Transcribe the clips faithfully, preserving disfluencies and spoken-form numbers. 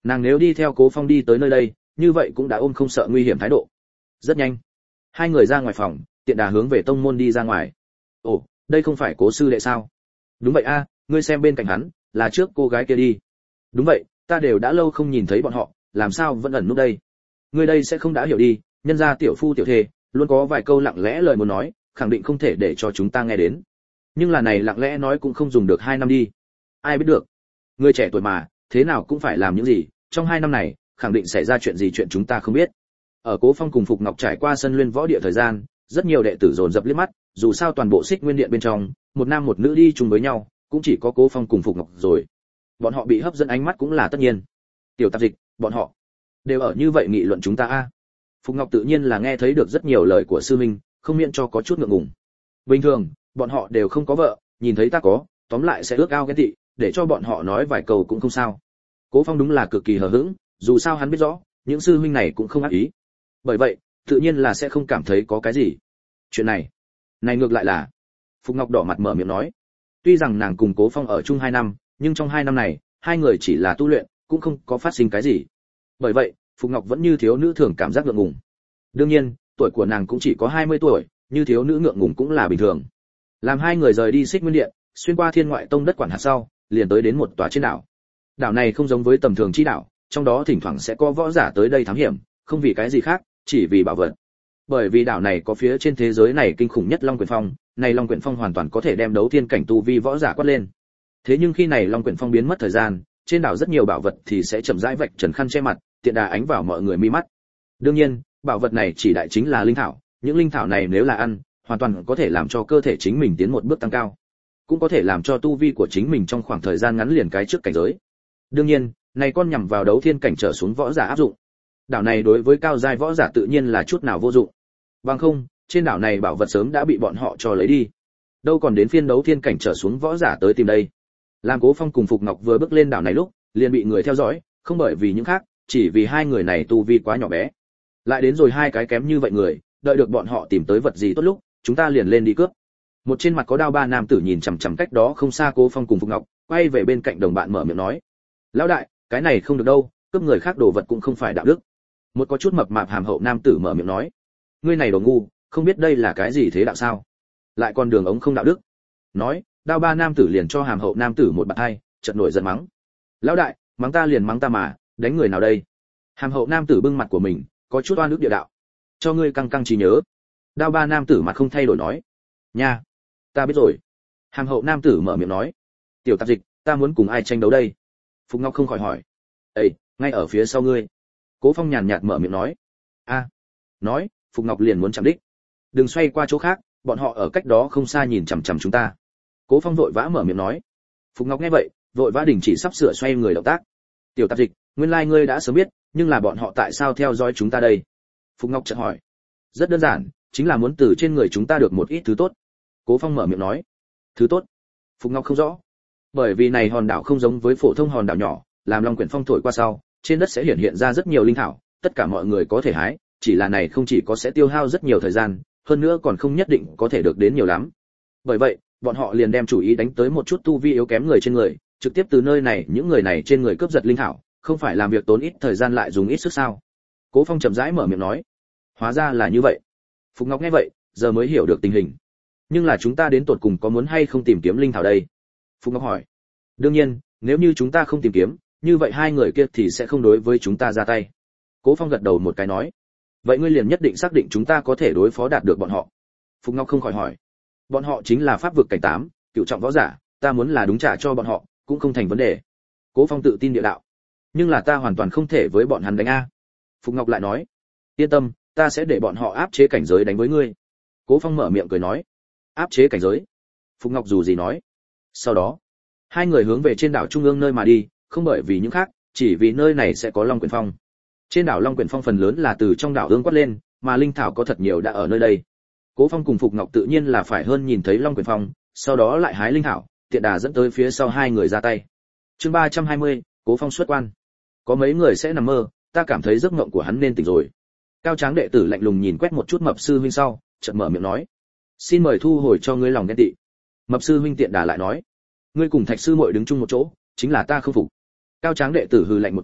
Nàng nếu đi theo Cố Phong đi tới nơi đây, như vậy cũng đã ôm không sợ nguy hiểm thái độ. Rất nhanh, hai người ra ngoài phòng, Tiện Đà hướng về tông môn đi ra ngoài. Ồ, đây không phải Cố sư đệ sao? Đúng vậy a, ngươi xem bên cạnh hắn, là trước cô gái kia đi. Đúng vậy, ta đều đã lâu không nhìn thấy bọn họ, làm sao vẫn ẩn núp đây? Ngươi đây sẽ không đã hiểu đi, nhân gia tiểu phu tiểu thê, luôn có vài câu lặng lẽ lời muốn nói, khẳng định không thể để cho chúng ta nghe đến. Nhưng là này lặng lẽ nói cũng không dùng được hai năm đi. Ai biết được? Người trẻ tuổi mà, thế nào cũng phải làm những gì, trong hai năm này, khẳng định xảy ra chuyện gì chuyện chúng ta không biết. Ở Cố Phong cùng Phục Ngọc trải qua sân Luyện Võ Địa thời gian, rất nhiều đệ tử dồn dập liếc mắt, dù sao toàn bộ Xích Nguyên Điện bên trong, một nam một nữ đi chung với nhau, cũng chỉ có Cố Phong cùng Phục Ngọc rồi. Bọn họ bị hấp dẫn ánh mắt cũng là tất nhiên. Tiểu Tạp Dịch, bọn họ đều ở như vậy nghị luận chúng ta a. Phục Ngọc tự nhiên là nghe thấy được rất nhiều lời của sư minh, không miễn cho có chút ngượng ngùng. Bình thường, bọn họ đều không có vợ, nhìn thấy ta có, tóm lại sẽ ước ao ghen tị, để cho bọn họ nói vài câu cũng không sao. Cố Phong đúng là cực kỳ hờ hững, dù sao hắn biết rõ, những sư huynh này cũng không ác ý. Bởi vậy, tự nhiên là sẽ không cảm thấy có cái gì. Chuyện này, này ngược lại là, Phục Ngọc đỏ mặt mở miệng nói. Tuy rằng nàng cùng Cố Phong ở chung hai năm, nhưng trong hai năm này, hai người chỉ là tu luyện, cũng không có phát sinh cái gì. Bởi vậy, Phục Ngọc vẫn như thiếu nữ thường cảm giác ngượng ngùng. Đương nhiên, tuổi của nàng cũng chỉ có hai mươi tuổi, như thiếu nữ ngượng ngùng cũng là bình thường. Làm hai người rời đi Xích Nguyên Điện, xuyên qua Thiên Ngoại Tông đất quản hạt sau, liền tới đến một tòa trên đảo. Đảo này không giống với tầm thường chi đảo, trong đó thỉnh thoảng sẽ có võ giả tới đây thám hiểm, không vì cái gì khác, chỉ vì bảo vật. Bởi vì đảo này có phía trên thế giới này kinh khủng nhất Long Quyển Phong, này Long Quyển Phong hoàn toàn có thể đem đấu thiên cảnh tu vi võ giả quát lên. Thế nhưng khi này Long Quyển Phong biến mất thời gian, trên đảo rất nhiều bảo vật thì sẽ chậm rãi vạch trần khăn che mặt, tiện đà ánh vào mọi người mi mắt. Đương nhiên, bảo vật này chỉ đại chính là linh thảo, những linh thảo này nếu là ăn, hoàn toàn có thể làm cho cơ thể chính mình tiến một bước tăng cao, cũng có thể làm cho tu vi của chính mình trong khoảng thời gian ngắn liền cái trước cảnh giới. Đương nhiên, này con nhằm vào đấu thiên cảnh trở xuống võ giả áp dụng. Đảo này đối với cao giai võ giả tự nhiên là chút nào vô dụng. Bằng không, trên đảo này bảo vật sớm đã bị bọn họ cho lấy đi. Đâu còn đến phiên đấu thiên cảnh trở xuống võ giả tới tìm đây. Làm Cố Phong cùng Phục Ngọc vừa bước lên đảo này lúc, liền bị người theo dõi, không bởi vì những khác, chỉ vì hai người này tu vi quá nhỏ bé. Lại đến rồi hai cái kém như vậy người, đợi được bọn họ tìm tới vật gì tốt lúc, chúng ta liền lên đi cướp. Một trên mặt có đao ba nam tử nhìn chằm chằm cách đó không xa Cố Phong cùng Phục Ngọc, quay về bên cạnh đồng bạn mở miệng nói: "Lão đại, cái này không được đâu, cướp người khác đồ vật cũng không phải đạo đức." Một có chút mập mạp hàm hậu nam tử mở miệng nói: "Ngươi này đồ ngu, không biết đây là cái gì thế đạo sao? Lại còn đường ống không đạo đức." Nói, đao ba nam tử liền cho hàm hậu nam tử một bạt hai, chợt nổi giận mắng: "Lão đại, mắng ta liền mắng ta mà, đánh người nào đây?" Hàm hậu nam tử bưng mặt của mình, có chút oan ức địa đạo: "Cho ngươi căng căng trí nhớ." Đao ba nam tử mặt không thay đổi nói: "Nha, ta biết rồi." Hàm hậu nam tử mở miệng nói: "Tiểu Tạp Dịch, ta muốn cùng ai tranh đấu đây?" Phục Ngọc không khỏi hỏi: "Ê, ngay ở phía sau ngươi." Cố Phong nhàn nhạt mở miệng nói: "A." Nói, Phục Ngọc liền muốn chạm đích: "Đừng xoay qua chỗ khác, bọn họ ở cách đó không xa nhìn chằm chằm chúng ta." Cố Phong vội vã mở miệng nói. Phục Ngọc nghe vậy, vội vã đình chỉ sắp sửa xoay người động tác. "Tiểu Tạp Dịch, nguyên lai ngươi đã sớm biết, nhưng là bọn họ tại sao theo dõi chúng ta đây?" Phục Ngọc chợt hỏi. "Rất đơn giản, chính là muốn từ trên người chúng ta được một ít thứ tốt." Cố Phong mở miệng nói. "Thứ tốt?" Phục Ngọc không rõ. Bởi vì này hòn đảo không giống với phổ thông hòn đảo nhỏ, làm Long Quyển Phong thổi qua sau, trên đất sẽ hiện hiện ra rất nhiều linh thảo, tất cả mọi người có thể hái, chỉ là này không chỉ có sẽ tiêu hao rất nhiều thời gian, hơn nữa còn không nhất định có thể được đến nhiều lắm. Bởi vậy, bọn họ liền đem chủ ý đánh tới một chút tu vi yếu kém người trên người, trực tiếp từ nơi này những người này trên người cướp giật linh thảo, không phải làm việc tốn ít thời gian lại dùng ít sức sao? Cố Phong chậm rãi mở miệng nói. Hóa ra là như vậy. Phục Ngọc nghe vậy, giờ mới hiểu được tình hình. Nhưng là chúng ta đến tột cùng có muốn hay không tìm kiếm linh thảo đây? Phục Ngọc hỏi. Đương nhiên, nếu như chúng ta không tìm kiếm, như vậy hai người kia thì sẽ không đối với chúng ta ra tay. Cố Phong gật đầu một cái nói. Vậy ngươi liền nhất định xác định chúng ta có thể đối phó đạt được bọn họ? Phục Ngọc không khỏi hỏi. Bọn họ chính là pháp vực cảnh tám, cựu trọng võ giả, ta muốn là đúng trả cho bọn họ, cũng không thành vấn đề. Cố Phong tự tin địa đạo. Nhưng là ta hoàn toàn không thể với bọn hắn đánh a. Phục Ngọc lại nói. Yên tâm, ta sẽ để bọn họ áp chế cảnh giới đánh với ngươi. Cố Phong mở miệng cười nói. Áp chế cảnh giới? Phục Ngọc dù gì nói. Sau đó, hai người hướng về trên đảo trung ương nơi mà đi, không bởi vì những khác, chỉ vì nơi này sẽ có Long Quyển Phong. Trên đảo Long Quyển Phong phần lớn là từ trong đảo ương quát lên, mà linh thảo có thật nhiều đã ở nơi đây. Cố Phong cùng Phục Ngọc tự nhiên là phải hơn nhìn thấy Long Quyển Phong, sau đó lại hái linh thảo, tiện đà dẫn tới phía sau hai người ra tay. Chương ba trăm hai mươi, Cố Phong xuất quan. Có mấy người sẽ nằm mơ, ta cảm thấy giấc mộng của hắn nên tỉnh rồi. Cao tráng đệ tử lạnh lùng nhìn quét một chút mập sư huynh sau, chợt mở miệng nói: "Xin mời thu hồi cho ngươi lòng ghen tị." Mập sư huynh tiện đà lại nói: "Ngươi cùng Thạch sư muội đứng chung một chỗ, chính là ta không phục." Cao tráng đệ tử hừ lạnh một tiếng,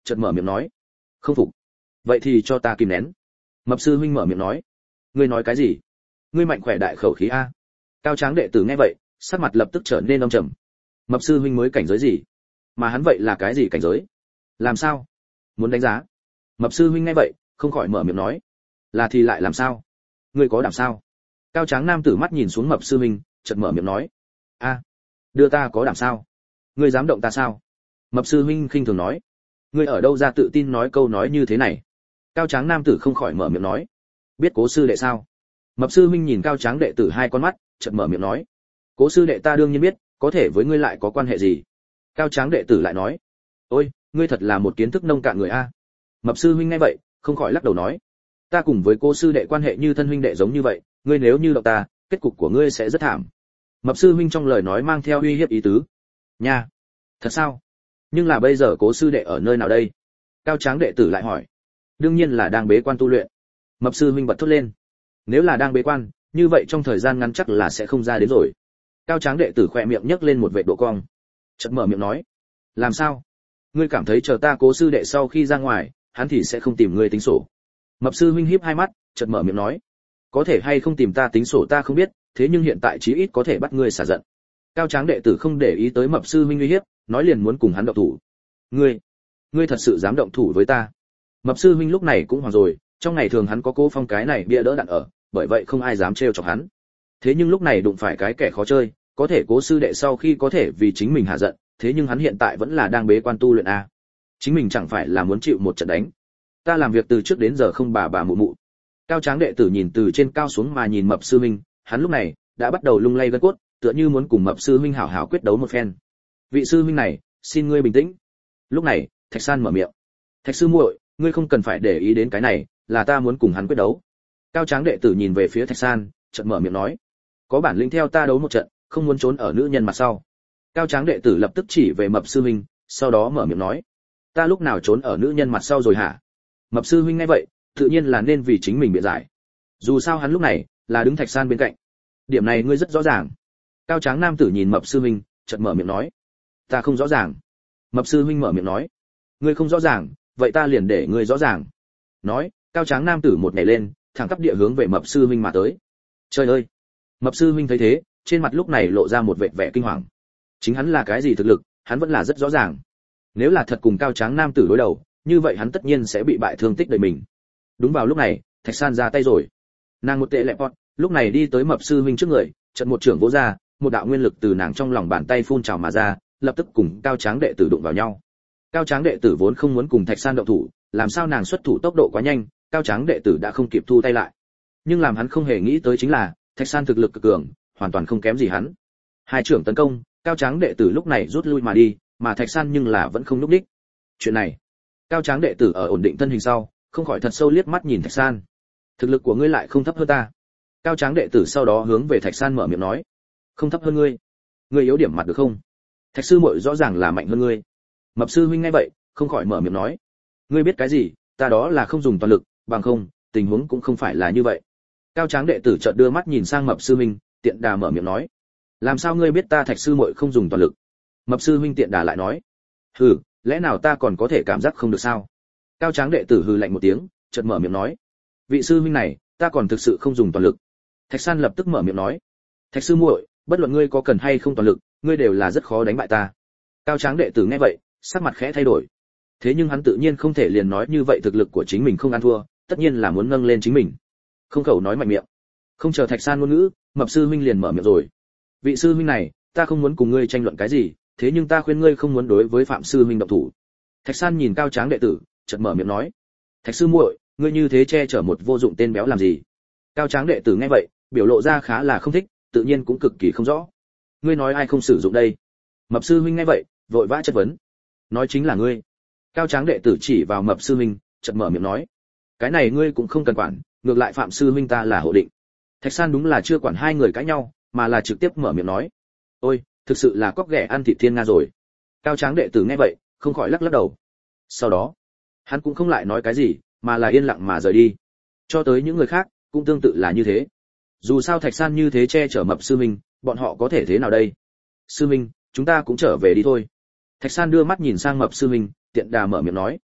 chợt mở miệng nói, không phục, vậy thì cho ta kìm nén. Mập sư huynh mở miệng nói, ngươi nói cái gì? Ngươi mạnh khỏe đại khẩu khí a. Cao tráng đệ tử nghe vậy, sắc mặt lập tức trở nên âm trầm. Mập sư huynh mới cảnh giới gì? Mà hắn vậy là cái gì cảnh giới? Làm sao? Muốn đánh giá? Mập sư huynh nghe vậy, không khỏi mở miệng nói, là thì lại làm sao? Ngươi có đảm sao? Cao tráng nam tử mắt nhìn xuống mập sư huynh, chợt mở miệng nói, a, đưa ta có đảm sao? Ngươi dám động ta sao? Mập sư huynh khinh thường nói, ngươi ở đâu ra tự tin nói câu nói như thế này? Cao tráng nam tử không khỏi mở miệng nói, biết Cố sư đệ sao? Mập sư huynh nhìn cao tráng đệ tử hai con mắt, chợt mở miệng nói, Cố sư đệ ta đương nhiên biết, có thể với ngươi lại có quan hệ gì? Cao tráng đệ tử lại nói, ôi, ngươi thật là một kiến thức nông cạn người a. Mập sư huynh nghe vậy, không khỏi lắc đầu nói, ta cùng với Cố sư đệ quan hệ như thân huynh đệ giống như vậy, ngươi nếu như động ta, kết cục của ngươi sẽ rất thảm. Mập sư huynh trong lời nói mang theo uy hiếp ý tứ. Nha, thật sao? Nhưng là bây giờ Cố sư đệ ở nơi nào đây? Cao tráng đệ tử lại hỏi. Đương nhiên là đang bế quan tu luyện. Mập sư huynh bật thốt lên. Nếu là đang bế quan, như vậy trong thời gian ngắn chắc là sẽ không ra đến rồi. Cao tráng đệ tử khỏe miệng nhấc lên một vệt độ cong, chợt mở miệng nói, làm sao? Ngươi cảm thấy chờ ta Cố sư đệ sau khi ra ngoài, hắn thì sẽ không tìm ngươi tính sổ? Mập sư huynh híp hai mắt, chợt mở miệng nói, có thể hay không tìm ta tính sổ ta không biết, thế nhưng hiện tại chí ít có thể bắt ngươi xả giận. Cao tráng đệ tử không để ý tới mập sư huynh uy hiếp, nói liền muốn cùng hắn động thủ. Ngươi, ngươi thật sự dám động thủ với ta? Mập sư huynh lúc này cũng hoảng rồi, trong ngày thường hắn có Cố Phong cái này bia đỡ đạn ở, bởi vậy không ai dám trêu chọc hắn. Thế nhưng lúc này đụng phải cái kẻ khó chơi, có thể Cố sư đệ sau khi có thể vì chính mình hạ giận, thế nhưng hắn hiện tại vẫn là đang bế quan tu luyện a. Chính mình chẳng phải là muốn chịu một trận đánh. Ta làm việc từ trước đến giờ không bà bà mụ mụ. Cao tráng đệ tử nhìn từ trên cao xuống mà nhìn mập sư huynh, hắn lúc này đã bắt đầu lung lay gân cốt, tựa như muốn cùng mập sư huynh hảo hảo quyết đấu một phen. Vị sư huynh này, xin ngươi bình tĩnh. Lúc này, Thạch San mở miệng. Thạch sư muội, ngươi không cần phải để ý đến cái này, là ta muốn cùng hắn quyết đấu. Cao tráng đệ tử nhìn về phía Thạch San, chợt mở miệng nói, có bản lĩnh theo ta đấu một trận, không muốn trốn ở nữ nhân mặt sau. Cao tráng đệ tử lập tức chỉ về mập sư huynh, sau đó mở miệng nói, ta lúc nào trốn ở nữ nhân mặt sau rồi hả? Mập sư huynh nghe vậy, tự nhiên là nên vì chính mình biện giải. Dù sao hắn lúc này là đứng Thạch San bên cạnh. Điểm này ngươi rất rõ ràng. Cao tráng nam tử nhìn mập sư huynh, chợt mở miệng nói, ta không rõ ràng. Mập sư huynh mở miệng nói, ngươi không rõ ràng, vậy ta liền để ngươi rõ ràng. Nói, cao tráng nam tử một nhảy lên, thẳng tắp địa hướng về mập sư huynh mà tới. Trời ơi! Mập sư huynh thấy thế, trên mặt lúc này lộ ra một vẻ vẻ kinh hoàng. Chính hắn là cái gì thực lực, hắn vẫn là rất rõ ràng. Nếu là thật cùng cao tráng nam tử đối đầu, như vậy hắn tất nhiên sẽ bị bại thương tích đời mình. Đúng vào lúc này, Thạch San ra tay rồi. Nàng một tệ lẹ pot, lúc này đi tới mập sư huynh trước người, chợt một trưởng vỗ ra, một đạo nguyên lực từ nàng trong lòng bàn tay phun trào mà ra, lập tức cùng cao tráng đệ tử đụng vào nhau. Cao tráng đệ tử vốn không muốn cùng Thạch San động thủ, làm sao nàng xuất thủ tốc độ quá nhanh, cao tráng đệ tử đã không kịp thu tay lại. Nhưng làm hắn không hề nghĩ tới chính là, Thạch San thực lực cực cường, hoàn toàn không kém gì hắn. Hai trưởng tấn công, cao tráng đệ tử lúc này rút lui mà đi, mà Thạch San nhưng là vẫn không lúc đích. Chuyện này, cao tráng đệ tử ở ổn định thân hình sau, không khỏi thật sâu liếc mắt nhìn Thạch San. Thực lực của ngươi lại không thấp hơn ta. Cao tráng đệ tử sau đó hướng về Thạch San mở miệng nói, không thấp hơn ngươi, ngươi yếu điểm mặt được không? Thạch sư muội rõ ràng là mạnh hơn ngươi. Mập sư huynh nghe vậy, không khỏi mở miệng nói, ngươi biết cái gì, ta đó là không dùng toàn lực, bằng không, tình huống cũng không phải là như vậy. Cao tráng đệ tử chợt đưa mắt nhìn sang mập sư huynh, tiện đà mở miệng nói, làm sao ngươi biết ta Thạch sư muội không dùng toàn lực? Mập sư huynh tiện đà lại nói, hừ, lẽ nào ta còn có thể cảm giác không được sao? Cao tráng đệ tử hừ lạnh một tiếng, chợt mở miệng nói, vị sư huynh này, ta còn thực sự không dùng toàn lực. Thạch San lập tức mở miệng nói, Thạch sư muội, bất luận ngươi có cần hay không toàn lực, ngươi đều là rất khó đánh bại ta. Cao tráng đệ tử nghe vậy, sắc mặt khẽ thay đổi. Thế nhưng hắn tự nhiên không thể liền nói như vậy thực lực của chính mình không ăn thua, tất nhiên là muốn nâng lên chính mình. Không khẩu nói mạnh miệng. Không chờ Thạch San ngôn ngữ, mập sư huynh liền mở miệng rồi. Vị sư huynh này, ta không muốn cùng ngươi tranh luận cái gì, thế nhưng ta khuyên ngươi không muốn đối với phạm sư huynh động thủ. Thạch San nhìn cao tráng đệ tử, chợt mở miệng nói, Thạch sư muội, ngươi như thế che chở một vô dụng tên béo làm gì? Cao tráng đệ tử nghe vậy, biểu lộ ra khá là không thích, tự nhiên cũng cực kỳ không rõ. Ngươi nói ai không sử dụng đây? Mập sư huynh nghe vậy, vội vã chất vấn. Nói chính là ngươi. Cao tráng đệ tử chỉ vào mập sư huynh, chợt mở miệng nói, cái này ngươi cũng không cần quản, ngược lại phạm sư huynh ta là hộ định. Thạch San đúng là chưa quản hai người cãi nhau, mà là trực tiếp mở miệng nói, ôi, thực sự là cóc ghẻ ăn thịt thiên nga rồi. Cao tráng đệ tử nghe vậy, không khỏi lắc lắc đầu. Sau đó, hắn cũng không lại nói cái gì, mà là yên lặng mà rời đi. Cho tới những người khác, cũng tương tự là như thế. Dù sao Thạch San như thế che chở mập sư huynh, bọn họ có thể thế nào đây? Sư huynh, chúng ta cũng trở về đi thôi. Thạch San đưa mắt nhìn sang mập sư huynh, tiện đà mở miệng nói,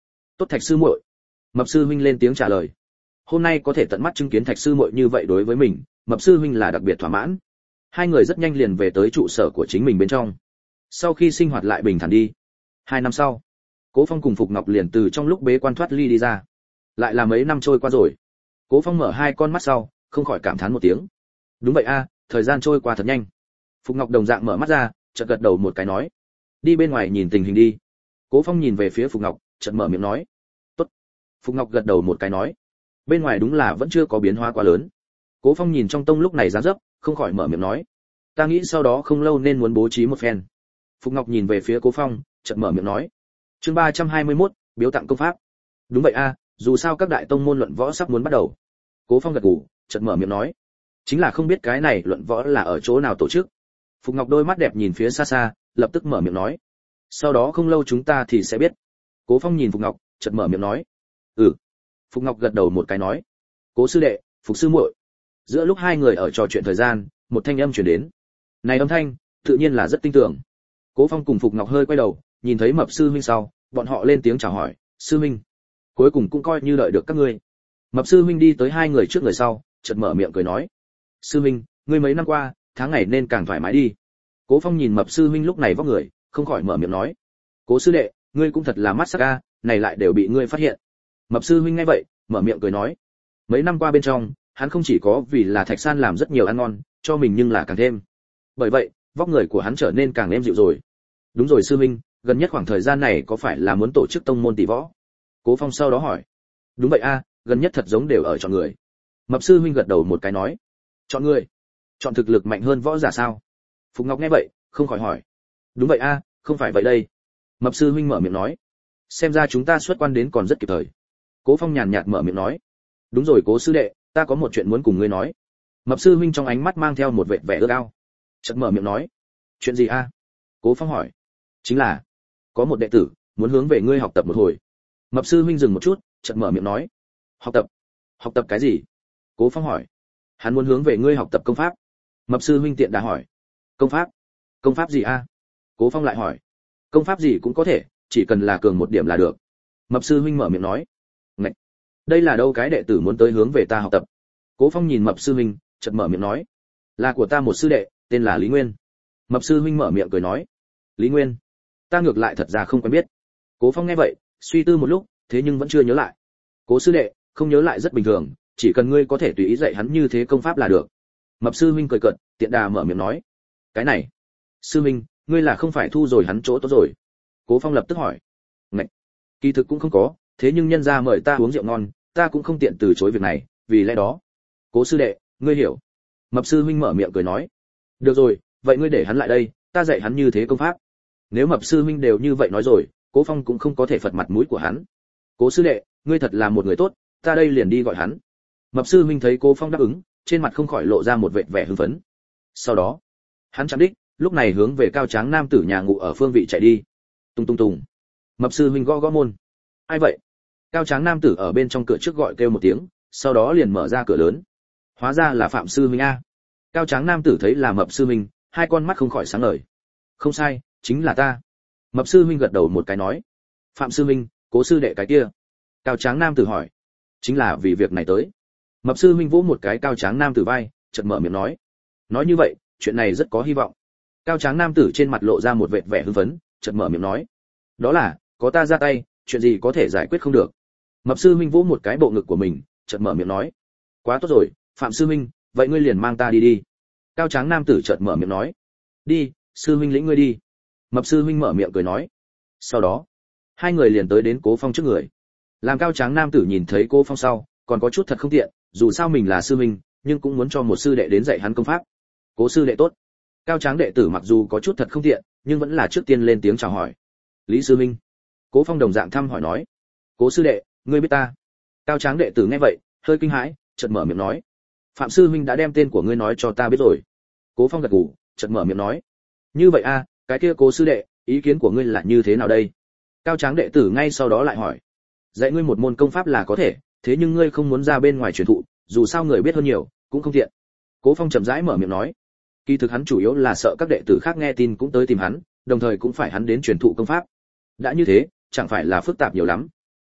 Tốt Thạch sư muội. Mập sư huynh lên tiếng trả lời. Hôm nay có thể tận mắt chứng kiến Thạch sư muội như vậy đối với mình, Mập sư huynh là đặc biệt thỏa mãn. Hai người rất nhanh liền về tới trụ sở của chính mình bên trong. Sau khi sinh hoạt lại bình thản đi. Hai năm sau, Cố Phong cùng Phục Ngọc liền từ trong lúc bế quan thoát ly đi ra. Lại là mấy năm trôi qua rồi. Cố Phong mở hai con mắt sau, không khỏi cảm thán một tiếng. Đúng vậy a, thời gian trôi qua thật nhanh. Phục Ngọc đồng dạng mở mắt ra, chợt gật đầu một cái nói, đi bên ngoài nhìn tình hình đi. Cố Phong nhìn về phía Phục Ngọc, chợt mở miệng nói, tốt. Phục Ngọc gật đầu một cái nói, bên ngoài đúng là vẫn chưa có biến hóa quá lớn. Cố Phong nhìn trong tông lúc này dáng dấp, không khỏi mở miệng nói, ta nghĩ sau đó không lâu nên muốn bố trí một phen. Phục Ngọc nhìn về phía Cố Phong, chợt mở miệng nói, chương ba trăm hai mươi mốt, biếu tặng công pháp. Đúng vậy a, dù sao các đại tông môn luận võ sắp muốn bắt đầu. Cố Phong gật gù, chợt mở miệng nói, chính là không biết cái này luận võ là ở chỗ nào tổ chức. Phục Ngọc đôi mắt đẹp nhìn phía xa xa, lập tức mở miệng nói, sau đó không lâu chúng ta thì sẽ biết. Cố Phong nhìn Phục Ngọc, chợt mở miệng nói, ừ. Phục Ngọc gật đầu một cái nói, Cố sư đệ, Phục sư muội. Giữa lúc hai người ở trò chuyện thời gian, một thanh âm truyền đến. Này âm thanh, tự nhiên là rất tinh tường. Cố Phong cùng Phục Ngọc hơi quay đầu, nhìn thấy Mập sư huynh sau, bọn họ lên tiếng chào hỏi, sư huynh. Cuối cùng cũng coi như đợi được các ngươi. Mập sư huynh đi tới hai người trước người sau, chợt mở miệng cười nói, sư huynh, ngươi mấy năm qua, tháng ngày nên càng thoải mái đi. Cố Phong nhìn Mập sư huynh lúc này vóc người, không khỏi mở miệng nói, Cố sư đệ, ngươi cũng thật là mắt sắc a, này lại đều bị ngươi phát hiện. Mập sư huynh nghe vậy, mở miệng cười nói, mấy năm qua bên trong, hắn không chỉ có vì là Thạch San làm rất nhiều ăn ngon, cho mình nhưng là càng thêm. Bởi vậy, vóc người của hắn trở nên càng êm dịu rồi. Đúng rồi sư huynh, gần nhất khoảng thời gian này có phải là muốn tổ chức tông môn tỷ võ? Cố Phong sau đó hỏi. Đúng vậy a, gần nhất thật giống đều ở chọn người. Mập sư huynh gật đầu một cái nói, chọn người? Chọn thực lực mạnh hơn võ giả sao? Phục Ngọc nghe vậy, không khỏi hỏi. Đúng vậy a, không phải vậy đây. Mập sư huynh mở miệng nói, xem ra chúng ta xuất quan đến còn rất kịp thời. Cố Phong nhàn nhạt mở miệng nói, đúng rồi Cố sư đệ, ta có một chuyện muốn cùng ngươi nói. Mập sư huynh trong ánh mắt mang theo một vẻ vẻ ước ao, chợt mở miệng nói, chuyện gì a? Cố Phong hỏi. Chính là, có một đệ tử muốn hướng về ngươi học tập một hồi. Mập sư huynh dừng một chút, chợt mở miệng nói, học tập? Học tập cái gì? Cố Phong hỏi. Hắn muốn hướng về ngươi học tập công pháp. Mập sư huynh tiện đà hỏi. Công pháp? Công pháp gì a? Cố Phong lại hỏi. Công pháp gì cũng có thể, chỉ cần là cường một điểm là được. Mập sư huynh mở miệng nói. Ngạch, đây là đâu cái đệ tử muốn tới hướng về ta học tập? Cố Phong nhìn Mập sư huynh, chợt mở miệng nói, là của ta một sư đệ, tên là Lý Nguyên. Mập sư huynh mở miệng cười nói, Lý Nguyên? Ta ngược lại thật ra không quen biết. Cố Phong nghe vậy, suy tư một lúc, thế nhưng vẫn chưa nhớ lại. Cố sư đệ, không nhớ lại rất bình thường, chỉ cần ngươi có thể tùy ý dạy hắn như thế công pháp là được. Mập sư huynh cười cợt, tiện đà mở miệng nói, cái này, sư huynh, ngươi là không phải thu rồi hắn chỗ tốt rồi? Cố Phong lập tức hỏi. Ngạch, kỳ thực cũng không có, thế nhưng nhân gia mời ta uống rượu ngon, ta cũng không tiện từ chối việc này, vì lẽ đó. Cố sư đệ, ngươi hiểu. Mập sư huynh mở miệng cười nói, được rồi, vậy ngươi để hắn lại đây, ta dạy hắn như thế công pháp. Nếu Mập sư huynh đều như vậy nói rồi, Cố Phong cũng không có thể phật mặt mũi của hắn. Cố sư đệ, ngươi thật là một người tốt, ta đây liền đi gọi hắn. Mập sư huynh thấy Cố Phong đáp ứng, trên mặt không khỏi lộ ra một vệt vẻ hưng phấn. Sau đó, hắn chạm đích, lúc này hướng về cao tráng nam tử nhà ngủ ở phương vị chạy đi. Tung tung tung. Mập sư huynh gõ gõ môn. Ai vậy? Cao tráng nam tử ở bên trong cửa trước gọi kêu một tiếng, sau đó liền mở ra cửa lớn. Hóa ra là Phạm sư huynh a. Cao tráng nam tử thấy là Mập sư huynh, hai con mắt không khỏi sáng ngời. Không sai, chính là ta. Mập sư huynh gật đầu một cái nói. Phạm sư huynh, Cố sư đệ cái kia. Cao tráng nam tử hỏi. Chính là vì việc này tới. Mập sư huynh vỗ một cái cao tráng nam tử vai, chợt mở miệng nói. Nói như vậy, chuyện này rất có hy vọng. Cao tráng nam tử trên mặt lộ ra một vệt vẻ hưng phấn, chợt mở miệng nói. Đó là, có ta ra tay, chuyện gì có thể giải quyết không được. Mập sư huynh vỗ một cái bộ ngực của mình, chợt mở miệng nói. Quá tốt rồi, Phạm sư huynh, vậy ngươi liền mang ta đi đi. Cao tráng nam tử chợt mở miệng nói. Đi, sư huynh lĩnh ngươi đi. Mập sư huynh mở miệng cười nói. Sau đó, hai người liền tới đến Cố Phong trước người. Làm cao tráng nam tử nhìn thấy Cố Phong sau, còn có chút thật không tiện, dù sao mình là sư huynh, nhưng cũng muốn cho một sư đệ đến dạy hắn công pháp. Cố sư đệ tốt. Cao tráng đệ tử mặc dù có chút thật không tiện, nhưng vẫn là trước tiên lên tiếng chào hỏi. Lý sư huynh. Cố Phong đồng dạng thăm hỏi nói. Cố sư đệ, ngươi biết ta? Cao tráng đệ tử nghe vậy, hơi kinh hãi, chợt mở miệng nói. Phạm sư huynh đã đem tên của ngươi nói cho ta biết rồi. Cố Phong gật gù, chợt mở miệng nói. Như vậy a, cái kia Cố sư đệ, ý kiến của ngươi là như thế nào đây? Cao tráng đệ tử ngay sau đó lại hỏi. Dạy ngươi một môn công pháp là có thể, thế nhưng ngươi không muốn ra bên ngoài truyền thụ, dù sao người biết hơn nhiều, cũng không tiện. Cố Phong chậm rãi mở miệng nói. Kỳ thực hắn chủ yếu là sợ các đệ tử khác nghe tin cũng tới tìm hắn, đồng thời cũng phải hắn đến truyền thụ công pháp. Đã như thế, chẳng phải là phức tạp nhiều lắm.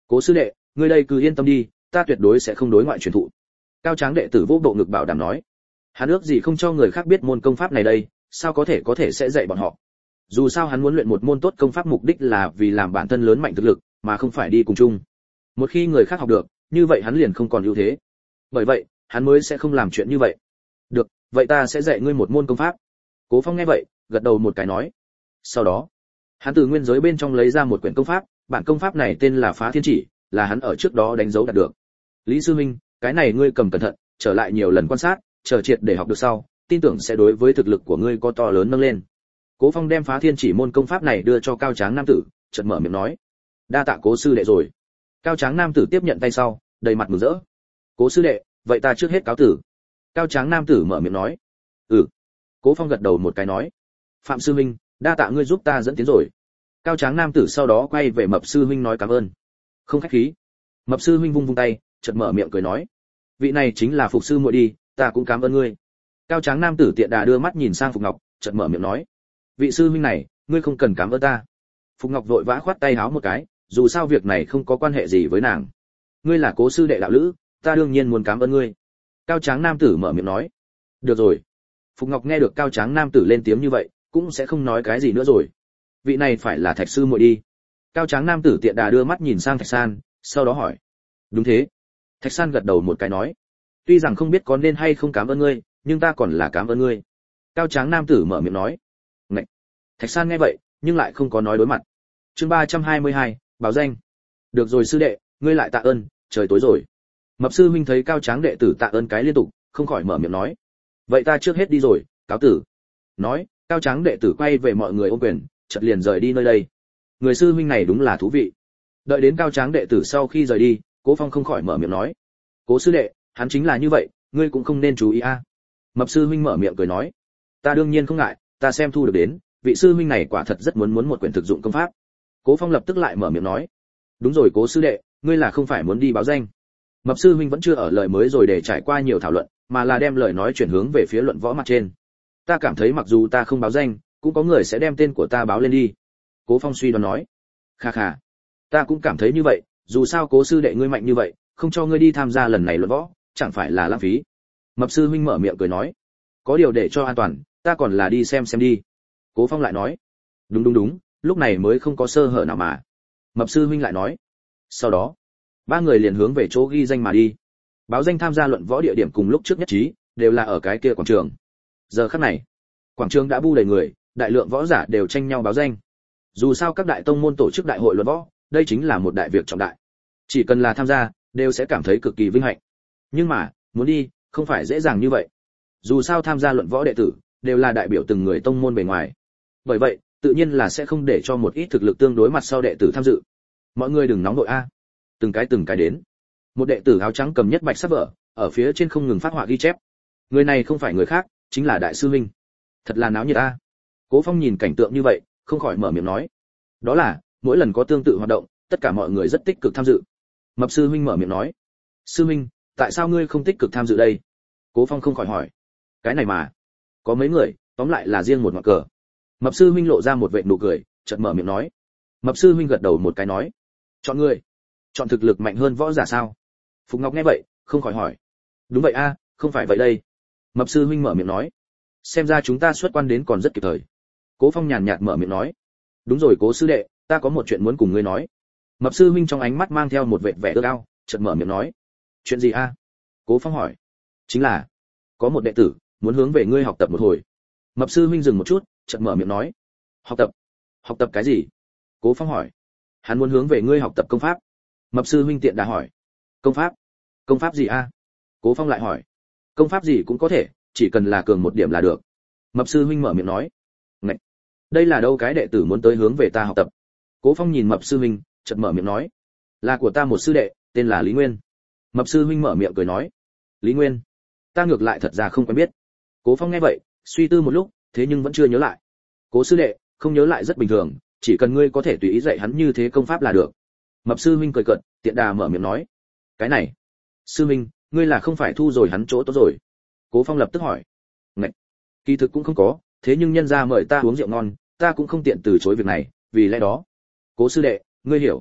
Cố sư đệ, ngươi đây cứ yên tâm đi, ta tuyệt đối sẽ không đối ngoại truyền thụ. Cao Tráng đệ tử vô bộ ngực bảo đảm nói. Hắn ước gì không cho người khác biết môn công pháp này đây, sao có thể có thể sẽ dạy bọn họ. Dù sao hắn muốn luyện một môn tốt công pháp mục đích là vì làm bản thân lớn mạnh thực lực, mà không phải đi cùng chung. Một khi người khác học được, như vậy hắn liền không còn ưu thế. Bởi vậy, hắn mới sẽ không làm chuyện như vậy. Được, vậy ta sẽ dạy ngươi một môn công pháp. Cố Phong nghe vậy, gật đầu một cái nói. Sau đó, hắn từ nguyên giới bên trong lấy ra một quyển công pháp, bản công pháp này tên là Phá Thiên Chỉ, là hắn ở trước đó đánh dấu đạt được. Lý sư huynh, cái này ngươi cầm cẩn thận, trở lại nhiều lần quan sát, chờ triệt để học được sau, tin tưởng sẽ đối với thực lực của ngươi có to lớn nâng lên. Cố Phong đem Phá Thiên Chỉ môn công pháp này đưa cho Cao Tráng nam tử, chợt mở miệng nói: "Đa tạ Cố sư đệ rồi." Cao Tráng nam tử tiếp nhận tay sau, đầy mặt mừng rỡ. "Cố sư đệ, vậy ta trước hết cáo tử." Cao Tráng nam tử mở miệng nói. "Ừ." Cố Phong gật đầu một cái nói: "Phạm sư huynh, đa tạ ngươi giúp ta dẫn tiến rồi." Cao Tráng nam tử sau đó quay về Mập sư huynh nói cảm ơn. "Không khách khí." Mập sư huynh vung vung tay, chợt mở miệng cười nói: "Vị này chính là Phục sư muội đi, ta cũng cảm ơn ngươi." Cao Tráng nam tử tiện đà đưa mắt nhìn sang Phục Ngọc, chợt mở miệng nói: "Vị sư huynh này, ngươi không cần cảm ơn ta." Phục Ngọc vội vã khoát tay háo một cái, dù sao việc này không có quan hệ gì với nàng. "Ngươi là Cố sư đệ đạo lữ, ta đương nhiên muốn cảm ơn ngươi." Cao Tráng nam tử mở miệng nói. "Được rồi." Phục Ngọc nghe được Cao Tráng nam tử lên tiếng như vậy, cũng sẽ không nói cái gì nữa rồi. Vị này phải là Thạch sư muội đi. Cao Tráng nam tử tiện đà đưa mắt nhìn sang Thạch San, sau đó hỏi: "Đúng thế." Thạch San gật đầu một cái nói: "Tuy rằng không biết có nên hay không cảm ơn ngươi, nhưng ta còn là cảm ơn ngươi." Cao Tráng nam tử mở miệng nói. Ngậy. Thạch San nghe vậy, nhưng lại không có nói đối mặt. Chương ba trăm hai mươi hai, báo danh. "Được rồi sư đệ, ngươi lại tạ ơn, trời tối rồi." Mập sư huynh thấy Cao Tráng đệ tử tạ ơn cái liên tục, không khỏi mở miệng nói: "Vậy ta trước hết đi rồi, cáo tử." Nói, Cao Tráng đệ tử quay về mọi người ôm quyền, chợt liền rời đi nơi đây. Người sư huynh này đúng là thú vị. Đợi đến Cao Tráng đệ tử sau khi rời đi, Cố Phong không khỏi mở miệng nói: "Cố sư đệ, hắn chính là như vậy, ngươi cũng không nên chú ý a." Mập sư huynh mở miệng cười nói: "Ta đương nhiên không ngại, ta xem thu được đến, vị sư huynh này quả thật rất muốn muốn một quyển thực dụng công pháp." Cố Phong lập tức lại mở miệng nói: "Đúng rồi Cố sư đệ, ngươi là không phải muốn đi báo danh?" Mập sư huynh vẫn chưa ở lời mới rồi để trải qua nhiều thảo luận, mà là đem lời nói chuyển hướng về phía luận võ mặt trên. "Ta cảm thấy mặc dù ta không báo danh, cũng có người sẽ đem tên của ta báo lên đi." Cố Phong suy đoán nói. "Kha kha, ta cũng cảm thấy như vậy, dù sao Cố sư đệ ngươi mạnh như vậy, không cho ngươi đi tham gia lần này luận võ, chẳng phải là lãng phí." Mập sư huynh mở miệng cười nói: "Có điều để cho an toàn, ta còn là đi xem xem đi." Cố Phong lại nói: "Đúng đúng đúng, lúc này mới không có sơ hở nào mà." Mập sư huynh lại nói. Sau đó, ba người liền hướng về chỗ ghi danh mà đi. Báo danh tham gia luận võ địa điểm cùng lúc trước nhất trí, đều là ở cái kia quảng trường. Giờ khắc này, quảng trường đã bu đầy người, đại lượng võ giả đều tranh nhau báo danh. Dù sao các đại tông môn tổ chức đại hội luận võ, đây chính là một đại việc trọng đại. Chỉ cần là tham gia, đều sẽ cảm thấy cực kỳ vinh hạnh. Nhưng mà, muốn đi, không phải dễ dàng như vậy. Dù sao tham gia luận võ đệ tử, đều là đại biểu từng người tông môn bề ngoài. Bởi vậy, tự nhiên là sẽ không để cho một ít thực lực tương đối mặt sau đệ tử tham dự. Mọi người đừng nóng nội a. Từng cái từng cái đến. Một đệ tử áo trắng cầm nhất bạch sắc vở, ở phía trên không ngừng phát họa ghi chép. Người này không phải người khác, chính là đại sư huynh. Thật là náo nhiệt a. Cố Phong nhìn cảnh tượng như vậy, không khỏi mở miệng nói. Đó là, mỗi lần có tương tự hoạt động, tất cả mọi người rất tích cực tham dự. Mập sư huynh mở miệng nói. "Sư huynh, tại sao ngươi không tích cực tham dự đây?" Cố Phong không khỏi hỏi. "Cái này mà, có mấy người, tóm lại là riêng một ngọn cờ." Mập sư huynh lộ ra một vệt nụ cười, chợt mở miệng nói. Mập sư huynh gật đầu một cái nói: "Chọn người, chọn thực lực mạnh hơn võ giả sao?" Phục Ngọc nghe vậy, không khỏi hỏi. "Đúng vậy a, không phải vậy đây." Mập sư huynh mở miệng nói. "Xem ra chúng ta xuất quan đến còn rất kịp thời." Cố Phong nhàn nhạt mở miệng nói. "Đúng rồi Cố sư đệ, ta có một chuyện muốn cùng ngươi nói." Mập sư huynh trong ánh mắt mang theo một vệt vẻ ước ao, chợt mở miệng nói. "Chuyện gì a?" Cố Phong hỏi. "Chính là, có một đệ tử muốn hướng về ngươi học tập một hồi." Mập sư huynh dừng một chút, chợt mở miệng nói. "Học tập? Học tập cái gì?" Cố Phong hỏi. "Hắn muốn hướng về ngươi học tập công pháp." Mập sư huynh tiện đà hỏi. "Công pháp? Công pháp gì a?" Cố Phong lại hỏi. "Công pháp gì cũng có thể, chỉ cần là cường một điểm là được." Mập sư huynh mở miệng nói. "Ngậy, đây là đâu cái đệ tử muốn tới hướng về ta học tập?" Cố Phong nhìn Mập sư huynh, chợt mở miệng nói. "Là của ta một sư đệ, tên là Lý Nguyên." Mập sư huynh mở miệng cười nói. "Lý Nguyên? Ta ngược lại thật ra không quen biết." Cố Phong nghe vậy, suy tư một lúc, thế nhưng vẫn chưa nhớ lại. "Cố sư đệ, không nhớ lại rất bình thường, chỉ cần ngươi có thể tùy ý dạy hắn như thế công pháp là được." Mập sư huynh cười cợt, tiện đà mở miệng nói. "Cái này, sư huynh, ngươi là không phải thu rồi hắn chỗ tốt rồi?" Cố Phong lập tức hỏi. "Ngậy, kỳ thực cũng không có, thế nhưng nhân gia mời ta uống rượu ngon, ta cũng không tiện từ chối việc này, vì lẽ đó." "Cố sư đệ, ngươi hiểu."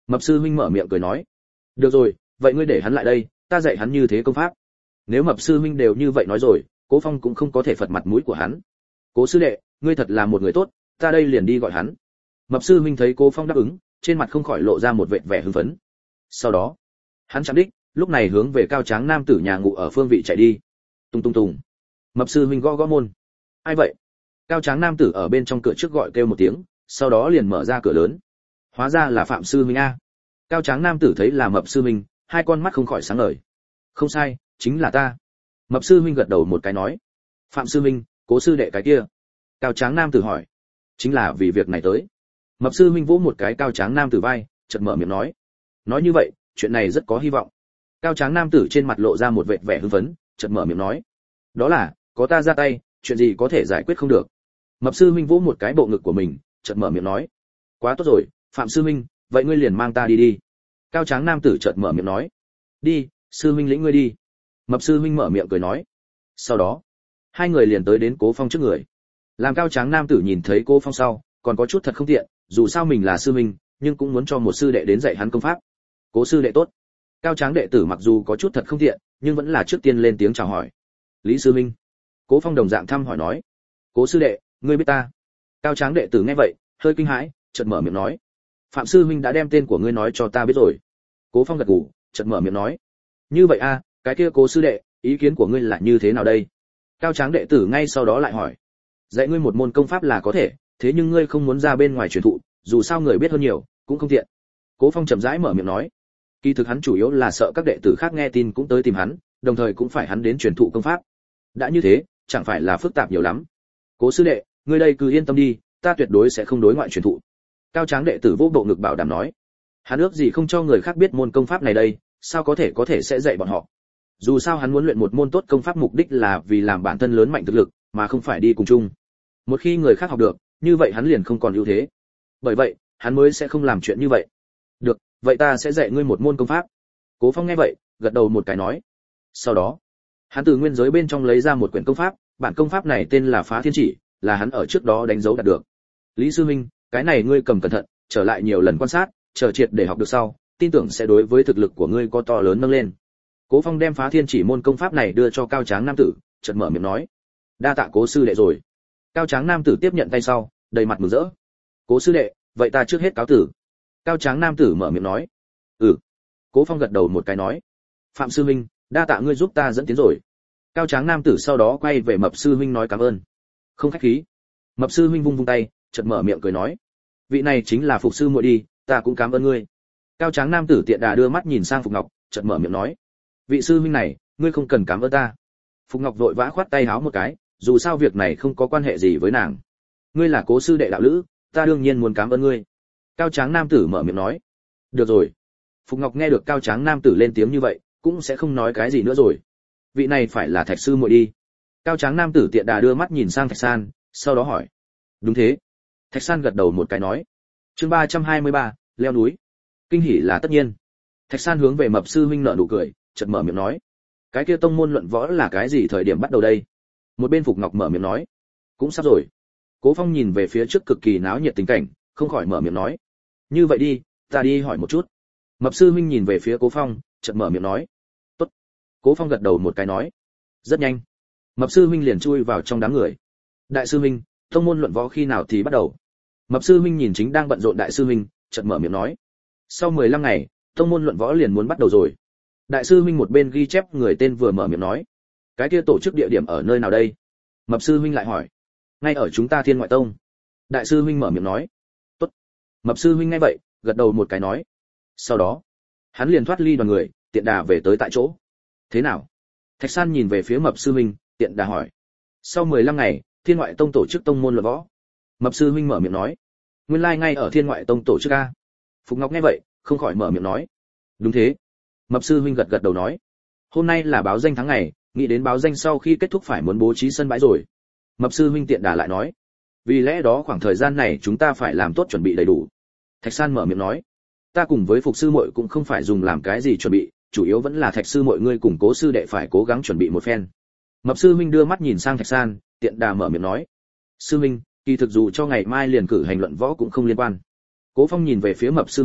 Mập sư huynh mở miệng cười nói. Được rồi, vậy ngươi để hắn lại đây, ta dạy hắn như thế công pháp. Nếu Mập sư huynh đều như vậy nói rồi, Cố Phong cũng không có thể phật mặt mũi của hắn. Cố sư đệ, ngươi thật là một người tốt, ta đây liền đi gọi hắn. Mập sư huynh thấy Cố Phong đáp ứng, trên mặt không khỏi lộ ra một vẻ vẻ hưng phấn. Sau đó, hắn chạm đích, lúc này hướng về cao tráng nam tử nhà ngủ ở phương vị chạy đi. Tung tung tung. Mập sư huynh gõ gõ môn. Ai vậy? Cao tráng nam tử ở bên trong cửa trước gọi kêu một tiếng, sau đó liền mở ra cửa lớn. Hóa ra là Phạm sư huynh a. Cao tráng nam tử thấy là Mập sư huynh, hai con mắt không khỏi sáng ngời. Không sai, chính là ta. Mập sư huynh gật đầu một cái nói. Phạm sư huynh, Cố sư đệ cái kia. Cao tráng nam tử hỏi. Chính là vì việc này tới. Mập sư huynh vỗ một cái cao tráng nam tử vai, chợt mở miệng nói. Nói như vậy, chuyện này rất có hy vọng. Cao tráng nam tử trên mặt lộ ra một vẻ vẻ hưng phấn, chợt mở miệng nói. Đó là, có ta ra tay, chuyện gì có thể giải quyết không được. Mập sư huynh vỗ một cái bộ ngực của mình, chợt mở miệng nói. Quá tốt rồi, Phạm sư huynh, vậy ngươi liền mang ta đi đi. Cao tráng nam tử chợt mở miệng nói. Đi, sư huynh lĩnh ngươi đi. Mập sư huynh mở miệng cười nói. Sau đó, hai người liền tới đến Cố Phong trước người. Làm cao tráng nam tử nhìn thấy Cố Phong sau, còn có chút thật không tiện, dù sao mình là sư huynh, nhưng cũng muốn cho một sư đệ đến dạy hắn công pháp. Cố sư đệ tốt. Cao tráng đệ tử mặc dù có chút thật không tiện, nhưng vẫn là trước tiên lên tiếng chào hỏi. Lý sư huynh. Cố Phong đồng dạng thăm hỏi nói. Cố sư đệ, ngươi biết ta? Cao tráng đệ tử nghe vậy, hơi kinh hãi, chợt mở miệng nói. Phạm sư huynh đã đem tên của ngươi nói cho ta biết rồi. Cố Phong gật gù, chợt mở miệng nói. Như vậy a, cái kia Cố sư đệ, ý kiến của ngươi là như thế nào đây? Cao tráng đệ tử ngay sau đó lại hỏi. Dạy ngươi một môn công pháp là có thể, thế nhưng ngươi không muốn ra bên ngoài truyền thụ, dù sao người biết hơn nhiều, cũng không tiện. Cố Phong chậm rãi mở miệng nói. Kỳ thực hắn chủ yếu là sợ các đệ tử khác nghe tin cũng tới tìm hắn, đồng thời cũng phải hắn đến truyền thụ công pháp. Đã như thế, chẳng phải là phức tạp nhiều lắm. Cố sư đệ, ngươi đây cứ yên tâm đi, ta tuyệt đối sẽ không đối ngoại truyền thụ. Cao tráng đệ tử vô bộ ngực bảo đảm nói. Hắn ước gì không cho người khác biết môn công pháp này đây, sao có thể có thể sẽ dạy bọn họ. Dù sao hắn muốn luyện một môn tốt công pháp mục đích là vì làm bản thân lớn mạnh thực lực, mà không phải đi cùng chung. Một khi người khác học được, như vậy hắn liền không còn ưu thế. Bởi vậy, hắn mới sẽ không làm chuyện như vậy. Được, vậy ta sẽ dạy ngươi một môn công pháp. Cố Phong nghe vậy, gật đầu một cái nói. Sau đó, hắn từ nguyên giới bên trong lấy ra một quyển công pháp, bản công pháp này tên là Phá Thiên Chỉ, là hắn ở trước đó đánh dấu đạt được. Lý sư huynh, cái này ngươi cầm cẩn thận, trở lại nhiều lần quan sát, chờ triệt để học được sau, tin tưởng sẽ đối với thực lực của ngươi có to lớn nâng lên. Cố Phong đem Phá Thiên Chỉ môn công pháp này đưa cho cao tráng nam tử, chợt mở miệng nói. Đa tạ Cố sư đệ rồi. Cao tráng nam tử tiếp nhận tay sau, đầy mặt mừng rỡ. Cố sư đệ, vậy ta trước hết cáo tử. Cao tráng nam tử mở miệng nói. Ừ. Cố Phong gật đầu một cái nói. Phạm sư huynh, đa tạ ngươi giúp ta dẫn tiến rồi. Cao tráng nam tử sau đó quay về Mập sư huynh nói cảm ơn. Không khách khí. Mập sư huynh vung vung tay, chợt mở miệng cười nói. Vị này chính là Phục sư muội đi, ta cũng cảm ơn ngươi. Cao tráng nam tử tiện đà đưa mắt nhìn sang Phục Ngọc, chợt mở miệng nói. Vị sư huynh này, ngươi không cần cảm ơn ta. Phục Ngọc vội vã khoát tay háo một cái, dù sao việc này không có quan hệ gì với nàng. Ngươi là Cố sư đệ đạo lữ, ta đương nhiên muốn cảm ơn ngươi. Cao tráng nam tử mở miệng nói. Được rồi. Phục Ngọc nghe được cao tráng nam tử lên tiếng như vậy, cũng sẽ không nói cái gì nữa rồi. Vị này phải là Thạch sư muội đi. Cao tráng nam tử tiện đà đưa mắt nhìn sang Thạch San, sau đó hỏi. Đúng thế. Thạch San gật đầu một cái nói. Chương ba trăm hai mươi ba, leo núi. Kinh hỉ là tất nhiên. Thạch San hướng về Mập sư huynh nở nụ cười, chợt mở miệng nói. Cái kia tông môn luận võ là cái gì thời điểm bắt đầu đây? Một bên Phục Ngọc mở miệng nói. Cũng sắp rồi. Cố Phong nhìn về phía trước cực kỳ náo nhiệt tình cảnh, không khỏi mở miệng nói. Như vậy đi, ta đi hỏi một chút. Mập sư huynh nhìn về phía Cố Phong, chợt mở miệng nói. Tốt. Cố Phong gật đầu một cái nói. Rất nhanh. Mập sư huynh liền chui vào trong đám người. Đại sư huynh, tông môn luận võ khi nào thì bắt đầu? Mập sư huynh nhìn chính đang bận rộn đại sư huynh, chợt mở miệng nói. Sau mười lăm ngày, tông môn luận võ liền muốn bắt đầu rồi. Đại sư huynh một bên ghi chép người tên vừa mở miệng nói. Cái kia tổ chức địa điểm ở nơi nào đây? Mập sư huynh lại hỏi. Ngay ở chúng ta Thiên Ngoại Tông. Đại sư huynh mở miệng nói. Tốt. Mập sư huynh nghe vậy, gật đầu một cái nói. Sau đó, hắn liền thoát ly đoàn người, tiện đà về tới tại chỗ. Thế nào? Thạch San nhìn về phía Mập sư huynh, tiện đà hỏi. Sau mười lăm ngày, Thiên Ngoại Tông tổ chức tông môn luận võ. Mập sư huynh mở miệng nói. Nguyên lai like ngay ở Thiên Ngoại Tông tổ chức a. Phục Ngọc nghe vậy, không khỏi mở miệng nói. Đúng thế. Mập sư huynh gật gật đầu nói. Hôm nay là báo danh tháng ngày, nghĩ đến báo danh sau khi kết thúc phải muốn bố trí sân bãi rồi. Mập sư huynh tiện đà lại nói. Vì lẽ đó khoảng thời gian này chúng ta phải làm tốt chuẩn bị đầy đủ. Thạch San mở miệng nói. Ta cùng với Phục sư muội cũng không phải dùng làm cái gì chuẩn bị, chủ yếu vẫn là Thạch sư muội ngươi cùng Cố sư đệ phải cố gắng chuẩn bị một phen. Mập sư huynh đưa mắt nhìn sang Thạch San, tiện đà mở miệng nói. Sư huynh, kỳ thực dù cho ngày mai liền cử hành luận võ cũng không liên quan. Cố Phong nhìn về phía Mập sư huynh,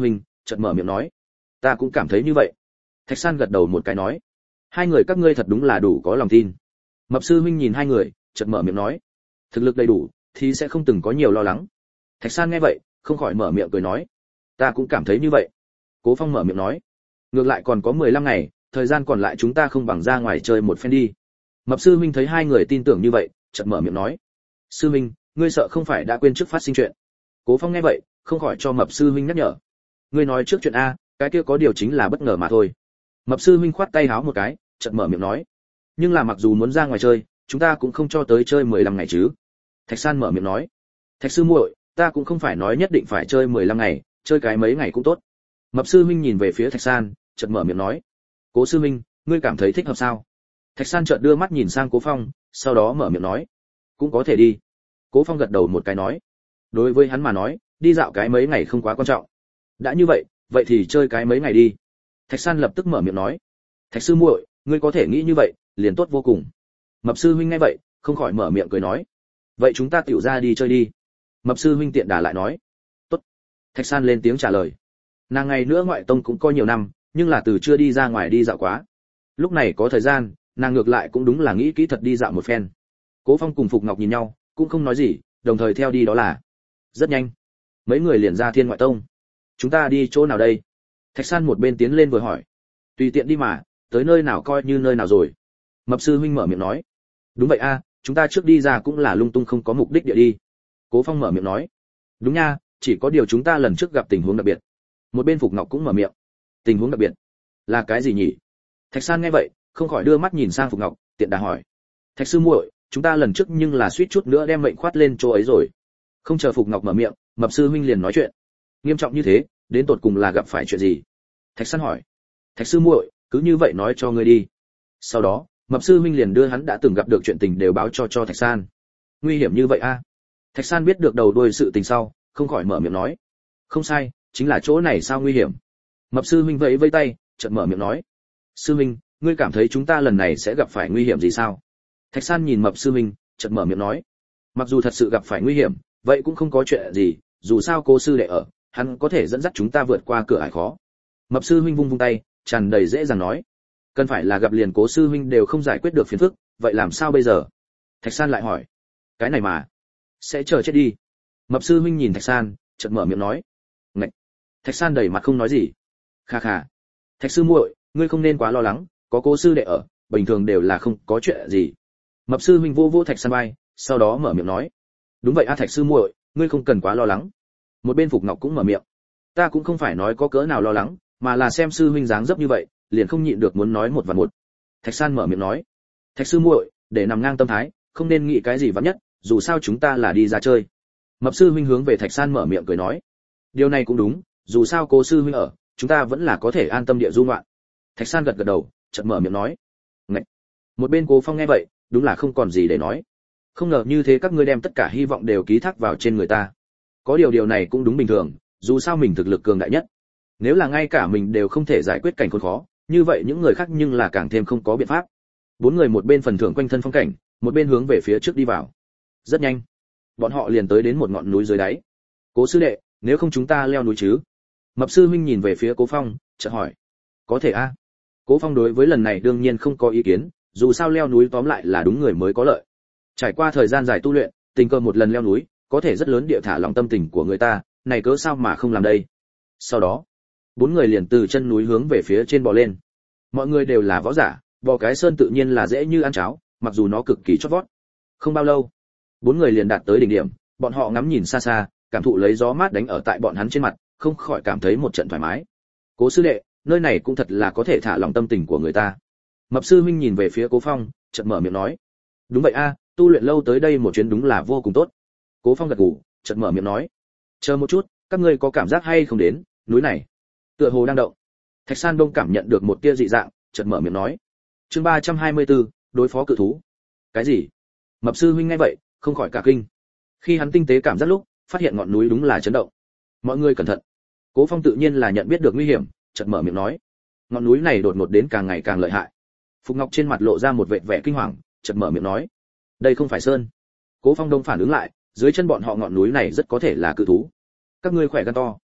chợt mở miệng nói, ta cũng cảm thấy như vậy. Thạch San gật đầu một cái nói, hai người các ngươi thật đúng là đủ có lòng tin. Mập sư huynh nhìn hai người, chợt mở miệng nói, thực lực đầy đủ thì sẽ không từng có nhiều lo lắng. Thạch San nghe vậy, không khỏi mở miệng cười nói, ta cũng cảm thấy như vậy. Cố Phong mở miệng nói, ngược lại còn có mười lăm ngày, thời gian còn lại chúng ta không bằng ra ngoài chơi một phen đi. Mập sư huynh thấy hai người tin tưởng như vậy, chợt mở miệng nói, sư huynh, ngươi sợ không phải đã quên trước phát sinh chuyện. Cố Phong nghe vậy, không khỏi cho mập sư huynh nhắc nhở, ngươi nói trước chuyện a, cái kia có điều chính là bất ngờ mà thôi. Mập sư huynh khoát tay háo một cái, chợt mở miệng nói, nhưng là mặc dù muốn ra ngoài chơi, chúng ta cũng không cho tới chơi mười lăm ngày chứ. Thạch San mở miệng nói, Thạch sư muội, ta cũng không phải nói nhất định phải chơi mười lăm ngày, chơi cái mấy ngày cũng tốt. Mập sư huynh nhìn về phía Thạch San, chợt mở miệng nói, Cố sư huynh, ngươi cảm thấy thích hợp sao? Thạch San chợt đưa mắt nhìn sang Cố Phong, sau đó mở miệng nói, cũng có thể đi. Cố Phong gật đầu một cái nói, đối với hắn mà nói, đi dạo cái mấy ngày không quá quan trọng. Đã như vậy, vậy thì chơi cái mấy ngày đi. Thạch San lập tức mở miệng nói, Thạch sư muội, ngươi có thể nghĩ như vậy, liền tốt vô cùng. Mập sư huynh nghe vậy, không khỏi mở miệng cười nói, vậy chúng ta tiểu ra đi chơi đi. Mập sư huynh tiện đà lại nói, tốt. Thạch San lên tiếng trả lời, nàng ngày nữa ngoại tông cũng coi nhiều năm, nhưng là từ chưa đi ra ngoài đi dạo quá. Lúc này có thời gian, nàng ngược lại cũng đúng là nghĩ kỹ thật đi dạo một phen. Cố Phong cùng Phục Ngọc nhìn nhau, cũng không nói gì, đồng thời theo đi đó là. Rất nhanh, mấy người liền ra Thiên Ngoại Tông. Chúng ta đi chỗ nào đây? Thạch San một bên tiến lên vừa hỏi. Tùy tiện đi mà, tới nơi nào coi như nơi nào rồi. Mập sư huynh mở miệng nói. Đúng vậy a, chúng ta trước đi ra cũng là lung tung không có mục đích địa đi. Cố Phong mở miệng nói. Đúng nha, chỉ có điều chúng ta lần trước gặp tình huống đặc biệt. Một bên Phục Ngọc cũng mở miệng. Tình huống đặc biệt? Là cái gì nhỉ? Thạch San nghe vậy, không khỏi đưa mắt nhìn sang Phục Ngọc, tiện đà hỏi. Thạch sư muội, chúng ta lần trước nhưng là suýt chút nữa đem mệnh khoát lên chỗ ấy rồi. Không chờ Phục Ngọc mở miệng, Mập sư huynh liền nói chuyện. Nghiêm trọng như thế, đến tột cùng là gặp phải chuyện gì? Thạch San hỏi. Thạch sư muội, cứ như vậy nói cho ngươi đi. Sau đó, Mập sư huynh liền đưa hắn đã từng gặp được chuyện tình đều báo cho cho Thạch San. Nguy hiểm như vậy a? Thạch San biết được đầu đuôi sự tình sau, không khỏi mở miệng nói. Không sai, chính là chỗ này sao nguy hiểm. Mập sư huynh vẫy vẫy tay, chợt mở miệng nói. Sư huynh, ngươi cảm thấy chúng ta lần này sẽ gặp phải nguy hiểm gì sao? Thạch San nhìn Mập sư huynh, chợt mở miệng nói. Mặc dù thật sự gặp phải nguy hiểm, vậy cũng không có chuyện gì, dù sao cô sư đệ ở, hắn có thể dẫn dắt chúng ta vượt qua cửa ải khó. Mập sư huynh vung vung tay, tràn đầy dễ dàng nói. Cần phải là gặp liền Cố sư huynh đều không giải quyết được phiền phức, vậy làm sao bây giờ? Thạch San lại hỏi. Cái này mà, sẽ chờ chết đi. Mập sư huynh nhìn Thạch San, chợt mở miệng nói. Ngậy. Thạch San đầy mặt không nói gì. Kha kha. Thạch sư muội, ngươi không nên quá lo lắng, có Cố sư đệ ở, bình thường đều là không có chuyện gì. Mập sư huynh vô vô Thạch San vai, sau đó mở miệng nói. Đúng vậy a Thạch sư muội, ngươi không cần quá lo lắng. Một bên Phục Ngọc cũng mở miệng. Ta cũng không phải nói có cỡ nào lo lắng, mà là xem sư huynh dáng dấp như vậy, liền không nhịn được muốn nói một và một. Thạch San mở miệng nói. Thạch sư muội, để nằm ngang tâm thái, không nên nghĩ cái gì vắn nhất, dù sao chúng ta là đi ra chơi. Mập sư huynh hướng về Thạch San mở miệng cười nói. Điều này cũng đúng, dù sao Cố sư huynh ở, chúng ta vẫn là có thể an tâm địa du ngoạn. Thạch San gật gật đầu, chợt mở miệng nói. Ngậy. Một bên Cố Phong nghe vậy, đúng là không còn gì để nói. Không ngờ như thế các ngươi đem tất cả hy vọng đều ký thác vào trên người ta. Có điều điều này cũng đúng bình thường, dù sao mình thực lực cường đại nhất. Nếu là ngay cả mình đều không thể giải quyết cảnh khốn khó, như vậy những người khác nhưng là càng thêm không có biện pháp. Bốn người một bên phần thưởng quanh thân phong cảnh, một bên hướng về phía trước đi vào. Rất nhanh, bọn họ liền tới đến một ngọn núi dưới đáy. Cố sư đệ, nếu không chúng ta leo núi chứ? Mập sư huynh nhìn về phía Cố Phong, chợt hỏi. Có thể a. Cố Phong đối với lần này đương nhiên không có ý kiến, dù sao leo núi tóm lại là đúng người mới có lợi. Trải qua thời gian dài tu luyện, tình cờ một lần leo núi, có thể rất lớn địa thả lòng tâm tình của người ta, này cớ sao mà không làm đây. Sau đó, bốn người liền từ chân núi hướng về phía trên bò lên. Mọi người đều là võ giả, bò cái sơn tự nhiên là dễ như ăn cháo, mặc dù nó cực kỳ chót vót. Không bao lâu, bốn người liền đạt tới đỉnh điểm, bọn họ ngắm nhìn xa xa, cảm thụ lấy gió mát đánh ở tại bọn hắn trên mặt, không khỏi cảm thấy một trận thoải mái. Cố sư đệ, nơi này cũng thật là có thể thả lòng tâm tình của người ta. Mập sư huynh nhìn về phía Cố Phong, chợt mở miệng nói. Đúng vậy a, tu luyện lâu tới đây một chuyến đúng là vô cùng tốt. Cố Phong gật gù, chợt mở miệng nói. Chờ một chút, các ngươi có cảm giác hay không đến, núi này tựa hồ đang động. Thạch San Đông cảm nhận được một tia dị dạng, chợt mở miệng nói. Chương ba trăm hai mươi tư, đối phó cự thú. Cái gì? Mập sư huynh nghe vậy, không khỏi cả kinh. Khi hắn tinh tế cảm giác lúc, phát hiện ngọn núi đúng là chấn động. Mọi người cẩn thận. Cố Phong tự nhiên là nhận biết được nguy hiểm, chợt mở miệng nói. Ngọn núi này đột ngột đến càng ngày càng lợi hại. Phục Ngọc trên mặt lộ ra một vệt vẻ kinh hoàng, chợt mở miệng nói. Đây không phải sơn. Cố Phong Đông phản ứng lại, dưới chân bọn họ ngọn núi này rất có thể là cự thú. Các ngươi khỏe gan to.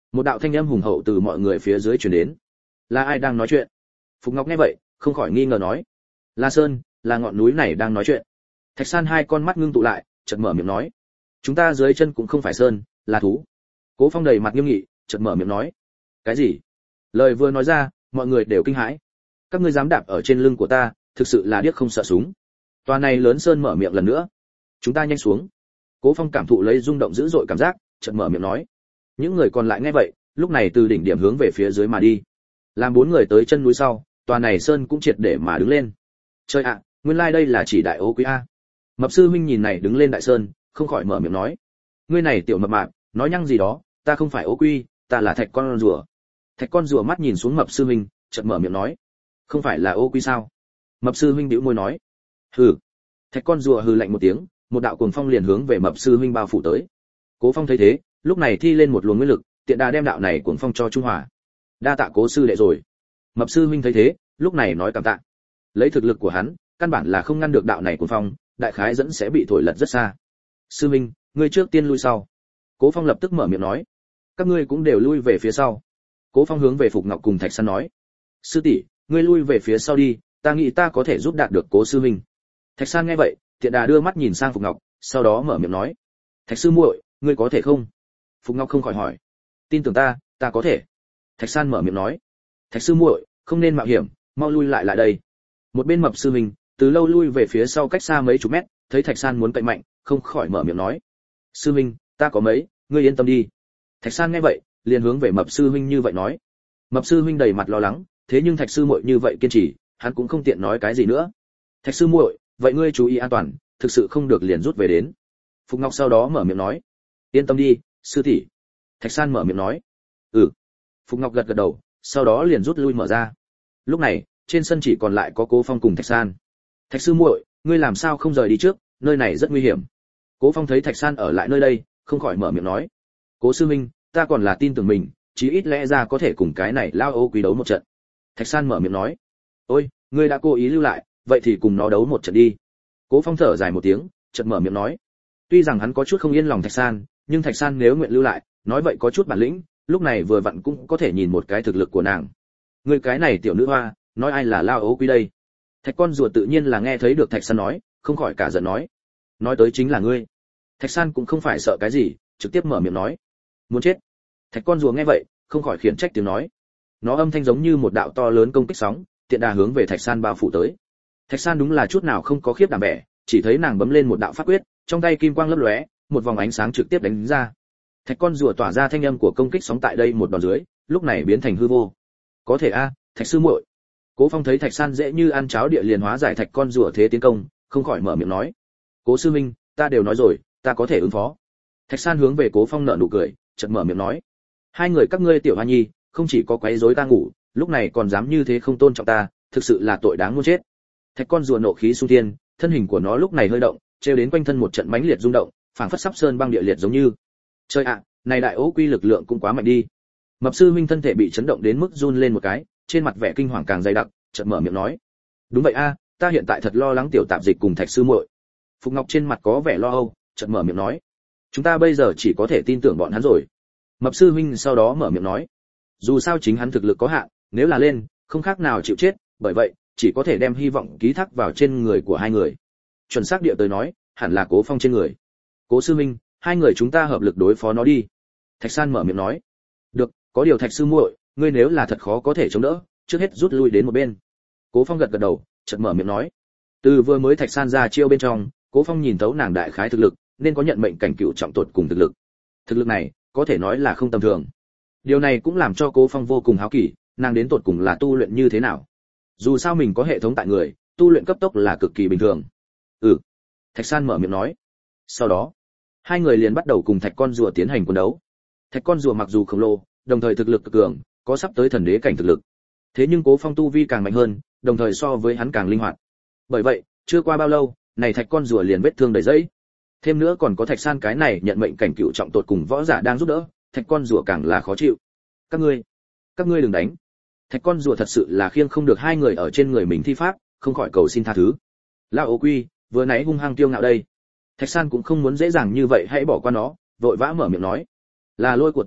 Một đạo thanh âm hùng hậu từ mọi người phía dưới truyền đến. Là ai đang nói chuyện? Phục Ngọc nghe vậy, không khỏi nghi ngờ nói. La Sơn, là ngọn núi này đang nói chuyện. Thạch San hai con mắt ngưng tụ lại, chợt mở miệng nói. Chúng ta dưới chân cũng không phải sơn, là thú. Cố Phong đầy mặt nghiêm nghị, chợt mở miệng nói. Cái gì? Lời vừa nói ra, mọi người đều kinh hãi. Các ngươi dám đạp ở trên lưng của ta, thực sự là điếc không sợ súng. Tòa này lớn sơn mở miệng lần nữa. Chúng ta nhanh xuống. Cố Phong cảm thụ lấy rung động dữ dội cảm giác, chợt mở miệng nói. Những người còn lại nghe vậy, lúc này từ đỉnh điểm hướng về phía dưới mà đi. Làm bốn người tới chân núi sau, tòa này sơn cũng triệt để mà đứng lên. Trời ạ, nguyên lai đây là chỉ đại ô quý a. Mập sư huynh nhìn này đứng lên đại sơn, không khỏi mở miệng nói. Ngươi này tiểu mập mạp, nói nhăng gì đó, ta không phải ô quy, ta là thạch con rùa. Thạch con rùa mắt nhìn xuống mập sư huynh, chợt mở miệng nói. Không phải là ô quy sao? Mập sư huynh bĩu môi nói. Hừ. Thạch con rùa hừ lạnh một tiếng, một đạo cuồng phong liền hướng về mập sư huynh bao phủ tới. Cố Phong thấy thế, lúc này thi lên một luồng nguyên lực, tiện đà đem đạo này cuồng phong cho trung hòa. Đa tạ Cố sư đệ rồi. Mập sư huynh thấy thế, lúc này nói cảm tạ. Lấy thực lực của hắn, căn bản là không ngăn được đạo này cuồng phong, đại khái dẫn sẽ bị thổi lật rất xa. Sư huynh, ngươi trước tiên lui sau. Cố Phong lập tức mở miệng nói. Các ngươi cũng đều lui về phía sau. Cố Phong hướng về Phục Ngọc cùng Thạch San nói. Sư tỷ, ngươi lui về phía sau đi, ta nghĩ ta có thể giúp đạt được Cố sư huynh. Thạch San nghe vậy, tiện đà đưa mắt nhìn sang Phục Ngọc, sau đó mở miệng nói. Thạch sư muội, ngươi có thể không? Phục Ngọc không khỏi hỏi. Tin tưởng ta, ta có thể. Thạch San mở miệng nói. Thạch sư muội, không nên mạo hiểm, mau lui lại lại đây. Một bên mập sư huynh, từ lâu lui về phía sau cách xa mấy chục mét, thấy Thạch San muốn cậy mạnh, không khỏi mở miệng nói. Sư huynh, ta có mấy, ngươi yên tâm đi. Thạch San nghe vậy, liền hướng về mập sư huynh như vậy nói. Mập sư huynh đầy mặt lo lắng, thế nhưng Thạch sư muội như vậy kiên trì, hắn cũng không tiện nói cái gì nữa. Thạch sư muội, vậy ngươi chú ý an toàn, thực sự không được liền rút về đến. Phục Ngọc sau đó mở miệng nói. Yên tâm đi, sư tỷ. Thạch San mở miệng nói. Ừ. Phục Ngọc gật gật đầu, sau đó liền rút lui mở ra. Lúc này, trên sân chỉ còn lại có Cố Phong cùng Thạch San. Thạch sư muội, ngươi làm sao không rời đi trước, nơi này rất nguy hiểm. Cố Phong thấy Thạch San ở lại nơi đây, không khỏi mở miệng nói. Cố sư minh, ta còn là tin tưởng mình, chí ít lẽ ra có thể cùng cái này lao ô quý đấu một trận. Thạch San mở miệng nói. Ôi, ngươi đã cố ý lưu lại, vậy thì cùng nó đấu một trận đi. Cố Phong thở dài một tiếng, chợt mở miệng nói. Tuy rằng hắn có chút không yên lòng Thạch San, nhưng Thạch San nếu nguyện lưu lại, nói vậy có chút bản lĩnh, lúc này vừa vặn cũng có thể nhìn một cái thực lực của nàng. Ngươi cái này tiểu nữ hoa, nói ai là lao ấu quý đây? Thạch con rùa tự nhiên là nghe thấy được Thạch San nói, không khỏi cả giận nói. Nói tới chính là ngươi. Thạch San cũng không phải sợ cái gì, trực tiếp mở miệng nói. Muốn chết. Thạch con rùa nghe vậy, không khỏi khiển trách tiếng nói. Nó âm thanh giống như một đạo to lớn công kích sóng, tiện đà hướng về Thạch San bao phủ tới. Thạch San đúng là chút nào không có khiếp đảm bẻ, chỉ thấy nàng bấm lên một đạo pháp quyết, trong tay kim quang lấp lóe, một vòng ánh sáng trực tiếp đánh ra. Thạch con rùa tỏa ra thanh âm của công kích sóng tại đây một đòn dưới, lúc này biến thành hư vô. Có thể a, Thạch sư muội. Cố Phong thấy Thạch San dễ như ăn cháo địa liền hóa giải Thạch con rùa thế tiến công, không khỏi mở miệng nói. Cố sư minh, ta đều nói rồi, ta có thể ứng phó. Thạch San hướng về Cố Phong nở nụ cười, chợt mở miệng nói. Hai người các ngươi tiểu hoa nhi, không chỉ có quấy rối ta ngủ, lúc này còn dám như thế không tôn trọng ta, thực sự là tội đáng muôn chết. Thạch con rùa nộ khí xung thiên, thân hình của nó lúc này hơi động, treo đến quanh thân một trận mãnh liệt rung động, phảng phất sắp sơn băng địa liệt giống như. Trời ạ, này đại ố quy lực lượng cũng quá mạnh đi. Mập sư huynh thân thể bị chấn động đến mức run lên một cái, trên mặt vẻ kinh hoàng càng dày đặc, chợt mở miệng nói. Đúng vậy a, ta hiện tại thật lo lắng tiểu tạp dịch cùng Thạch sư muội. Phục Ngọc trên mặt có vẻ lo âu, chợt mở miệng nói. Chúng ta bây giờ chỉ có thể tin tưởng bọn hắn rồi. Mập sư huynh sau đó mở miệng nói. Dù sao chính hắn thực lực có hạn, nếu là lên, không khác nào chịu chết, bởi vậy, chỉ có thể đem hy vọng ký thác vào trên người của hai người. Chuẩn xác địa tới nói, hẳn là Cố Phong trên người. Cố sư huynh, hai người chúng ta hợp lực đối phó nó đi. Thạch San mở miệng nói. Được, có điều Thạch sư muội, ngươi nếu là thật khó có thể chống đỡ, trước hết rút lui đến một bên. Cố Phong gật gật đầu, chợt mở miệng nói. Từ vừa mới Thạch San ra chiêu bên trong, Cố Phong nhìn thấu nàng đại khái thực lực, nên có nhận mệnh cảnh cựu trọng tột cùng thực lực. Thực lực này, có thể nói là không tầm thường. Điều này cũng làm cho Cố Phong vô cùng háo kỳ, nàng đến tột cùng là tu luyện như thế nào. Dù sao mình có hệ thống tại người, tu luyện cấp tốc là cực kỳ bình thường. Ừ. Thạch San mở miệng nói. Sau đó, hai người liền bắt đầu cùng Thạch con rùa tiến hành quân đấu. Thạch con rùa mặc dù khổng lồ, đồng thời thực lực cực cường, có sắp tới thần đế cảnh thực lực. Thế nhưng Cố Phong tu vi càng mạnh hơn, đồng thời so với hắn càng linh hoạt. Bởi vậy, chưa qua bao lâu, này Thạch con rùa liền vết thương đầy dẫy. Thêm nữa còn có Thạch San cái này nhận mệnh cảnh cựu trọng tột cùng võ giả đang giúp đỡ, Thạch con rùa càng là khó chịu. Các ngươi, các ngươi đừng đánh. Thạch con rùa thật sự là khiêng không được hai người ở trên người mình thi pháp, không khỏi cầu xin tha thứ. Lão Ô Quy, vừa nãy hung hăng tiêu ngạo đây. Thạch San cũng không muốn dễ dàng như vậy hãy bỏ qua nó, vội vã mở miệng nói. Là lỗi của ta,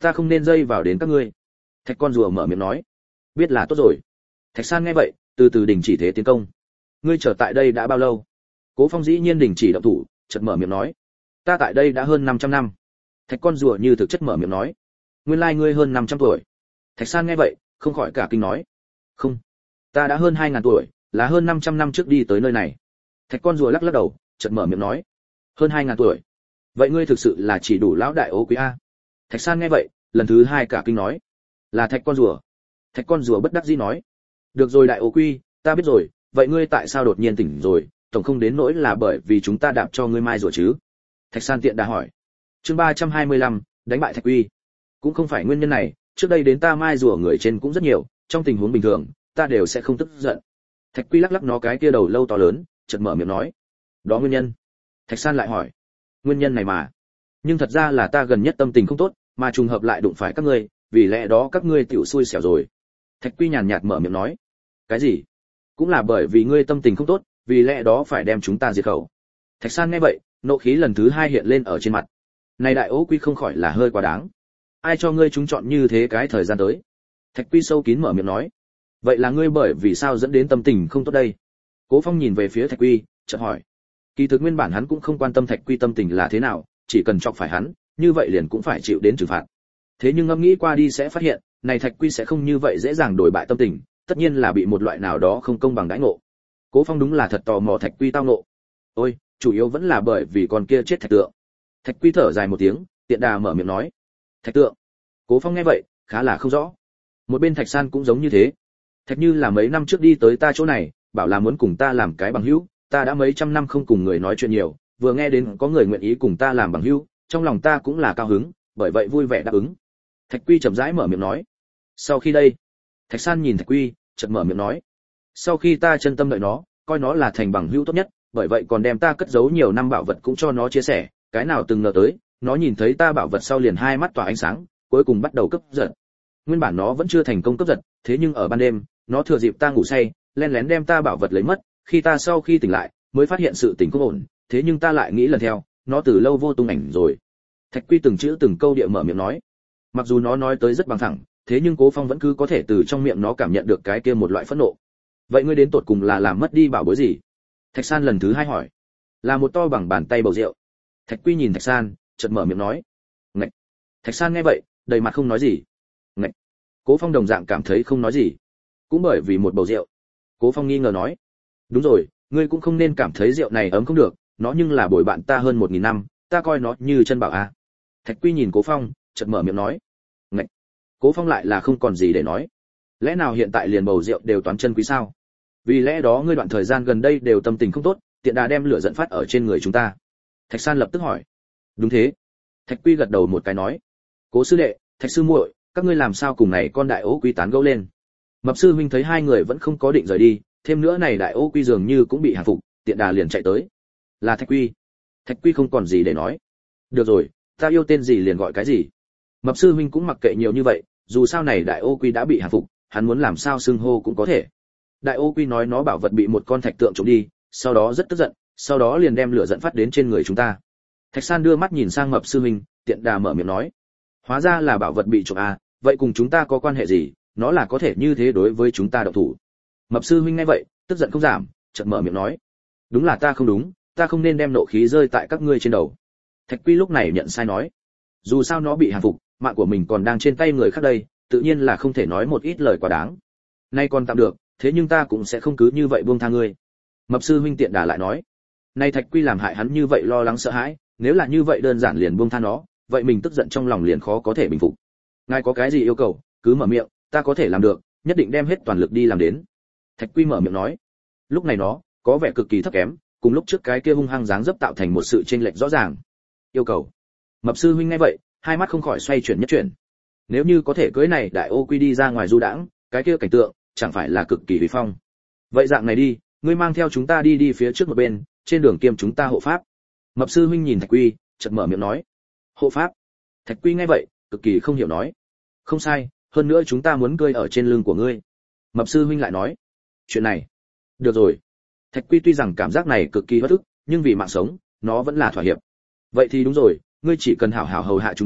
ta không nên dây vào đến các ngươi. Thạch con rùa mở miệng nói. Biết là tốt rồi. Thạch San nghe vậy, từ từ đình chỉ thế tiến công. Ngươi trở tại đây đã bao lâu? Cố Phong dĩ nhiên đình chỉ động thủ, chợt mở miệng nói. Ta tại đây đã hơn năm trăm năm. Thạch con rùa như thực chất mở miệng nói. Nguyên lai ngươi hơn năm trăm tuổi. Thạch San nghe vậy, không khỏi cả kinh nói. Không, ta đã hơn hai ngàn tuổi, là hơn năm trăm năm trước đi tới nơi này. Thạch con rùa lắc lắc đầu, chợt mở miệng nói. Hơn hai ngàn tuổi. Vậy ngươi thực sự là chỉ đủ lão đại ố quý a. Thạch San nghe vậy, lần thứ hai cả kinh nói. Là Thạch con rùa. Thạch con rùa bất đắc dĩ nói. Được rồi đại ố quy, ta biết rồi, vậy ngươi tại sao đột nhiên tỉnh rồi, tổng không đến nỗi là bởi vì chúng ta đạp cho ngươi mai rùa chứ? Thạch San tiện đã hỏi. Chương ba trăm hai mươi lăm, đánh bại Thạch Quy. Cũng không phải nguyên nhân này, trước đây đến ta mai rùa người trên cũng rất nhiều, trong tình huống bình thường, ta đều sẽ không tức giận. Thạch Quy lắc lắc nó cái kia đầu lâu to lớn, chợt mở miệng nói. Đó nguyên nhân? Thạch San lại hỏi. Nguyên nhân này mà. Nhưng thật ra là ta gần nhất tâm tình không tốt, mà trùng hợp lại đụng phải các ngươi, vì lẽ đó các ngươi tiểu xui xẻo rồi. Thạch Quy nhàn nhạt mở miệng nói. Cái gì? Cũng là bởi vì ngươi tâm tình không tốt, vì lẽ đó phải đem chúng ta diệt khẩu. Thạch San nghe vậy, nộ khí lần thứ hai hiện lên ở trên mặt. Này đại ố quy không khỏi là hơi quá đáng. Ai cho ngươi chúng chọn như thế cái thời gian tới? Thạch Quy sâu kín mở miệng nói. Vậy là ngươi bởi vì sao dẫn đến tâm tình không tốt đây? Cố Phong nhìn về phía Thạch Quy, chợt hỏi. Kỳ thực nguyên bản hắn cũng không quan tâm Thạch Quy tâm tình là thế nào, chỉ cần chọc phải hắn, như vậy liền cũng phải chịu đến trừng phạt. Thế nhưng ngẫm nghĩ qua đi sẽ phát hiện, này Thạch Quy sẽ không như vậy dễ dàng đổi bại tâm tình, tất nhiên là bị một loại nào đó không công bằng đãi ngộ. Cố Phong đúng là thật tò mò Thạch Quy tao ngộ. Ôi, chủ yếu vẫn là bởi vì con kia chết Thạch Tượng. Thạch Quy thở dài một tiếng, tiện đà mở miệng nói. Thạch Tượng. Cố Phong nghe vậy, khá là không rõ. Một bên Thạch San cũng giống như thế. Thạch Như là mấy năm trước đi tới ta chỗ này, bảo là muốn cùng ta làm cái bằng hữu, ta đã mấy trăm năm không cùng người nói chuyện nhiều, vừa nghe đến có người nguyện ý cùng ta làm bằng hữu, trong lòng ta cũng là cao hứng, bởi vậy vui vẻ đáp ứng. Thạch Quy chậm rãi mở miệng nói. Sau khi đây, Thạch San nhìn Thạch Quy, chợt mở miệng nói. Sau khi ta chân tâm đợi nó, coi nó là thành bằng hữu tốt nhất, bởi vậy còn đem ta cất giấu nhiều năm bảo vật cũng cho nó chia sẻ, cái nào từng ngờ tới, nó nhìn thấy ta bảo vật sau liền hai mắt tỏa ánh sáng, cuối cùng bắt đầu cướp giật. Nguyên bản nó vẫn chưa thành công cướp giật, thế nhưng ở ban đêm, nó thừa dịp ta ngủ say, lén lén đem ta bảo vật lấy mất, khi ta sau khi tỉnh lại, mới phát hiện sự tình không ổn, thế nhưng ta lại nghĩ lần theo, nó từ lâu vô tung ảnh rồi. Thạch Quy từng chữ từng câu địa mở miệng nói. Mặc dù nó nói tới rất bằng thẳng, thế nhưng Cố Phong vẫn cứ có thể từ trong miệng nó cảm nhận được cái kia một loại phẫn nộ. Vậy ngươi đến tột cùng là làm mất đi bảo bối gì? Thạch San lần thứ hai hỏi. Là một to bằng bàn tay bầu rượu. Thạch Quy nhìn Thạch San, chợt mở miệng nói. Ngạch. Thạch San nghe vậy, đầy mặt không nói gì. Ngạch. Cố Phong đồng dạng cảm thấy không nói gì. Cũng bởi vì một bầu rượu. Cố Phong nghi ngờ nói. Đúng rồi, ngươi cũng không nên cảm thấy rượu này ấm không được, nó nhưng là bồi bạn ta hơn một nghìn năm, ta coi nó như chân bảo a. Thạch Quy nhìn Cố Phong, chợt mở miệng nói. Ngạch. Cố Phong lại là không còn gì để nói. Lẽ nào hiện tại liền bầu rượu đều toán chân quý sao? Vì lẽ đó ngươi đoạn thời gian gần đây đều tâm tình không tốt, tiện đà đem lửa giận phát ở trên người chúng ta. Thạch San lập tức hỏi. Đúng thế. Thạch Quy gật đầu một cái nói. Cố sư đệ, Thạch sư muội, các ngươi làm sao cùng này con đại ố quy tán gẫu lên? Mập sư huynh thấy hai người vẫn không có định rời đi, thêm nữa này đại ố quy dường như cũng bị hàng phục, tiện đà liền chạy tới. Là Thạch Quy. Thạch Quy không còn gì để nói. Được rồi, ta yêu tên gì liền gọi cái gì. Mập sư huynh cũng mặc kệ nhiều như vậy, dù sao này đại ô quy đã bị hàng phục, hắn muốn làm sao xưng hô cũng có thể. Đại ô quy nói nó bảo vật bị một con thạch tượng trộm đi, sau đó rất tức giận, sau đó liền đem lửa giận phát đến trên người chúng ta. Thạch San đưa mắt nhìn sang mập sư huynh, tiện đà mở miệng nói. Hóa ra là bảo vật bị trộm à, vậy cùng chúng ta có quan hệ gì, nó là có thể như thế đối với chúng ta động thủ. Mập sư huynh nghe vậy, tức giận không giảm, chợt mở miệng nói. Đúng là ta không đúng, ta không nên đem nộ khí rơi tại các ngươi trên đầu. Thạch Quy lúc này nhận sai nói. Dù sao nó bị hàng phục, mạng của mình còn đang trên tay người khác đây, tự nhiên là không thể nói một ít lời quá đáng. Nay còn tạm được, thế nhưng ta cũng sẽ không cứ như vậy buông tha ngươi. Mập sư huynh tiện đà lại nói. Nay Thạch Quy làm hại hắn như vậy lo lắng sợ hãi, nếu là như vậy đơn giản liền buông tha nó, vậy mình tức giận trong lòng liền khó có thể bình phục. Ngài có cái gì yêu cầu, cứ mở miệng, ta có thể làm được, nhất định đem hết toàn lực đi làm đến. Thạch Quy mở miệng nói. Lúc này nó có vẻ cực kỳ thấp kém, cùng lúc trước cái kia hung hăng dáng dấp tạo thành một sự chênh lệch rõ ràng. Yêu cầu. Mập sư huynh nghe vậy, hai mắt không khỏi xoay chuyển nhất chuyển. Nếu như có thể cưới này đại ô quy đi ra ngoài du đãng, cái kia cảnh tượng chẳng phải là cực kỳ uy phong. Vậy dạng này đi, ngươi mang theo chúng ta đi đi phía trước một bên, trên đường kiêm chúng ta hộ pháp. Mập sư huynh nhìn Thạch Quy, chợt mở miệng nói. Hộ pháp? Thạch Quy nghe vậy, cực kỳ không hiểu nói. Không sai, hơn nữa chúng ta muốn cưỡi ở trên lưng của ngươi. Mập sư huynh lại nói. Chuyện này, được rồi. Thạch Quy tuy rằng cảm giác này cực kỳ bất ức, nhưng vì mạng sống, nó vẫn là thỏa hiệp. Vậy thì đúng rồi, ngươi chỉ cần hảo hảo hầu hạ chúng ta,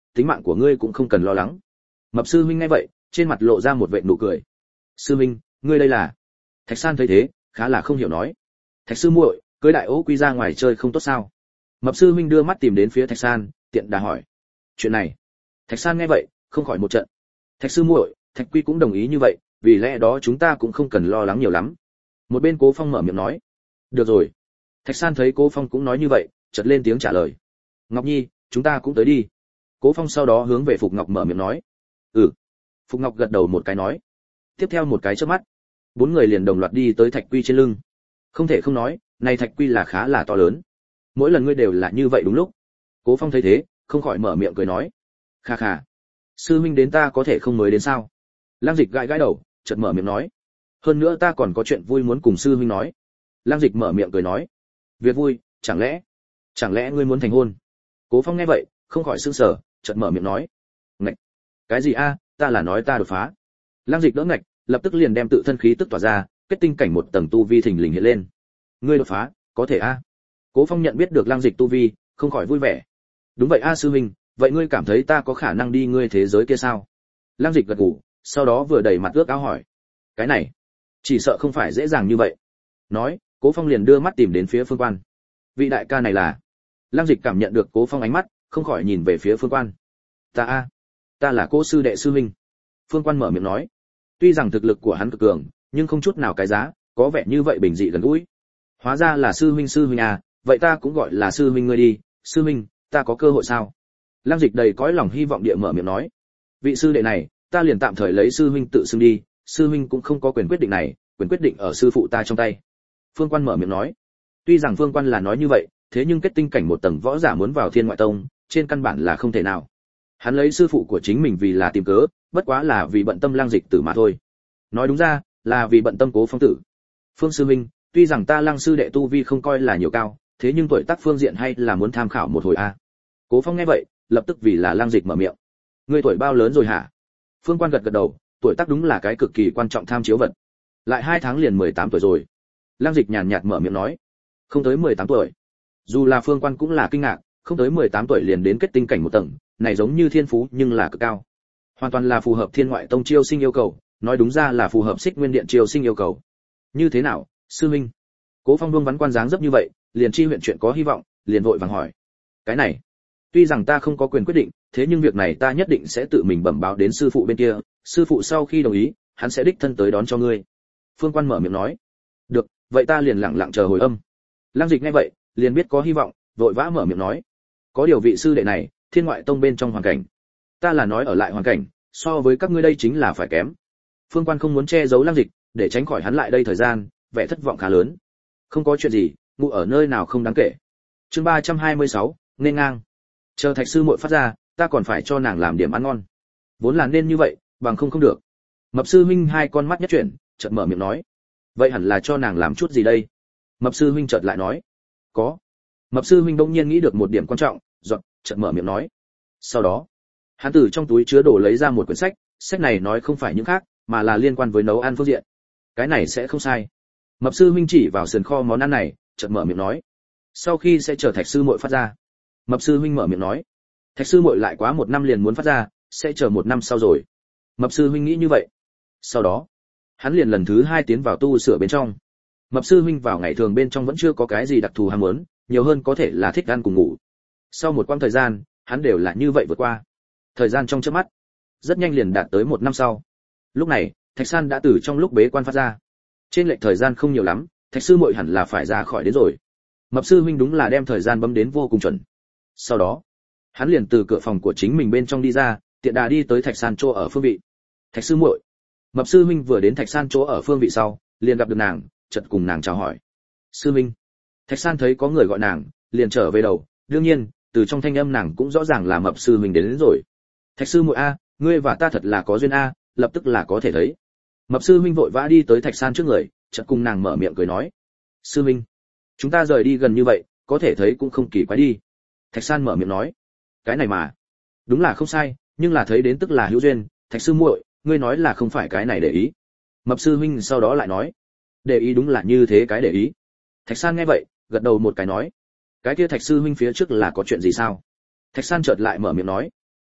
tính mạng của ngươi cũng không cần lo lắng. Mập sư huynh nghe vậy, trên mặt lộ ra một vệt nụ cười. Sư huynh, ngươi đây là? Thạch San thấy thế, khá là không hiểu nói. Thạch sư muội, cưới đại ố quy ra ngoài chơi không tốt sao? Mập sư huynh đưa mắt tìm đến phía Thạch San, tiện đà hỏi. Chuyện này. Thạch San nghe vậy, không khỏi một trận. Thạch sư muội, Thạch Quy cũng đồng ý như vậy, vì lẽ đó chúng ta cũng không cần lo lắng nhiều lắm. Một bên Cố Phong mở miệng nói. Được rồi. Thạch San thấy Cố Phong cũng nói như vậy, chợt lên tiếng trả lời. Ngọc Nhi, chúng ta cũng tới đi. Cố Phong sau đó hướng về Phục Ngọc mở miệng nói. Ừ. Phục Ngọc gật đầu một cái nói. Tiếp theo một cái chớp mắt, bốn người liền đồng loạt đi tới Thạch Quy trên lưng. Không thể không nói, này Thạch Quy là khá là to lớn. Mỗi lần ngươi đều là như vậy đúng lúc. Cố Phong thấy thế, không khỏi mở miệng cười nói. Kha kha. Sư huynh đến ta có thể không mới đến sao? Lang Dịch gãi gãi đầu, chợt mở miệng nói. Hơn nữa ta còn có chuyện vui muốn cùng sư huynh nói. Lang Dịch mở miệng cười nói. Việc vui, chẳng lẽ? Chẳng lẽ ngươi muốn thành hôn? Cố Phong nghe vậy, không khỏi sửng sở, chợt mở miệng nói. Ngạch. Cái gì a? Ta là nói ta đột phá. Lang Dịch đỡ ngạch, lập tức liền đem tự thân khí tức tỏa ra, kết tinh cảnh một tầng tu vi thình lình hiện lên. Ngươi đột phá, có thể a? Cố Phong nhận biết được Lang Dịch tu vi, không khỏi vui vẻ. Đúng vậy a sư huynh, vậy ngươi cảm thấy ta có khả năng đi ngươi thế giới kia sao? Lang Dịch gật gù, sau đó vừa đẩy mặt ước áo hỏi. Cái này, chỉ sợ không phải dễ dàng như vậy. Nói, Cố Phong liền đưa mắt tìm đến phía Phương Quan. Vị đại ca này là? Lang Dịch cảm nhận được Cố Phong ánh mắt, không khỏi nhìn về phía Phương Quan. Ta a, ta là Cố sư đệ sư huynh. Phương Quan mở miệng nói. Tuy rằng thực lực của hắn cực cường, nhưng không chút nào cái giá, có vẻ như vậy bình dị gần gũi. Hóa ra là sư huynh sư huynh à, vậy ta cũng gọi là sư huynh ngươi đi, sư huynh, ta có cơ hội sao? Lang Dịch đầy cõi lòng hy vọng địa mở miệng nói. Vị sư đệ này, ta liền tạm thời lấy sư huynh tự xưng đi, sư huynh cũng không có quyền quyết định này, quyền quyết định ở sư phụ ta trong tay. Phương Quan mở miệng nói. Tuy rằng Phương Quan là nói như vậy, thế nhưng kết tinh cảnh một tầng võ giả muốn vào Thiên Ngoại Tông, trên căn bản là không thể nào. Hắn lấy sư phụ của chính mình vì là tìm cớ, bất quá là vì bận tâm Lang Dịch tử mà thôi. Nói đúng ra, là vì bận tâm Cố Phong tử. Phương sư huynh, tuy rằng ta Lang sư đệ tu vi không coi là nhiều cao, thế nhưng tuổi tác phương diện hay là muốn tham khảo một hồi a. Cố Phong nghe vậy, lập tức vì là Lang Dịch mở miệng. Ngươi tuổi bao lớn rồi hả? Phương Quan gật gật đầu, tuổi tác đúng là cái cực kỳ quan trọng tham chiếu vật. Lại hai tháng liền mười tám tuổi rồi. Lang Dịch nhàn nhạt mở miệng nói. Không tới mười tám tuổi. Dù là Phương Quan cũng là kinh ngạc, không tới mười tám tuổi liền đến kết tinh cảnh một tầng, này giống như thiên phú nhưng là cực cao. Hoàn toàn là phù hợp Thiên Ngoại Tông chiêu sinh yêu cầu, nói đúng ra là phù hợp Xích Nguyên Điện chiêu sinh yêu cầu. Như thế nào, sư minh? Cố Phong buông vắn quan dáng dấp như vậy, liền chi huyện chuyện có hy vọng, liền vội vàng hỏi. Cái này, tuy rằng ta không có quyền quyết định, thế nhưng việc này ta nhất định sẽ tự mình bẩm báo đến sư phụ bên kia, sư phụ sau khi đồng ý, hắn sẽ đích thân tới đón cho ngươi. Phương Quan mở miệng nói. Được, vậy ta liền lặng lặng chờ hồi âm. Lang Dịch nghe vậy, liền biết có hy vọng, vội vã mở miệng nói. Có điều vị sư đệ này, Thiên Ngoại Tông bên trong hoàn cảnh, ta là nói ở lại hoàn cảnh, so với các ngươi đây chính là phải kém. Phương Quan không muốn che giấu Lang Dịch, để tránh khỏi hắn lại đây thời gian, vẻ thất vọng khá lớn. Không có chuyện gì, ngủ ở nơi nào không đáng kể. Chương ba trăm hai mươi sáu, nên ngang. Chờ Thạch sư muội phát ra, ta còn phải cho nàng làm điểm ăn ngon. Vốn là nên như vậy, bằng không không được. Mập sư huynh hai con mắt nhất chuyển, chợt mở miệng nói. Vậy hẳn là cho nàng làm chút gì đây? Mập sư huynh chợt lại nói. Có. Mập sư huynh bỗng nhiên nghĩ được một điểm quan trọng, giọt, chợt mở miệng nói. Sau đó, hắn từ trong túi chứa đồ lấy ra một quyển sách, sách này nói không phải những khác, mà là liên quan với nấu ăn phương diện. Cái này sẽ không sai. Mập sư huynh chỉ vào sườn kho món ăn này, chợt mở miệng nói. Sau khi sẽ chờ Thạch sư muội phát ra. Mập sư huynh mở miệng nói. Thạch sư muội lại quá một năm liền muốn phát ra, sẽ chờ một năm sau rồi. Mập sư huynh nghĩ như vậy. Sau đó, hắn liền lần thứ hai tiến vào tu sửa bên trong. Mập sư huynh vào ngày thường bên trong vẫn chưa có cái gì đặc thù ham muốn, nhiều hơn có thể là thích ăn cùng ngủ. Sau một quãng thời gian, hắn đều là như vậy vượt qua. Thời gian trong chớp mắt, rất nhanh liền đạt tới một năm sau. Lúc này, Thạch San đã từ trong lúc bế quan phát ra. Trên lệch thời gian không nhiều lắm, Thạch sư muội hẳn là phải ra khỏi đến rồi. Mập sư huynh đúng là đem thời gian bấm đến vô cùng chuẩn. Sau đó, hắn liền từ cửa phòng của chính mình bên trong đi ra, tiện đà đi tới Thạch San chỗ ở phương vị. Thạch sư muội. Mập sư huynh vừa đến Thạch San chỗ ở phương vị sau, liền gặp được nàng, chợt cùng nàng chào hỏi. Sư huynh. Thạch San thấy có người gọi nàng, liền trở về đầu, đương nhiên, từ trong thanh âm nàng cũng rõ ràng là Mập sư huynh đến, đến rồi. Thạch sư muội a, ngươi và ta thật là có duyên a, lập tức là có thể thấy. Mập sư huynh vội vã đi tới Thạch San trước người, chợt cùng nàng mở miệng cười nói. Sư huynh, chúng ta rời đi gần như vậy, có thể thấy cũng không kỳ quái đi. Thạch San mở miệng nói. Cái này mà, đúng là không sai, nhưng là thấy đến tức là hữu duyên. Thạch sư muội, ngươi nói là không phải cái này để ý. Mập sư huynh sau đó lại nói. Để ý đúng là như thế cái để ý. Thạch San nghe vậy, gật đầu một cái nói. Cái kia Thạch sư huynh phía trước là có chuyện gì sao? Thạch San chợt lại mở miệng nói.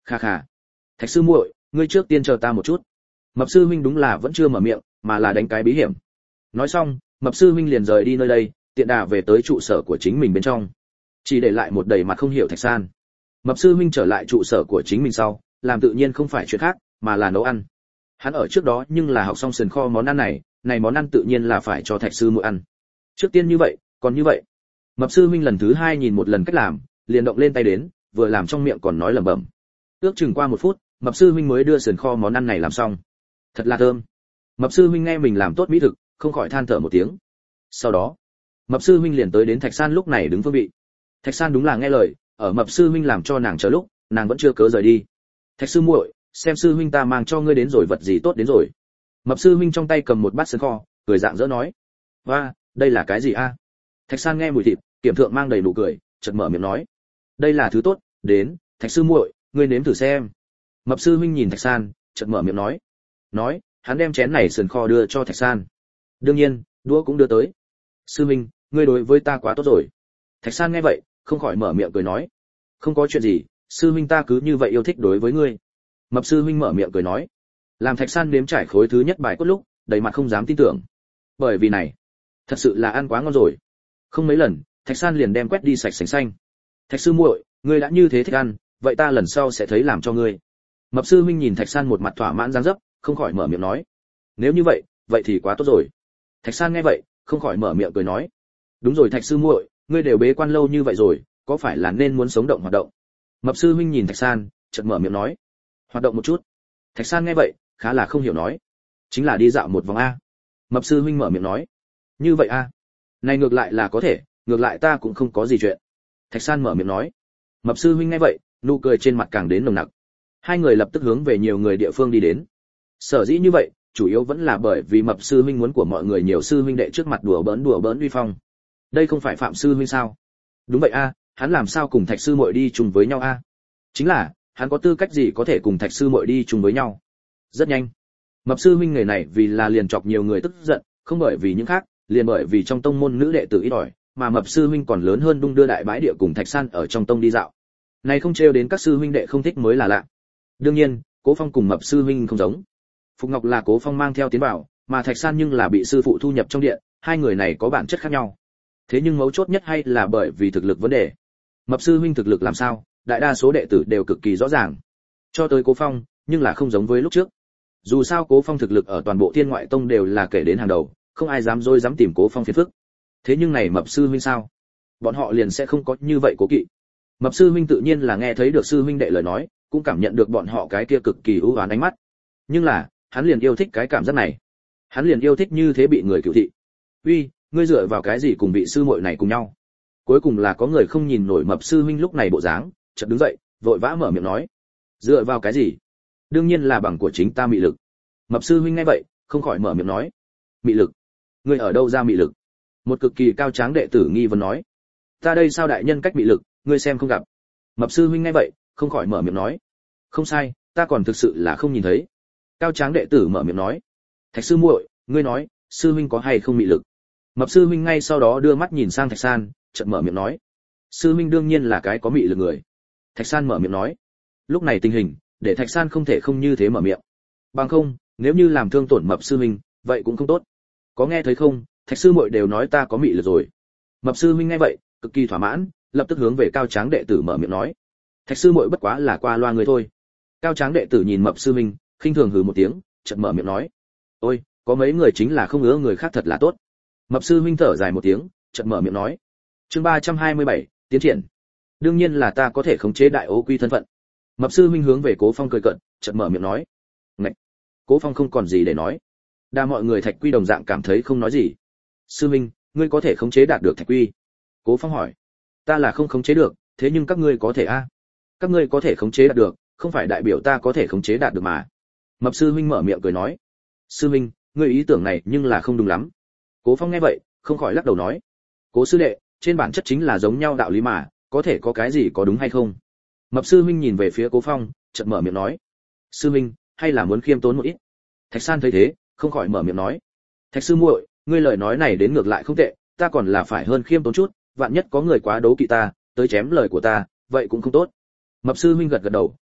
Kha kha. Thạch sư muội, ngươi trước tiên chờ ta một chút. Mập sư huynh đúng là vẫn chưa mở miệng, mà là đánh cái bí hiểm. Nói xong, Mập sư huynh liền rời đi nơi đây, tiện đà về tới trụ sở của chính mình bên trong, chỉ để lại một đầy mặt không hiểu Thạch San. Mập sư huynh trở lại trụ sở của chính mình sau, làm tự nhiên không phải chuyện khác, mà là nấu ăn. Hắn ở trước đó nhưng là học xong sườn kho món ăn này, này món ăn tự nhiên là phải cho Thạch sư muội ăn. Trước tiên như vậy, còn như vậy. Mập sư huynh lần thứ hai nhìn một lần cách làm, liền động lên tay đến, vừa làm trong miệng còn nói lẩm bẩm. Ước chừng qua một phút, Mập sư huynh mới đưa sườn kho món ăn này làm xong. Thật là thơm. Mập sư huynh nghe mình làm tốt mỹ thực, không khỏi than thở một tiếng. Sau đó, Mập sư huynh liền tới đến Thạch San lúc này đứng phương vị. Thạch San đúng là nghe lời, ở Mập sư huynh làm cho nàng chờ lúc, nàng vẫn chưa cớ rời đi. Thạch sư muội, xem sư huynh ta mang cho ngươi đến rồi vật gì tốt đến rồi. Mập sư huynh trong tay cầm một bát sườn kho, cười dạng dỡ nói. Và, đây là cái gì a? Thạch San nghe mùi thịt, kiểm thượng mang đầy nụ cười, chợt mở miệng nói. Đây là thứ tốt, đến, Thạch sư muội, ngươi nếm thử xem. Mập sư huynh nhìn Thạch San, chợt mở miệng nói. Nói, hắn đem chén này sườn kho đưa cho Thạch San. Đương nhiên, đũa cũng đưa tới. Sư huynh, ngươi đối với ta quá tốt rồi. Thạch San nghe vậy, không khỏi mở miệng cười nói. Không có chuyện gì, sư huynh ta cứ như vậy yêu thích đối với ngươi. Mập sư huynh mở miệng cười nói. Làm Thạch San nếm trải khối thứ nhất bài cốt lúc, đầy mặt không dám tin tưởng. Bởi vì này, thật sự là ăn quá ngon rồi. Không mấy lần, Thạch San liền đem quét đi sạch sành xanh. Thạch sư muội, ngươi đã như thế thích ăn, vậy ta lần sau sẽ thấy làm cho ngươi. Mập sư huynh nhìn Thạch San một mặt thỏa mãn dáng dấp, không khỏi mở miệng nói. Nếu như vậy, vậy thì quá tốt rồi. Thạch San nghe vậy, không khỏi mở miệng cười nói. Đúng rồi Thạch sư muội, ngươi đều bế quan lâu như vậy rồi, có phải là nên muốn sống động hoạt động? Mập sư huynh nhìn Thạch San, chợt mở miệng nói. Hoạt động một chút. Thạch San nghe vậy, khá là không hiểu nói. Chính là đi dạo một vòng a. Mập sư huynh mở miệng nói. Như vậy a? Này ngược lại là có thể, ngược lại ta cũng không có gì chuyện. Thạch San mở miệng nói. Mập sư huynh nghe vậy, nụ cười trên mặt càng đến nồng nặc. Hai người lập tức hướng về nhiều người địa phương đi đến. Sở dĩ như vậy, chủ yếu vẫn là bởi vì Mập sư huynh muốn của mọi người nhiều sư huynh đệ trước mặt đùa bỡn đùa bỡn uy phong. Đây không phải Phạm sư huynh sao? Đúng vậy a, hắn làm sao cùng Thạch sư muội đi chung với nhau a? Chính là, hắn có tư cách gì có thể cùng Thạch sư muội đi chung với nhau? Rất nhanh, Mập sư huynh người này vì là liền chọc nhiều người tức giận, không bởi vì những khác, liền bởi vì trong tông môn nữ đệ tử ít ỏi, mà Mập sư huynh còn lớn hơn đung đưa đại bái địa cùng Thạch San ở trong tông đi dạo. Này không trêu đến các sư huynh đệ không thích mới là lạ. Đương nhiên, Cố Phong cùng Mập sư huynh không giống. Phục Ngọc là Cố Phong mang theo tiến vào, mà Thạch San nhưng là bị sư phụ thu nhập trong điện, hai người này có bản chất khác nhau. Thế nhưng mấu chốt nhất hay là bởi vì thực lực vấn đề. Mập sư huynh thực lực làm sao, đại đa số đệ tử đều cực kỳ rõ ràng. Cho tới Cố Phong, nhưng là không giống với lúc trước. Dù sao Cố Phong thực lực ở toàn bộ Thiên Ngoại Tông đều là kể đến hàng đầu, không ai dám dối dám tìm Cố Phong phiền phức. Thế nhưng này Mập sư huynh sao? Bọn họ liền sẽ không có như vậy cố kỵ. Mập sư huynh tự nhiên là nghe thấy được sư huynh đệ lời nói, cũng cảm nhận được bọn họ cái kia cực kỳ ưu ái ánh mắt. Nhưng là, hắn liền yêu thích cái cảm giác này. Hắn liền yêu thích như thế bị người cửu thị. Uy, ngươi dựa vào cái gì cùng vị sư muội này cùng nhau? Cuối cùng là có người không nhìn nổi Mập sư huynh lúc này bộ dáng, chợt đứng dậy, vội vã mở miệng nói. Dựa vào cái gì? Đương nhiên là bằng của chính ta mị lực. Mập sư huynh nghe vậy, không khỏi mở miệng nói. Mị lực? Ngươi ở đâu ra mị lực? Một cực kỳ cao tráng đệ tử nghi vấn nói. Ta đây sao đại nhân cách mị lực, ngươi xem không gặp. Mập sư huynh nghe vậy, không khỏi mở miệng nói. Không sai, ta còn thực sự là không nhìn thấy. Cao tráng đệ tử mở miệng nói. Thạch sư muội, ngươi nói, sư huynh có hay không mị lực? Mập sư huynh ngay sau đó đưa mắt nhìn sang Thạch San, chợt mở miệng nói. Sư huynh đương nhiên là cái có mị lực người. Thạch San mở miệng nói. Lúc này tình hình, để Thạch San không thể không như thế mở miệng. Bằng không, nếu như làm thương tổn Mập sư huynh, vậy cũng không tốt. Có nghe thấy không, Thạch sư muội đều nói ta có mị lực rồi. Mập sư huynh nghe vậy, cực kỳ thỏa mãn, lập tức hướng về cao tráng đệ tử mở miệng nói. Thạch sư muội bất quá là qua loa người thôi. Cao tráng đệ tử nhìn Mập sư huynh, khinh thường hừ một tiếng, chợt mở miệng nói. Ôi, có mấy người chính là không ưa người khác thật là tốt. Mập sư huynh thở dài một tiếng, chợt mở miệng nói. Chương ba trăm hai mươi bảy, tiến triển. Đương nhiên là ta có thể khống chế đại ô quy thân phận. Mập sư huynh hướng về Cố Phong cười cợt, chợt mở miệng nói. Ngạch. Cố Phong không còn gì để nói. Đa mọi người Thạch Quy đồng dạng cảm thấy không nói gì. Sư huynh, ngươi có thể khống chế đạt được Thạch Quy? Cố Phong hỏi. Ta là không khống chế được, thế nhưng các ngươi có thể a? Các ngươi có thể khống chế đạt được, không phải đại biểu ta có thể khống chế đạt được mà. Mập sư huynh mở miệng cười nói. Sư huynh, ngươi ý tưởng này nhưng là không đúng lắm. Cố Phong nghe vậy, không khỏi lắc đầu nói. Cố sư đệ, trên bản chất chính là giống nhau đạo lý mà, có thể có cái gì có đúng hay không? Mập sư huynh nhìn về phía Cố Phong, chợt mở miệng nói. Sư huynh, hay là muốn khiêm tốn một ít? Thạch San thấy thế, không khỏi mở miệng nói. Thạch sư muội, ngươi lời nói này đến ngược lại không tệ, ta còn là phải hơn khiêm tốn chút, vạn nhất có người quá đấu kỵ ta, tới chém lời của ta, vậy cũng không tốt. Mập sư huynh gật gật đầu,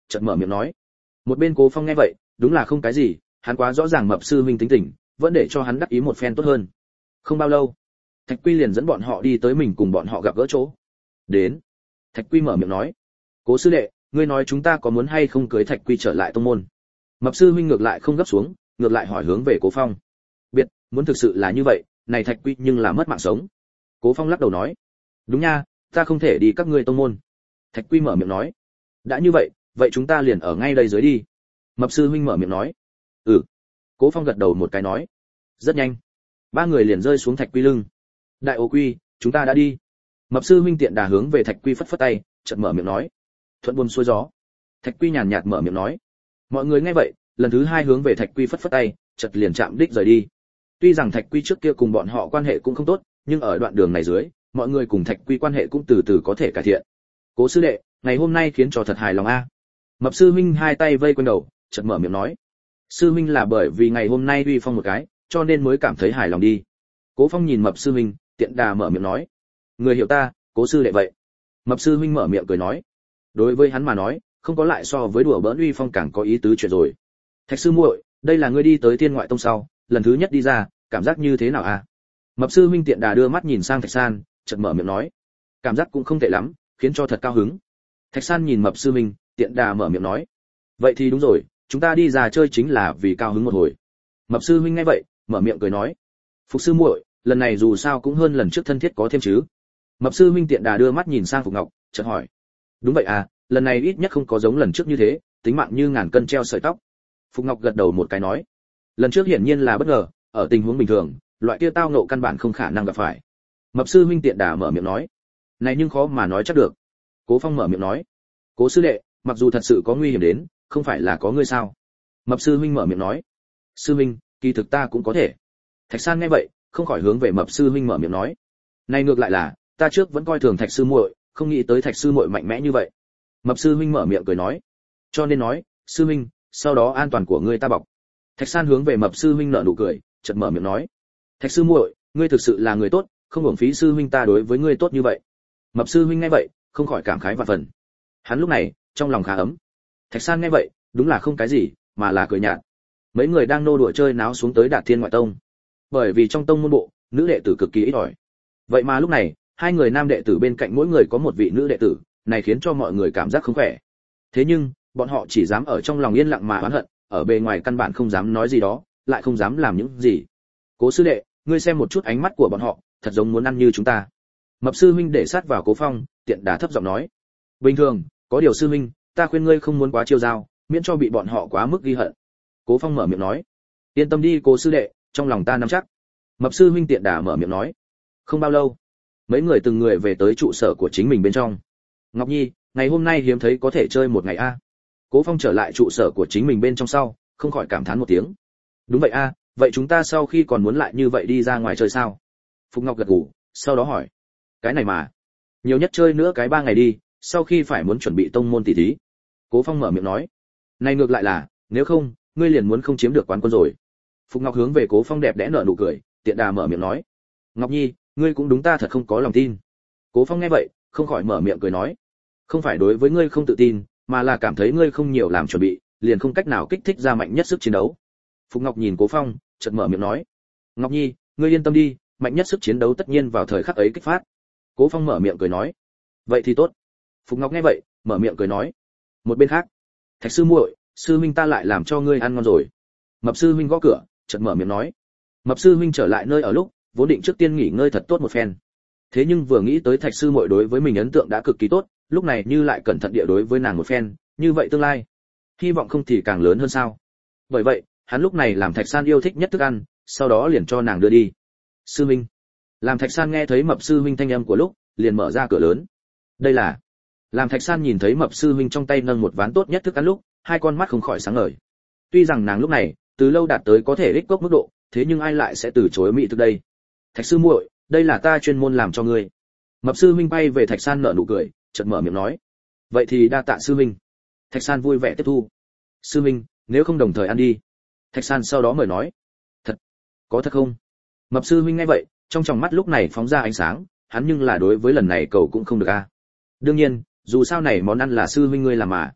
chợt mở miệng nói. Một bên Cố Phong nghe vậy, đúng là không cái gì, hắn quá rõ ràng Mập sư huynh tính tình, vẫn để cho hắn đắc ý một phen tốt hơn. Không bao lâu, Thạch Quy liền dẫn bọn họ đi tới mình cùng bọn họ gặp gỡ chỗ. Đến. Thạch Quy mở miệng nói, Cố sư đệ, ngươi nói chúng ta có muốn hay không cưới Thạch Quy trở lại tông môn? Mập sư huynh ngược lại không gấp xuống, ngược lại hỏi hướng về Cố Phong. Biết, muốn thực sự là như vậy, này Thạch Quy nhưng là mất mạng sống. Cố Phong lắc đầu nói, đúng nha, ta không thể đi các ngươi tông môn. Thạch Quy mở miệng nói, đã như vậy, vậy chúng ta liền ở ngay đây dưới đi. Mập sư huynh mở miệng nói, ừ. Cố Phong gật đầu một cái nói, rất nhanh, ba người liền rơi xuống Thạch Quy lưng. Đại ô Quy, chúng ta đã đi. Mập sư huynh tiện đà hướng về Thạch Quy phất phất tay, chợt mở miệng nói, thuận buồm xuôi gió. Thạch Quy nhàn nhạt mở miệng nói, mọi người nghe vậy, lần thứ hai hướng về Thạch Quy phất phất tay, chợt liền chạm đích rời đi. Tuy rằng Thạch Quy trước kia cùng bọn họ quan hệ cũng không tốt, nhưng ở đoạn đường này dưới, mọi người cùng Thạch Quy quan hệ cũng từ từ có thể cải thiện. Cố sư đệ, ngày hôm nay khiến cho thật hài lòng a. Mập sư huynh hai tay vây quanh đầu, chợt mở miệng nói, sư huynh là bởi vì ngày hôm nay uy phong một cái, cho nên mới cảm thấy hài lòng đi. Cố Phong nhìn Mập sư huynh, tiện đà mở miệng nói, người hiểu ta, Cố sư đệ vậy. Mập sư huynh mở miệng cười nói, đối với hắn mà nói, không có lại so với đùa bỡn uy phong càng có ý tứ chuyện rồi. Thạch sư muội, đây là ngươi đi tới Thiên Ngoại Tông sau, lần thứ nhất đi ra, cảm giác như thế nào a? Mập sư huynh tiện đà đưa mắt nhìn sang Thạch San, chợt mở miệng nói, cảm giác cũng không tệ lắm, khiến cho thật cao hứng. Thạch San nhìn Mập sư huynh, tiện đà mở miệng nói, vậy thì đúng rồi, chúng ta đi ra chơi chính là vì cao hứng một hồi. Mập sư huynh nghe vậy, mở miệng cười nói, Phục sư muội, lần này dù sao cũng hơn lần trước thân thiết có thêm chứ. Mập sư huynh tiện đà đưa mắt nhìn sang Phục Ngọc, chợt hỏi, đúng vậy à, lần này ít nhất không có giống lần trước như thế, tính mạng như ngàn cân treo sợi tóc. Phục Ngọc gật đầu một cái nói, lần trước hiển nhiên là bất ngờ, ở tình huống bình thường, loại kia tao nộ căn bản không khả năng gặp phải. Mập sư huynh tiện đà mở miệng nói, này nhưng khó mà nói chắc được. Cố Phong mở miệng nói, Cố sư đệ, mặc dù thật sự có nguy hiểm đến, không phải là có ngươi sao? Mập sư huynh mở miệng nói, sư huynh, kỳ thực ta cũng có thể. Thạch San nghe vậy, không khỏi hướng về Mập sư huynh mở miệng nói, này ngược lại là, ta trước vẫn coi thường Thạch sư muội, không nghĩ tới Thạch sư muội mạnh mẽ như vậy. Mập sư huynh mở miệng cười nói, cho nên nói, sư huynh, sau đó an toàn của ngươi ta bọc. Thạch San hướng về Mập sư huynh nở nụ cười, chợt mở miệng nói, Thạch sư muội, ngươi thực sự là người tốt, không hưởng phí sư huynh ta đối với ngươi tốt như vậy. Mập sư huynh nghe vậy, không khỏi cảm khái vạn phần. Hắn lúc này, trong lòng khá ấm. Thạch San nghe vậy, đúng là không cái gì, mà là cười nhạt. Mấy người đang nô đùa chơi náo xuống tới Đạt Thiên Ngoại Tông. Bởi vì trong tông môn bộ, nữ đệ tử cực kỳ ít ỏi. Vậy mà lúc này, hai người nam đệ tử bên cạnh mỗi người có một vị nữ đệ tử, này khiến cho mọi người cảm giác không khỏe. Thế nhưng, bọn họ chỉ dám ở trong lòng yên lặng mà oán hận, ở bề ngoài căn bản không dám nói gì đó, lại không dám làm những gì. Cố sư đệ, ngươi xem một chút ánh mắt của bọn họ, thật giống muốn ăn như chúng ta. Mập sư huynh để sát vào Cố Phong, tiện đà thấp giọng nói, bình thường, có điều sư huynh, ta khuyên ngươi không muốn quá chiêu giao, miễn cho bị bọn họ quá mức ghi hận. Cố Phong mở miệng nói, yên tâm đi Cố sư đệ, trong lòng ta nắm chắc. Mập sư huynh tiện đà mở miệng nói. Không bao lâu, mấy người từng người về tới trụ sở của chính mình bên trong. Ngọc Nhi, ngày hôm nay hiếm thấy có thể chơi một ngày a. Cố Phong trở lại trụ sở của chính mình bên trong sau, không khỏi cảm thán một tiếng. Đúng vậy a, vậy chúng ta sau khi còn muốn lại như vậy đi ra ngoài chơi sao? Phục Ngọc gật gù, sau đó hỏi, cái này mà, nhiều nhất chơi nữa cái ba ngày đi, sau khi phải muốn chuẩn bị tông môn tỷ thí. Cố Phong mở miệng nói, này ngược lại là, nếu không, ngươi liền muốn không chiếm được quán quân rồi. Phục Ngọc hướng về Cố Phong đẹp đẽ nở nụ cười, tiện đà mở miệng nói, Ngọc Nhi, ngươi cũng đúng ta thật không có lòng tin. Cố Phong nghe vậy, không khỏi mở miệng cười nói, không phải đối với ngươi không tự tin, mà là cảm thấy ngươi không nhiều làm chuẩn bị, liền không cách nào kích thích ra mạnh nhất sức chiến đấu. Phục Ngọc nhìn Cố Phong, chợt mở miệng nói, Ngọc Nhi, ngươi yên tâm đi, mạnh nhất sức chiến đấu tất nhiên vào thời khắc ấy kích phát. Cố Phong mở miệng cười nói, vậy thì tốt. Phục Ngọc nghe vậy, mở miệng cười nói. Một bên khác, Thạch sư muội, sư huynh ta lại làm cho ngươi ăn ngon rồi. Mập sư huynh gõ cửa, chợt mở miệng nói. Mập sư huynh trở lại nơi ở lúc, vốn định trước tiên nghỉ ngơi thật tốt một phen. Thế nhưng vừa nghĩ tới Thạch sư muội đối với mình ấn tượng đã cực kỳ tốt, lúc này như lại cẩn thận địa đối với nàng một phen, như vậy tương lai, hy vọng không thì càng lớn hơn sao. Bởi vậy, hắn lúc này làm Thạch San yêu thích nhất thức ăn, sau đó liền cho nàng đưa đi. Sư huynh. Làm Thạch San nghe thấy Mập sư huynh thanh âm của lúc, liền mở ra cửa lớn. Đây là. Làm Thạch San nhìn thấy Mập sư huynh trong tay nâng một ván tốt nhất thức ăn lúc, hai con mắt không khỏi sáng ngời. Tuy rằng nàng lúc này, từ lâu đạt tới có thể ích cốc mức độ, thế nhưng ai lại sẽ từ chối mỹ thực đây? Thạch sư muội, đây là ta chuyên môn làm cho ngươi. Mập sư huynh bay về Thạch San nở nụ cười, chợt mở miệng nói. Vậy thì đa tạ sư huynh. Thạch San vui vẻ tiếp thu. Sư huynh, nếu không đồng thời ăn đi. Thạch San sau đó mời nói. Thật? Có thật không? Mập sư huynh nghe vậy, trong tròng mắt lúc này phóng ra ánh sáng, hắn nhưng là đối với lần này cầu cũng không được a. Đương nhiên, dù sao này món ăn là sư huynh ngươi làm mà.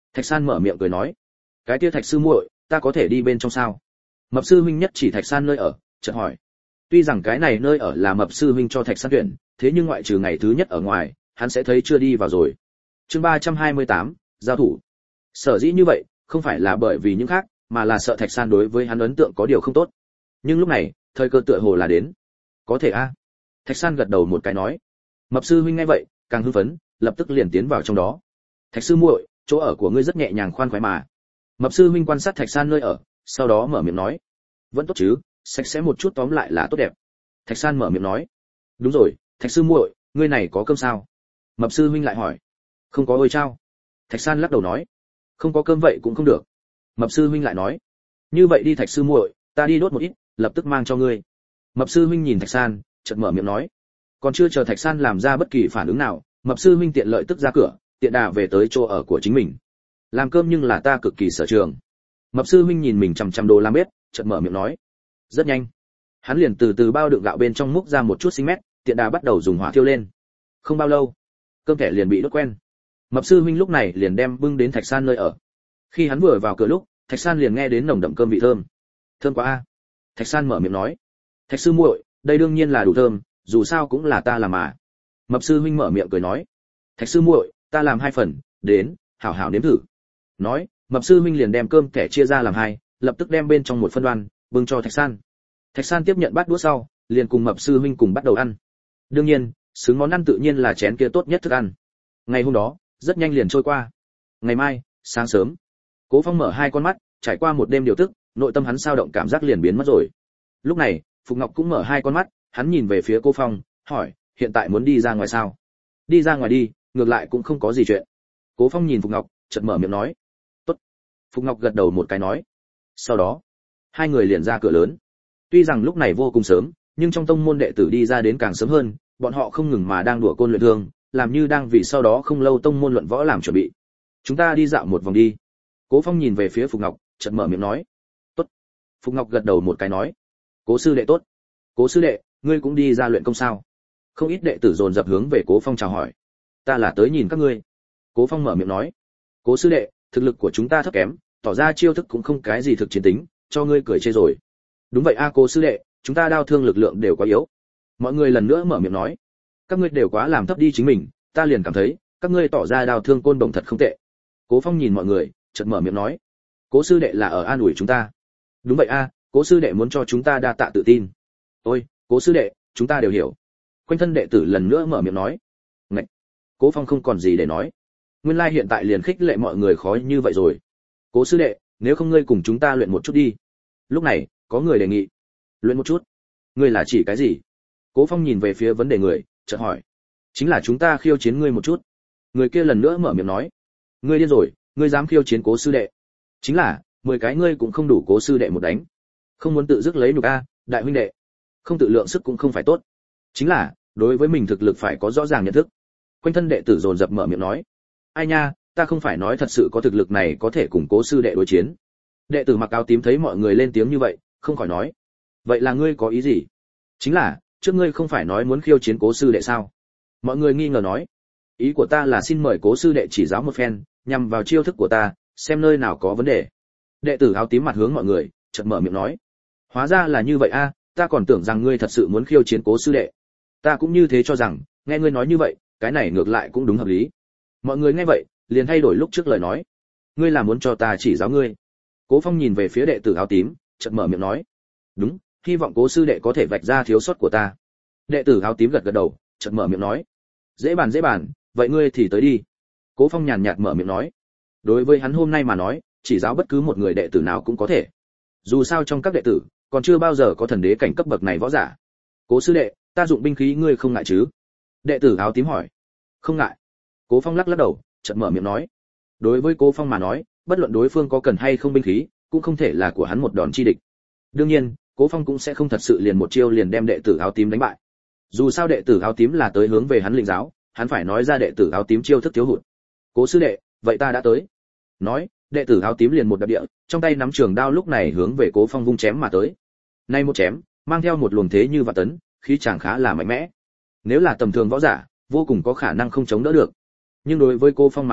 Thạch San mở miệng cười nói, cái kia Thạch sư muội, ta có thể đi bên trong sao? Mập sư huynh nhất chỉ Thạch San nơi ở, chợt hỏi. Tuy rằng cái này nơi ở là Mập sư huynh cho Thạch San tuyển, thế nhưng ngoại trừ ngày thứ nhất ở ngoài, hắn sẽ thấy chưa đi vào rồi. Chương ba trăm hai mươi tám, giao thủ. Sở dĩ như vậy, không phải là bởi vì những khác, mà là sợ Thạch San đối với hắn ấn tượng có điều không tốt. Nhưng lúc này, thời cơ tựa hồ là đến. Có thể a. Thạch San gật đầu một cái nói. Mập sư huynh nghe vậy, càng hưng phấn, lập tức liền tiến vào trong đó. Thạch sư muội, chỗ ở của ngươi rất nhẹ nhàng khoan khoái mà. Mập sư huynh quan sát Thạch San nơi ở, sau đó mở miệng nói, vẫn tốt chứ, sạch sẽ một chút tóm lại là tốt đẹp. Thạch San mở miệng nói, đúng rồi, Thạch sư muội, ngươi này có cơm sao? Mập sư huynh lại hỏi. Không có ơi trao. Thạch San lắc đầu nói, không có cơm vậy cũng không được. Mập sư huynh lại nói, như vậy đi Thạch sư muội, ta đi đốt một ít, lập tức mang cho ngươi. Mập sư huynh nhìn Thạch San, chợt mở miệng nói. Còn chưa chờ Thạch San làm ra bất kỳ phản ứng nào, Mập sư huynh tiện lợi tức ra cửa, tiện đà về tới chỗ ở của chính mình. Làm cơm nhưng là ta cực kỳ sở trường. Mập sư huynh nhìn mình chằm chằm đồ làm bếp, chợt mở miệng nói. Rất nhanh, hắn liền từ từ bao đựng gạo bên trong múc ra một chút xinh mét, tiện đà bắt đầu dùng hỏa thiêu lên. Không bao lâu, cơm kẻ liền bị đốt quen. Mập sư huynh lúc này liền đem bưng đến Thạch San nơi ở. Khi hắn vừa vào cửa lúc, Thạch San liền nghe đến nồng đậm cơm vị thơm. Thơm quá a. Thạch San mở miệng nói. Thạch sư muội, đây đương nhiên là đủ thơm, dù sao cũng là ta làm mà. Mập sư huynh mở miệng cười nói. Thạch sư muội, ta làm hai phần, đến, hảo hảo nếm thử. Nói, Mập sư huynh liền đem cơm kẻ chia ra làm hai, lập tức đem bên trong một phân đoan, bưng cho Thạch San. Thạch San tiếp nhận bát đũa sau, liền cùng Mập sư huynh cùng bắt đầu ăn. Đương nhiên, xứng món ăn tự nhiên là chén kia tốt nhất thức ăn. Ngày hôm đó, rất nhanh liền trôi qua. Ngày mai, sáng sớm, Cố Phong mở hai con mắt, trải qua một đêm điều tức, nội tâm hắn sao động cảm giác liền biến mất rồi. Lúc này, Phục Ngọc cũng mở hai con mắt, hắn nhìn về phía Cố Phong, hỏi, hiện tại muốn đi ra ngoài sao? Đi ra ngoài đi, ngược lại cũng không có gì chuyện. Cố Phong nhìn Phục Ngọc, chợt mở miệng nói. Tốt. Phục Ngọc gật đầu một cái nói. Sau đó, hai người liền ra cửa lớn. Tuy rằng lúc này vô cùng sớm, nhưng trong tông môn đệ tử đi ra đến càng sớm hơn, bọn họ không ngừng mà đang đùa côn luyện thương, làm như đang vì sau đó không lâu tông môn luận võ làm chuẩn bị. Chúng ta đi dạo một vòng đi. Cố Phong nhìn về phía Phục Ngọc, chợt mở miệng nói. Tốt. Phục Ngọc gật đầu một cái nói. Cố sư đệ tốt. Cố sư đệ, ngươi cũng đi ra luyện công sao? Không ít đệ tử dồn dập hướng về Cố Phong chào hỏi. Ta là tới nhìn các ngươi. Cố Phong mở miệng nói. Cố sư đệ, thực lực của chúng ta thấp kém, tỏ ra chiêu thức cũng không cái gì thực chiến tính, cho ngươi cười chê rồi. Đúng vậy a à, Cố sư đệ, chúng ta đao thương lực lượng đều quá yếu. Mọi người lần nữa mở miệng nói. Các ngươi đều quá làm thấp đi chính mình, ta liền cảm thấy, các ngươi tỏ ra đao thương côn đồng thật không tệ. Cố Phong nhìn mọi người, chợt mở miệng nói. Cố sư đệ là ở an ủi chúng ta. Đúng vậy a, à, Cố sư đệ muốn cho chúng ta đa tạ tự tin. Ôi, Cố sư đệ, chúng ta đều hiểu. Quanh thân đệ tử lần nữa mở miệng nói. Ngậy. Cố Phong không còn gì để nói. Nguyên lai hiện tại liền khích lệ mọi người khó như vậy rồi. Cố sư đệ, nếu không ngươi cùng chúng ta luyện một chút đi. Lúc này, có người đề nghị. Luyện một chút? Ngươi là chỉ cái gì? Cố Phong nhìn về phía vấn đề người, chợt hỏi. Chính là chúng ta khiêu chiến ngươi một chút. Người kia lần nữa mở miệng nói. Ngươi điên rồi, ngươi dám khiêu chiến Cố sư đệ? Chính là, mười cái ngươi cũng không đủ Cố sư đệ một đánh. Không muốn tự dứt lấy nhục a, đại huynh đệ. Không tự lượng sức cũng không phải tốt. Chính là, đối với mình thực lực phải có rõ ràng nhận thức. Quanh thân đệ tử dồn dập mở miệng nói. Ai nha, ta không phải nói thật sự có thực lực này có thể cùng Cố sư đệ đối chiến. Đệ tử mặc áo tím thấy mọi người lên tiếng như vậy, không khỏi nói. Vậy là ngươi có ý gì? Chính là, trước ngươi không phải nói muốn khiêu chiến Cố sư đệ sao? Mọi người nghi ngờ nói. Ý của ta là xin mời Cố sư đệ chỉ giáo một phen, nhằm vào chiêu thức của ta, xem nơi nào có vấn đề. Đệ tử áo tím mặt hướng mọi người, chợt mở miệng nói. Hóa ra là như vậy a, ta còn tưởng rằng ngươi thật sự muốn khiêu chiến Cố sư đệ. Ta cũng như thế cho rằng, nghe ngươi nói như vậy, cái này ngược lại cũng đúng hợp lý. Mọi người nghe vậy, liền thay đổi lúc trước lời nói. Ngươi là muốn cho ta chỉ giáo ngươi? Cố Phong nhìn về phía đệ tử áo tím, chợt mở miệng nói. Đúng, hy vọng Cố sư đệ có thể vạch ra thiếu sót của ta. Đệ tử áo tím gật gật đầu, chợt mở miệng nói. Dễ bàn dễ bàn, vậy ngươi thì tới đi. Cố Phong nhàn nhạt mở miệng nói. Đối với hắn hôm nay mà nói, chỉ giáo bất cứ một người đệ tử nào cũng có thể. Dù sao trong các đệ tử, còn chưa bao giờ có thần đế cảnh cấp bậc này võ giả. Cố sư đệ, ta dụng binh khí ngươi không ngại chứ? Đệ tử áo tím hỏi. Không ngại. Cố Phong lắc lắc đầu, chợt mở miệng nói. Đối với Cố Phong mà nói, bất luận đối phương có cần hay không binh khí, cũng không thể là của hắn một đòn chi địch. Đương nhiên, Cố Phong cũng sẽ không thật sự liền một chiêu liền đem đệ tử áo tím đánh bại. Dù sao đệ tử áo tím là tới hướng về hắn lĩnh giáo, hắn phải nói ra đệ tử áo tím chiêu thức thiếu hụt. Cố sư đệ, vậy ta đã tới. Nói, đệ tử áo tím liền một đạp địa, trong tay nắm trường đao lúc này hướng về Cố Phong vung chém mà tới. Nay một chém, mang theo một luồng thế như vạn tấn, khí chàng khá là mạnh mẽ. Nếu là tầm thường võ giả, vô cùng có khả năng không chống đỡ được. Nhưng đối với Cố Phong mà nói,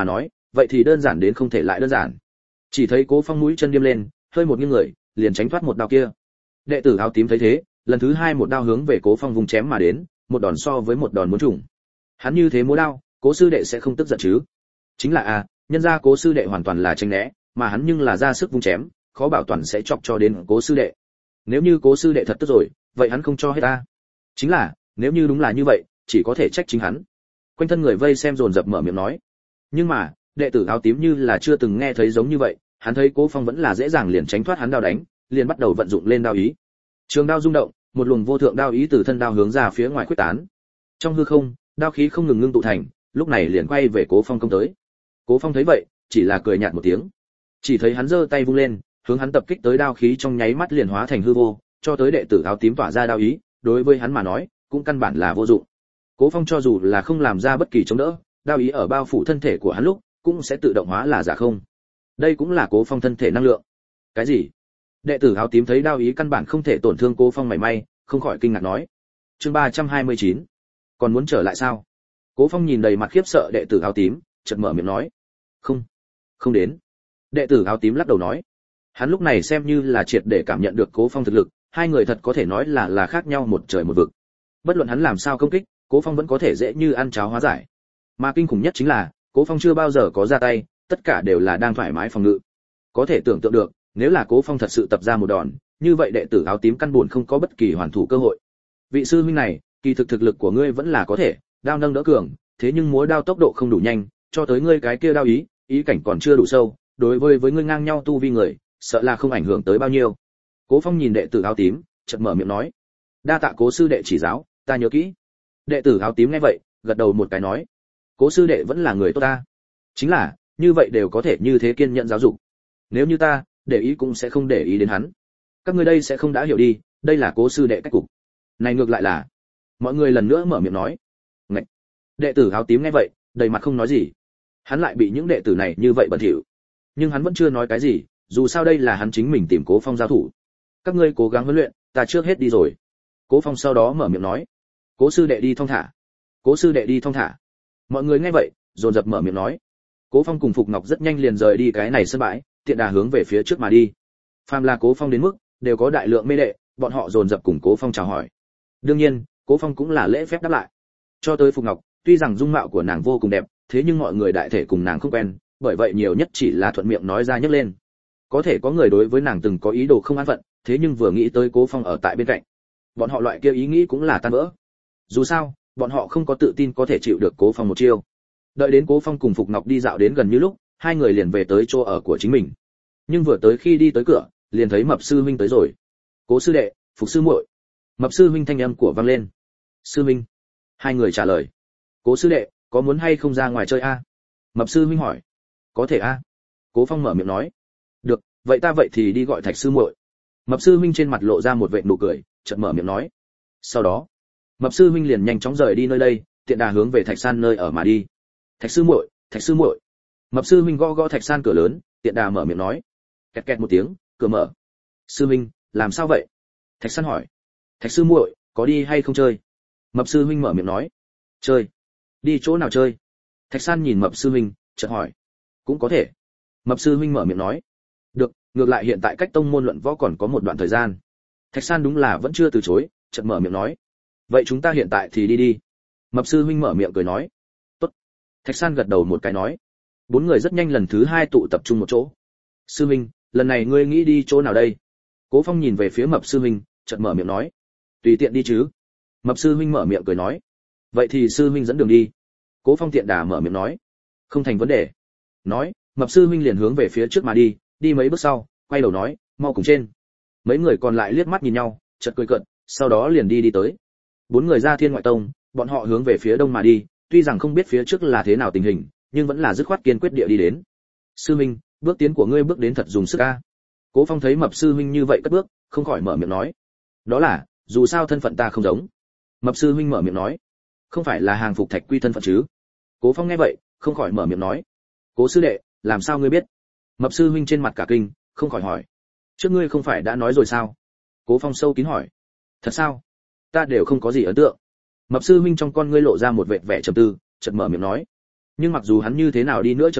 vậy thì đơn giản đến không thể lại đơn giản. Chỉ thấy Cố Phong mũi chân điêm lên, hơi một nghiêng người, liền tránh thoát một đao kia. Đệ tử áo tím thấy thế, lần thứ hai một đao hướng về Cố Phong vùng chém mà đến, một đòn so với một đòn muốn trùng. Hắn như thế múa đao, Cố sư đệ sẽ không tức giận chứ? Chính là a, nhân ra Cố sư đệ hoàn toàn là tránh né, mà hắn nhưng là ra sức vung chém, khó bảo toàn sẽ chọc cho đến Cố sư đệ. Nếu như Cố sư đệ thật tức rồi, vậy hắn không cho hết ta. Chính là, nếu như đúng là như vậy, chỉ có thể trách chính hắn. Quanh thân người vây xem dồn dập mở miệng nói. Nhưng mà, đệ tử áo tím như là chưa từng nghe thấy giống như vậy, hắn thấy Cố Phong vẫn là dễ dàng liền tránh thoát hắn đao đánh, liền bắt đầu vận dụng lên đao ý. Trường đao rung động, một luồng vô thượng đao ý từ thân đao hướng ra phía ngoài khuếch tán. Trong hư không, đao khí không ngừng ngưng tụ thành, lúc này liền quay về Cố Phong công tới. Cố Phong thấy vậy, chỉ là cười nhạt một tiếng. Chỉ thấy hắn giơ tay vung lên, hướng hắn tập kích tới đao khí trong nháy mắt liền hóa thành hư vô, cho tới đệ tử áo tím tỏa ra đao ý, đối với hắn mà nói, cũng căn bản là vô dụng. Cố Phong cho dù là không làm ra bất kỳ chống đỡ, đao ý ở bao phủ thân thể của hắn lúc, cũng sẽ tự động hóa là giả không. Đây cũng là Cố Phong thân thể năng lượng. Cái gì? Đệ tử áo tím thấy đao ý căn bản không thể tổn thương Cố Phong mảy may, không khỏi kinh ngạc nói. Chương ba trăm hai mươi chín, còn muốn trở lại sao? Cố Phong nhìn đầy mặt khiếp sợ đệ tử áo tím, chợt mở miệng nói. Không, không đến. Đệ tử áo tím lắc đầu nói. Hắn lúc này xem như là triệt để cảm nhận được Cố Phong thực lực, hai người thật có thể nói là là khác nhau một trời một vực. Bất luận hắn làm sao công kích, Cố Phong vẫn có thể dễ như ăn cháo hóa giải. Mà kinh khủng nhất chính là, Cố Phong chưa bao giờ có ra tay, tất cả đều là đang thoải mái phòng ngự. Có thể tưởng tượng được, nếu là Cố Phong thật sự tập ra một đòn, như vậy đệ tử áo tím căn buồn không có bất kỳ hoàn thủ cơ hội. Vị sư huynh này, kỳ thực thực lực của ngươi vẫn là có thể, đao nâng đỡ cường, thế nhưng múa đao tốc độ không đủ nhanh, cho tới ngươi cái kia đao ý, ý cảnh còn chưa đủ sâu, đối với với ngươi ngang nhau tu vi người, sợ là không ảnh hưởng tới bao nhiêu. Cố Phong nhìn đệ tử áo tím, chợt mở miệng nói: "Đa tạ Cố sư đệ chỉ giáo, ta nhớ kỹ." Đệ tử áo tím nghe vậy, gật đầu một cái nói: "Cố sư đệ vẫn là người tốt ta. Chính là, như vậy đều có thể như thế kiên nhẫn giáo dục. Nếu như ta, để ý cũng sẽ không để ý đến hắn. Các ngươi đây sẽ không đã hiểu đi, đây là Cố sư đệ cách cục." Này ngược lại là, mọi người lần nữa mở miệng nói. Ngậy. Đệ tử áo tím nghe vậy, đầy mặt không nói gì. Hắn lại bị những đệ tử này như vậy bẩn thỉu. Nhưng hắn vẫn chưa nói cái gì, dù sao đây là hắn chính mình tìm Cố Phong giao thủ. Các ngươi cố gắng huấn luyện, ta trước hết đi rồi. Cố Phong sau đó mở miệng nói. Cố sư đệ đi thong thả. Cố sư đệ đi thong thả. Mọi người nghe vậy, dồn dập mở miệng nói. Cố Phong cùng Phục Ngọc rất nhanh liền rời đi cái này sân bãi, tiện đà hướng về phía trước mà đi. Phàm là Cố Phong đến mức, đều có đại lượng mê đệ, bọn họ dồn dập cùng Cố Phong chào hỏi. Đương nhiên, Cố Phong cũng là lễ phép đáp lại. Cho tới Phục Ngọc, tuy rằng dung mạo của nàng vô cùng đẹp, thế nhưng mọi người đại thể cùng nàng không quen, bởi vậy nhiều nhất chỉ là thuận miệng nói ra nhấc lên. Có thể có người đối với nàng từng có ý đồ không an phận, thế nhưng vừa nghĩ tới Cố Phong ở tại bên cạnh, bọn họ loại kia ý nghĩ cũng là tan vỡ. Dù sao, bọn họ không có tự tin có thể chịu được Cố Phong một chiêu. Đợi đến Cố Phong cùng Phục Ngọc đi dạo đến gần như lúc, hai người liền về tới chỗ ở của chính mình. Nhưng vừa tới khi đi tới cửa, liền thấy Mập sư huynh tới rồi. Cố sư đệ, Phục sư muội. Mập sư huynh thanh âm của vang lên. Sư huynh. Hai người trả lời. Cố sư đệ, có muốn hay không ra ngoài chơi a? Mập sư huynh hỏi. Có thể a. Cố Phong mở miệng nói. Được, vậy ta vậy thì đi gọi Thạch sư muội. Mập sư huynh trên mặt lộ ra một vệt nụ cười, chợt mở miệng nói. Sau đó, Mập sư huynh liền nhanh chóng rời đi nơi đây, tiện đà hướng về Thạch San nơi ở mà đi. Thạch sư muội, Thạch sư muội. Mập sư huynh gõ gõ Thạch San cửa lớn, tiện đà mở miệng nói. Kẹt kẹt một tiếng, cửa mở. Sư huynh, làm sao vậy? Thạch San hỏi. Thạch sư muội, có đi hay không chơi? Mập sư huynh mở miệng nói. Chơi? Đi chỗ nào chơi? Thạch San nhìn Mập sư huynh, chợt hỏi. Cũng có thể. Mập sư huynh mở miệng nói. Được, ngược lại hiện tại cách tông môn luận võ còn có một đoạn thời gian. Thạch San đúng là vẫn chưa từ chối, chợt mở miệng nói. Vậy chúng ta hiện tại thì đi đi. Mập sư huynh mở miệng cười nói. Tốt. Thạch San gật đầu một cái nói. Bốn người rất nhanh lần thứ hai tụ tập trung một chỗ. Sư huynh, lần này ngươi nghĩ đi chỗ nào đây? Cố Phong nhìn về phía Mập sư huynh, chợt mở miệng nói. Tùy tiện đi chứ. Mập sư huynh mở miệng cười nói. Vậy thì sư huynh dẫn đường đi. Cố Phong tiện đà mở miệng nói. Không thành vấn đề. Nói, Mập sư huynh liền hướng về phía trước mà đi, đi mấy bước sau, quay đầu nói, mau cùng trên. Mấy người còn lại liếc mắt nhìn nhau, chợt cười cợt, sau đó liền đi đi tới. Bốn người ra Thiên Ngoại Tông, bọn họ hướng về phía đông mà đi, tuy rằng không biết phía trước là thế nào tình hình, nhưng vẫn là dứt khoát kiên quyết địa đi đến. Sư huynh, bước tiến của ngươi bước đến thật dùng sức a. Cố Phong thấy Mập sư huynh như vậy cất bước, không khỏi mở miệng nói. Đó là, dù sao thân phận ta không giống. Mập sư huynh mở miệng nói. Không phải là hàng phục Thạch Quy thân phận chứ? Cố Phong nghe vậy, không khỏi mở miệng nói. Cố sư đệ, làm sao ngươi biết? Mập sư huynh trên mặt cả kinh, không khỏi hỏi. Trước ngươi không phải đã nói rồi sao? Cố Phong sâu kín hỏi. Thật sao? Ta đều không có gì ấn tượng. Mập sư huynh trong con ngươi lộ ra một vệt vẻ trầm tư, chợt mở miệng nói. Nhưng mặc dù hắn như thế nào đi nữa trầm tư,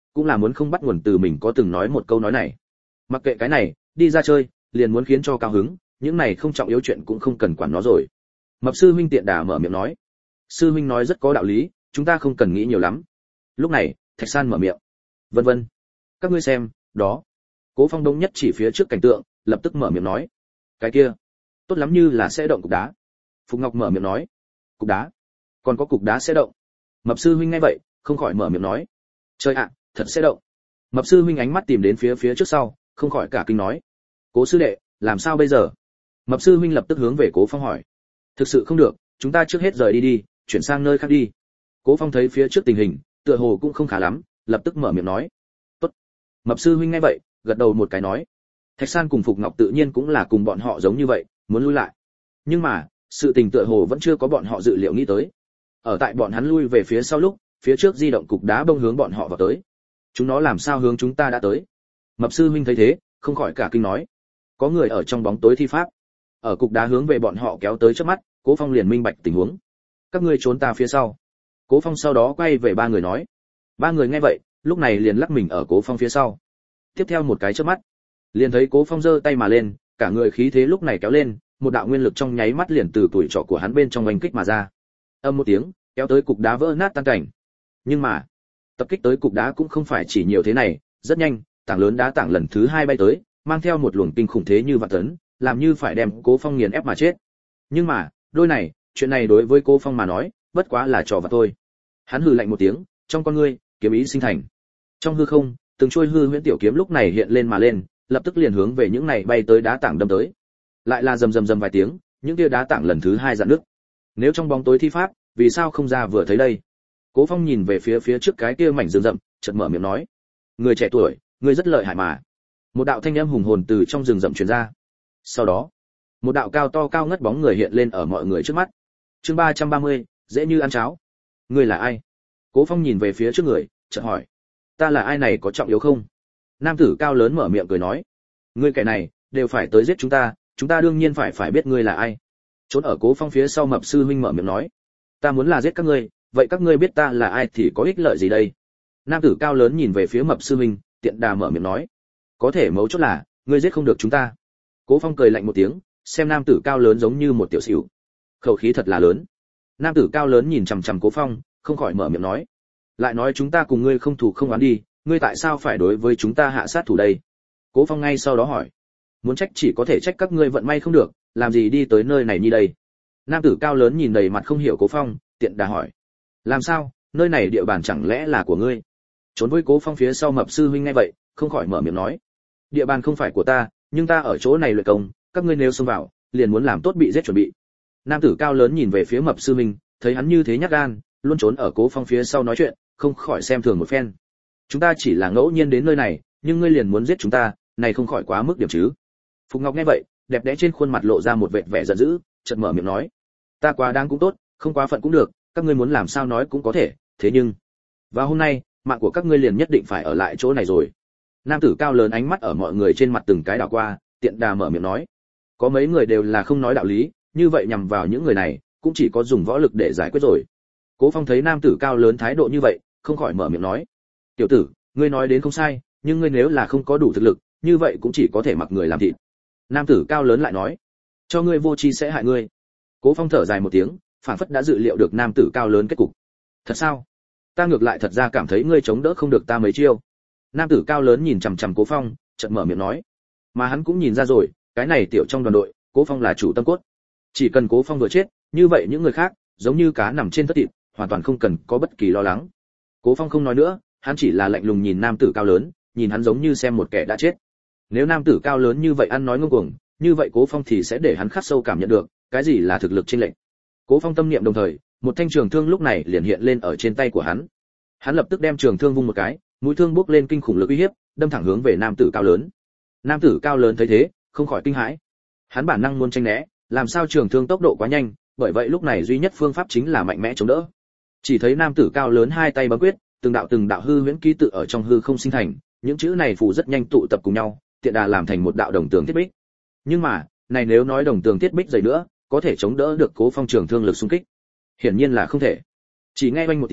cũng là muốn không bắt nguồn từ mình có từng nói một câu nói này. Mặc kệ cái này, đi ra chơi, liền muốn khiến cho cao hứng, những này không trọng yếu chuyện cũng không cần quản nó rồi. Mập sư huynh tiện đà mở miệng nói. Sư huynh nói rất có đạo lý, chúng ta không cần nghĩ nhiều lắm. Lúc này, Thạch San mở miệng. Vân vân. Các ngươi xem, đó. Cố Phong đông nhất chỉ phía trước cảnh tượng, lập tức mở miệng nói. Cái kia, tốt lắm như là sẽ động cục đá. Phục Ngọc mở miệng nói. Cục đá? Còn có cục đá sẽ động? Mập sư huynh nghe vậy, không khỏi mở miệng nói. Trời ạ, thật sẽ động. Mập sư huynh ánh mắt tìm đến phía phía trước sau, không khỏi cả kinh nói. Cố sư đệ, làm sao bây giờ? Mập sư huynh lập tức hướng về Cố Phong hỏi. Thực sự không được, chúng ta trước hết rời đi đi, chuyển sang nơi khác đi. Cố Phong thấy phía trước tình hình, tựa hồ cũng không khá lắm, lập tức mở miệng nói. Tốt. Mập sư huynh nghe vậy, gật đầu một cái nói. Thạch San cùng Phục Ngọc tự nhiên cũng là cùng bọn họ giống như vậy, muốn lui lại. Nhưng mà, sự tình tựa hồ vẫn chưa có bọn họ dự liệu nghĩ tới. Ở tại bọn hắn lui về phía sau lúc, phía trước di động cục đá bông hướng bọn họ vào tới. Chúng nó làm sao hướng chúng ta đã tới? Mập sư huynh thấy thế, không khỏi cả kinh nói. Có người ở trong bóng tối thi pháp. Ở cục đá hướng về bọn họ kéo tới trước mắt, Cố Phong liền minh bạch tình huống. Các ngươi trốn ta phía sau. Cố Phong sau đó quay về ba người nói. Ba người nghe vậy, lúc này liền lắc mình ở Cố Phong phía sau. Tiếp theo một cái chớp mắt, liền thấy Cố Phong giơ tay mà lên, cả người khí thế lúc này kéo lên, một đạo nguyên lực trong nháy mắt liền từ tuổi trọ của hắn bên trong oanh kích mà ra. Âm một tiếng, kéo tới cục đá vỡ nát tan cảnh. Nhưng mà, tập kích tới cục đá cũng không phải chỉ nhiều thế này, rất nhanh, tảng lớn đá tảng lần thứ hai bay tới, mang theo một luồng kinh khủng thế như vạn tấn, làm như phải đem Cố Phong nghiền ép mà chết. Nhưng mà, đôi này, chuyện này đối với Cố Phong mà nói, bất quá là trò vặt thôi. Hắn hừ lạnh một tiếng, trong con ngươi, kiếm ý sinh thành. Trong hư không, từng trôi hư huyễn tiểu kiếm lúc này hiện lên mà lên, lập tức liền hướng về những này bay tới đá tảng đâm tới. Lại là rầm rầm rầm vài tiếng, những kia đá tảng lần thứ hai dạn nước. Nếu trong bóng tối thi pháp, vì sao không ra vừa thấy đây? Cố Phong nhìn về phía phía trước cái kia mảnh rừng rậm, chợt mở miệng nói: "Người trẻ tuổi, ngươi rất lợi hại mà." Một đạo thanh âm hùng hồn từ trong rừng rậm truyền ra. Sau đó, một đạo cao to cao ngất bóng người hiện lên ở mọi người trước mắt. Chương ba trăm ba mươi, dễ như ăn cháo. Ngươi là ai? Cố Phong nhìn về phía trước người, chợt hỏi: "Ta là ai này có trọng yếu không?" Nam tử cao lớn mở miệng cười nói: "Ngươi kẻ này, đều phải tới giết chúng ta, chúng ta đương nhiên phải phải biết ngươi là ai." Trốn ở Cố Phong phía sau mập sư huynh mở miệng nói: "Ta muốn là giết các ngươi, vậy các ngươi biết ta là ai thì có ích lợi gì đây?" Nam tử cao lớn nhìn về phía mập sư huynh, tiện đà mở miệng nói: "Có thể mấu chốt là, ngươi giết không được chúng ta." Cố Phong cười lạnh một tiếng, xem nam tử cao lớn giống như một tiểu sửu. Khẩu khí thật là lớn. Nam tử cao lớn nhìn chằm chằm Cố Phong, không khỏi mở miệng nói: "Lại nói chúng ta cùng ngươi không thù không oán đi, ngươi tại sao phải đối với chúng ta hạ sát thủ đây?" Cố Phong ngay sau đó hỏi: "Muốn trách chỉ có thể trách các ngươi vận may không được, làm gì đi tới nơi này như đây?" Nam tử cao lớn nhìn đầy mặt không hiểu Cố Phong, tiện đà hỏi: "Làm sao, nơi này địa bàn chẳng lẽ là của ngươi?" Trốn với Cố Phong phía sau mập sư huynh nghe vậy, không khỏi mở miệng nói: "Địa bàn không phải của ta, nhưng ta ở chỗ này luyện công, các ngươi nếu xông vào, liền muốn làm tốt bị giết chuẩn bị." Nam tử cao lớn nhìn về phía mập sư huynh, thấy hắn như thế nhát gan, luôn trốn ở Cố Phong phía sau nói chuyện, không khỏi xem thường một phen. "Chúng ta chỉ là ngẫu nhiên đến nơi này, nhưng ngươi liền muốn giết chúng ta, này không khỏi quá mức điểm chứ?" Phục Ngọc nghe vậy, đẹp đẽ trên khuôn mặt lộ ra một vệt vẻ giận dữ, chợt mở miệng nói: "Ta quá đáng cũng tốt, không quá phận cũng được, các ngươi muốn làm sao nói cũng có thể, thế nhưng vào hôm nay, mạng của các ngươi liền nhất định phải ở lại chỗ này rồi." Nam tử cao lớn ánh mắt ở mọi người trên mặt từng cái đảo qua, tiện đà mở miệng nói: "Có mấy người đều là không nói đạo lý, như vậy nhằm vào những người này, cũng chỉ có dùng võ lực để giải quyết rồi." Cố Phong thấy nam tử cao lớn thái độ như vậy, không khỏi mở miệng nói: "Tiểu tử, ngươi nói đến không sai, nhưng ngươi nếu là không có đủ thực lực, như vậy cũng chỉ có thể mặc người làm thịt." Nam tử cao lớn lại nói: "Cho ngươi vô tri sẽ hại ngươi." Cố Phong thở dài một tiếng, phản phất đã dự liệu được nam tử cao lớn kết cục. "Thật sao? Ta ngược lại thật ra cảm thấy ngươi chống đỡ không được ta mấy chiêu." Nam tử cao lớn nhìn chằm chằm Cố Phong, chợt mở miệng nói. Mà hắn cũng nhìn ra rồi, cái này tiểu trong đoàn đội, Cố Phong là chủ tâm cốt. Chỉ cần Cố Phong vừa chết, như vậy những người khác, giống như cá nằm trên thất thịt, hoàn toàn không cần có bất kỳ lo lắng. Cố Phong không nói nữa, hắn chỉ là lạnh lùng nhìn nam tử cao lớn, nhìn hắn giống như xem một kẻ đã chết. Nếu nam tử cao lớn như vậy ăn nói ngông cuồng, như vậy Cố Phong thì sẽ để hắn khắc sâu cảm nhận được cái gì là thực lực chênh lệch. Cố Phong tâm niệm đồng thời, một thanh trường thương lúc này liền hiện lên ở trên tay của hắn. Hắn lập tức đem trường thương vung một cái, mũi thương bốc lên kinh khủng lực uy hiếp, đâm thẳng hướng về nam tử cao lớn. Nam tử cao lớn thấy thế, không khỏi kinh hãi. Hắn bản năng muốn tránh né, làm sao trường thương tốc độ quá nhanh, bởi vậy lúc này duy nhất phương pháp chính là mạnh mẽ chống đỡ. Chỉ thấy nam tử cao lớn hai tay bấm quyết, từng đạo từng đạo hư huyễn ký tự ở trong hư không sinh thành, những chữ này phù rất nhanh tụ tập cùng nhau, tiện đà làm thành một đạo đồng tường thiết bích. Nhưng mà, này nếu nói đồng tường thiết bích dày nữa, có thể chống đỡ được Cố Phong trường thương lực xung kích? Hiển nhiên là không thể. Chỉ nghe oanh một tiếng,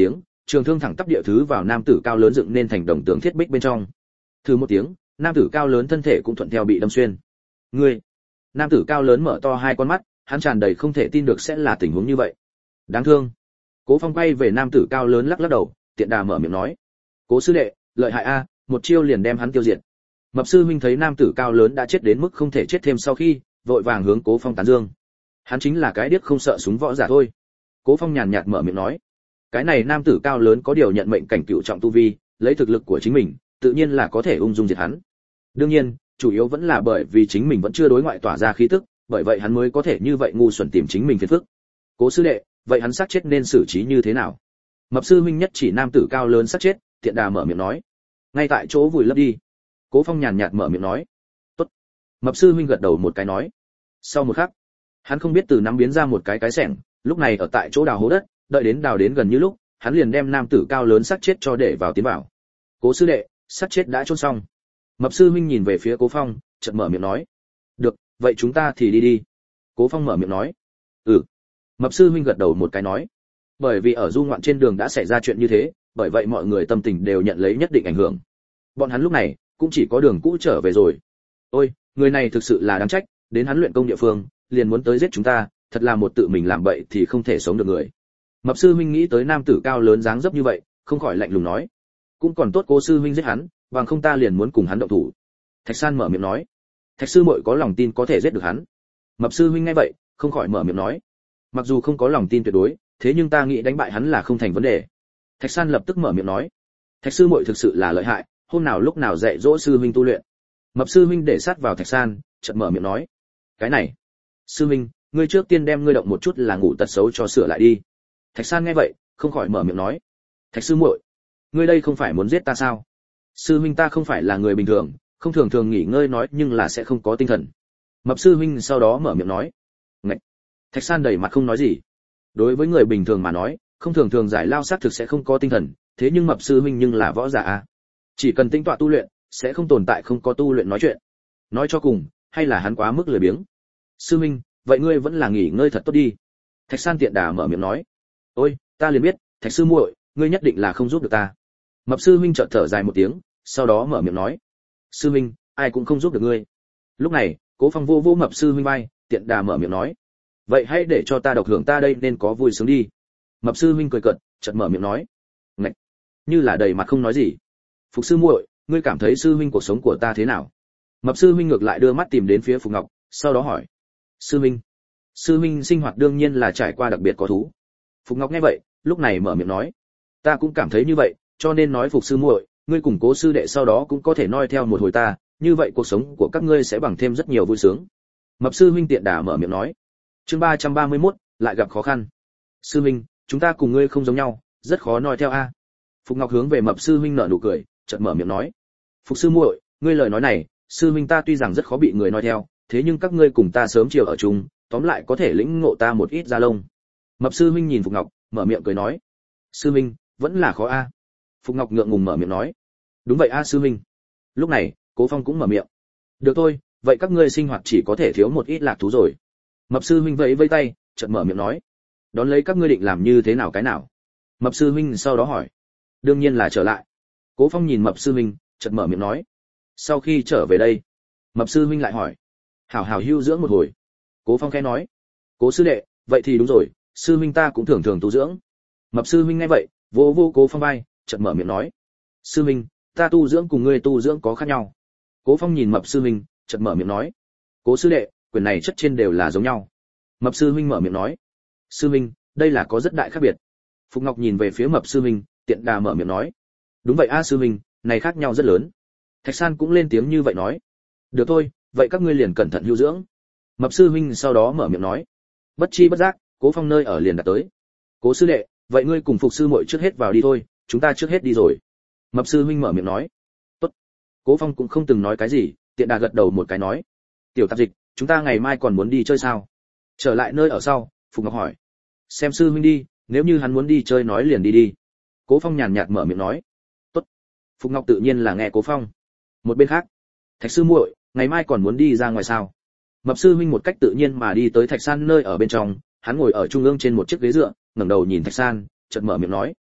trường thương thẳng tắp địa thứ vào nam tử cao lớn dựng nên thành đồng tường thiết bích bên trong. Thử một tiếng, nam tử cao lớn thân thể cũng thuận theo bị đâm xuyên. Ngươi! Nam tử cao lớn mở to hai con mắt, hắn tràn đầy không thể tin được sẽ là tình huống như vậy. Đáng thương. Cố Phong quay về nam tử cao lớn lắc lắc đầu, tiện đà mở miệng nói: Cố sư đệ, lợi hại a, một chiêu liền đem hắn tiêu diệt. Mập sư huynh thấy nam tử cao lớn đã chết đến mức không thể chết thêm sau khi, vội vàng hướng Cố Phong tán dương. Hắn chính là cái điếc không sợ súng võ giả thôi. Cố Phong nhàn nhạt mở miệng nói: Cái này nam tử cao lớn có điều nhận mệnh cảnh cựu trọng tu vi, lấy thực lực của chính mình, tự nhiên là có thể ung dung diệt hắn. Đương nhiên, chủ yếu vẫn là bởi vì chính mình vẫn chưa đối ngoại tỏa ra khí tức, bởi vậy hắn mới có thể như vậy ngu xuẩn tìm chính mình phiền phức. Cố sư đệ, vậy hắn xác chết nên xử trí như thế nào? Mập sư huynh nhất chỉ nam tử cao lớn xác chết, tiện đà mở miệng nói: Ngay tại chỗ vùi lấp đi. Cố Phong nhàn nhạt mở miệng nói: Tốt. Mập sư huynh gật đầu một cái nói. Sau một khắc, hắn không biết từ nắm biến ra một cái cái xẻng, lúc này ở tại chỗ đào hố đất, đợi đến đào đến gần như lúc, hắn liền đem nam tử cao lớn xác chết cho để vào tiến vào. Cố sư đệ, xác chết đã chôn xong. Mập sư huynh nhìn về phía Cố Phong, chợt mở miệng nói: Được, vậy chúng ta thì đi đi. Cố Phong mở miệng nói: Ừ. Mập sư huynh gật đầu một cái nói. Bởi vì ở du ngoạn trên đường đã xảy ra chuyện như thế, bởi vậy mọi người tâm tình đều nhận lấy nhất định ảnh hưởng. Bọn hắn lúc này cũng chỉ có đường cũ trở về rồi. Ôi, người này thực sự là đáng trách, đến hắn luyện công địa phương, liền muốn tới giết chúng ta, thật là một tự mình làm bậy thì không thể sống được người. Mập sư huynh nghĩ tới nam tử cao lớn dáng dấp như vậy, không khỏi lạnh lùng nói: Cũng còn tốt Cố sư huynh giết hắn, bằng không ta liền muốn cùng hắn động thủ. Thạch San mở miệng nói: Thạch sư muội có lòng tin có thể giết được hắn. Mập sư huynh nghe vậy, không khỏi mở miệng nói: Mặc dù không có lòng tin tuyệt đối, thế nhưng ta nghĩ đánh bại hắn là không thành vấn đề. Thạch San lập tức mở miệng nói: Thạch sư muội thực sự là lợi hại, hôm nào lúc nào dạy dỗ sư huynh tu luyện. Mập sư huynh để sát vào Thạch San, chợt mở miệng nói: Cái này, sư huynh, ngươi trước tiên đem ngươi động một chút là ngủ tật xấu cho sửa lại đi. Thạch San nghe vậy, không khỏi mở miệng nói: Thạch sư muội, ngươi đây không phải muốn giết ta sao? Sư huynh ta không phải là người bình thường, không thường thường nghỉ ngơi nói nhưng là sẽ không có tinh thần. Mập sư huynh sau đó mở miệng nói: Ngậy. Thạch San đầy mặt không nói gì. Đối với người bình thường mà nói, không thường thường giải lao xác thực sẽ không có tinh thần, thế nhưng mập sư huynh nhưng là võ giả a, chỉ cần tinh tọa tu luyện, sẽ không tồn tại không có tu luyện nói chuyện. Nói cho cùng, hay là hắn quá mức lười biếng. Sư huynh, vậy ngươi vẫn là nghỉ ngơi thật tốt đi. Thạch San tiện đà mở miệng nói: Ôi, ta liền biết, Thạch sư muội, ngươi nhất định là không giúp được ta. Mập sư huynh chợt thở dài một tiếng, sau đó mở miệng nói: Sư huynh, ai cũng không giúp được ngươi. Lúc này, Cố Phong vô vô mập sư huynh vai, tiện đà mở miệng nói: Vậy hãy để cho ta độc hưởng ta đây nên có vui sướng đi. Mập sư huynh cười cợt, chợt mở miệng nói: Ngậy. Như là đầy mặt không nói gì. Phục sư muội, ngươi cảm thấy sư huynh cuộc sống của ta thế nào? Mập sư huynh ngược lại đưa mắt tìm đến phía Phục Ngọc, sau đó hỏi: Sư huynh, sư huynh sinh hoạt đương nhiên là trải qua đặc biệt có thú. Phục Ngọc nghe vậy, lúc này mở miệng nói: Ta cũng cảm thấy như vậy, cho nên nói Phục sư muội, ngươi cùng Cố sư đệ sau đó cũng có thể noi theo một hồi ta, như vậy cuộc sống của các ngươi sẽ bằng thêm rất nhiều vui sướng. Mập sư huynh tiện đà mở miệng nói. Chương ba trăm ba mươi mốt, lại gặp khó khăn. Sư huynh, chúng ta cùng ngươi không giống nhau, rất khó noi theo a. Phục Ngọc hướng về mập sư huynh nở nụ cười, chợt mở miệng nói: Phục sư muội, ngươi lời nói này, sư huynh ta tuy rằng rất khó bị người noi theo, thế nhưng các ngươi cùng ta sớm chiều ở chung, tóm lại có thể lĩnh ngộ ta một ít da lông. Mập sư huynh nhìn Phục Ngọc, mở miệng cười nói: Sư huynh, vẫn là khó a. Phục Ngọc ngượng ngùng mở miệng nói: Đúng vậy a sư huynh. Lúc này, Cố Phong cũng mở miệng: Được thôi, vậy các ngươi sinh hoạt chỉ có thể thiếu một ít lạc thú rồi. Mập sư huynh vẫy vẫy tay, chợt mở miệng nói: Đón lấy các ngươi định làm như thế nào cái nào? Mập sư huynh sau đó hỏi: Đương nhiên là trở lại. Cố Phong nhìn mập sư huynh, chợt mở miệng nói: Sau khi trở về đây. Mập sư huynh lại hỏi: Hảo hảo hưu dưỡng một hồi. Cố Phong khẽ nói: Cố sư đệ, vậy thì đúng rồi, sư huynh ta cũng thường thường tu dưỡng. Mập sư huynh nghe vậy, vô vô Cố Phong vai, chợt mở miệng nói: Sư huynh, ta tu dưỡng cùng ngươi tu dưỡng có khác nhau. Cố Phong nhìn mập sư huynh, chợt mở miệng nói: Cố sư đệ, quyền này chất trên đều là giống nhau. Mập sư huynh mở miệng nói: Sư huynh, đây là có rất đại khác biệt. Phục Ngọc nhìn về phía mập sư huynh, tiện đà mở miệng nói: Đúng vậy a sư huynh, này khác nhau rất lớn. Thạch San cũng lên tiếng như vậy nói: Được thôi, vậy các ngươi liền cẩn thận hưu dưỡng. Mập sư huynh sau đó mở miệng nói. Bất chi bất giác, Cố Phong nơi ở liền đã tới. Cố sư đệ, vậy ngươi cùng Phục sư muội trước hết vào đi thôi, chúng ta trước hết đi rồi. Mập sư huynh mở miệng nói. Tốt. Cố Phong cũng không từng nói cái gì, tiện đà gật đầu một cái nói: Tiểu Tạp Dịch, chúng ta ngày mai còn muốn đi chơi sao? Trở lại nơi ở sau, Phục Ngọc hỏi: Xem sư huynh đi, nếu như hắn muốn đi chơi nói liền đi đi. Cố Phong nhàn nhạt mở miệng nói. Tốt. Phục Ngọc tự nhiên là nghe Cố Phong. Một bên khác, Thạch sư muội, ngày mai còn muốn đi ra ngoài sao? Mập sư huynh một cách tự nhiên mà đi tới Thạch San nơi ở bên trong, hắn ngồi ở trung ương trên một chiếc ghế dựa, ngẩng đầu nhìn Thạch San, chợt mở miệng nói: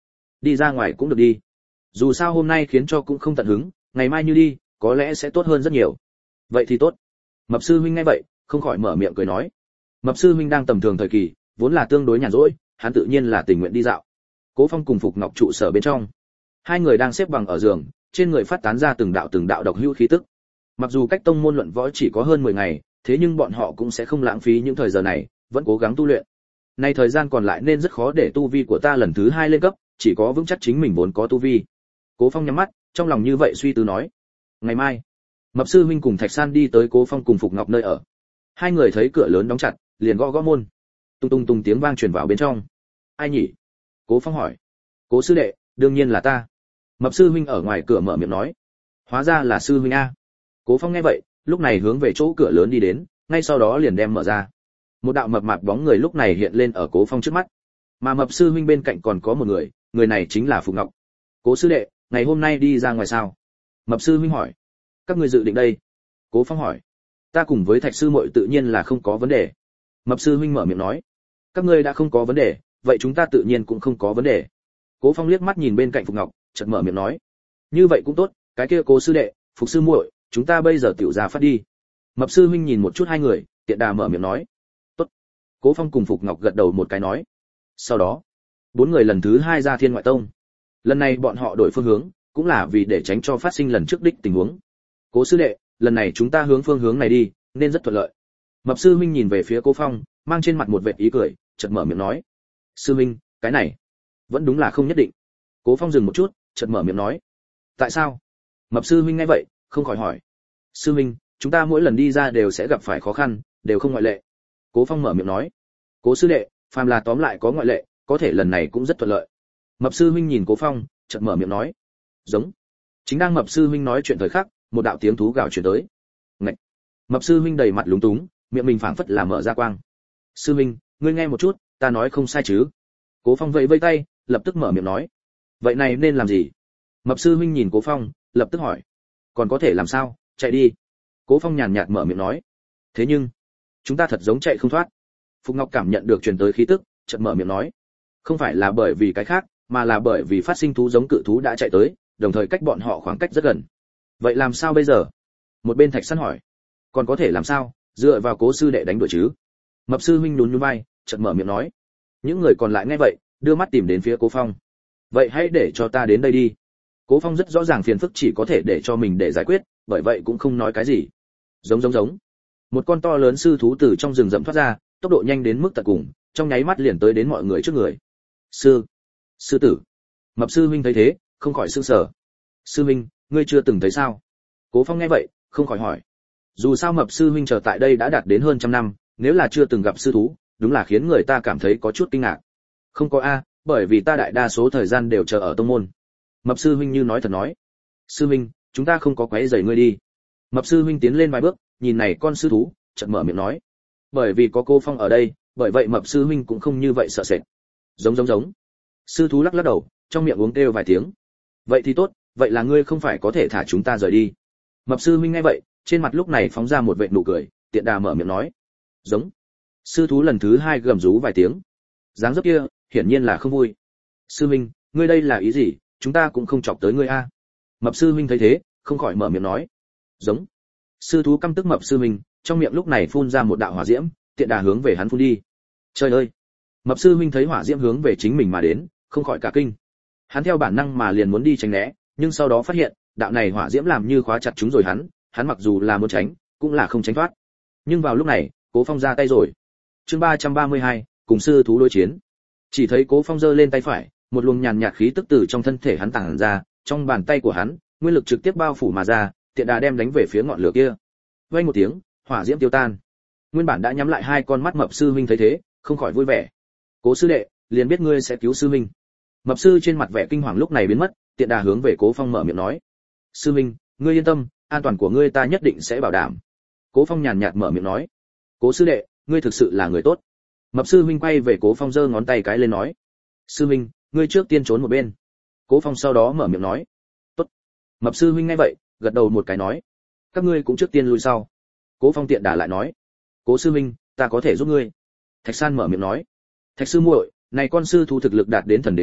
Đi ra ngoài cũng được đi. Dù sao hôm nay khiến cho cũng không tận hứng, ngày mai như đi, có lẽ sẽ tốt hơn rất nhiều. Vậy thì tốt. Mập sư huynh nghe vậy, không khỏi mở miệng cười nói. Mập sư huynh đang tầm thường thời kỳ, vốn là tương đối nhàn rỗi, hắn tự nhiên là tình nguyện đi dạo. Cố Phong cùng Phục Ngọc trụ sở bên trong. Hai người đang xếp bằng ở giường, trên người phát tán ra từng đạo từng đạo độc hữu khí tức. Mặc dù cách tông môn luận võ chỉ có hơn mười ngày, thế nhưng bọn họ cũng sẽ không lãng phí những thời giờ này, vẫn cố gắng tu luyện. Nay thời gian còn lại nên rất khó để tu vi của ta lần thứ hai lên cấp, chỉ có vững chắc chính mình vốn có tu vi. Cố Phong nhắm mắt, trong lòng như vậy suy tư nói. Ngày mai, Mập sư huynh cùng Thạch San đi tới Cố Phong cùng Phục Ngọc nơi ở. Hai người thấy cửa lớn đóng chặt, liền gõ gõ môn. Tung tung tung tiếng vang truyền vào bên trong. Ai nhỉ? Cố Phong hỏi. Cố sư đệ, đương nhiên là ta. Mập sư huynh ở ngoài cửa mở miệng nói. Hóa ra là sư huynh a. Cố Phong nghe vậy, lúc này hướng về chỗ cửa lớn đi đến, ngay sau đó liền đem mở ra. Một đạo mập mạp bóng người lúc này hiện lên ở Cố Phong trước mắt. Mà Mập sư huynh bên cạnh còn có một người, người này chính là Phục Ngọc. Cố sư đệ, ngày hôm nay đi ra ngoài sao? Mập sư huynh hỏi. Các ngươi dự định đây? Cố Phong hỏi. Ta cùng với Thạch sư muội tự nhiên là không có vấn đề. Mập sư huynh mở miệng nói. Các ngươi đã không có vấn đề, vậy chúng ta tự nhiên cũng không có vấn đề. Cố Phong liếc mắt nhìn bên cạnh Phục Ngọc, chợt mở miệng nói. Như vậy cũng tốt, cái kia Cố sư đệ, Phục sư muội, chúng ta bây giờ tiểu ra phát đi. Mập sư huynh nhìn một chút hai người, tiện đà mở miệng nói. Tốt. Cố Phong cùng Phục Ngọc gật đầu một cái nói. Sau đó, bốn người lần thứ hai ra Thiên Ngoại Tông. Lần này bọn họ đổi phương hướng, cũng là vì để tránh cho phát sinh lần trước đích tình huống. Cố sư đệ, lần này chúng ta hướng phương hướng này đi, nên rất thuận lợi. Mập sư huynh nhìn về phía Cố Phong, mang trên mặt một vệt ý cười, chợt mở miệng nói. Sư huynh, cái này vẫn đúng là không nhất định. Cố Phong dừng một chút, chợt mở miệng nói. Tại sao? Mập sư huynh nghe vậy, không khỏi hỏi. Sư huynh, chúng ta mỗi lần đi ra đều sẽ gặp phải khó khăn, đều không ngoại lệ. Cố Phong mở miệng nói. Cố sư đệ, phàm là tóm lại có ngoại lệ, có thể lần này cũng rất thuận lợi. Mập sư huynh nhìn Cố Phong, chợt mở miệng nói. Giống. Chính đang Mập sư huynh nói chuyện thời khắc, một đạo tiếng thú gào truyền tới. Ngậy. Mập sư huynh đầy mặt lúng túng, miệng mình phảng phất là mở ra quang. Sư huynh, ngươi nghe một chút, ta nói không sai chứ? Cố Phong vẫy vẫy tay, lập tức mở miệng nói. Vậy này nên làm gì? Mập sư huynh nhìn Cố Phong, lập tức hỏi. Còn có thể làm sao, chạy đi. Cố Phong nhàn nhạt mở miệng nói. Thế nhưng, chúng ta thật giống chạy không thoát. Phục Ngọc cảm nhận được truyền tới khí tức, chợt mở miệng nói. Không phải là bởi vì cái khác, mà là bởi vì phát sinh thú giống cự thú đã chạy tới, đồng thời cách bọn họ khoảng cách rất gần. Vậy làm sao bây giờ? Một bên Thạch Săn hỏi. Còn có thể làm sao, dựa vào Cố sư đệ đánh đuổi chứ? Mập sư huynh nhún nhún vai, chợt mở miệng nói. Những người còn lại nghe vậy, đưa mắt tìm đến phía Cố Phong. Vậy hãy để cho ta đến đây đi. Cố Phong rất rõ ràng phiền phức chỉ có thể để cho mình để giải quyết, bởi vậy cũng không nói cái gì. Giống giống giống. Một con to lớn sư thú từ trong rừng rậm thoát ra, tốc độ nhanh đến mức tận cùng, trong nháy mắt liền tới đến mọi người trước người. Sư, sư tử. Mập sư huynh thấy thế, không khỏi sửng sở. Sư huynh, ngươi chưa từng thấy sao? Cố Phong nghe vậy, không khỏi hỏi. Dù sao Mập sư huynh chờ tại đây đã đạt đến hơn trăm năm, nếu là chưa từng gặp sư thú, đúng là khiến người ta cảm thấy có chút kinh ngạc. Không có a, bởi vì ta đại đa số thời gian đều chờ ở tông môn. Mập sư huynh như nói thật nói. Sư huynh, chúng ta không có quấy rầy ngươi đi. Mập sư huynh tiến lên vài bước, nhìn này con sư thú, chợt mở miệng nói. Bởi vì có Cố Phong ở đây, bởi vậy Mập sư huynh cũng không như vậy sợ sệt. Giống giống giống. Sư thú lắc lắc đầu, trong miệng uống kêu vài tiếng. Vậy thì tốt, vậy là ngươi không phải có thể thả chúng ta rời đi. Mập sư huynh nghe vậy, trên mặt lúc này phóng ra một vệt nụ cười, tiện đà mở miệng nói. Giống. Sư thú lần thứ hai gầm rú vài tiếng. Dáng dấp kia, hiển nhiên là không vui. Sư huynh, ngươi đây là ý gì? Chúng ta cũng không chọc tới ngươi a. Mập sư huynh thấy thế, không khỏi mở miệng nói. Giống. Sư thú căm tức Mập sư huynh, trong miệng lúc này phun ra một đạo hỏa diễm, tiện đà hướng về hắn phun đi. Trời ơi. Mập sư huynh thấy hỏa diễm hướng về chính mình mà đến, không khỏi cả kinh. Hắn theo bản năng mà liền muốn đi tránh né, nhưng sau đó phát hiện, đạo này hỏa diễm làm như khóa chặt chúng rồi hắn, hắn mặc dù là muốn tránh, cũng là không tránh thoát. Nhưng vào lúc này, Cố Phong ra tay rồi. Chương ba trăm ba mươi hai, cùng sư thú đối chiến. Chỉ thấy Cố Phong giơ lên tay phải, một luồng nhàn nhạt khí tức từ trong thân thể hắn tản ra, trong bàn tay của hắn, nguyên lực trực tiếp bao phủ mà ra, tiện đà đem đánh về phía ngọn lửa kia. Vang một tiếng, hỏa diễm tiêu tan. Nguyên bản đã nhắm lại hai con mắt Mập sư huynh thấy thế, không khỏi vui vẻ. Cố sư đệ, liền biết ngươi sẽ cứu sư huynh. Mập sư trên mặt vẻ kinh hoàng lúc này biến mất, tiện đà hướng về Cố Phong mở miệng nói. Sư huynh, ngươi yên tâm, an toàn của ngươi ta nhất định sẽ bảo đảm. Cố Phong nhàn nhạt mở miệng nói. Cố sư đệ, ngươi thực sự là người tốt. Mập sư huynh quay về Cố Phong giơ ngón tay cái lên nói. Sư huynh, ngươi trước tiên trốn một bên. Cố Phong sau đó mở miệng nói. Tốt. Mập sư huynh nghe vậy, gật đầu một cái nói. Các ngươi cũng trước tiên lui sau. Cố Phong tiện đà lại nói. Cố sư huynh, ta có thể giúp ngươi. Thạch San mở miệng nói. Thạch sư muội, này con sư thú thực lực đạt đến thần đế cảnh,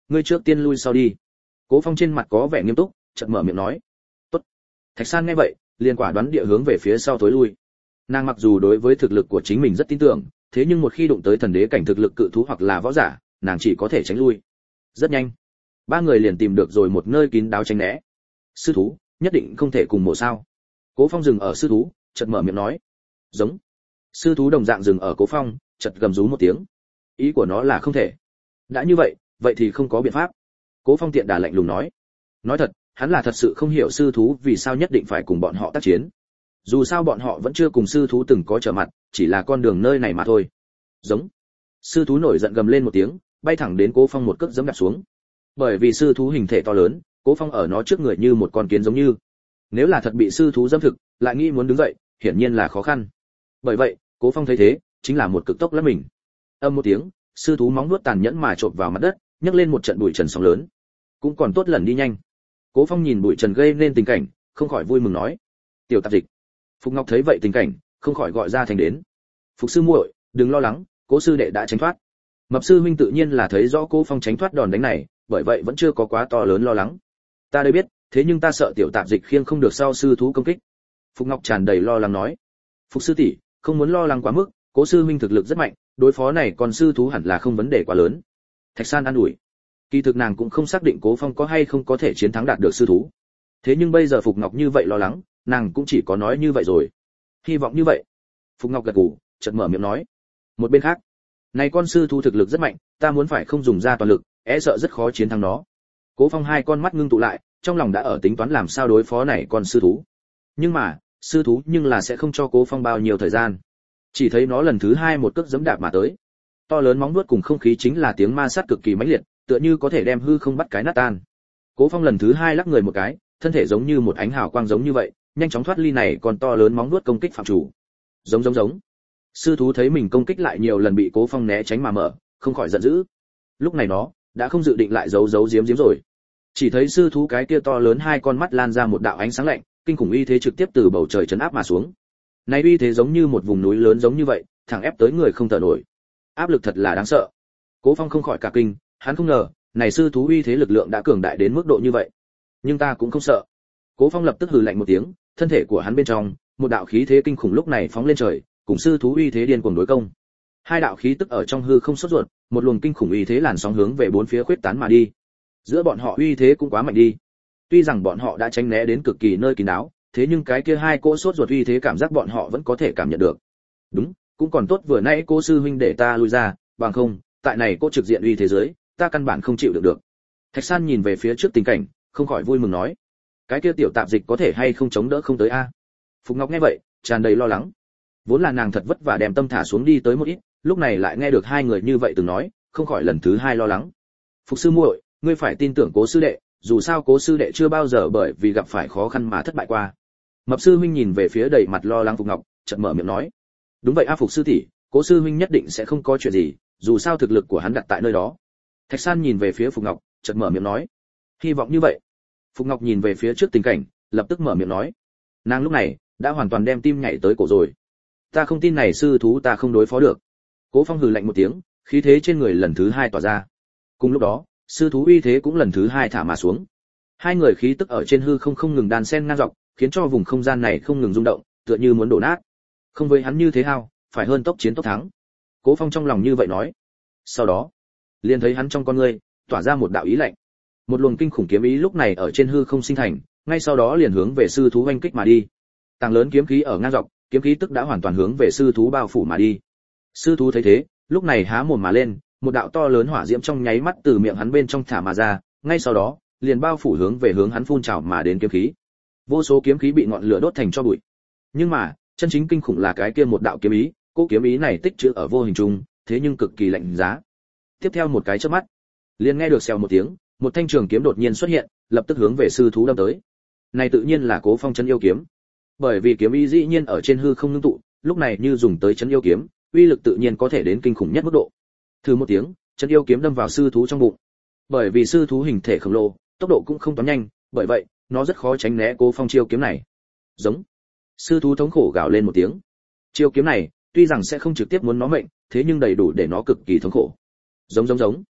ngươi trước tiên lui sau đi. Cố Phong trên mặt có vẻ nghiêm túc, chợt mở miệng nói. Tốt. Thạch San nghe vậy, liền quả đoán địa hướng về phía sau tối lui. Nàng mặc dù đối với thực lực của chính mình rất tin tưởng, thế nhưng một khi đụng tới thần đế cảnh thực lực cự thú hoặc là võ giả, nàng chỉ có thể tránh lui. Rất nhanh, ba người liền tìm được rồi một nơi kín đáo tránh né. Sư thú, nhất định không thể cùng mộ sao? Cố Phong dừng ở sư thú, chợt mở miệng nói. Giống. Sư thú đồng dạng dừng ở Cố Phong, chợt gầm rú một tiếng. Ý của nó là không thể. Đã như vậy, vậy thì không có biện pháp. Cố Phong tiện đà lạnh lùng nói. Nói thật, hắn là thật sự không hiểu sư thú vì sao nhất định phải cùng bọn họ tác chiến. Dù sao bọn họ vẫn chưa cùng sư thú từng có trở mặt, chỉ là con đường nơi này mà thôi. Giống. Sư thú nổi giận gầm lên một tiếng, bay thẳng đến Cố Phong một cước giẫm đạp xuống. Bởi vì sư thú hình thể to lớn, Cố Phong ở nó trước người như một con kiến giống như. Nếu là thật bị sư thú dẫm thực, lại nghĩ muốn đứng dậy, hiển nhiên là khó khăn. Bởi vậy, Cố Phong thấy thế, chính là một cực tốc lướt mình. Âm một tiếng, sư thú móng vuốt tàn nhẫn mà chộp vào mặt đất, nhấc lên một trận bụi trần sóng lớn. Cũng còn tốt lần đi nhanh. Cố Phong nhìn bụi trần gây nên tình cảnh, không khỏi vui mừng nói: "Tiểu tạp dịch." Phục Ngọc thấy vậy tình cảnh, không khỏi gọi ra thành đến: "Phục sư muội, đừng lo lắng, Cố sư đệ đã tránh thoát." Mập sư huynh tự nhiên là thấy rõ Cố Phong tránh thoát đòn đánh này, bởi vậy vẫn chưa có quá to lớn lo lắng. "Ta đây biết, thế nhưng ta sợ tiểu tạp dịch khiêng không được sau sư thú công kích." Phục Ngọc tràn đầy lo lắng nói. "Phục sư tỷ, không muốn lo lắng quá mức, Cố sư huynh thực lực rất mạnh, đối phó này còn sư thú hẳn là không vấn đề quá lớn." Thạch San an ủi. Kỳ thực nàng cũng không xác định Cố Phong có hay không có thể chiến thắng đạt được sư thú. Thế nhưng bây giờ Phục Ngọc như vậy lo lắng, nàng cũng chỉ có nói như vậy rồi. Hy vọng như vậy. Phục Ngọc gật gù, chợt mở miệng nói. Một bên khác, này con sư thú thực lực rất mạnh, ta muốn phải không dùng ra toàn lực, e sợ rất khó chiến thắng nó. Cố Phong hai con mắt ngưng tụ lại, trong lòng đã ở tính toán làm sao đối phó này con sư thú. Nhưng mà, sư thú nhưng là sẽ không cho Cố Phong bao nhiêu thời gian. Chỉ thấy nó lần thứ hai một cước giẫm đạp mà tới. To lớn móng vuốt cùng không khí chính là tiếng ma sát cực kỳ mãnh liệt, tựa như có thể đem hư không bắt cái nát tan. Cố Phong lần thứ hai lắc người một cái, thân thể giống như một ánh hào quang giống như vậy, nhanh chóng thoát ly này còn to lớn móng vuốt công kích phạm chủ. Giống giống giống. Sư thú thấy mình công kích lại nhiều lần bị Cố Phong né tránh mà mở, không khỏi giận dữ. Lúc này nó đã không dự định lại giấu giấu giếm giếm rồi. Chỉ thấy sư thú cái kia to lớn hai con mắt lan ra một đạo ánh sáng lạnh, kinh khủng uy thế trực tiếp từ bầu trời chấn áp mà xuống. Này uy thế giống như một vùng núi lớn giống như vậy, thẳng ép tới người không thở nổi. Áp lực thật là đáng sợ. Cố Phong không khỏi cả kinh, hắn không ngờ, này sư thú uy thế lực lượng đã cường đại đến mức độ như vậy. Nhưng ta cũng không sợ. Cố Phong lập tức hừ lạnh một tiếng, thân thể của hắn bên trong, một đạo khí thế kinh khủng lúc này phóng lên trời, cùng sư thú uy thế điên cuồng đối công. Hai đạo khí tức ở trong hư không sốt ruột, một luồng kinh khủng uy thế làn sóng hướng về bốn phía khuyết tán mà đi. Giữa bọn họ uy thế cũng quá mạnh đi. Tuy rằng bọn họ đã tránh né đến cực kỳ nơi kín đáo, thế nhưng cái kia hai cỗ sốt ruột uy thế cảm giác bọn họ vẫn có thể cảm nhận được. Đúng, cũng còn tốt vừa nãy cô sư huynh để ta lui ra, bằng không, tại này cô trực diện uy thế giới, ta căn bản không chịu được được. Thạch San nhìn về phía trước tình cảnh, không khỏi vui mừng nói: cái kia tiểu tạp dịch có thể hay không chống đỡ không tới a? Phục Ngọc nghe vậy, tràn đầy lo lắng. Vốn là nàng thật vất vả đem tâm thả xuống đi tới một ít, lúc này lại nghe được hai người như vậy từng nói, không khỏi lần thứ hai lo lắng. Phục sư muội, ngươi phải tin tưởng Cố sư đệ, dù sao Cố sư đệ chưa bao giờ bởi vì gặp phải khó khăn mà thất bại qua. Mập sư huynh nhìn về phía đầy mặt lo lắng Phục Ngọc, chợt mở miệng nói: đúng vậy a Phục sư tỷ, Cố sư huynh nhất định sẽ không có chuyện gì, dù sao thực lực của hắn đặt tại nơi đó. Thạch San nhìn về phía Phục Ngọc, chợt mở miệng nói: hy vọng như vậy. Phục Ngọc nhìn về phía trước tình cảnh, lập tức mở miệng nói. Nàng lúc này đã hoàn toàn đem tim nhảy tới cổ rồi. Ta không tin này sư thú ta không đối phó được. Cố Phong hừ lạnh một tiếng, khí thế trên người lần thứ hai tỏa ra. Cùng lúc đó, sư thú uy thế cũng lần thứ hai thả mà xuống. Hai người khí tức ở trên hư không không ngừng đan xen ngang dọc, khiến cho vùng không gian này không ngừng rung động, tựa như muốn đổ nát. Không với hắn như thế hao, phải hơn tốc chiến tốc thắng. Cố Phong trong lòng như vậy nói. Sau đó, liền thấy hắn trong con ngươi tỏa ra một đạo ý lạnh. Một luồng kinh khủng kiếm ý lúc này ở trên hư không sinh thành, ngay sau đó liền hướng về sư thú oanh kích mà đi. Tàng lớn kiếm khí ở ngang dọc, kiếm khí tức đã hoàn toàn hướng về sư thú bao phủ mà đi. Sư thú thấy thế, lúc này há mồm mà lên, một đạo to lớn hỏa diễm trong nháy mắt từ miệng hắn bên trong thả mà ra, ngay sau đó, liền bao phủ hướng về hướng hắn phun trào mà đến kiếm khí. Vô số kiếm khí bị ngọn lửa đốt thành tro bụi. Nhưng mà, chân chính kinh khủng là cái kia một đạo kiếm ý, cỗ kiếm ý này tích trữ ở vô hình trung, thế nhưng cực kỳ lạnh giá. Tiếp theo một cái chớp mắt, liền nghe được xèo một tiếng, một thanh trường kiếm đột nhiên xuất hiện, lập tức hướng về sư thú đâm tới. Này tự nhiên là Cố Phong chân yêu kiếm. Bởi vì kiếm ý dĩ nhiên ở trên hư không ngưng tụ, lúc này như dùng tới chân yêu kiếm, uy lực tự nhiên có thể đến kinh khủng nhất mức độ. Thử một tiếng, chân yêu kiếm đâm vào sư thú trong bụng. Bởi vì sư thú hình thể khổng lồ, tốc độ cũng không toán nhanh, bởi vậy, nó rất khó tránh né Cố Phong chiêu kiếm này. Giống. Sư thú thống khổ gào lên một tiếng. Chiêu kiếm này, tuy rằng sẽ không trực tiếp muốn nó mệnh, thế nhưng đầy đủ để nó cực kỳ thống khổ. Giống giống giống.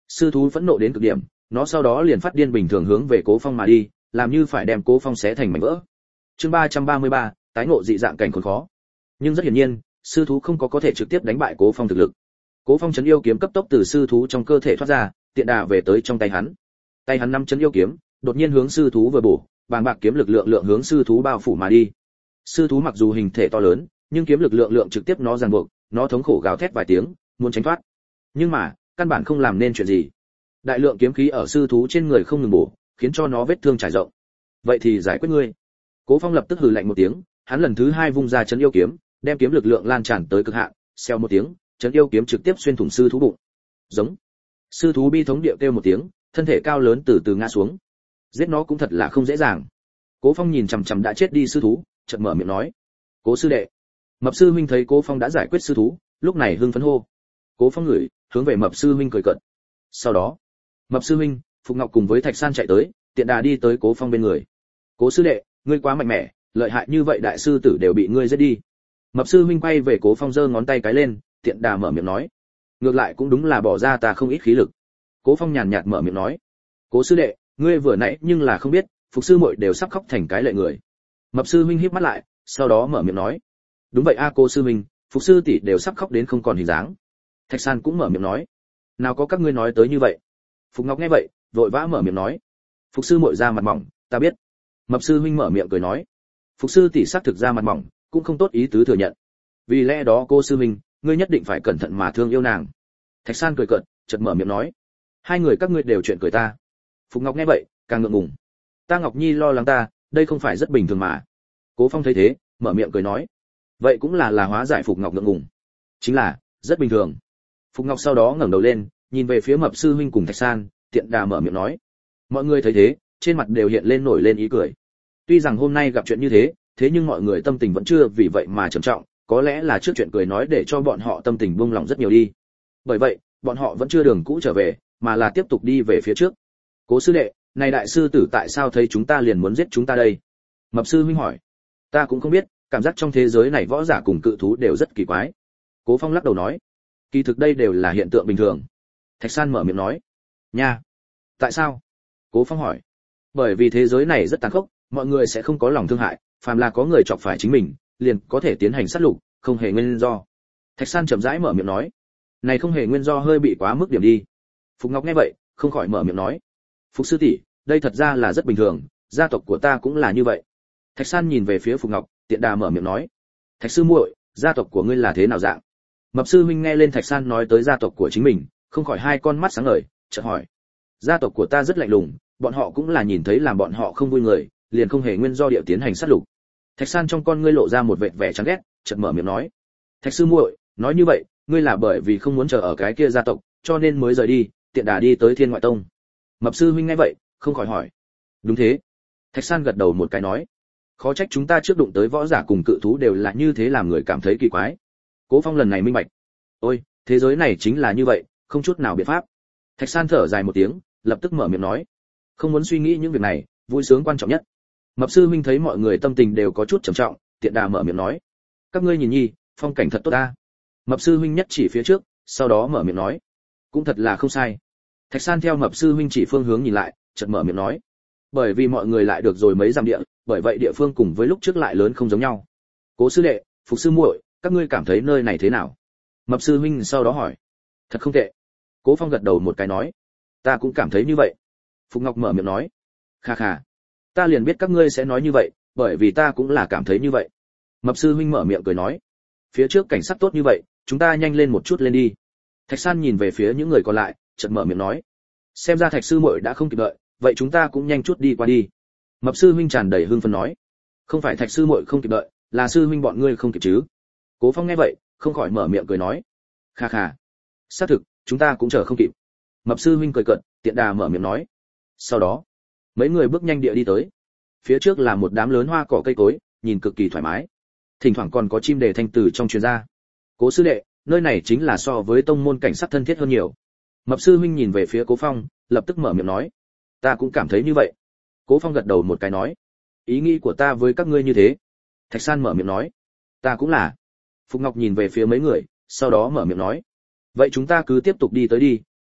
Sư thú phẫn nộ đến cực điểm, nó sau đó liền phát điên bình thường hướng về Cố Phong mà đi, làm như phải đem Cố Phong xé thành mảnh vỡ. Chương ba trăm ba mươi ba, tái ngộ dị dạng cảnh khốn khó. Nhưng rất hiển nhiên, sư thú không có có thể trực tiếp đánh bại Cố Phong thực lực. Cố Phong chấn yêu kiếm cấp tốc từ sư thú trong cơ thể thoát ra, tiện đà về tới trong tay hắn. Tay hắn nắm chấn yêu kiếm, đột nhiên hướng sư thú vừa bổ, bàng bạc kiếm lực lượng lượng hướng sư thú bao phủ mà đi. Sư thú mặc dù hình thể to lớn, nhưng kiếm lực lượng lượng trực tiếp nó ràng buộc, nó thống khổ gào thét vài tiếng, muốn tránh thoát. Nhưng mà, căn bản không làm nên chuyện gì. Đại lượng kiếm khí ở sư thú trên người không ngừng bổ, khiến cho nó vết thương trải rộng. Vậy thì giải quyết ngươi. Cố Phong lập tức hừ lạnh một tiếng, hắn lần thứ hai vung ra chấn yêu kiếm, đem kiếm lực lượng lan tràn tới cực hạn, xèo một tiếng, chấn yêu kiếm trực tiếp xuyên thủng sư thú bụng. Giống. Sư thú bi thống điệu kêu một tiếng, thân thể cao lớn từ từ ngã xuống. Giết nó cũng thật là không dễ dàng. Cố Phong nhìn chằm chằm đã chết đi sư thú, chợt mở miệng nói: "Cố sư đệ." Mập sư huynh thấy Cố Phong đã giải quyết sư thú, lúc này hưng phấn hô. Cố Phong ngửi, hướng về Mập sư huynh cười cợt. Sau đó, Mập sư huynh, Phục Ngọc cùng với Thạch San chạy tới, tiện đà đi tới Cố Phong bên người. "Cố sư đệ, ngươi quá mạnh mẽ, lợi hại như vậy đại sư tử đều bị ngươi giết đi." Mập sư huynh quay về Cố Phong giơ ngón tay cái lên, tiện đà mở miệng nói: "Ngược lại cũng đúng là bỏ ra ta không ít khí lực." Cố Phong nhàn nhạt mở miệng nói: "Cố sư đệ, ngươi vừa nãy nhưng là không biết, Phục sư muội đều sắp khóc thành cái lệ người." Mập sư huynh híp mắt lại, sau đó mở miệng nói: "Đúng vậy a cô sư huynh, Phục sư tỷ đều sắp khóc đến không còn hình dáng." Thạch San cũng mở miệng nói: "Nào có các ngươi nói tới như vậy." Phục Ngọc nghe vậy, vội vã mở miệng nói: "Phục sư muội ra mặt mỏng, ta biết." Mập sư huynh mở miệng cười nói: "Phục sư tỷ xác thực ra mặt mỏng, cũng không tốt ý tứ thừa nhận. Vì lẽ đó cô sư huynh, ngươi nhất định phải cẩn thận mà thương yêu nàng." Thạch San cười cợt, chợt mở miệng nói: "Hai người các ngươi đều chuyện cười ta." Phục Ngọc nghe vậy, càng ngượng ngùng. "Ta Ngọc Nhi lo lắng ta, đây không phải rất bình thường mà." Cố Phong thấy thế, mở miệng cười nói: "Vậy cũng là là hóa giải Phục Ngọc ngượng ngùng. Chính là, rất bình thường." Phục Ngọc sau đó ngẩng đầu lên, nhìn về phía Mập sư huynh cùng Thạch San, tiện đà mở miệng nói. Mọi người thấy thế, trên mặt đều hiện lên nổi lên ý cười. Tuy rằng hôm nay gặp chuyện như thế, thế nhưng mọi người tâm tình vẫn chưa vì vậy mà trầm trọng, có lẽ là trước chuyện cười nói để cho bọn họ tâm tình buông lỏng rất nhiều đi. Bởi vậy, bọn họ vẫn chưa đường cũ trở về, mà là tiếp tục đi về phía trước. "Cố sư đệ, này đại sư tử tại sao thấy chúng ta liền muốn giết chúng ta đây?" Mập sư huynh hỏi. "Ta cũng không biết, cảm giác trong thế giới này võ giả cùng cự thú đều rất kỳ quái." Cố Phong lắc đầu nói. "Kỳ thực đây đều là hiện tượng bình thường." Thạch San mở miệng nói. "Nha, tại sao?" Cố Phong hỏi. "Bởi vì thế giới này rất tàn khốc, mọi người sẽ không có lòng thương hại, phàm là có người chọc phải chính mình, liền có thể tiến hành sát lục, không hề nguyên do." Thạch San chậm rãi mở miệng nói. "Này không hề nguyên do hơi bị quá mức điểm đi." Phục Ngọc nghe vậy, không khỏi mở miệng nói. "Phục sư tỷ, đây thật ra là rất bình thường, gia tộc của ta cũng là như vậy." Thạch San nhìn về phía Phục Ngọc, tiện đà mở miệng nói. "Thạch sư muội, gia tộc của ngươi là thế nào dạng?" Mập sư huynh nghe lên Thạch San nói tới gia tộc của chính mình, không khỏi hai con mắt sáng ngời, chợt hỏi. "Gia tộc của ta rất lạnh lùng, bọn họ cũng là nhìn thấy làm bọn họ không vui người, liền không hề nguyên do địa tiến hành sát lục." Thạch San trong con ngươi lộ ra một vệt vẻ chán ghét, chợt mở miệng nói. "Thạch sư muội, nói như vậy, ngươi là bởi vì không muốn chờ ở cái kia gia tộc, cho nên mới rời đi, tiện đà đi tới Thiên Ngoại Tông." Mập sư huynh nghe vậy, không khỏi hỏi. "Đúng thế." Thạch San gật đầu một cái nói. "Khó trách chúng ta trước đụng tới võ giả cùng cự thú đều là như thế làm người cảm thấy kỳ quái." Cố Phong lần này minh bạch. "Ôi, thế giới này chính là như vậy, không chút nào biện pháp." Thạch San thở dài một tiếng, lập tức mở miệng nói. "Không muốn suy nghĩ những việc này, vui sướng quan trọng nhất." Mập sư huynh thấy mọi người tâm tình đều có chút trầm trọng, tiện đà mở miệng nói. "Các ngươi nhìn nhi, phong cảnh thật tốt ta." Mập sư huynh nhất chỉ phía trước, sau đó mở miệng nói. "Cũng thật là không sai." Thạch San theo Mập sư huynh chỉ phương hướng nhìn lại, chợt mở miệng nói. Bởi vì mọi người lại được rồi mấy dặm địa, bởi vậy địa phương cùng với lúc trước lại lớn không giống nhau. "Cố sư đệ, Phục sư muội, các ngươi cảm thấy nơi này thế nào?" Mập sư huynh sau đó hỏi. "Thật không tệ." Cố Phong gật đầu một cái nói. "Ta cũng cảm thấy như vậy." Phục Ngọc mở miệng nói. "Kha kha, ta liền biết các ngươi sẽ nói như vậy, bởi vì ta cũng là cảm thấy như vậy." Mập sư huynh mở miệng cười nói. "Phía trước cảnh sắc tốt như vậy, chúng ta nhanh lên một chút lên đi." Thạch San nhìn về phía những người còn lại, chợt mở miệng nói. "Xem ra Thạch sư muội đã không kịp đợi, vậy chúng ta cũng nhanh chút đi qua đi." Mập sư huynh tràn đầy hưng phấn nói. "Không phải Thạch sư muội không kịp đợi, là sư huynh bọn ngươi không kịp chứ?" Cố Phong nghe vậy, không khỏi mở miệng cười nói. "Kha kha, xác thực, chúng ta cũng chờ không kịp." Mập sư huynh cười cợt, tiện đà mở miệng nói. Sau đó, mấy người bước nhanh địa đi tới. Phía trước là một đám lớn hoa cỏ cây cối, nhìn cực kỳ thoải mái. Thỉnh thoảng còn có chim đề thanh từ trong truyền ra. "Cố sư đệ, nơi này chính là so với tông môn cảnh sắc thân thiết hơn nhiều." Mập sư huynh nhìn về phía Cố Phong, lập tức mở miệng nói. "Ta cũng cảm thấy như vậy." Cố Phong gật đầu một cái nói. "Ý nghĩ của ta với các ngươi như thế." Thạch San mở miệng nói. "Ta cũng là." Phục Ngọc nhìn về phía mấy người, sau đó mở miệng nói. "Vậy chúng ta cứ tiếp tục đi tới đi,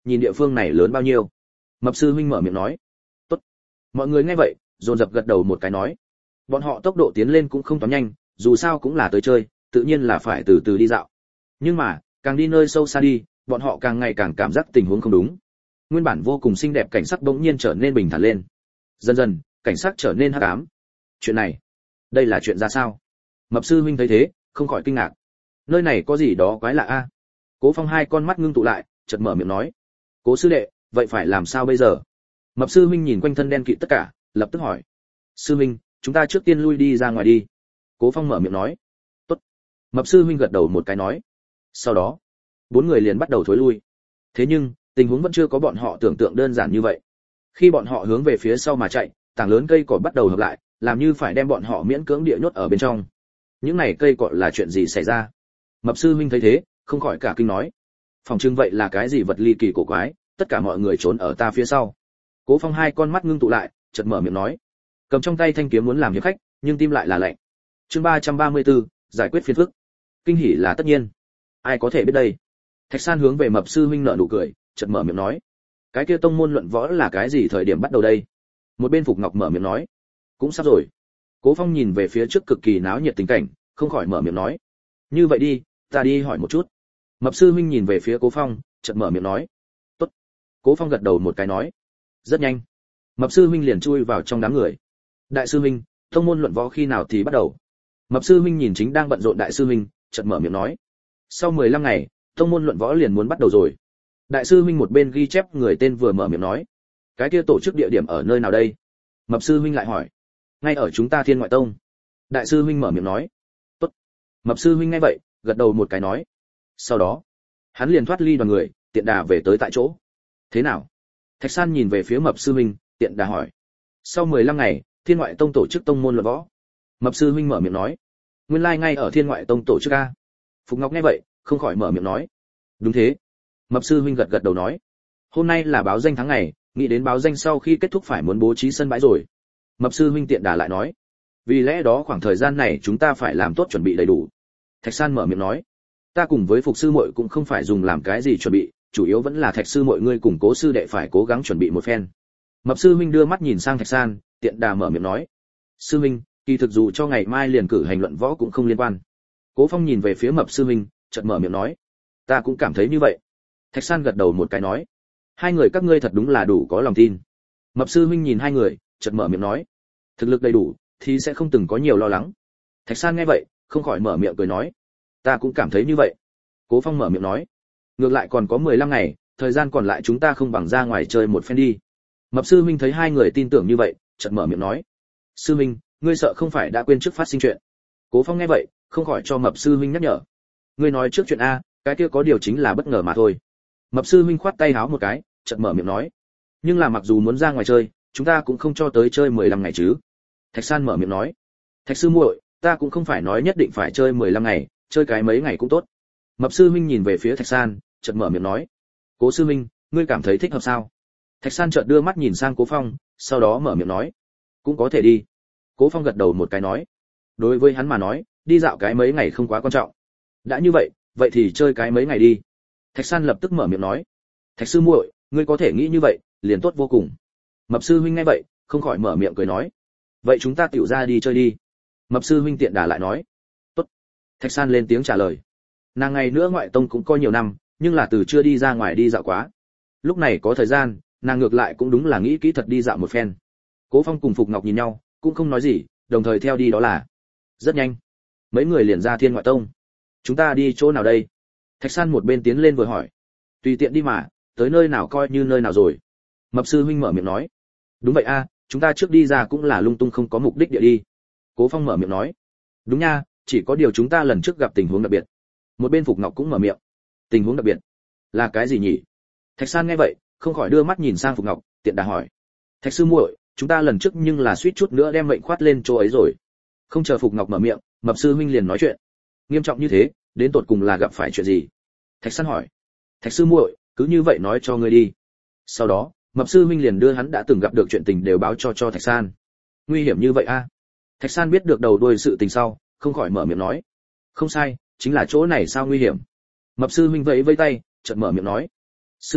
nhìn địa phương này lớn bao nhiêu. Mập sư huynh mở miệng nói. Tốt. Mọi người nghe vậy, dồn dập gật đầu một cái nói. Bọn họ tốc độ tiến lên cũng không toán nhanh, dù sao cũng là tới chơi, tự nhiên là phải từ từ đi dạo. Nhưng mà, càng đi nơi sâu xa đi, bọn họ càng ngày càng cảm giác tình huống không đúng. Nguyên bản vô cùng xinh đẹp cảnh sắc bỗng nhiên trở nên bình thản lên. Dần dần, cảnh sắc trở nên hắc ám. Chuyện này, đây là chuyện ra sao? Mập sư huynh thấy thế, không khỏi kinh ngạc. Nơi này có gì đó quái lạ a? Cố Phong hai con mắt ngưng tụ lại, chợt mở miệng nói. Cố sư đệ, vậy phải làm sao bây giờ? Mập sư huynh nhìn quanh thân đen kịt tất cả, lập tức hỏi. Sư huynh, chúng ta trước tiên lui đi ra ngoài đi. Cố Phong mở miệng nói. Tốt. Mập sư huynh gật đầu một cái nói. Sau đó, bốn người liền bắt đầu thối lui. Thế nhưng, tình huống vẫn chưa có bọn họ tưởng tượng đơn giản như vậy. Khi bọn họ hướng về phía sau mà chạy, tảng lớn cây cỏ bắt đầu hợp lại, làm như phải đem bọn họ miễn cưỡng địa nhốt ở bên trong. Những này cây cỏ là chuyện gì xảy ra? Mập sư huynh thấy thế, không khỏi cả kinh nói. Phòng trưng vậy là cái gì vật ly kỳ cổ quái, tất cả mọi người trốn ở ta phía sau. Cố Phong hai con mắt ngưng tụ lại, chợt mở miệng nói. Cầm trong tay thanh kiếm muốn làm hiệp khách, nhưng tim lại là lạnh. Chương ba trăm ba mươi tư, giải quyết phiền phức. Kinh hỉ là tất nhiên. Ai có thể biết đây? Thạch San hướng về Mập sư huynh nở nụ cười, chợt mở miệng nói. Cái kia tông môn luận võ là cái gì thời điểm bắt đầu đây? Một bên Phục Ngọc mở miệng nói. Cũng sắp rồi. Cố Phong nhìn về phía trước cực kỳ náo nhiệt tình cảnh, không khỏi mở miệng nói. Như vậy đi, ta đi hỏi một chút. Mập sư huynh nhìn về phía Cố Phong, chợt mở miệng nói. Tốt. Cố Phong gật đầu một cái nói. Rất nhanh. Mập sư huynh liền chui vào trong đám người. Đại sư huynh, tông môn luận võ khi nào thì bắt đầu? Mập sư huynh nhìn chính đang bận rộn đại sư huynh, chợt mở miệng nói. Sau mười lăm ngày, tông môn luận võ liền muốn bắt đầu rồi. Đại sư huynh một bên ghi chép người tên vừa mở miệng nói. Cái kia tổ chức địa điểm ở nơi nào đây? Mập sư huynh lại hỏi. Ngay ở chúng ta Thiên Ngoại Tông. Đại sư huynh mở miệng nói. Tốt. Mập sư huynh nghe vậy, gật đầu một cái nói. Sau đó, hắn liền thoát ly đoàn người, tiện đà về tới tại chỗ. Thế nào? Thạch San nhìn về phía Mập sư huynh, tiện đà hỏi. Sau mười lăm ngày, Thiên Ngoại Tông tổ chức tông môn luận võ. Mập sư huynh mở miệng nói. Nguyên lai like ngay ở Thiên Ngoại Tông tổ chức a. Phục Ngọc nghe vậy, không khỏi mở miệng nói. Đúng thế. Mập sư huynh gật gật đầu nói. Hôm nay là báo danh tháng ngày, nghĩ đến báo danh sau khi kết thúc phải muốn bố trí sân bãi rồi. Mập sư huynh tiện đà lại nói. Vì lẽ đó khoảng thời gian này chúng ta phải làm tốt chuẩn bị đầy đủ. Thạch San mở miệng nói. Ta cùng với Phục sư muội cũng không phải dùng làm cái gì chuẩn bị, chủ yếu vẫn là Thạch sư muội ngươi cùng Cố sư đệ phải cố gắng chuẩn bị một phen. Mập sư huynh đưa mắt nhìn sang Thạch San, tiện đà mở miệng nói. Sư huynh, kỳ thực dù cho ngày mai liền cử hành luận võ cũng không liên quan. Cố Phong nhìn về phía Mập sư huynh, chợt mở miệng nói. Ta cũng cảm thấy như vậy. Thạch San gật đầu một cái nói. Hai người các ngươi thật đúng là đủ có lòng tin. Mập sư huynh nhìn hai người, chợt mở miệng nói. Thực lực đầy đủ, thì sẽ không từng có nhiều lo lắng. Thạch San nghe vậy, không khỏi mở miệng cười nói. Ta cũng cảm thấy như vậy. Cố Phong mở miệng nói. Ngược lại còn có mười lăm ngày, thời gian còn lại chúng ta không bằng ra ngoài chơi một phen đi. Mập sư huynh thấy hai người tin tưởng như vậy, chợt mở miệng nói. Sư huynh, ngươi sợ không phải đã quên trước phát sinh chuyện. Cố Phong nghe vậy, không khỏi cho Mập sư huynh nhắc nhở. Ngươi nói trước chuyện a, cái kia có điều chính là bất ngờ mà thôi. Mập sư huynh khoát tay háo một cái, chợt mở miệng nói. Nhưng là mặc dù muốn ra ngoài chơi, chúng ta cũng không cho tới chơi mười lăm ngày chứ. Thạch San mở miệng nói. Thạch sư muội, ta cũng không phải nói nhất định phải chơi mười lăm ngày, chơi cái mấy ngày cũng tốt. Mập sư huynh nhìn về phía Thạch San, chợt mở miệng nói. Cố sư huynh, ngươi cảm thấy thích hợp sao? Thạch San chợt đưa mắt nhìn sang Cố Phong, sau đó mở miệng nói. Cũng có thể đi. Cố Phong gật đầu một cái nói. Đối với hắn mà nói, đi dạo cái mấy ngày không quá quan trọng. Đã như vậy, vậy thì chơi cái mấy ngày đi. Thạch San lập tức mở miệng nói. Thạch sư muội, ngươi có thể nghĩ như vậy, liền tốt vô cùng. Mập sư huynh nghe vậy, không khỏi mở miệng cười nói. Vậy chúng ta tiểu ra đi chơi đi. Mập sư huynh tiện đà lại nói. Tốt. Thạch San lên tiếng trả lời. Nàng ngày nữa ngoại tông cũng có nhiều năm, nhưng là từ chưa đi ra ngoài đi dạo quá. Lúc này có thời gian, nàng ngược lại cũng đúng là nghĩ kỹ thật đi dạo một phen. Cố Phong cùng Phục Ngọc nhìn nhau, cũng không nói gì, đồng thời theo đi đó là. Rất nhanh, mấy người liền ra Thiên Ngoại Tông. Chúng ta đi chỗ nào đây? Thạch San một bên tiến lên vừa hỏi. Tùy tiện đi mà, tới nơi nào coi như nơi nào rồi. Mập sư huynh mở miệng nói. Đúng vậy a, chúng ta trước đi ra cũng là lung tung không có mục đích địa đi. Cố Phong mở miệng nói. Đúng nha, chỉ có điều chúng ta lần trước gặp tình huống đặc biệt. Một bên Phục Ngọc cũng mở miệng. Tình huống đặc biệt? Là cái gì nhỉ? Thạch San nghe vậy, không khỏi đưa mắt nhìn sang Phục Ngọc, tiện đà hỏi. Thạch sư muội, chúng ta lần trước nhưng là suýt chút nữa đem mệnh khoát lên chỗ ấy rồi. Không chờ Phục Ngọc mở miệng, Mập sư huynh liền nói chuyện. Nghiêm trọng như thế, đến tột cùng là gặp phải chuyện gì? Thạch San hỏi. Thạch sư muội, cứ như vậy nói cho ngươi đi. Sau đó, Mập sư huynh liền đưa hắn đã từng gặp được chuyện tình đều báo cho cho Thạch San. Nguy hiểm như vậy a? À? Thạch San biết được đầu đuôi sự tình sau, không khỏi mở miệng nói. Không sai, chính là chỗ này sao nguy hiểm. Mập sư huynh vẫy vẫy tay, chợt mở miệng nói. Sư huynh,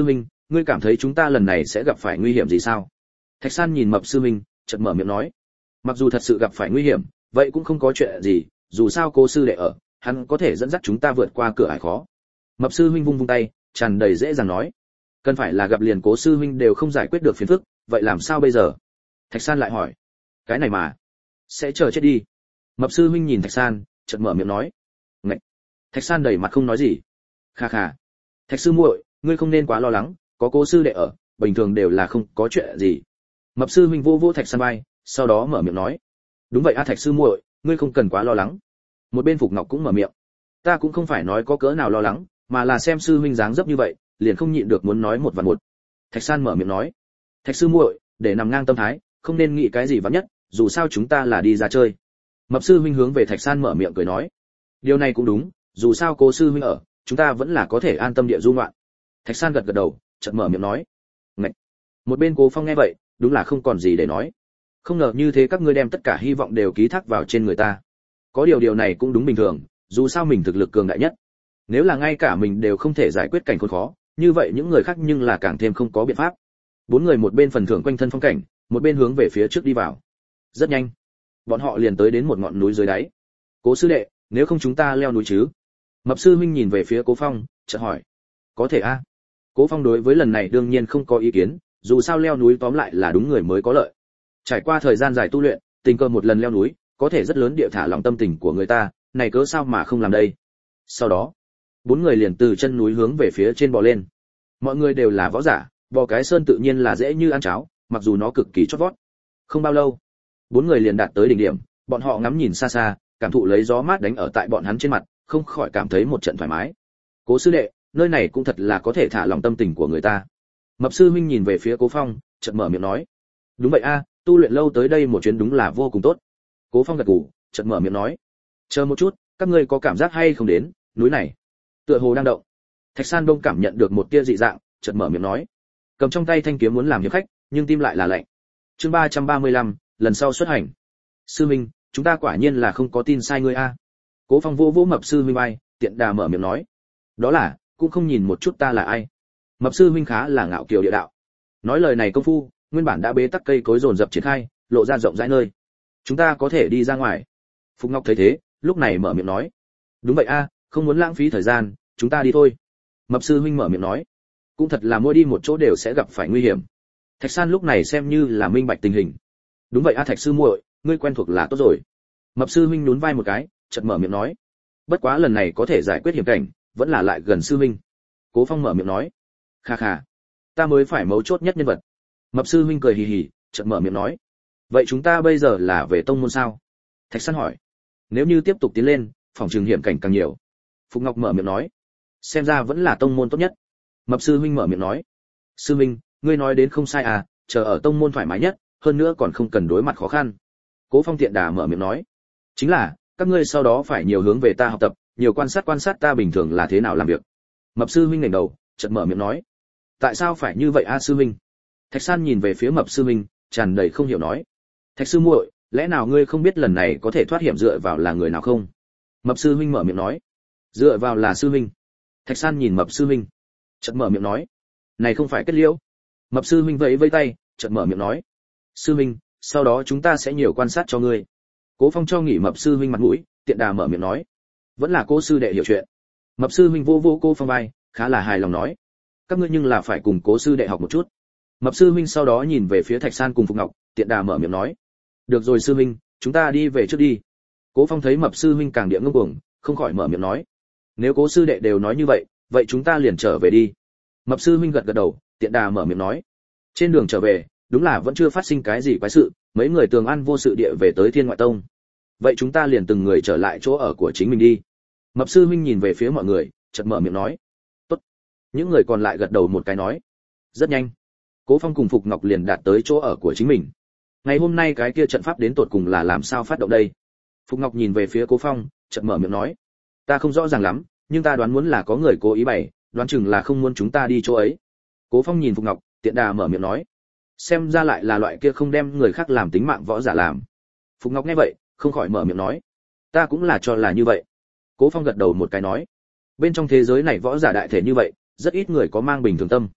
ngươi cảm thấy chúng ta lần này sẽ gặp phải nguy hiểm gì sao? Thạch San nhìn Mập sư huynh, chợt mở miệng nói, mặc dù thật sự gặp phải nguy hiểm, vậy cũng không có chuyện gì, dù sao Cố sư đệ ở, hắn có thể dẫn dắt chúng ta vượt qua cửa ải khó. Mập sư huynh vung vung tay, tràn đầy dễ dàng nói, cần phải là gặp liền Cố sư huynh đều không giải quyết được phiền phức, vậy làm sao bây giờ? Thạch San lại hỏi, cái này mà sẽ chờ chết đi. Mập sư huynh nhìn Thạch San, chợt mở miệng nói, ngạch. Thạch San đầy mặt không nói gì. Kha kha, Thạch sư muội, ngươi không nên quá lo lắng, có Cố sư đệ ở, bình thường đều là không có chuyện gì. Mập sư huynh vô vô Thạch San vai, sau đó mở miệng nói, đúng vậy a Thạch sư muội, ngươi không cần quá lo lắng. Một bên Phục Ngọc cũng mở miệng, ta cũng không phải nói có cỡ nào lo lắng, mà là xem sư huynh dáng dấp như vậy, liền không nhịn được muốn nói một vạn một. Thạch San mở miệng nói, Thạch sư muội, để nằm ngang tâm thái, không nên nghĩ cái gì vắn nhất, dù sao chúng ta là đi ra chơi. Mập sư huynh hướng về Thạch San mở miệng cười nói, điều này cũng đúng, dù sao Cố sư huynh ở, chúng ta vẫn là có thể an tâm địa du ngoạn. Thạch San gật gật đầu, chợt mở miệng nói, ngạch. Một bên Cố Phong nghe vậy, đúng là không còn gì để nói. Không ngờ như thế các ngươi đem tất cả hy vọng đều ký thác vào trên người ta. Có điều điều này cũng đúng bình thường, dù sao mình thực lực cường đại nhất. Nếu là ngay cả mình đều không thể giải quyết cảnh khốn khó, như vậy những người khác nhưng là càng thêm không có biện pháp. Bốn người một bên phần thưởng quanh thân phong cảnh, một bên hướng về phía trước đi vào. Rất nhanh, bọn họ liền tới đến một ngọn núi dưới đáy. Cố sư đệ, nếu không chúng ta leo núi chứ? Mập sư huynh nhìn về phía Cố Phong, chợt hỏi. Có thể a. Cố Phong đối với lần này đương nhiên không có ý kiến, dù sao leo núi tóm lại là đúng người mới có lợi. Trải qua thời gian dài tu luyện, tình cờ một lần leo núi, có thể rất lớn địa thả lòng tâm tình của người ta, này cớ sao mà không làm đây. Sau đó, bốn người liền từ chân núi hướng về phía trên bò lên. Mọi người đều là võ giả, bò cái sơn tự nhiên là dễ như ăn cháo, mặc dù nó cực kỳ chót vót. Không bao lâu, bốn người liền đạt tới đỉnh điểm, bọn họ ngắm nhìn xa xa, cảm thụ lấy gió mát đánh ở tại bọn hắn trên mặt, không khỏi cảm thấy một trận thoải mái. Cố sư đệ, nơi này cũng thật là có thể thả lòng tâm tình của người ta. Mập sư huynh nhìn về phía Cố Phong, chợt mở miệng nói, đúng vậy a, tu luyện lâu tới đây một chuyến đúng là vô cùng tốt. Cố Phong gật gù, chợt mở miệng nói, chờ một chút, các ngươi có cảm giác hay không đến núi này tựa hồ đang động. Thạch San Đông cảm nhận được một tia dị dạng, chợt mở miệng nói, cầm trong tay thanh kiếm muốn làm hiệp khách, nhưng tim lại là lạnh. Chương ba trăm ba mươi lăm, lần sau xuất hành. Sư minh, chúng ta quả nhiên là không có tin sai ngươi a. Cố Phong vô vô Mập sư huynh vai, tiện đà mở miệng nói, đó là, cũng không nhìn một chút ta là ai. Mập sư huynh khá là ngạo kiều địa đạo. Nói lời này công phu, nguyên bản đã bế tắc cây cối dồn dập triển khai, lộ ra rộng rãi nơi. Chúng ta có thể đi ra ngoài. Phục Ngọc thấy thế, lúc này mở miệng nói, đúng vậy a, không muốn lãng phí thời gian, chúng ta đi thôi. Mập sư huynh mở miệng nói, cũng thật là mỗi đi một chỗ đều sẽ gặp phải nguy hiểm. Thạch San lúc này xem như là minh bạch tình hình. Đúng vậy a Thạch sư muội, ngươi quen thuộc là tốt rồi. Mập sư huynh nhún vai một cái, chợt mở miệng nói, bất quá lần này có thể giải quyết hiểm cảnh, vẫn là lại gần sư huynh. Cố Phong mở miệng nói, kha kha, ta mới phải mấu chốt nhất nhân vật. Mập sư huynh cười hì hì, chợt mở miệng nói, vậy chúng ta bây giờ là về tông môn sao? Thạch San hỏi. Nếu như tiếp tục tiến lên, phòng trường hiểm cảnh càng nhiều. Phục Ngọc mở miệng nói, xem ra vẫn là tông môn tốt nhất. Mập sư huynh mở miệng nói, sư huynh, ngươi nói đến không sai à, chờ ở tông môn thoải mái nhất, hơn nữa còn không cần đối mặt khó khăn. Cố Phong tiện đà mở miệng nói, chính là, các ngươi sau đó phải nhiều hướng về ta học tập, nhiều quan sát quan sát ta bình thường là thế nào làm việc. Mập sư huynh ngẩng đầu, chợt mở miệng nói, tại sao phải như vậy a sư huynh? Thạch San nhìn về phía Mập sư huynh, tràn đầy không hiểu nói, Thạch sư muội, lẽ nào ngươi không biết lần này có thể thoát hiểm dựa vào là người nào không? Mập sư huynh mở miệng nói, dựa vào là sư huynh. Thạch San nhìn Mập sư huynh, chợt mở miệng nói, này không phải kết liễu. Mập sư huynh vẫy vẫy tay, chợt mở miệng nói, sư huynh, sau đó chúng ta sẽ nhiều quan sát cho ngươi. Cố Phong cho nghỉ Mập sư huynh mặt mũi, tiện đà mở miệng nói, vẫn là cô sư đệ hiểu chuyện. Mập sư huynh vô vô cô Phong vai, khá là hài lòng nói, các ngươi nhưng là phải cùng Cố sư đệ học một chút. Mập sư huynh sau đó nhìn về phía Thạch San cùng Phục Ngọc, tiện đà mở miệng nói, được rồi sư huynh, chúng ta đi về trước đi. Cố Phong thấy Mập sư huynh càng địa ngông cuồng, không khỏi mở miệng nói, nếu Cố sư đệ đều nói như vậy, vậy chúng ta liền trở về đi. Mập sư huynh gật gật đầu, tiện đà mở miệng nói, trên đường trở về, đúng là vẫn chưa phát sinh cái gì quái sự, mấy người tường an vô sự địa về tới Thiên Ngoại Tông. Vậy chúng ta liền từng người trở lại chỗ ở của chính mình đi. Mập sư huynh nhìn về phía mọi người, chợt mở miệng nói, tốt. Những người còn lại gật đầu một cái nói, rất nhanh. Cố Phong cùng Phục Ngọc liền đạt tới chỗ ở của chính mình. Ngày hôm nay cái kia trận pháp đến tột cùng là làm sao phát động đây? Phục Ngọc nhìn về phía Cố Phong, chợt mở miệng nói, ta không rõ ràng lắm, nhưng ta đoán muốn là có người cố ý bày, đoán chừng là không muốn chúng ta đi chỗ ấy. Cố Phong nhìn Phục Ngọc, tiện đà mở miệng nói, xem ra lại là loại kia không đem người khác làm tính mạng võ giả làm. Phục Ngọc nghe vậy, không khỏi mở miệng nói, ta cũng là cho là như vậy. Cố Phong gật đầu một cái nói, bên trong thế giới này võ giả đại thể như vậy, rất ít người có mang bình thường tâm.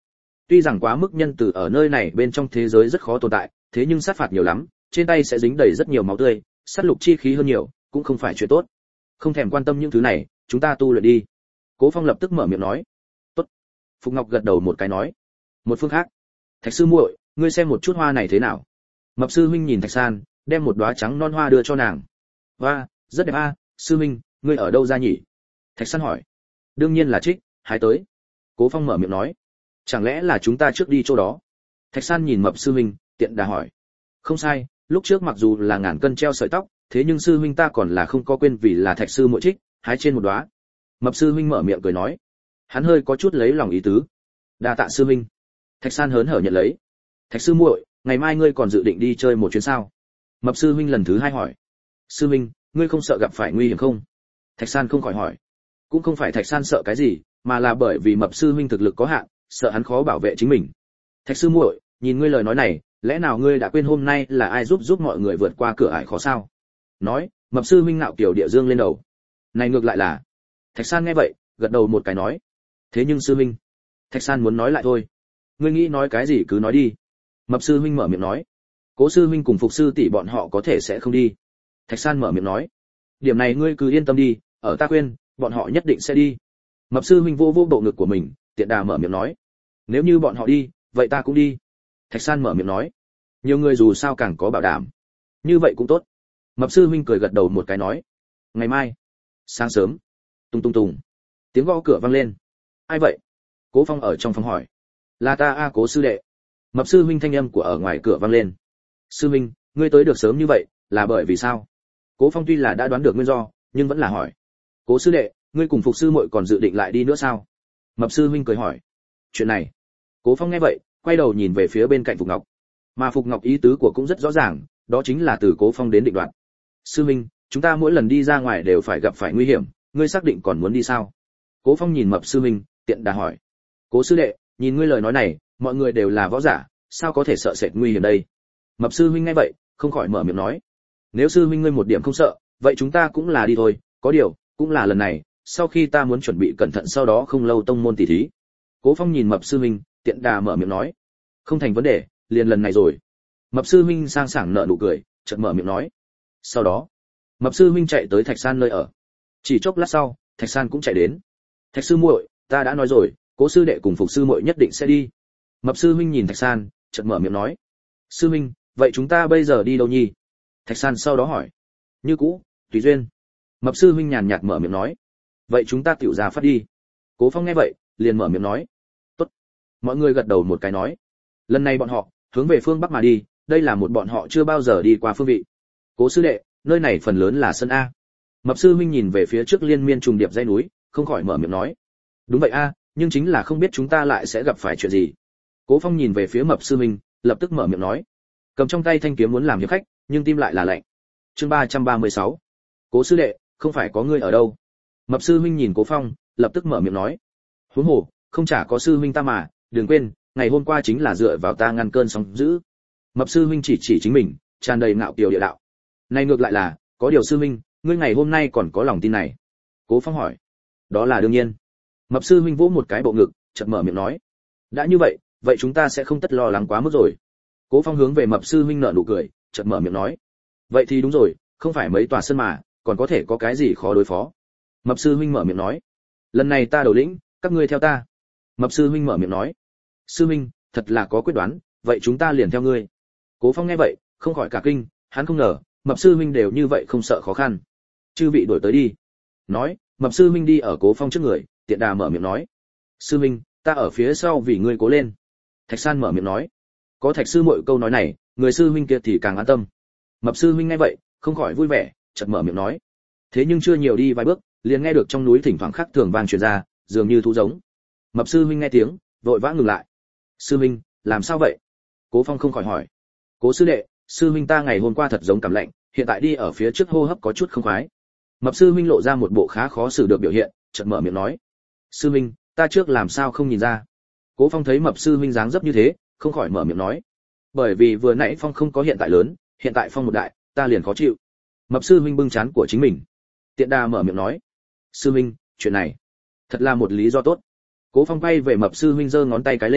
tuy rằng quá mức nhân từ ở nơi này bên trong thế giới rất khó tồn tại, thế nhưng sát phạt nhiều lắm, trên tay sẽ dính đầy rất nhiều máu tươi, sát lục chi khí hơn nhiều, cũng không phải chuyện tốt. Không thèm quan tâm những thứ này, chúng ta tu luyện đi. Cố Phong lập tức mở miệng nói. Tốt. Phục Ngọc gật đầu một cái nói. Một phương khác, Thạch sư muội, ngươi xem một chút hoa này thế nào? Mập sư huynh nhìn Thạch San, đem một đóa trắng non hoa đưa cho nàng. Hoa, rất đẹp a, sư huynh, ngươi ở đâu ra nhỉ? Thạch San hỏi. Đương nhiên là Trích, hái tới. Cố Phong mở miệng nói. Chẳng lẽ là chúng ta trước đi chỗ đó? Thạch San nhìn Mập sư huynh, tiện đà hỏi. Không sai, lúc trước mặc dù là ngàn cân treo sợi tóc, thế nhưng sư huynh ta còn là không có quên vì là Thạch sư muội Trích, hái trên một đóa. Mập sư huynh mở miệng cười nói. Hắn hơi có chút lấy lòng ý tứ. Đa tạ sư huynh. Thạch San hớn hở nhận lấy. Thạch sư muội, ngày mai ngươi còn dự định đi chơi một chuyến sao? Mập sư huynh lần thứ hai hỏi. Sư huynh, ngươi không sợ gặp phải nguy hiểm không? Thạch San không khỏi hỏi. Cũng không phải Thạch San sợ cái gì, mà là bởi vì Mập sư huynh thực lực có hạn, sợ hắn khó bảo vệ chính mình. Thạch sư muội, nhìn ngươi lời nói này, lẽ nào ngươi đã quên hôm nay là ai giúp giúp mọi người vượt qua cửa ải khó sao? Nói, Mập sư huynh ngạo kiểu địa dương lên đầu. Này ngược lại là. Thạch San nghe vậy, gật đầu một cái nói. Thế nhưng sư huynh. Thạch San muốn nói lại thôi. Ngươi nghĩ nói cái gì cứ nói đi. Mập sư huynh mở miệng nói. Cố sư huynh cùng Phục sư tỷ bọn họ có thể sẽ không đi. Thạch San mở miệng nói. Điểm này ngươi cứ yên tâm đi, ở ta khuyên, bọn họ nhất định sẽ đi. Mập sư huynh vô vô bộ ngực của mình, tiện đà mở miệng nói. Nếu như bọn họ đi, vậy ta cũng đi. Thạch San mở miệng nói. Nhiều người dù sao càng có bảo đảm. Như vậy cũng tốt. Mập sư huynh cười gật đầu một cái nói. Ngày mai, sáng sớm, tung tung tùng, tiếng gõ cửa vang lên. Ai vậy? Cố Phong ở trong phòng hỏi. Là ta a, Cố sư đệ. Mập sư huynh thanh âm của ở ngoài cửa vang lên. Sư huynh, ngươi tới được sớm như vậy, là bởi vì sao? Cố Phong tuy là đã đoán được nguyên do, nhưng vẫn là hỏi. Cố sư đệ, ngươi cùng Phục sư muội còn dự định lại đi nữa sao? Mập sư huynh cười hỏi. Chuyện này. Cố Phong nghe vậy, quay đầu nhìn về phía bên cạnh Phục Ngọc. Mà Phục Ngọc ý tứ của cũng rất rõ ràng, đó chính là từ Cố Phong đến định đoạt. Sư huynh, chúng ta mỗi lần đi ra ngoài đều phải gặp phải nguy hiểm, ngươi xác định còn muốn đi sao? Cố Phong nhìn Mập sư huynh, tiện đà hỏi. Cố sư đệ, nhìn ngươi lời nói này, mọi người đều là võ giả, sao có thể sợ sệt nguy hiểm đây? Mập sư huynh nghe vậy, không khỏi mở miệng nói. Nếu sư huynh ngươi một điểm không sợ, vậy chúng ta cũng là đi thôi, có điều, cũng là lần này, sau khi ta muốn chuẩn bị cẩn thận sau đó không lâu tông môn tỷ thí. Cố Phong nhìn Mập sư huynh, tiện đà mở miệng nói. Không thành vấn đề, liền lần này rồi. Mập sư huynh sang sảng nở nụ cười, chợt mở miệng nói. Sau đó, Mập sư huynh chạy tới Thạch San nơi ở. Chỉ chốc lát sau, Thạch San cũng chạy đến. Thạch sư muội, ta đã nói rồi, Cố sư đệ cùng Phục sư muội nhất định sẽ đi. Mập sư huynh nhìn Thạch San, chợt mở miệng nói. Sư huynh, vậy chúng ta bây giờ đi đâu nhỉ? Thạch San sau đó hỏi. Như cũ, tùy duyên. Mập sư huynh nhàn nhạt mở miệng nói. Vậy chúng ta tiểu ra phát đi. Cố Phong nghe vậy, liền mở miệng nói. Tốt. Mọi người gật đầu một cái nói. Lần này bọn họ hướng về phương bắc mà đi, đây là một bọn họ chưa bao giờ đi qua phương vị. Cố sư đệ, nơi này phần lớn là sân a. Mập sư huynh nhìn về phía trước liên miên trùng điệp dãy núi, không khỏi mở miệng nói. Đúng vậy a, nhưng chính là không biết chúng ta lại sẽ gặp phải chuyện gì. Cố Phong nhìn về phía Mập sư huynh, lập tức mở miệng nói. Cầm trong tay thanh kiếm muốn làm hiệp khách, nhưng tim lại là lạnh. Chương ba trăm ba mươi sáu. Cố sư đệ, không phải có ngươi ở đâu? Mập sư huynh nhìn Cố Phong, lập tức mở miệng nói. Huống hồ, không chả có sư huynh ta mà, đừng quên, ngày hôm qua chính là dựa vào ta ngăn cơn sóng dữ. Mập sư huynh chỉ chỉ chính mình, tràn đầy ngạo kiều địa đạo. Này ngược lại là, có điều sư huynh, ngươi ngày hôm nay còn có lòng tin này? Cố Phong hỏi. Đó là đương nhiên. Mập sư huynh vỗ một cái bộ ngực, chợt mở miệng nói. Đã như vậy, vậy chúng ta sẽ không tất lo lắng quá mức rồi. Cố Phong hướng về Mập sư huynh nở nụ cười, chợt mở miệng nói. Vậy thì đúng rồi, không phải mấy tòa sân mà, còn có thể có cái gì khó đối phó. Mập sư huynh mở miệng nói. Lần này ta đầu lĩnh, các ngươi theo ta. Mập sư huynh mở miệng nói. Sư huynh, thật là có quyết đoán, vậy chúng ta liền theo ngươi. Cố Phong nghe vậy, không khỏi cả kinh, hắn không ngờ, Mập sư huynh đều như vậy không sợ khó khăn. Chư vị đuổi tới đi. Nói, Mập sư huynh đi ở Cố Phong trước người, tiện đà mở miệng nói. Sư huynh, ta ở phía sau vì ngươi cố lên. Thạch San mở miệng nói. Có Thạch sư muội câu nói này, người sư huynh kia thì càng an tâm. Mập sư huynh nghe vậy, không khỏi vui vẻ, chợt mở miệng nói. Thế nhưng chưa nhiều đi vài bước, liền nghe được trong núi thỉnh thoảng khác thường vang truyền ra, dường như thú giống. Mập sư huynh nghe tiếng, vội vã ngừng lại. Sư huynh, làm sao vậy? Cố Phong không khỏi hỏi. Cố sư đệ, sư huynh ta ngày hôm qua thật giống cảm lạnh, hiện tại đi ở phía trước hô hấp có chút không khoái. Mập sư huynh lộ ra một bộ khá khó xử được biểu hiện, chợt mở miệng nói. Sư huynh, ta trước làm sao không nhìn ra? Cố Phong thấy Mập sư huynh dáng dấp như thế, không khỏi mở miệng nói. Bởi vì vừa nãy phong không có hiện tại lớn, hiện tại phong một đại, ta liền khó chịu. Mập sư huynh bưng trán của chính mình, tiện đà mở miệng nói. Sư huynh, chuyện này thật là một lý do tốt. Cố Phong bay về Mập sư huynh giơ ngón tay cái lên,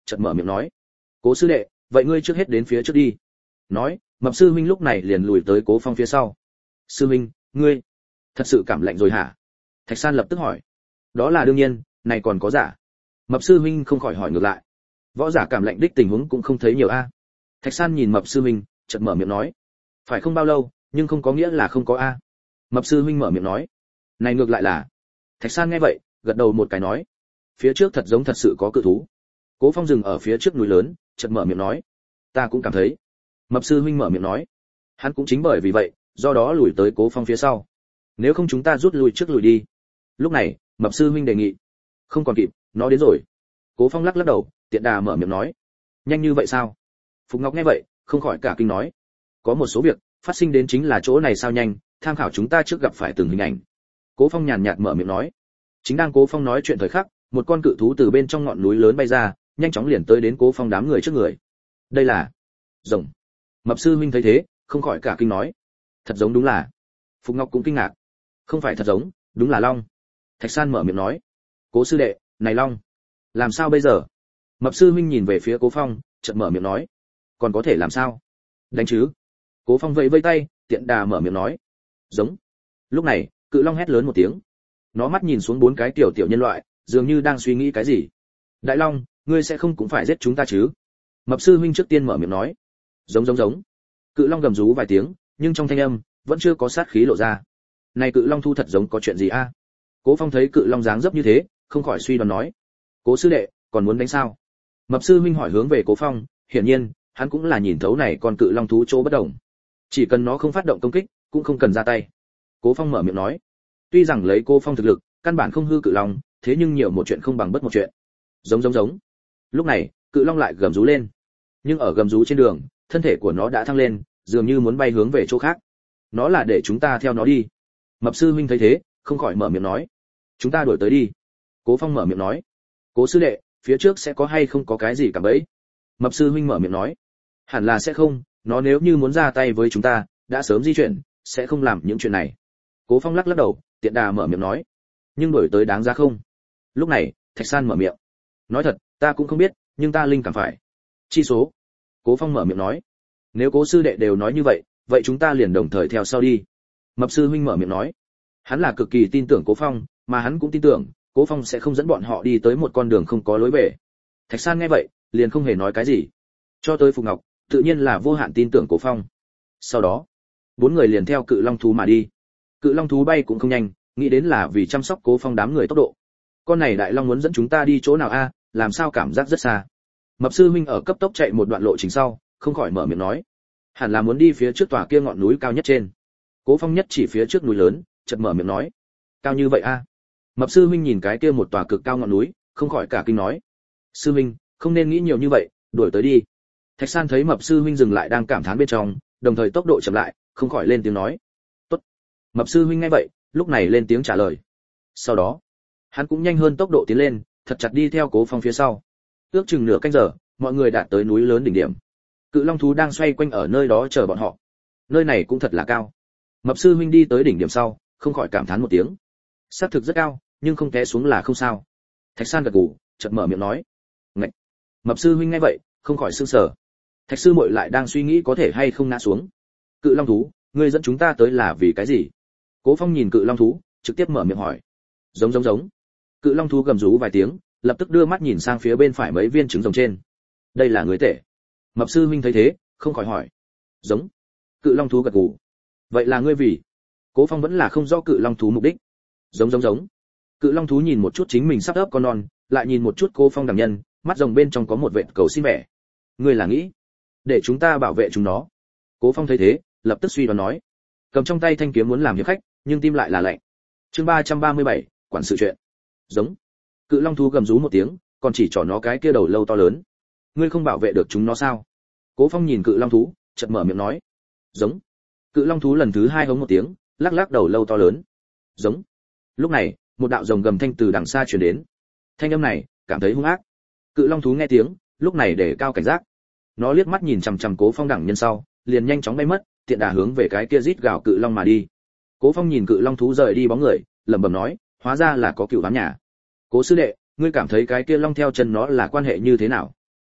chợt mở miệng nói: "Cố sư đệ, vậy ngươi trước hết đến phía trước đi." Nói, Mập sư huynh lúc này liền lùi tới Cố Phong phía sau. "Sư huynh, ngươi thật sự cảm lạnh rồi hả?" Thạch San lập tức hỏi. "Đó là đương nhiên, này còn có giả?" Mập sư huynh không khỏi hỏi ngược lại. "Võ giả cảm lạnh đích tình huống cũng không thấy nhiều a." Thạch San nhìn Mập sư huynh, chợt mở miệng nói: "Phải không bao lâu, nhưng không có nghĩa là không có a." Mập sư huynh mở miệng nói: "Này ngược lại là." Thạch San nghe vậy, gật đầu một cái nói: "Phía trước thật giống thật sự có cự thú." Cố Phong dừng ở phía trước núi lớn, chợt mở miệng nói: "Ta cũng cảm thấy." Mập sư huynh mở miệng nói: "Hắn cũng chính bởi vì vậy, do đó lùi tới Cố Phong phía sau. Nếu không chúng ta rút lui trước lùi đi." Lúc này, Mập sư huynh đề nghị: "Không còn kịp, nó đến rồi." Cố Phong lắc lắc đầu, tiện đà mở miệng nói: "Nhanh như vậy sao?" Phục Ngọc nghe vậy, không khỏi cả kinh nói: "Có một số việc phát sinh đến chính là chỗ này sao nhanh, tham khảo chúng ta trước gặp phải từng hình ảnh." Cố Phong nhàn nhạt mở miệng nói. Chính đang Cố Phong nói chuyện thời khắc, một con cự thú từ bên trong ngọn núi lớn bay ra, nhanh chóng liền tới đến Cố Phong đám người trước người. "Đây là rồng." Mập sư huynh thấy thế, không khỏi cả kinh nói: "Thật giống đúng là." Phục Ngọc cũng kinh ngạc: "Không phải thật giống, đúng là long." Thạch San mở miệng nói: "Cố sư đệ, này long, làm sao bây giờ?" Mập sư huynh nhìn về phía Cố Phong, chợt mở miệng nói: "Còn có thể làm sao? Đánh chứ." Cố Phong vẫy vẫy tay, tiện đà mở miệng nói: "Giống." Lúc này, cự long hét lớn một tiếng. Nó mắt nhìn xuống bốn cái tiểu tiểu nhân loại, dường như đang suy nghĩ cái gì. "Đại long, ngươi sẽ không cũng phải giết chúng ta chứ?" Mập sư huynh trước tiên mở miệng nói. "Giống giống giống." Cự long gầm rú vài tiếng, nhưng trong thanh âm vẫn chưa có sát khí lộ ra. "Này cự long thu thật giống có chuyện gì a?" Cố Phong thấy cự long dáng dấp như thế, không khỏi suy đoán nói: "Cố sư đệ, còn muốn đánh sao?" Mập sư huynh hỏi hướng về Cố Phong, hiển nhiên, hắn cũng là nhìn thấu này con cự long thú chỗ bất đồng. Chỉ cần nó không phát động công kích, cũng không cần ra tay. Cố Phong mở miệng nói. Tuy rằng lấy Cố Phong thực lực, căn bản không hư cự long, thế nhưng nhiều một chuyện không bằng bất một chuyện. Giống giống giống. Lúc này, cự long lại gầm rú lên. Nhưng ở gầm rú trên đường, thân thể của nó đã thăng lên, dường như muốn bay hướng về chỗ khác. Nó là để chúng ta theo nó đi. Mập sư huynh thấy thế, không khỏi mở miệng nói. Chúng ta đuổi tới đi. Cố Phong mở miệng nói. Cố sư đệ, phía trước sẽ có hay không có cái gì cả bấy? Mập sư huynh mở miệng nói. Hẳn là sẽ không, nó nếu như muốn ra tay với chúng ta, đã sớm di chuyển, sẽ không làm những chuyện này. Cố Phong lắc lắc đầu, tiện đà mở miệng nói. Nhưng đổi tới đáng giá không? Lúc này, Thạch San mở miệng. Nói thật, ta cũng không biết, nhưng ta linh cảm phải. Chi số. Cố Phong mở miệng nói. Nếu Cố sư đệ đều nói như vậy, vậy chúng ta liền đồng thời theo sau đi. Mập sư huynh mở miệng nói. Hắn là cực kỳ tin tưởng Cố Phong, mà hắn cũng tin tưởng, Cố Phong sẽ không dẫn bọn họ đi tới một con đường không có lối về. Thạch San nghe vậy, liền không hề nói cái gì. Cho tới Phục Ngọc, tự nhiên là vô hạn tin tưởng Cố Phong. Sau đó, bốn người liền theo cự long thú mà đi. Cự long thú bay cũng không nhanh, nghĩ đến là vì chăm sóc Cố Phong đám người tốc độ. Con này đại long muốn dẫn chúng ta đi chỗ nào a, làm sao cảm giác rất xa. Mập sư huynh ở cấp tốc chạy một đoạn lộ trình sau, không khỏi mở miệng nói. Hẳn là muốn đi phía trước tòa kia ngọn núi cao nhất trên. Cố Phong nhất chỉ phía trước núi lớn, chợt mở miệng nói. Cao như vậy a? Mập sư huynh nhìn cái kia một tòa cực cao ngọn núi, không khỏi cả kinh nói. Sư huynh, không nên nghĩ nhiều như vậy, đuổi tới đi. Thạch San thấy Mập sư huynh dừng lại đang cảm thán bên trong, đồng thời tốc độ chậm lại, không khỏi lên tiếng nói. Tốt. Mập sư huynh nghe vậy, lúc này lên tiếng trả lời. Sau đó, hắn cũng nhanh hơn tốc độ tiến lên, thật chặt đi theo Cố Phong phía sau. Ước chừng nửa canh giờ, mọi người đạt tới núi lớn đỉnh điểm. Cự long thú đang xoay quanh ở nơi đó chờ bọn họ. Nơi này cũng thật là cao. Mập sư huynh đi tới đỉnh điểm sau, không khỏi cảm thán một tiếng. Xác thực rất cao, nhưng không té xuống là không sao. Thạch San gật gù, chợt mở miệng nói. Ngậy. Mập sư huynh nghe vậy, không khỏi sửng sở. Thạch sư muội lại đang suy nghĩ có thể hay không ngã xuống. Cự long thú, ngươi dẫn chúng ta tới là vì cái gì? Cố Phong nhìn cự long thú, trực tiếp mở miệng hỏi. Giống giống giống. Cự long thú gầm rú vài tiếng, lập tức đưa mắt nhìn sang phía bên phải mấy viên trứng rồng trên. Đây là người tể. Mập sư huynh thấy thế, không khỏi hỏi. Giống. Cự long thú gật gù. Vậy là ngươi vì? Cố Phong vẫn là không rõ cự long thú mục đích. Giống giống giống. Cự long thú nhìn một chút chính mình sắp ấp con non, lại nhìn một chút Cố Phong đẳng nhân, mắt rồng bên trong có một vệt cầu xin vẻ. Ngươi là nghĩ để chúng ta bảo vệ chúng nó? Cố Phong thấy thế, lập tức suy đoán nói. Cầm trong tay thanh kiếm muốn làm hiệp khách, nhưng tim lại là lạnh. Chương ba trăm ba mươi bảy, quản sự chuyện. Giống. Cự long thú gầm rú một tiếng, còn chỉ trỏ nó cái kia đầu lâu to lớn. Ngươi không bảo vệ được chúng nó sao? Cố Phong nhìn cự long thú, chợt mở miệng nói. Giống. Cự long thú lần thứ hai hống một tiếng, lắc lắc đầu lâu to lớn. Giống. Lúc này, một đạo rồng gầm thanh từ đằng xa truyền đến. Thanh âm này, cảm thấy hung ác. Cự long thú nghe tiếng, lúc này để cao cảnh giác. Nó liếc mắt nhìn chằm chằm Cố Phong đẳng nhân sau, liền nhanh chóng bay mất, tiện đà hướng về cái kia rít gào cự long mà đi. Cố Phong nhìn cự long thú rời đi bóng người, lẩm bẩm nói, hóa ra là có cựu ám nhà. Cố sư đệ, ngươi cảm thấy cái kia long theo chân nó là quan hệ như thế nào?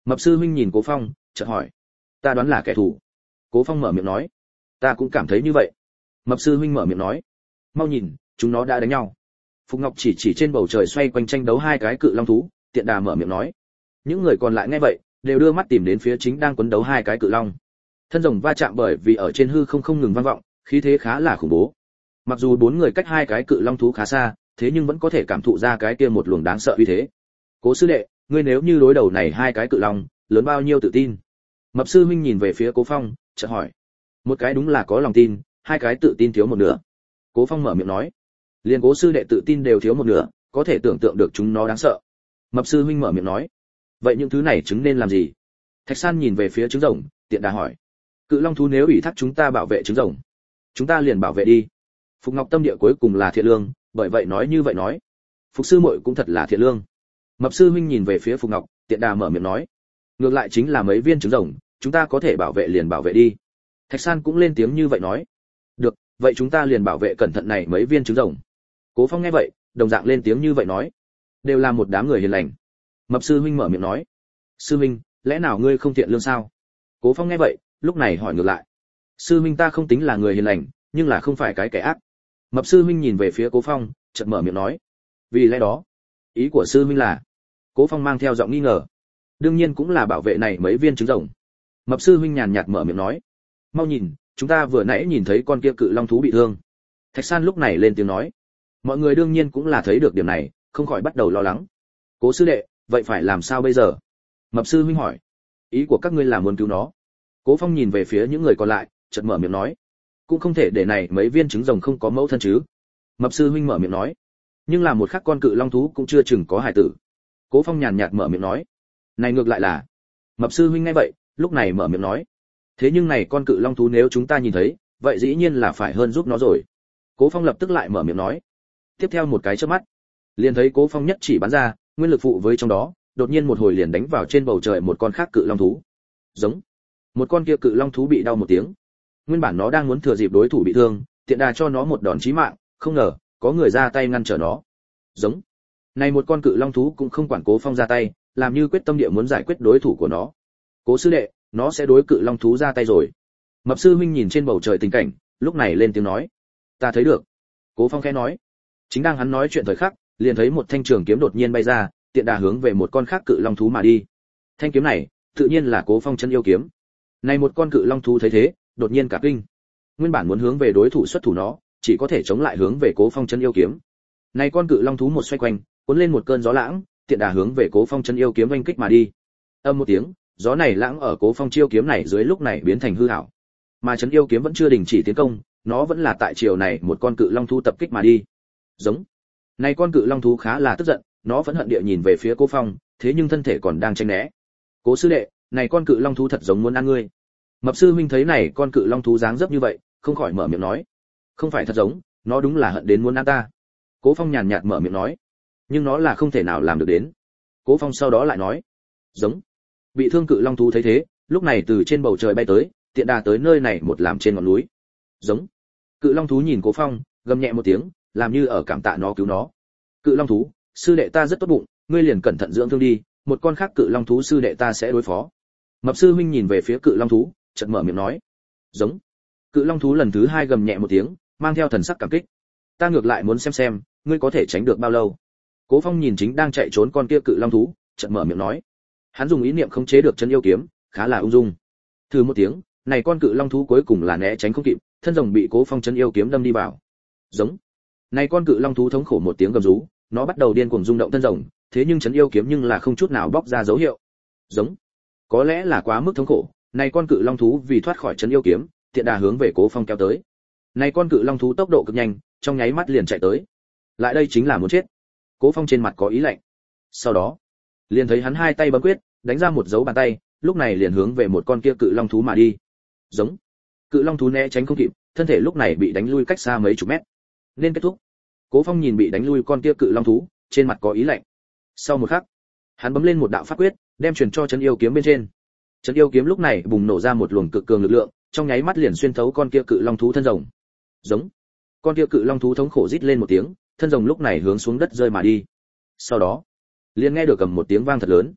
Mập sư huynh nhìn Cố Phong, chợt hỏi: "Ta đoán là kẻ thù." Cố Phong mở miệng nói: "Ta cũng cảm thấy như vậy." Mập sư huynh mở miệng nói: "Mau nhìn, chúng nó đã đánh nhau." Phục Ngọc chỉ chỉ trên bầu trời xoay quanh tranh đấu hai cái cự long thú, tiện đà mở miệng nói. Những người còn lại nghe vậy, đều đưa mắt tìm đến phía chính đang quấn đấu hai cái cự long. Thân rồng va chạm bởi vì ở trên hư không không ngừng vang vọng, khí thế khá là khủng bố. Mặc dù bốn người cách hai cái cự long thú khá xa, thế nhưng vẫn có thể cảm thụ ra cái kia một luồng đáng sợ uy thế. Cố sư đệ, ngươi nếu như đối đầu này hai cái cự long, lớn bao nhiêu tự tin? Mập sư huynh nhìn về phía Cố Phong, chợt hỏi. Một cái đúng là có lòng tin, hai cái tự tin thiếu một nửa. Cố Phong mở miệng nói. Liên Cố sư đệ tự tin đều thiếu một nửa, có thể tưởng tượng được chúng nó đáng sợ. Mập sư huynh mở miệng nói. Vậy những thứ này chứng nên làm gì? Thạch San nhìn về phía trứng rồng, tiện đà hỏi. Cự long thú nếu ủy thác chúng ta bảo vệ trứng rồng, chúng ta liền bảo vệ đi. Phục Ngọc tâm địa cuối cùng là thiện lương, bởi vậy nói như vậy nói. Phục sư muội cũng thật là thiện lương. Mập sư huynh nhìn về phía Phục Ngọc, tiện đà mở miệng nói. Ngược lại chính là mấy viên trứng rồng, chúng ta có thể bảo vệ liền bảo vệ đi. Thạch San cũng lên tiếng như vậy nói. Được, vậy chúng ta liền bảo vệ cẩn thận này mấy viên trứng rồng. Cố Phong nghe vậy, đồng dạng lên tiếng như vậy nói. Đều là một đám người hiền lành. Mập sư huynh mở miệng nói. Sư huynh, lẽ nào ngươi không thiện lương sao? Cố Phong nghe vậy, lúc này hỏi ngược lại. Sư huynh ta không tính là người hiền lành, nhưng là không phải cái kẻ ác. Mập sư huynh nhìn về phía Cố Phong, chợt mở miệng nói. Vì lẽ đó, ý của sư huynh là? Cố Phong mang theo giọng nghi ngờ. Đương nhiên cũng là bảo vệ này mấy viên trứng rồng. Mập sư huynh nhàn nhạt mở miệng nói. Mau nhìn, chúng ta vừa nãy nhìn thấy con kia cự long thú bị thương. Thạch San lúc này lên tiếng nói. Mọi người đương nhiên cũng là thấy được điểm này, không khỏi bắt đầu lo lắng. Cố sư đệ, vậy phải làm sao bây giờ? Mập sư huynh hỏi. Ý của các ngươi là muốn cứu nó? Cố Phong nhìn về phía những người còn lại, chợt mở miệng nói. Cũng không thể để này mấy viên trứng rồng không có mẫu thân chứ? Mập sư huynh mở miệng nói. Nhưng là một khắc con cự long thú cũng chưa chừng có hài tử. Cố Phong nhàn nhạt mở miệng nói. Này ngược lại là. Mập sư huynh nghe vậy, lúc này mở miệng nói. Thế nhưng này con cự long thú nếu chúng ta nhìn thấy, vậy dĩ nhiên là phải hơn giúp nó rồi. Cố Phong lập tức lại mở miệng nói. Tiếp theo một cái chớp mắt, liền thấy Cố Phong nhất chỉ bắn ra, nguyên lực phụ với trong đó, đột nhiên một hồi liền đánh vào trên bầu trời một con khác cự long thú. Giống. Một con kia cự long thú bị đau một tiếng. Nguyên bản nó đang muốn thừa dịp đối thủ bị thương, tiện đà cho nó một đòn chí mạng, không ngờ có người ra tay ngăn trở nó. Giống. Này một con cự long thú cũng không quản Cố Phong ra tay, làm như quyết tâm địa muốn giải quyết đối thủ của nó. Cố sư đệ, nó sẽ đối cự long thú ra tay rồi. Mập sư huynh nhìn trên bầu trời tình cảnh, lúc này lên tiếng nói. Ta thấy được. Cố Phong khẽ nói. Chính đang hắn nói chuyện thời khắc, liền thấy một thanh trường kiếm đột nhiên bay ra, tiện đà hướng về một con khác cự long thú mà đi. Thanh kiếm này, tự nhiên là Cố Phong chân yêu kiếm. Này một con cự long thú thấy thế, đột nhiên cả kinh. Nguyên bản muốn hướng về đối thủ xuất thủ nó, chỉ có thể chống lại hướng về Cố Phong chân yêu kiếm. Này con cự long thú một xoay quanh, cuốn lên một cơn gió lãng, tiện đà hướng về Cố Phong chân yêu kiếm vênh kích mà đi. Âm một tiếng, gió này lãng ở Cố Phong chiêu kiếm này dưới lúc này biến thành hư ảo. Mà chân yêu kiếm vẫn chưa đình chỉ tiến công, nó vẫn là tại chiều này một con cự long thú tập kích mà đi. Giống. Này con cự long thú khá là tức giận, nó vẫn hận địa nhìn về phía Cố Phong, thế nhưng thân thể còn đang tránh né. Cố sư đệ, này con cự long thú thật giống muốn ăn ngươi. Mập sư huynh thấy này con cự long thú dáng dấp như vậy, không khỏi mở miệng nói. Không phải thật giống, nó đúng là hận đến muốn ăn ta. Cố Phong nhàn nhạt mở miệng nói. Nhưng nó là không thể nào làm được đến. Cố Phong sau đó lại nói. Giống. Bị thương cự long thú thấy thế, lúc này từ trên bầu trời bay tới, tiện đà tới nơi này một làm trên ngọn núi. Giống. Cự long thú nhìn Cố Phong, gầm nhẹ một tiếng, làm như ở cảm tạ nó cứu nó. Cự long thú, sư đệ ta rất tốt bụng, ngươi liền cẩn thận dưỡng thương đi, một con khác cự long thú sư đệ ta sẽ đối phó. Mập sư huynh nhìn về phía cự long thú, chợt mở miệng nói. Giống. Cự long thú lần thứ hai gầm nhẹ một tiếng, mang theo thần sắc cảm kích. Ta ngược lại muốn xem xem, ngươi có thể tránh được bao lâu. Cố Phong nhìn chính đang chạy trốn con kia cự long thú, chợt mở miệng nói. Hắn dùng ý niệm khống chế được chân yêu kiếm, khá là ung dung. Thử một tiếng, này con cự long thú cuối cùng là né tránh không kịp, thân rồng bị Cố Phong chân yêu kiếm đâm đi vào. Giống. Này con cự long thú thống khổ một tiếng gầm rú, nó bắt đầu điên cuồng rung động thân rồng, thế nhưng chấn yêu kiếm nhưng là không chút nào bóc ra dấu hiệu. Giống. Có lẽ là quá mức thống khổ, này con cự long thú vì thoát khỏi chấn yêu kiếm, tiện đà hướng về Cố Phong kéo tới. Này con cự long thú tốc độ cực nhanh, trong nháy mắt liền chạy tới. Lại đây chính là muốn chết. Cố Phong trên mặt có ý lạnh. Sau đó, liền thấy hắn hai tay bấm quyết, đánh ra một dấu bàn tay, lúc này liền hướng về một con kia cự long thú mà đi. Giống. Cự long thú né tránh không kịp, thân thể lúc này bị đánh lui cách xa mấy chục mét. Nên kết thúc. Cố Phong nhìn bị đánh lui con kia cự long thú, trên mặt có ý lạnh. Sau một khắc, hắn bấm lên một đạo pháp quyết, đem truyền cho chân yêu kiếm bên trên. Chân yêu kiếm lúc này bùng nổ ra một luồng cực cường lực lượng, trong nháy mắt liền xuyên thấu con kia cự long thú thân rồng. Giống. Con kia cự long thú thống khổ rít lên một tiếng, thân rồng lúc này hướng xuống đất rơi mà đi. Sau đó, liền nghe được cầm một tiếng vang thật lớn.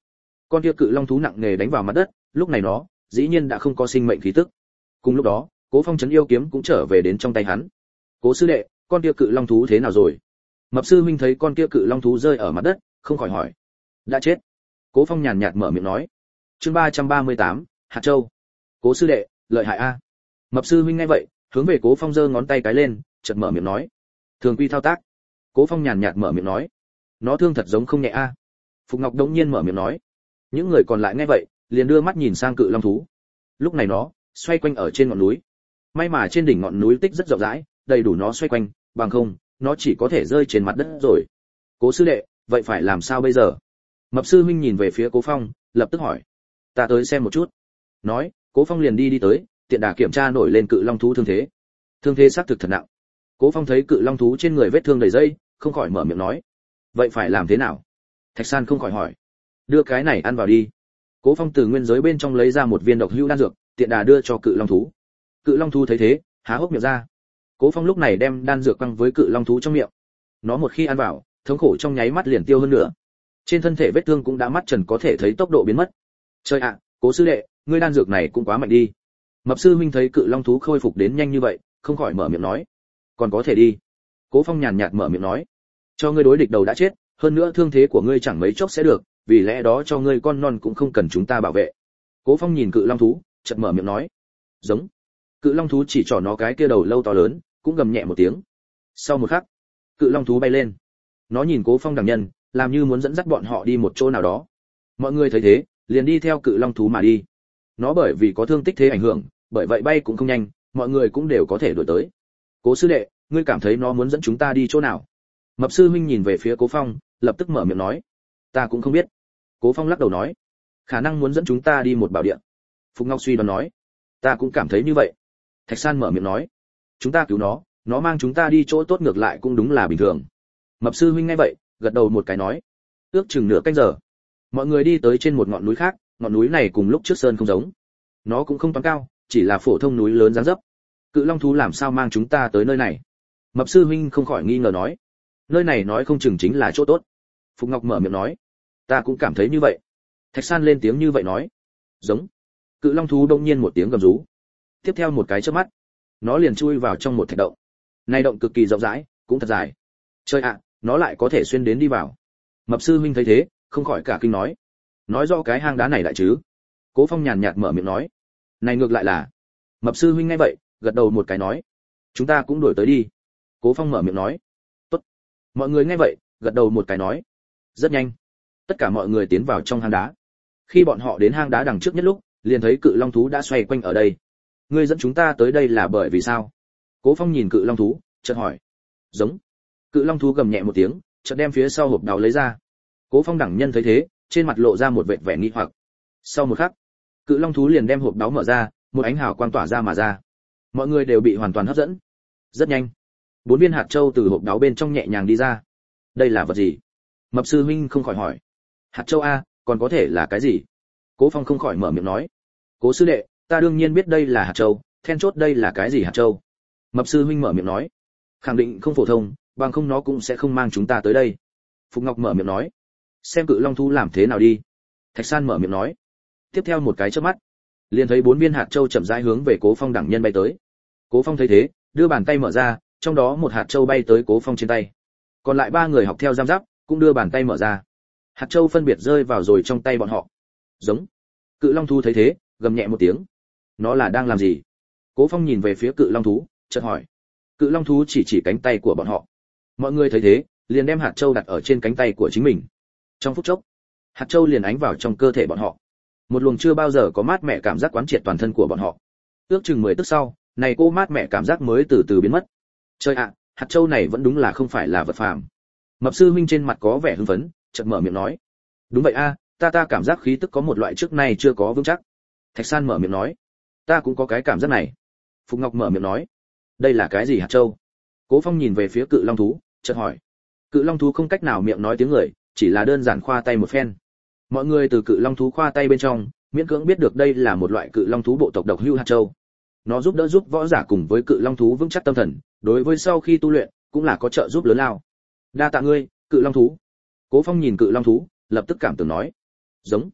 Con kia cự long thú nặng nề đánh vào mặt đất, lúc này nó dĩ nhiên đã không có sinh mệnh khí tức. Cùng lúc đó, Cố Phong chấn yêu kiếm cũng trở về đến trong tay hắn. Cố sư đệ, con kia cự long thú thế nào rồi? Mập sư huynh thấy con kia cự long thú rơi ở mặt đất, không khỏi hỏi. Đã chết. Cố Phong nhàn nhạt mở miệng nói. Chương ba trăm ba mươi tám, hạt châu. Cố sư đệ, lợi hại a. Mập sư huynh nghe vậy, hướng về Cố Phong giơ ngón tay cái lên, chợt mở miệng nói. Thường quy thao tác. Cố Phong nhàn nhạt mở miệng nói. Nó thương thật giống không nhẹ a. Phục Ngọc đống nhiên mở miệng nói. Những người còn lại nghe vậy, liền đưa mắt nhìn sang cự long thú. Lúc này nó xoay quanh ở trên ngọn núi. May mà trên đỉnh ngọn núi tích rất rộng rãi, đầy đủ nó xoay quanh, bằng không, nó chỉ có thể rơi trên mặt đất rồi. Cố sư đệ, vậy phải làm sao bây giờ? Mập sư huynh nhìn về phía Cố Phong, lập tức hỏi. Ta tới xem một chút. Nói, Cố Phong liền đi đi tới, tiện đà kiểm tra nổi lên cự long thú thương thế. Thương thế xác thực thật nặng. Cố Phong thấy cự long thú trên người vết thương đầy dây, không khỏi mở miệng nói. Vậy phải làm thế nào? Thạch San không khỏi hỏi. Đưa cái này ăn vào đi. Cố Phong từ nguyên giới bên trong lấy ra một viên độc hữu đan dược, tiện đà đưa cho cự long thú. Cự long thú thấy thế, há hốc miệng ra. Cố Phong lúc này đem đan dược quăng với cự long thú trong miệng. Nó một khi ăn vào, thống khổ trong nháy mắt liền tiêu hơn nữa. Trên thân thể vết thương cũng đã mắt trần có thể thấy tốc độ biến mất. Trời ạ, Cố sư đệ, ngươi đan dược này cũng quá mạnh đi. Mập sư huynh thấy cự long thú khôi phục đến nhanh như vậy, không khỏi mở miệng nói. Còn có thể đi. Cố Phong nhàn nhạt mở miệng nói. Cho ngươi đối địch đầu đã chết, hơn nữa thương thế của ngươi chẳng mấy chốc sẽ được, vì lẽ đó cho ngươi con non cũng không cần chúng ta bảo vệ. Cố Phong nhìn cự long thú, chợt mở miệng nói. Giống. Cự long thú chỉ trỏ nó cái kia đầu lâu to lớn, cũng gầm nhẹ một tiếng. Sau một khắc, cự long thú bay lên. Nó nhìn Cố Phong đẳng nhân, làm như muốn dẫn dắt bọn họ đi một chỗ nào đó. Mọi người thấy thế, liền đi theo cự long thú mà đi. Nó bởi vì có thương tích thế ảnh hưởng, bởi vậy bay cũng không nhanh, mọi người cũng đều có thể đuổi tới. Cố sư đệ, ngươi cảm thấy nó muốn dẫn chúng ta đi chỗ nào? Mập sư huynh nhìn về phía Cố Phong, lập tức mở miệng nói. Ta cũng không biết. Cố Phong lắc đầu nói. Khả năng muốn dẫn chúng ta đi một bảo địa. Phục Ngọc suy đoán nói. Ta cũng cảm thấy như vậy. Thạch San mở miệng nói. Chúng ta cứu nó, nó mang chúng ta đi chỗ tốt ngược lại cũng đúng là bình thường. Mập sư huynh nghe vậy, gật đầu một cái nói. Ước chừng nửa canh giờ, mọi người đi tới trên một ngọn núi khác, ngọn núi này cùng lúc trước sơn không giống. Nó cũng không quá cao, chỉ là phổ thông núi lớn dáng dấp. Cự long thú làm sao mang chúng ta tới nơi này? Mập sư huynh không khỏi nghi ngờ nói. Nơi này nói không chừng chính là chỗ tốt. Phục Ngọc mở miệng nói. Ta cũng cảm thấy như vậy. Thạch San lên tiếng như vậy nói. Giống. Cự long thú đông nhiên một tiếng gầm rú. Tiếp theo một cái chớp mắt, nó liền chui vào trong một thạch động. Này động cực kỳ rộng rãi, cũng thật dài. Trời ạ, nó lại có thể xuyên đến đi vào. Mập sư huynh thấy thế, không khỏi cả kinh nói. Nói rõ cái hang đá này đại chứ? Cố Phong nhàn nhạt mở miệng nói. Này ngược lại là. Mập sư huynh nghe vậy, gật đầu một cái nói. Chúng ta cũng đuổi tới đi. Cố Phong mở miệng nói. Tốt. Mọi người nghe vậy, gật đầu một cái nói. Rất nhanh, tất cả mọi người tiến vào trong hang đá. Khi bọn họ đến hang đá đằng trước nhất lúc, liền thấy cự long thú đã xoay quanh ở đây. Ngươi dẫn chúng ta tới đây là bởi vì sao? Cố Phong nhìn cự long thú, chợt hỏi. Giống. Cự long thú gầm nhẹ một tiếng, chợt đem phía sau hộp đào lấy ra. Cố Phong đẳng nhân thấy thế, trên mặt lộ ra một vệt vẻ nghi hoặc. Sau một khắc, cự long thú liền đem hộp đáo mở ra, một ánh hào quang tỏa ra mà ra. Mọi người đều bị hoàn toàn hấp dẫn. Rất nhanh, bốn viên hạt châu từ hộp đáo bên trong nhẹ nhàng đi ra. Đây là vật gì? Mập sư huynh không khỏi hỏi. Hạt châu a, còn có thể là cái gì? Cố Phong không khỏi mở miệng nói. Cố sư đệ, ta đương nhiên biết đây là hạt châu, then chốt đây là cái gì hạt châu? Mập sư huynh mở miệng nói. Khẳng định không phổ thông, bằng không nó cũng sẽ không mang chúng ta tới đây. Phục Ngọc mở miệng nói. Xem cự long thú làm thế nào đi. Thạch San mở miệng nói. Tiếp theo một cái chớp mắt, liền thấy bốn viên hạt châu chậm rãi hướng về Cố Phong đẳng nhân bay tới. Cố Phong thấy thế, đưa bàn tay mở ra, trong đó một hạt châu bay tới Cố Phong trên tay. Còn lại ba người học theo giam giáp, cũng đưa bàn tay mở ra. Hạt châu phân biệt rơi vào rồi trong tay bọn họ. Giống. Cự long thú thấy thế, gầm nhẹ một tiếng. Nó là đang làm gì? Cố Phong nhìn về phía cự long thú, chợt hỏi. Cự long thú chỉ chỉ cánh tay của bọn họ. Mọi người thấy thế, liền đem hạt châu đặt ở trên cánh tay của chính mình. Trong phút chốc, hạt châu liền ánh vào trong cơ thể bọn họ. Một luồng chưa bao giờ có mát mẻ cảm giác quán triệt toàn thân của bọn họ. Ước chừng mười tức sau, này cô mát mẻ cảm giác mới từ từ biến mất. Trời ạ, hạt châu này vẫn đúng là không phải là vật phàm. Mập sư huynh trên mặt có vẻ hưng phấn, chợt mở miệng nói. Đúng vậy a, ta ta cảm giác khí tức có một loại trước nay chưa có vững chắc. Thạch San mở miệng nói. Ta cũng có cái cảm giác này. Phục Ngọc mở miệng nói. Đây là cái gì hạt châu? Cố Phong nhìn về phía cự long thú, chợt hỏi. Cự long thú không cách nào miệng nói tiếng người, chỉ là đơn giản khoa tay một phen. Mọi người từ cự long thú khoa tay bên trong, miễn cưỡng biết được đây là một loại cự long thú bộ tộc độc hữu hạt châu. Nó giúp đỡ giúp võ giả cùng với cự long thú vững chắc tâm thần, đối với sau khi tu luyện cũng là có trợ giúp lớn lao. Đa tạ ngươi, cự long thú. Cố Phong nhìn cự long thú, lập tức cảm tưởng nói. Giống.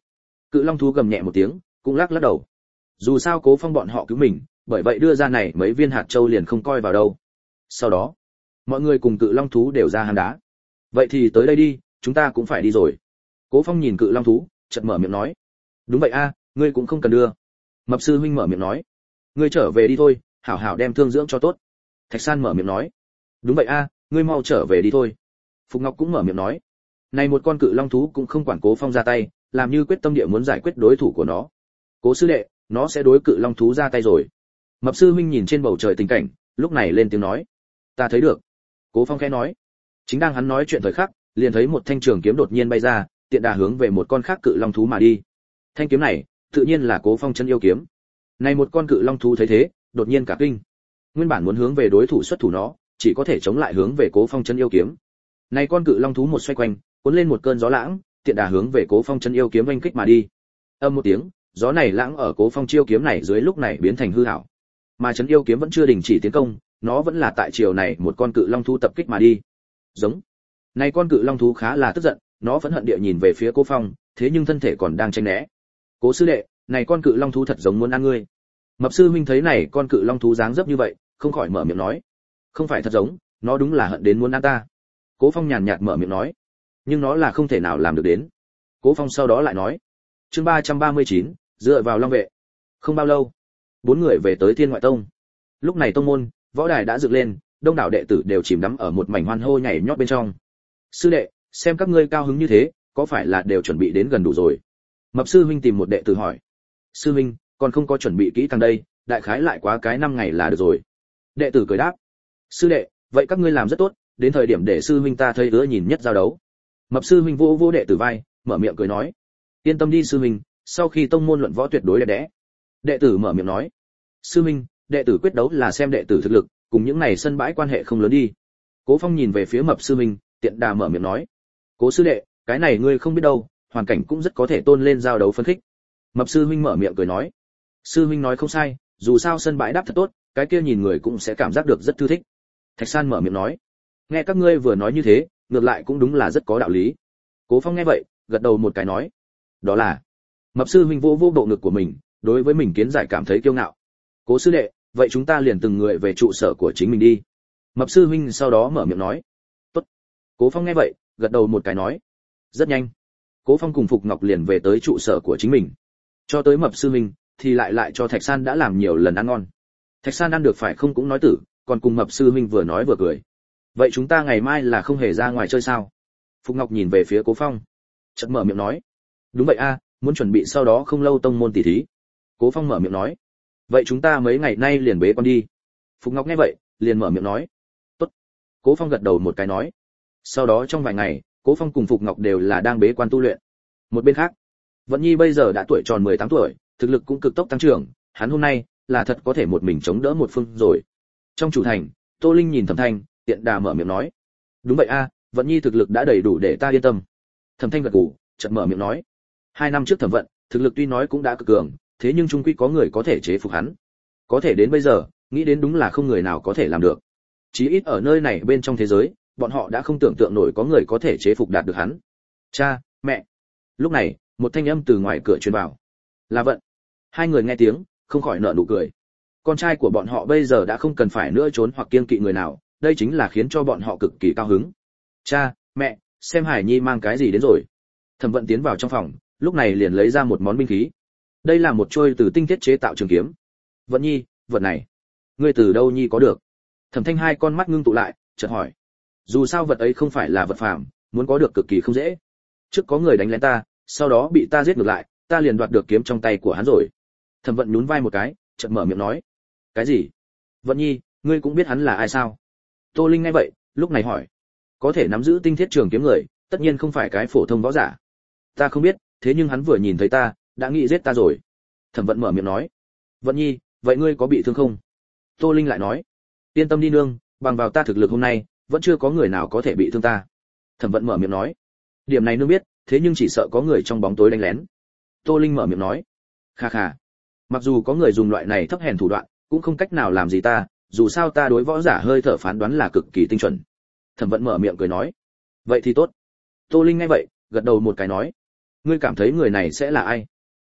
Cự long thú gầm nhẹ một tiếng, cũng lắc lắc đầu. Dù sao Cố Phong bọn họ cứu mình, bởi vậy đưa ra này mấy viên hạt châu liền không coi vào đâu. Sau đó, mọi người cùng cự long thú đều ra hang đá. Vậy thì tới đây đi, chúng ta cũng phải đi rồi. Cố Phong nhìn cự long thú, chợt mở miệng nói. Đúng vậy a, ngươi cũng không cần đưa. Mập sư huynh mở miệng nói. Ngươi trở về đi thôi, hảo hảo đem thương dưỡng cho tốt. Thạch San mở miệng nói. Đúng vậy a, ngươi mau trở về đi thôi. Phục Ngọc cũng mở miệng nói. Này một con cự long thú cũng không quản Cố Phong ra tay, làm như quyết tâm địa muốn giải quyết đối thủ của nó. Cố sư đệ, nó sẽ đối cự long thú ra tay rồi. Mập sư huynh nhìn trên bầu trời tình cảnh, lúc này lên tiếng nói. Ta thấy được. Cố Phong khẽ nói. Chính đang hắn nói chuyện thời khắc, liền thấy một thanh trường kiếm đột nhiên bay ra, tiện đà hướng về một con khác cự long thú mà đi. Thanh kiếm này, tự nhiên là Cố Phong chân yêu kiếm. Này một con cự long thú thấy thế, đột nhiên cả kinh. Nguyên bản muốn hướng về đối thủ xuất thủ nó, chỉ có thể chống lại hướng về Cố Phong chân yêu kiếm. Này con cự long thú một xoay quanh, cuốn lên một cơn gió lãng, tiện đà hướng về Cố Phong chân yêu kiếm vênh kích mà đi. Âm một tiếng, gió này lãng ở Cố Phong chiêu kiếm này dưới lúc này biến thành hư ảo. Mà chân yêu kiếm vẫn chưa đình chỉ tiến công, nó vẫn là tại chiều này một con cự long thú tập kích mà đi. Giống. Này con cự long thú khá là tức giận, nó phẫn hận địa nhìn về phía Cố Phong, thế nhưng thân thể còn đang tránh né. Cố sư đệ, này con cự long thú thật giống muốn ăn ngươi. Mập sư huynh thấy này con cự long thú dáng dấp như vậy, không khỏi mở miệng nói. Không phải thật giống, nó đúng là hận đến muốn ăn ta. Cố Phong nhàn nhạt mở miệng nói. Nhưng nó là không thể nào làm được đến. Cố Phong sau đó lại nói. Chương ba trăm ba mươi chín, dựa vào long vệ. Không bao lâu, bốn người về tới Thiên Ngoại Tông. Lúc này tông môn, võ đài đã dựng lên, đông đảo đệ tử đều chìm đắm ở một mảnh hoan hô nhảy nhót bên trong. Sư đệ, xem các ngươi cao hứng như thế, có phải là đều chuẩn bị đến gần đủ rồi? Mập sư huynh tìm một đệ tử hỏi. Sư huynh, còn không có chuẩn bị kỹ càng đây, đại khái lại quá cái năm ngày là được rồi. Đệ tử cười đáp. Sư đệ, vậy các ngươi làm rất tốt, đến thời điểm để sư huynh ta thấy đứa nhìn nhất giao đấu. Mập sư huynh vô vô đệ tử vai, mở miệng cười nói. Yên tâm đi sư huynh, sau khi tông môn luận võ tuyệt đối đẹp đẽ. Đệ tử mở miệng nói. Sư huynh, đệ tử quyết đấu là xem đệ tử thực lực, cùng những này sân bãi quan hệ không lớn đi. Cố Phong nhìn về phía mập sư huynh, tiện đà mở miệng nói. Cố sư đệ, cái này ngươi không biết đâu, hoàn cảnh cũng rất có thể tôn lên giao đấu phân khích. Mập sư huynh mở miệng cười nói. Sư huynh nói không sai, dù sao sân bãi đáp thật tốt, cái kia nhìn người cũng sẽ cảm giác được rất thư thích. Thạch San mở miệng nói. Nghe các ngươi vừa nói như thế, ngược lại cũng đúng là rất có đạo lý. Cố Phong nghe vậy, gật đầu một cái nói. Đó là. Mập sư huynh vô vô bộ ngực của mình, đối với mình kiến giải cảm thấy kiêu ngạo. Cố sư đệ, vậy chúng ta liền từng người về trụ sở của chính mình đi. Mập sư huynh sau đó mở miệng nói. Tốt. Cố Phong nghe vậy, gật đầu một cái nói. Rất nhanh. Cố Phong cùng Phục Ngọc liền về tới trụ sở của chính mình. Cho tới mập sư huynh, thì lại lại cho Thạch San đã làm nhiều lần ăn ngon. Thạch San ăn được phải không cũng nói tử, còn cùng mập sư huynh vừa nói vừa cười. Vậy chúng ta ngày mai là không hề ra ngoài chơi sao? Phục Ngọc nhìn về phía Cố Phong, chợt mở miệng nói. Đúng vậy a, muốn chuẩn bị sau đó không lâu tông môn tỷ thí. Cố Phong mở miệng nói. Vậy chúng ta mấy ngày nay liền bế quan đi. Phục Ngọc nghe vậy, liền mở miệng nói. Tốt. Cố Phong gật đầu một cái nói. Sau đó trong vài ngày, Cố Phong cùng Phục Ngọc đều là đang bế quan tu luyện. Một bên khác, Vận Nhi bây giờ đã tuổi tròn mười tám tuổi, thực lực cũng cực tốc tăng trưởng, hắn hôm nay là thật có thể một mình chống đỡ một phương rồi. Trong chủ thành, Tô Linh nhìn Thẩm Thanh, tiện đà mở miệng nói. Đúng vậy a, Vận Nhi thực lực đã đầy đủ để ta yên tâm. Thẩm Thanh gật gù, chợt mở miệng nói. Hai năm trước Thẩm Vận, thực lực tuy nói cũng đã cực cường, thế nhưng chung quy có người có thể chế phục hắn. Có thể đến bây giờ, nghĩ đến đúng là không người nào có thể làm được. Chí ít ở nơi này bên trong thế giới, bọn họ đã không tưởng tượng nổi có người có thể chế phục đạt được hắn. Cha, mẹ. Lúc này, một thanh âm từ ngoài cửa truyền vào. Là Vận. Hai người nghe tiếng, không khỏi nở nụ cười. Con trai của bọn họ bây giờ đã không cần phải nữa trốn hoặc kiêng kỵ người nào, đây chính là khiến cho bọn họ cực kỳ cao hứng. Cha, mẹ, xem Hải Nhi mang cái gì đến rồi. Thẩm Vận tiến vào trong phòng, lúc này liền lấy ra một món binh khí. Đây là một trôi từ tinh thiết chế tạo trường kiếm. Vận Nhi, vật này, ngươi từ đâu Nhi có được? Thẩm Thanh hai con mắt ngưng tụ lại, chợt hỏi. Dù sao vật ấy không phải là vật phàm, muốn có được cực kỳ không dễ. Trước có người đánh lén ta, sau đó bị ta giết ngược lại, ta liền đoạt được kiếm trong tay của hắn rồi. Thẩm Vận nhún vai một cái, chợt mở miệng nói. Cái gì? Vận Nhi, ngươi cũng biết hắn là ai sao? Tô Linh nghe vậy, lúc này hỏi. Có thể nắm giữ tinh thiết trường kiếm người, tất nhiên không phải cái phổ thông võ giả. Ta không biết, thế nhưng hắn vừa nhìn thấy ta, đã nghĩ giết ta rồi. Thẩm Vận mở miệng nói. Vận Nhi, vậy ngươi có bị thương không? Tô Linh lại nói. Yên tâm đi nương, bằng vào ta thực lực hôm nay, vẫn chưa có người nào có thể bị thương ta. Thẩm Vận mở miệng nói. Điểm này nương biết, thế nhưng chỉ sợ có người trong bóng tối đánh lén. Tô Linh mở miệng nói. Kha kha. Mặc dù có người dùng loại này thấp hèn thủ đoạn, cũng không cách nào làm gì ta, dù sao ta đối võ giả hơi thở phán đoán là cực kỳ tinh chuẩn. Thẩm Vận mở miệng cười nói. Vậy thì tốt. Tô Linh nghe vậy, gật đầu một cái nói. Ngươi cảm thấy người này sẽ là ai?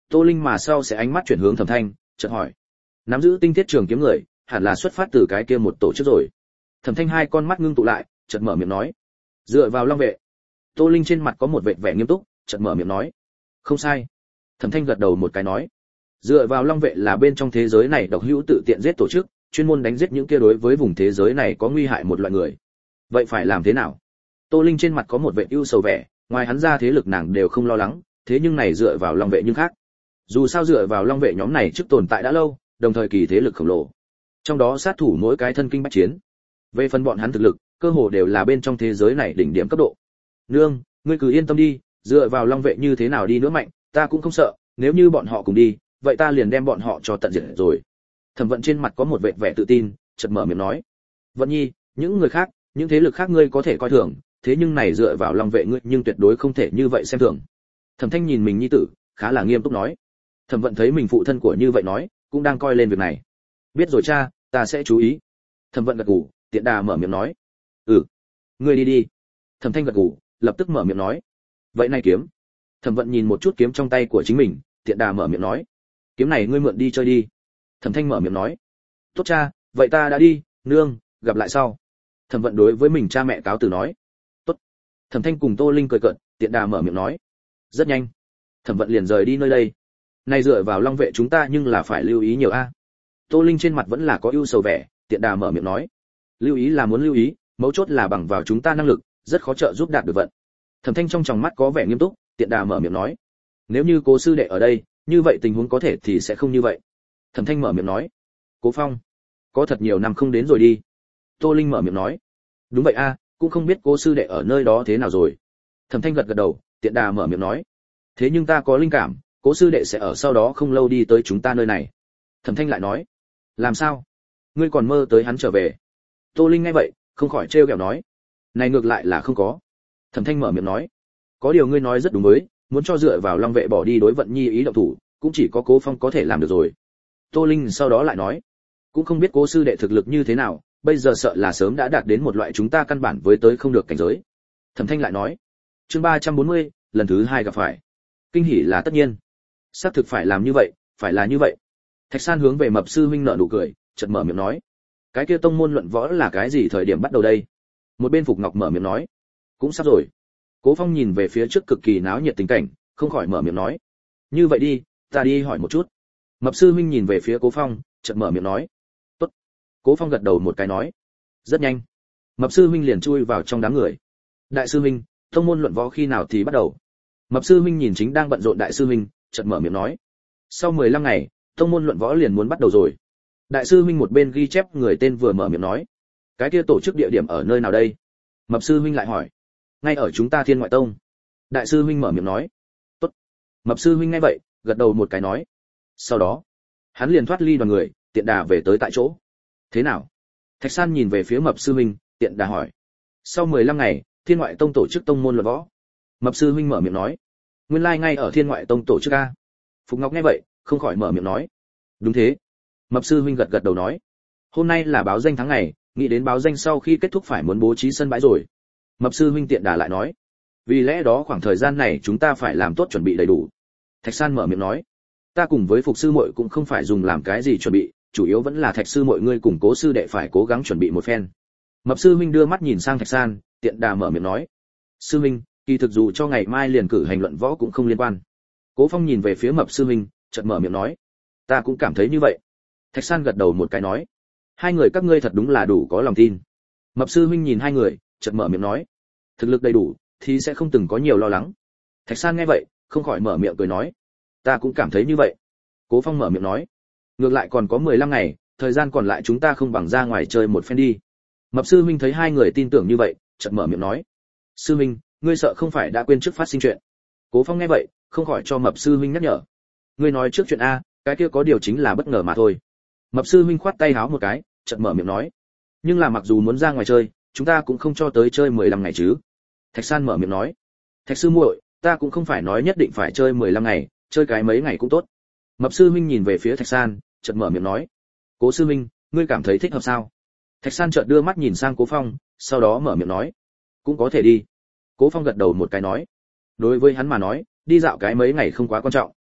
Tô Linh mà sau sẽ ánh mắt chuyển hướng Thẩm Thanh, chợt hỏi: nắm giữ tinh thiết trường kiếm người, hẳn là xuất phát từ cái kia một tổ chức rồi. Thẩm Thanh hai con mắt ngưng tụ lại, chợt mở miệng nói: dựa vào Long vệ. Tô Linh trên mặt có một vẻ vẻ nghiêm túc, chợt mở miệng nói: không sai. Thẩm Thanh gật đầu một cái nói: dựa vào Long vệ là bên trong thế giới này độc hữu tự tiện giết tổ chức, chuyên môn đánh giết những kia đối với vùng thế giới này có nguy hại một loại người. Vậy phải làm thế nào? Tô Linh trên mặt có một vẻ ưu sầu vẻ, ngoài hắn ra thế lực nàng đều không lo lắng, thế nhưng này dựa vào Long vệ nhưng khác. Dù sao dựa vào Long vệ nhóm này trước tồn tại đã lâu, đồng thời kỳ thế lực khổng lồ. Trong đó sát thủ mỗi cái thân kinh bách chiến. Về phần bọn hắn thực lực, cơ hồ đều là bên trong thế giới này đỉnh điểm cấp độ. Nương, ngươi cứ yên tâm đi, dựa vào Long vệ như thế nào đi nữa mạnh, ta cũng không sợ, nếu như bọn họ cùng đi, vậy ta liền đem bọn họ cho tận diệt rồi. Thẩm Vận trên mặt có một vẻ vẻ tự tin, chợt mở miệng nói: Vận Nhi, những người khác, những thế lực khác ngươi có thể coi thường, thế nhưng này dựa vào Long vệ ngươi nhưng tuyệt đối không thể như vậy xem thường. Thẩm Thanh nhìn mình nhi tử, khá là nghiêm túc nói. Thẩm Vận thấy mình phụ thân của như vậy nói, cũng đang coi lên việc này. Biết rồi cha, ta sẽ chú ý. Thẩm Vận gật gù, tiện đà mở miệng nói: ừ, ngươi đi đi. Thẩm Thanh gật gù, lập tức mở miệng nói: vậy này kiếm. Thẩm Vận nhìn một chút kiếm trong tay của chính mình, tiện đà mở miệng nói: kiếm này ngươi mượn đi chơi đi. Thẩm Thanh mở miệng nói: tốt cha, vậy ta đã đi, nương, gặp lại sau. Thẩm Vận đối với mình cha mẹ cáo từ nói: tốt. Thẩm Thanh cùng Tô Linh cười cợt, tiện đà mở miệng nói: rất nhanh. Thẩm Vận liền rời đi nơi đây. Này dựa vào Long vệ chúng ta nhưng là phải lưu ý nhiều a. Tô Linh trên mặt vẫn là có ưu sầu vẻ, tiện đà mở miệng nói: lưu ý là muốn lưu ý, mấu chốt là bằng vào chúng ta năng lực, rất khó trợ giúp đạt được vận. Thẩm Thanh trong tròng mắt có vẻ nghiêm túc, tiện đà mở miệng nói: nếu như Cố sư đệ ở đây, như vậy tình huống có thể thì sẽ không như vậy. Thẩm Thanh mở miệng nói: Cố Phong, có thật nhiều năm không đến rồi đi. Tô Linh mở miệng nói: đúng vậy a, cũng không biết Cố sư đệ ở nơi đó thế nào rồi. Thẩm Thanh gật gật đầu, tiện đà mở miệng nói: thế nhưng ta có linh cảm, Cố sư đệ sẽ ở sau đó không lâu đi tới chúng ta nơi này. Thẩm Thanh lại nói: làm sao? Ngươi còn mơ tới hắn trở về? Tô Linh nghe vậy, không khỏi trêu ghẹo nói: này ngược lại là không có. Thẩm Thanh mở miệng nói: có điều ngươi nói rất đúng với, muốn cho dựa vào Long vệ bỏ đi đối Vận Nhi ý động thủ, cũng chỉ có Cố Phong có thể làm được rồi. Tô Linh sau đó lại nói: cũng không biết Cố sư đệ thực lực như thế nào, bây giờ sợ là sớm đã đạt đến một loại chúng ta căn bản với tới không được cảnh giới. Thẩm Thanh lại nói: chương ba trăm bốn mươi, lần thứ hai gặp phải. Kinh hỉ là tất nhiên. Xác thực phải làm như vậy, phải là như vậy. Thạch San hướng về Mập sư huynh nở nụ cười, chợt mở miệng nói: cái kia tông môn luận võ là cái gì thời điểm bắt đầu đây? Một bên Phục Ngọc mở miệng nói: cũng sắp rồi. Cố Phong nhìn về phía trước cực kỳ náo nhiệt tình cảnh, không khỏi mở miệng nói: như vậy đi, ta đi hỏi một chút. Mập sư huynh nhìn về phía Cố Phong, chợt mở miệng nói: tốt. Cố Phong gật đầu một cái nói: rất nhanh. Mập sư huynh liền chui vào trong đám người. Đại sư huynh, tông môn luận võ khi nào thì bắt đầu? Mập sư huynh nhìn chính đang bận rộn đại sư huynh, chợt mở miệng nói: sau mười lăm ngày, tông môn luận võ liền muốn bắt đầu rồi. Đại sư huynh một bên ghi chép người tên vừa mở miệng nói: cái kia tổ chức địa điểm ở nơi nào đây? Mập sư huynh lại hỏi: ngay ở chúng ta Thiên Ngoại Tông. Đại sư huynh mở miệng nói: tốt. Mập sư huynh nghe vậy, gật đầu một cái nói. Sau đó, hắn liền thoát ly đoàn người, tiện đà về tới tại chỗ. Thế nào? Thạch San nhìn về phía Mập sư huynh, tiện đà hỏi: sau mười lăm ngày, Thiên Ngoại Tông tổ chức tông môn luận võ. Mập sư huynh mở miệng nói: nguyên lai like ngay ở Thiên Ngoại Tông tổ chức a. Phục Ngọc nghe vậy, không khỏi mở miệng nói: đúng thế. Mập sư huynh gật gật đầu nói: hôm nay là báo danh tháng ngày, nghĩ đến báo danh sau khi kết thúc phải muốn bố trí sân bãi rồi. Mập sư huynh tiện đà lại nói: vì lẽ đó khoảng thời gian này chúng ta phải làm tốt chuẩn bị đầy đủ. Thạch San mở miệng nói: ta cùng với Phục sư muội cũng không phải dùng làm cái gì chuẩn bị, chủ yếu vẫn là Thạch sư muội ngươi cùng Cố sư đệ phải cố gắng chuẩn bị một phen. Mập sư huynh đưa mắt nhìn sang Thạch San, tiện đà mở miệng nói: sư huynh, kỳ thực dù cho ngày mai liền cử hành luận võ cũng không liên quan. Cố Phong nhìn về phía Mập sư huynh, chợt mở miệng nói: ta cũng cảm thấy như vậy. Thạch San gật đầu một cái nói: hai người các ngươi thật đúng là đủ có lòng tin. Mập sư huynh nhìn hai người, chợt mở miệng nói: thực lực đầy đủ thì sẽ không từng có nhiều lo lắng. Thạch San nghe vậy, không khỏi mở miệng cười nói: ta cũng cảm thấy như vậy. Cố Phong mở miệng nói: ngược lại còn có mười lăm ngày, thời gian còn lại chúng ta không bằng ra ngoài chơi một phen đi. Mập sư huynh thấy hai người tin tưởng như vậy, chợt mở miệng nói: sư huynh, ngươi sợ không phải đã quên trước phát sinh chuyện. Cố Phong nghe vậy, không khỏi cho Mập sư huynh nhắc nhở: ngươi nói trước chuyện a, cái kia có điều chính là bất ngờ mà thôi. Mập sư huynh khoát tay háo một cái, chợt mở miệng nói: nhưng là mặc dù muốn ra ngoài chơi, chúng ta cũng không cho tới chơi mười lăm ngày chứ. Thạch San mở miệng nói: Thạch sư muội, ta cũng không phải nói nhất định phải chơi mười lăm ngày, chơi cái mấy ngày cũng tốt. Mập sư huynh nhìn về phía Thạch San, chợt mở miệng nói: Cố sư huynh, ngươi cảm thấy thích hợp sao? Thạch San chợt đưa mắt nhìn sang Cố Phong, sau đó mở miệng nói: cũng có thể đi. Cố Phong gật đầu một cái nói: đối với hắn mà nói, đi dạo cái mấy ngày không quá quan trọng.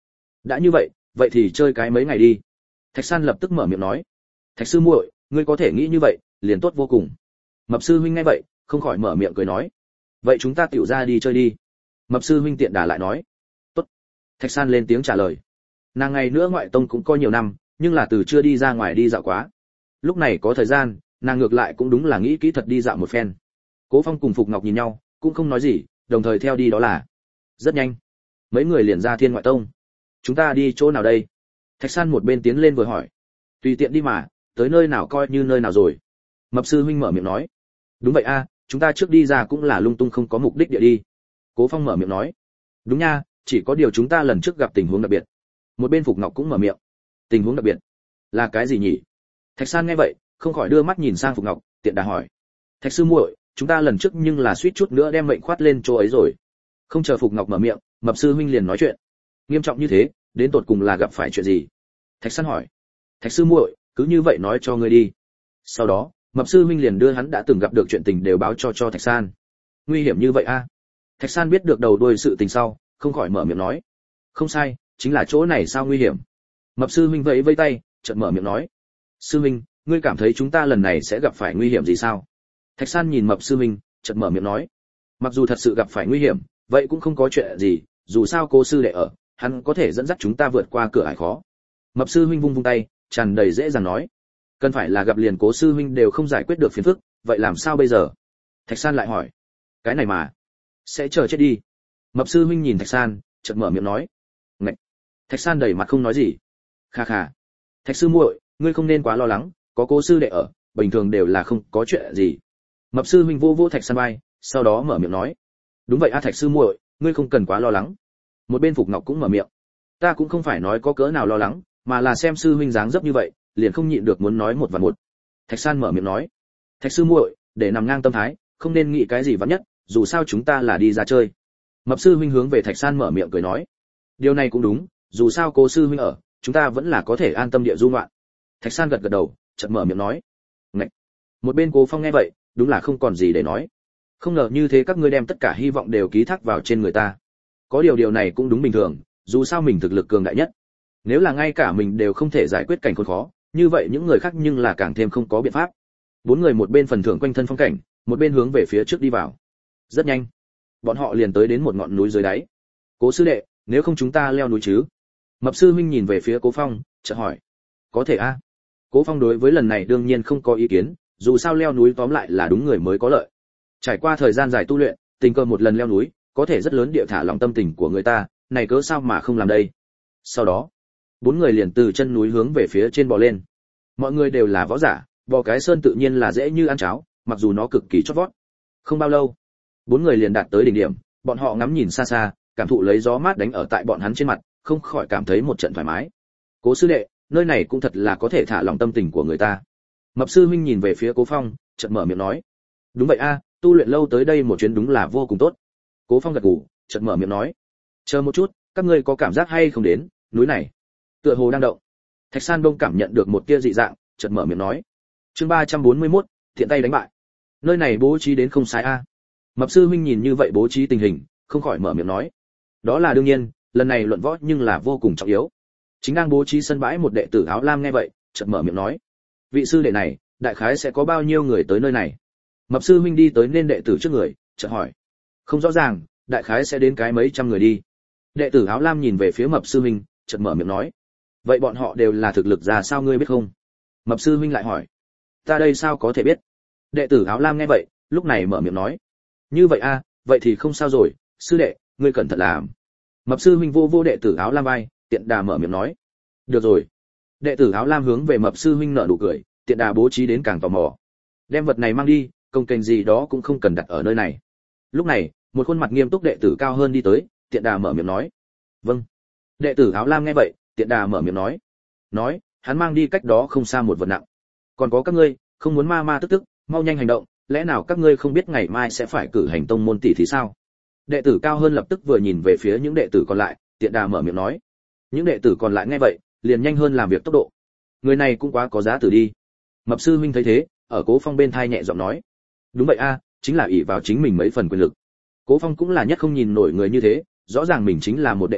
đã như vậy vậy thì chơi cái mấy ngày đi. Thạch San lập tức mở miệng nói. Thạch sư muội, ngươi có thể nghĩ như vậy liền tốt vô cùng. Mập sư huynh nghe vậy không khỏi mở miệng cười nói. Vậy chúng ta tiểu ra đi chơi đi. Mập sư huynh tiện đà lại nói. Tốt. Thạch San lên tiếng trả lời. Nàng ngày nữa ngoại tông cũng có nhiều năm, nhưng là từ chưa đi ra ngoài đi dạo quá. Lúc này có thời gian, nàng ngược lại cũng đúng là nghĩ kỹ thật đi dạo một phen. Cố Phong cùng Phục Ngọc nhìn nhau, cũng không nói gì, đồng thời theo đi đó là. Rất nhanh, mấy người liền ra Thiên Ngoại Tông. Chúng ta đi chỗ nào đây? Thạch San một bên tiến lên vừa hỏi. Tùy tiện đi mà, tới nơi nào coi như nơi nào rồi. Mập sư huynh mở miệng nói. Đúng vậy a, chúng ta trước đi ra cũng là lung tung không có mục đích địa đi. Cố Phong mở miệng nói. Đúng nha, chỉ có điều chúng ta lần trước gặp tình huống đặc biệt. Một bên Phục Ngọc cũng mở miệng. Tình huống đặc biệt? Là cái gì nhỉ? Thạch San nghe vậy, không khỏi đưa mắt nhìn sang Phục Ngọc, tiện đà hỏi. Thạch sư muội, chúng ta lần trước nhưng là suýt chút nữa đem mệnh khoát lên chỗ ấy rồi. Không chờ Phục Ngọc mở miệng, Mập sư huynh liền nói chuyện. Nghiêm trọng như thế, đến tột cùng là gặp phải chuyện gì? Thạch San hỏi. Thạch sư muội, cứ như vậy nói cho ngươi đi. Sau đó, Mập sư huynh liền đưa hắn đã từng gặp được chuyện tình đều báo cho cho Thạch San. Nguy hiểm như vậy a? À? Thạch San biết được đầu đuôi sự tình sau, không khỏi mở miệng nói. Không sai, chính là chỗ này sao nguy hiểm. Mập sư huynh vẫy vẫy tay, chợt mở miệng nói. Sư huynh, ngươi cảm thấy chúng ta lần này sẽ gặp phải nguy hiểm gì sao? Thạch San nhìn Mập sư huynh, chợt mở miệng nói. Mặc dù thật sự gặp phải nguy hiểm, vậy cũng không có chuyện gì, dù sao cô sư đệ ở, hắn có thể dẫn dắt chúng ta vượt qua cửa ải khó. Mập sư huynh vung vung tay, tràn đầy dễ dàng nói. Cần phải là gặp liền Cố sư huynh đều không giải quyết được phiền phức, vậy làm sao bây giờ? Thạch San lại hỏi. Cái này mà, sẽ chờ chết đi. Mập sư huynh nhìn Thạch San, chợt mở miệng nói. Ngậy. Thạch San đầy mặt không nói gì. Kha kha. Thạch sư muội, ngươi không nên quá lo lắng, có Cố sư đệ ở, bình thường đều là không có chuyện gì. Mập sư huynh vô vô Thạch San vai, sau đó mở miệng nói. Đúng vậy a Thạch sư muội, ngươi không cần quá lo lắng. Một bên Phục Ngọc cũng mở miệng. Ta cũng không phải nói có cỡ nào lo lắng, mà là xem sư huynh dáng dấp như vậy, liền không nhịn được muốn nói một và một. Thạch San mở miệng nói. Thạch sư muội, để nằm ngang tâm thái, không nên nghĩ cái gì vắn nhất, dù sao chúng ta là đi ra chơi. Mập sư huynh hướng về Thạch San mở miệng cười nói. Điều này cũng đúng, dù sao Cố sư huynh ở, chúng ta vẫn là có thể an tâm địa du ngoạn. Thạch San gật gật đầu, chợt mở miệng nói. Ngậy. Một bên Cố Phong nghe vậy, đúng là không còn gì để nói. Không ngờ như thế các ngươi đem tất cả hy vọng đều ký thác vào trên người ta. Có điều điều này cũng đúng bình thường, dù sao mình thực lực cường đại nhất. Nếu là ngay cả mình đều không thể giải quyết cảnh khốn khó, như vậy những người khác nhưng là càng thêm không có biện pháp. Bốn người một bên phần thưởng quanh thân phong cảnh, một bên hướng về phía trước đi vào. Rất nhanh, bọn họ liền tới đến một ngọn núi dưới đáy. Cố sư đệ, nếu không chúng ta leo núi chứ? Mập sư huynh nhìn về phía Cố Phong, chợt hỏi. Có thể a. À? Cố Phong đối với lần này đương nhiên không có ý kiến, dù sao leo núi tóm lại là đúng người mới có lợi. Trải qua thời gian dài tu luyện, tình cờ một lần leo núi, có thể rất lớn địa thả lòng tâm tình của người ta, này cớ sao mà không làm đây. Sau đó, bốn người liền từ chân núi hướng về phía trên bò lên. Mọi người đều là võ giả, bò cái sơn tự nhiên là dễ như ăn cháo, mặc dù nó cực kỳ chót vót. Không bao lâu, bốn người liền đạt tới đỉnh điểm, bọn họ ngắm nhìn xa xa, cảm thụ lấy gió mát đánh ở tại bọn hắn trên mặt, không khỏi cảm thấy một trận thoải mái. Cố sư đệ, nơi này cũng thật là có thể thả lòng tâm tình của người ta. Mập sư huynh nhìn về phía Cố Phong, chợt mở miệng nói. Đúng vậy a, tu luyện lâu tới đây một chuyến đúng là vô cùng tốt. Cố Phong gật gù, chợt mở miệng nói. Chờ một chút, các ngươi có cảm giác hay không đến, núi này tựa hồ đang động. Thạch San Đông cảm nhận được một tia dị dạng, chợt mở miệng nói. Chương ba trăm bốn mươi mốt, thiện tay đánh bại. Nơi này bố trí đến không sai a. Mập sư huynh nhìn như vậy bố trí tình hình, không khỏi mở miệng nói. Đó là đương nhiên, lần này luận võ nhưng là vô cùng trọng yếu. Chính đang bố trí sân bãi một đệ tử áo lam nghe vậy, chợt mở miệng nói. Vị sư đệ này, đại khái sẽ có bao nhiêu người tới nơi này? Mập sư huynh đi tới nên đệ tử trước người, chợt hỏi. Không rõ ràng, đại khái sẽ đến cái mấy trăm người đi. Đệ tử áo lam nhìn về phía Mập sư huynh, chợt mở miệng nói. Vậy bọn họ đều là thực lực ra sao ngươi biết không? Mập sư huynh lại hỏi. Ta đây sao có thể biết? Đệ tử áo lam nghe vậy, lúc này mở miệng nói. Như vậy a, vậy thì không sao rồi, sư đệ, ngươi cẩn thận làm. Mập sư huynh vô vô đệ tử áo lam vai, tiện đà mở miệng nói. Được rồi. Đệ tử áo lam hướng về Mập sư huynh nở nụ cười, tiện đà bố trí đến càng tò mò. Đem vật này mang đi, công kênh gì đó cũng không cần đặt ở nơi này. Lúc này, một khuôn mặt nghiêm túc đệ tử cao hơn đi tới, tiện đà mở miệng nói. Vâng. Đệ tử áo lam nghe vậy, tiện đà mở miệng nói. Nói, hắn mang đi cách đó không xa một vật nặng. Còn có các ngươi, không muốn ma ma tức tức, mau nhanh hành động, lẽ nào các ngươi không biết ngày mai sẽ phải cử hành tông môn tỷ thí sao? Đệ tử cao hơn lập tức vừa nhìn về phía những đệ tử còn lại, tiện đà mở miệng nói. Những đệ tử còn lại nghe vậy, liền nhanh hơn làm việc tốc độ. Người này cũng quá có giá tử đi. Mập sư huynh thấy thế, ở Cố Phong bên thai nhẹ giọng nói. Đúng vậy a, chính là ỷ vào chính mình mấy phần quyền lực. Cố Phong cũng là nhất không nhìn nổi người như thế, rõ ràng mình chính là một đệ tử,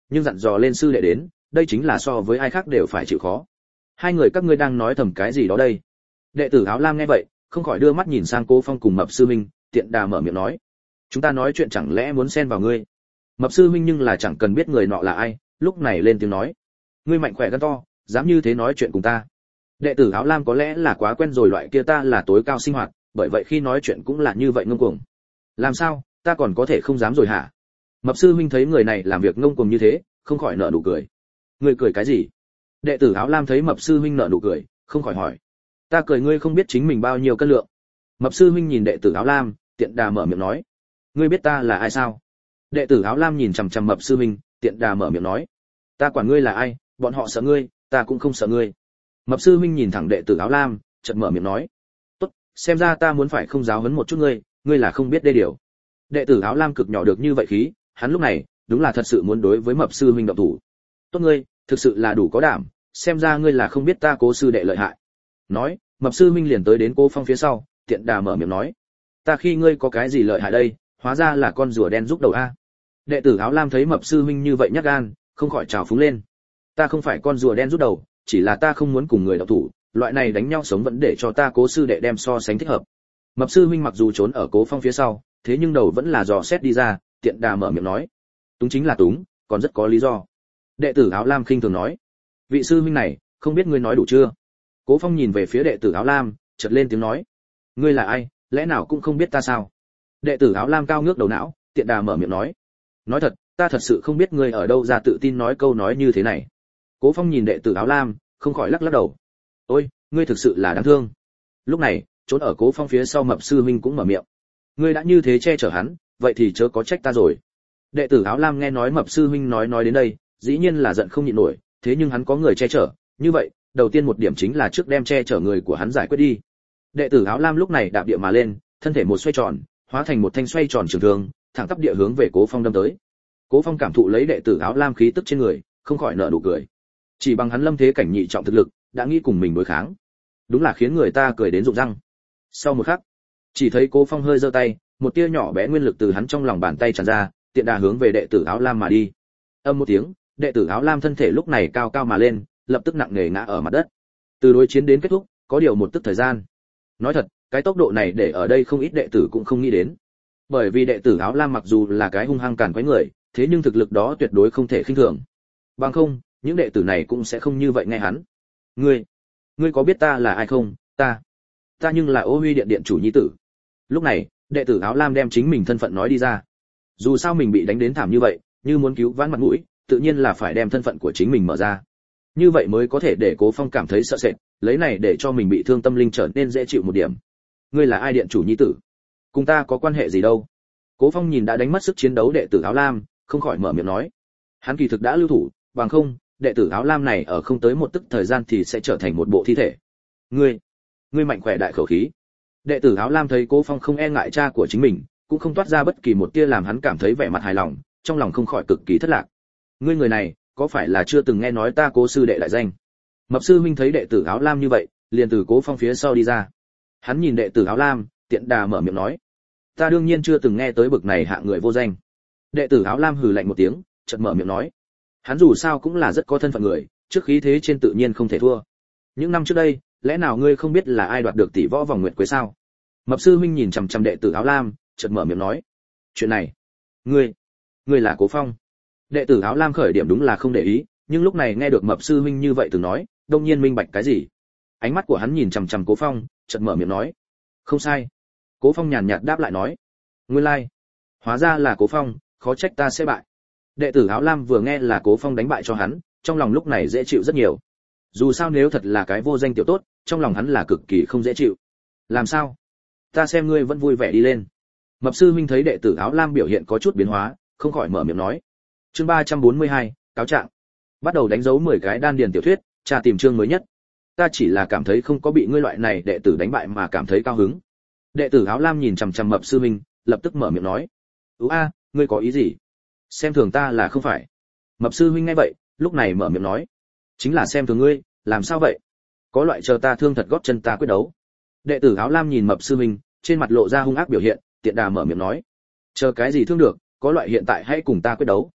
nhưng dặn dò lên sư đệ đến, đây chính là so với ai khác đều phải chịu khó. Hai người các ngươi đang nói thầm cái gì đó đây? Đệ tử áo lam nghe vậy, không khỏi đưa mắt nhìn sang Cố Phong cùng Mập sư huynh, tiện đà mở miệng nói: "Chúng ta nói chuyện chẳng lẽ muốn xen vào ngươi?" Mập sư huynh nhưng là chẳng cần biết người nọ là ai, lúc này lên tiếng nói: "Ngươi mạnh khỏe gan to, dám như thế nói chuyện cùng ta?" Đệ tử áo lam có lẽ là quá quen rồi loại kia ta là tối cao sinh hoạt, bởi vậy khi nói chuyện cũng là như vậy ngông cuồng. Làm sao, ta còn có thể không dám rồi hả? Mập sư huynh thấy người này làm việc ngông cuồng như thế, không khỏi nở nụ cười. Ngươi cười cái gì? Đệ tử áo lam thấy Mập sư huynh nở nụ cười, không khỏi hỏi. Ta cười ngươi không biết chính mình bao nhiêu cân lượng. Mập sư huynh nhìn đệ tử áo lam, tiện đà mở miệng nói. Ngươi biết ta là ai sao? Đệ tử áo lam nhìn chằm chằm Mập sư huynh, tiện đà mở miệng nói. Ta quản ngươi là ai, bọn họ sợ ngươi, ta cũng không sợ ngươi. Mập sư huynh nhìn thẳng đệ tử áo lam, chợt mở miệng nói. Tốt, xem ra ta muốn phải không giáo huấn một chút ngươi, ngươi là không biết đê điều. Đệ tử áo lam cực nhỏ được như vậy khí, hắn lúc này đúng là thật sự muốn đối với Mập sư huynh động thủ. Tốt ngươi, thực sự là đủ có đảm, xem ra ngươi là không biết ta Cố sư đệ lợi hại. Nói, Mập sư huynh liền tới đến Cố Phong phía sau, tiện đà mở miệng nói. Ta khi ngươi có cái gì lợi hại đây, hóa ra là con rùa đen giúp đầu a. Đệ tử áo lam thấy Mập sư huynh như vậy nhát gan, không khỏi trào phúng lên. Ta không phải con rùa đen giúp đầu, chỉ là ta không muốn cùng người động thủ, loại này đánh nhau sống vẫn để cho ta Cố sư đệ đem so sánh thích hợp. Mập sư huynh mặc dù trốn ở Cố Phong phía sau, thế nhưng đầu vẫn là dò xét đi ra, tiện đà mở miệng nói. Túng chính là túng, còn rất có lý do. Đệ tử áo lam khinh thường nói. Vị sư huynh này, không biết ngươi nói đủ chưa? Cố Phong nhìn về phía đệ tử áo lam, chợt lên tiếng nói. Ngươi là ai, lẽ nào cũng không biết ta sao? Đệ tử áo lam cao ngước đầu não, tiện đà mở miệng nói. Nói thật, ta thật sự không biết ngươi ở đâu ra tự tin nói câu nói như thế này. Cố Phong nhìn đệ tử áo lam, không khỏi lắc lắc đầu. Ôi, ngươi thực sự là đáng thương. Lúc này, trốn ở Cố Phong phía sau Mập sư huynh cũng mở miệng. Ngươi đã như thế che chở hắn, vậy thì chớ có trách ta rồi. Đệ tử áo lam nghe nói Mập sư huynh nói nói đến đây, dĩ nhiên là giận không nhịn nổi, thế nhưng hắn có người che chở, như vậy, đầu tiên một điểm chính là trước đem che chở người của hắn giải quyết đi. Đệ tử áo lam lúc này đạp địa mà lên, thân thể một xoay tròn, hóa thành một thanh xoay tròn trường thương, thẳng tắp địa hướng về Cố Phong đâm tới. Cố Phong cảm thụ lấy đệ tử áo lam khí tức trên người, không khỏi nở nụ cười. Chỉ bằng hắn lâm thế cảnh nhị trọng thực lực, đã nghĩ cùng mình đối kháng, đúng là khiến người ta cười đến rụng răng. Sau một khắc, chỉ thấy Cố Phong hơi giơ tay, một tia nhỏ bé nguyên lực từ hắn trong lòng bàn tay tràn ra, tiện đà hướng về đệ tử áo lam mà đi. Âm một tiếng, đệ tử áo lam thân thể lúc này cao cao mà lên, lập tức nặng nề ngã ở mặt đất. Từ đối chiến đến kết thúc, có điều một tức thời gian. Nói thật, cái tốc độ này để ở đây không ít đệ tử cũng không nghĩ đến. Bởi vì đệ tử áo lam mặc dù là cái hung hăng càn quấy người, thế nhưng thực lực đó tuyệt đối không thể khinh thường. Bằng không, những đệ tử này cũng sẽ không như vậy nghe hắn. Ngươi, ngươi có biết ta là ai không? Ta, ta nhưng là Ô Huy điện điện chủ nhi tử. Lúc này, đệ tử áo lam đem chính mình thân phận nói đi ra. Dù sao mình bị đánh đến thảm như vậy, như muốn cứu vãn mặt mũi, tự nhiên là phải đem thân phận của chính mình mở ra. Như vậy mới có thể để Cố Phong cảm thấy sợ sệt, lấy này để cho mình bị thương tâm linh trở nên dễ chịu một điểm. Ngươi là ai điện chủ nhi tử? Cùng ta có quan hệ gì đâu? Cố Phong nhìn đã đánh mất sức chiến đấu đệ tử áo lam, không khỏi mở miệng nói. Hắn kỳ thực đã lưu thủ, bằng không, đệ tử áo lam này ở không tới một tức thời gian thì sẽ trở thành một bộ thi thể. Ngươi, ngươi mạnh khỏe đại khẩu khí. Đệ tử áo lam thấy Cố Phong không e ngại cha của chính mình, cũng không toát ra bất kỳ một tia làm hắn cảm thấy vẻ mặt hài lòng, trong lòng không khỏi cực kỳ thất lạc. Ngươi người này, có phải là chưa từng nghe nói ta Cố sư đệ đại danh? Mập sư huynh thấy đệ tử áo lam như vậy, liền từ Cố Phong phía sau đi ra. Hắn nhìn đệ tử áo lam, tiện đà mở miệng nói: Ta đương nhiên chưa từng nghe tới bực này hạ người vô danh. Đệ tử áo lam hừ lạnh một tiếng, chợt mở miệng nói: Hắn dù sao cũng là rất có thân phận người, trước khí thế trên tự nhiên không thể thua. Những năm trước đây, lẽ nào ngươi không biết là ai đoạt được tỷ võ vòng nguyệt quế sao? Mập sư huynh nhìn chằm chằm đệ tử áo lam, chợt mở miệng nói: Chuyện này, ngươi, ngươi là Cố Phong. Đệ tử áo lam khởi điểm đúng là không để ý, nhưng lúc này nghe được mập sư huynh như vậy từng nói, đông nhiên minh bạch cái gì. Ánh mắt của hắn nhìn chằm chằm Cố Phong, chợt mở miệng nói: Không sai. Cố Phong nhàn nhạt đáp lại nói: Nguyên lai, like. Hóa ra là Cố Phong, khó trách ta sẽ bại. Đệ tử áo lam vừa nghe là Cố Phong đánh bại cho hắn, trong lòng lúc này dễ chịu rất nhiều. Dù sao nếu thật là cái vô danh tiểu tốt, trong lòng hắn là cực kỳ không dễ chịu. Làm sao? Ta xem ngươi vẫn vui vẻ đi lên. Mập sư huynh thấy đệ tử áo lam biểu hiện có chút biến hóa, không khỏi mở miệng nói. Chương ba trăm bốn mươi hai, cáo trạng. Bắt đầu đánh dấu mười cái đan điền tiểu thuyết, tra tìm chương mới nhất. Ta chỉ là cảm thấy không có bị ngươi loại này đệ tử đánh bại mà cảm thấy cao hứng. Đệ tử áo lam nhìn chằm chằm mập sư huynh, lập tức mở miệng nói. Ú a, ngươi có ý gì? Xem thường ta là không phải. Mập sư huynh nghe vậy, lúc này mở miệng nói. Chính là xem thường ngươi, làm sao vậy? Có loại chờ ta thương thật gót chân ta quyết đấu. Đệ tử áo lam nhìn mập sư huynh, trên mặt lộ ra hung ác biểu hiện, tiện đà mở miệng nói. Chờ cái gì thương được, có loại hiện tại hãy cùng ta quyết đấu.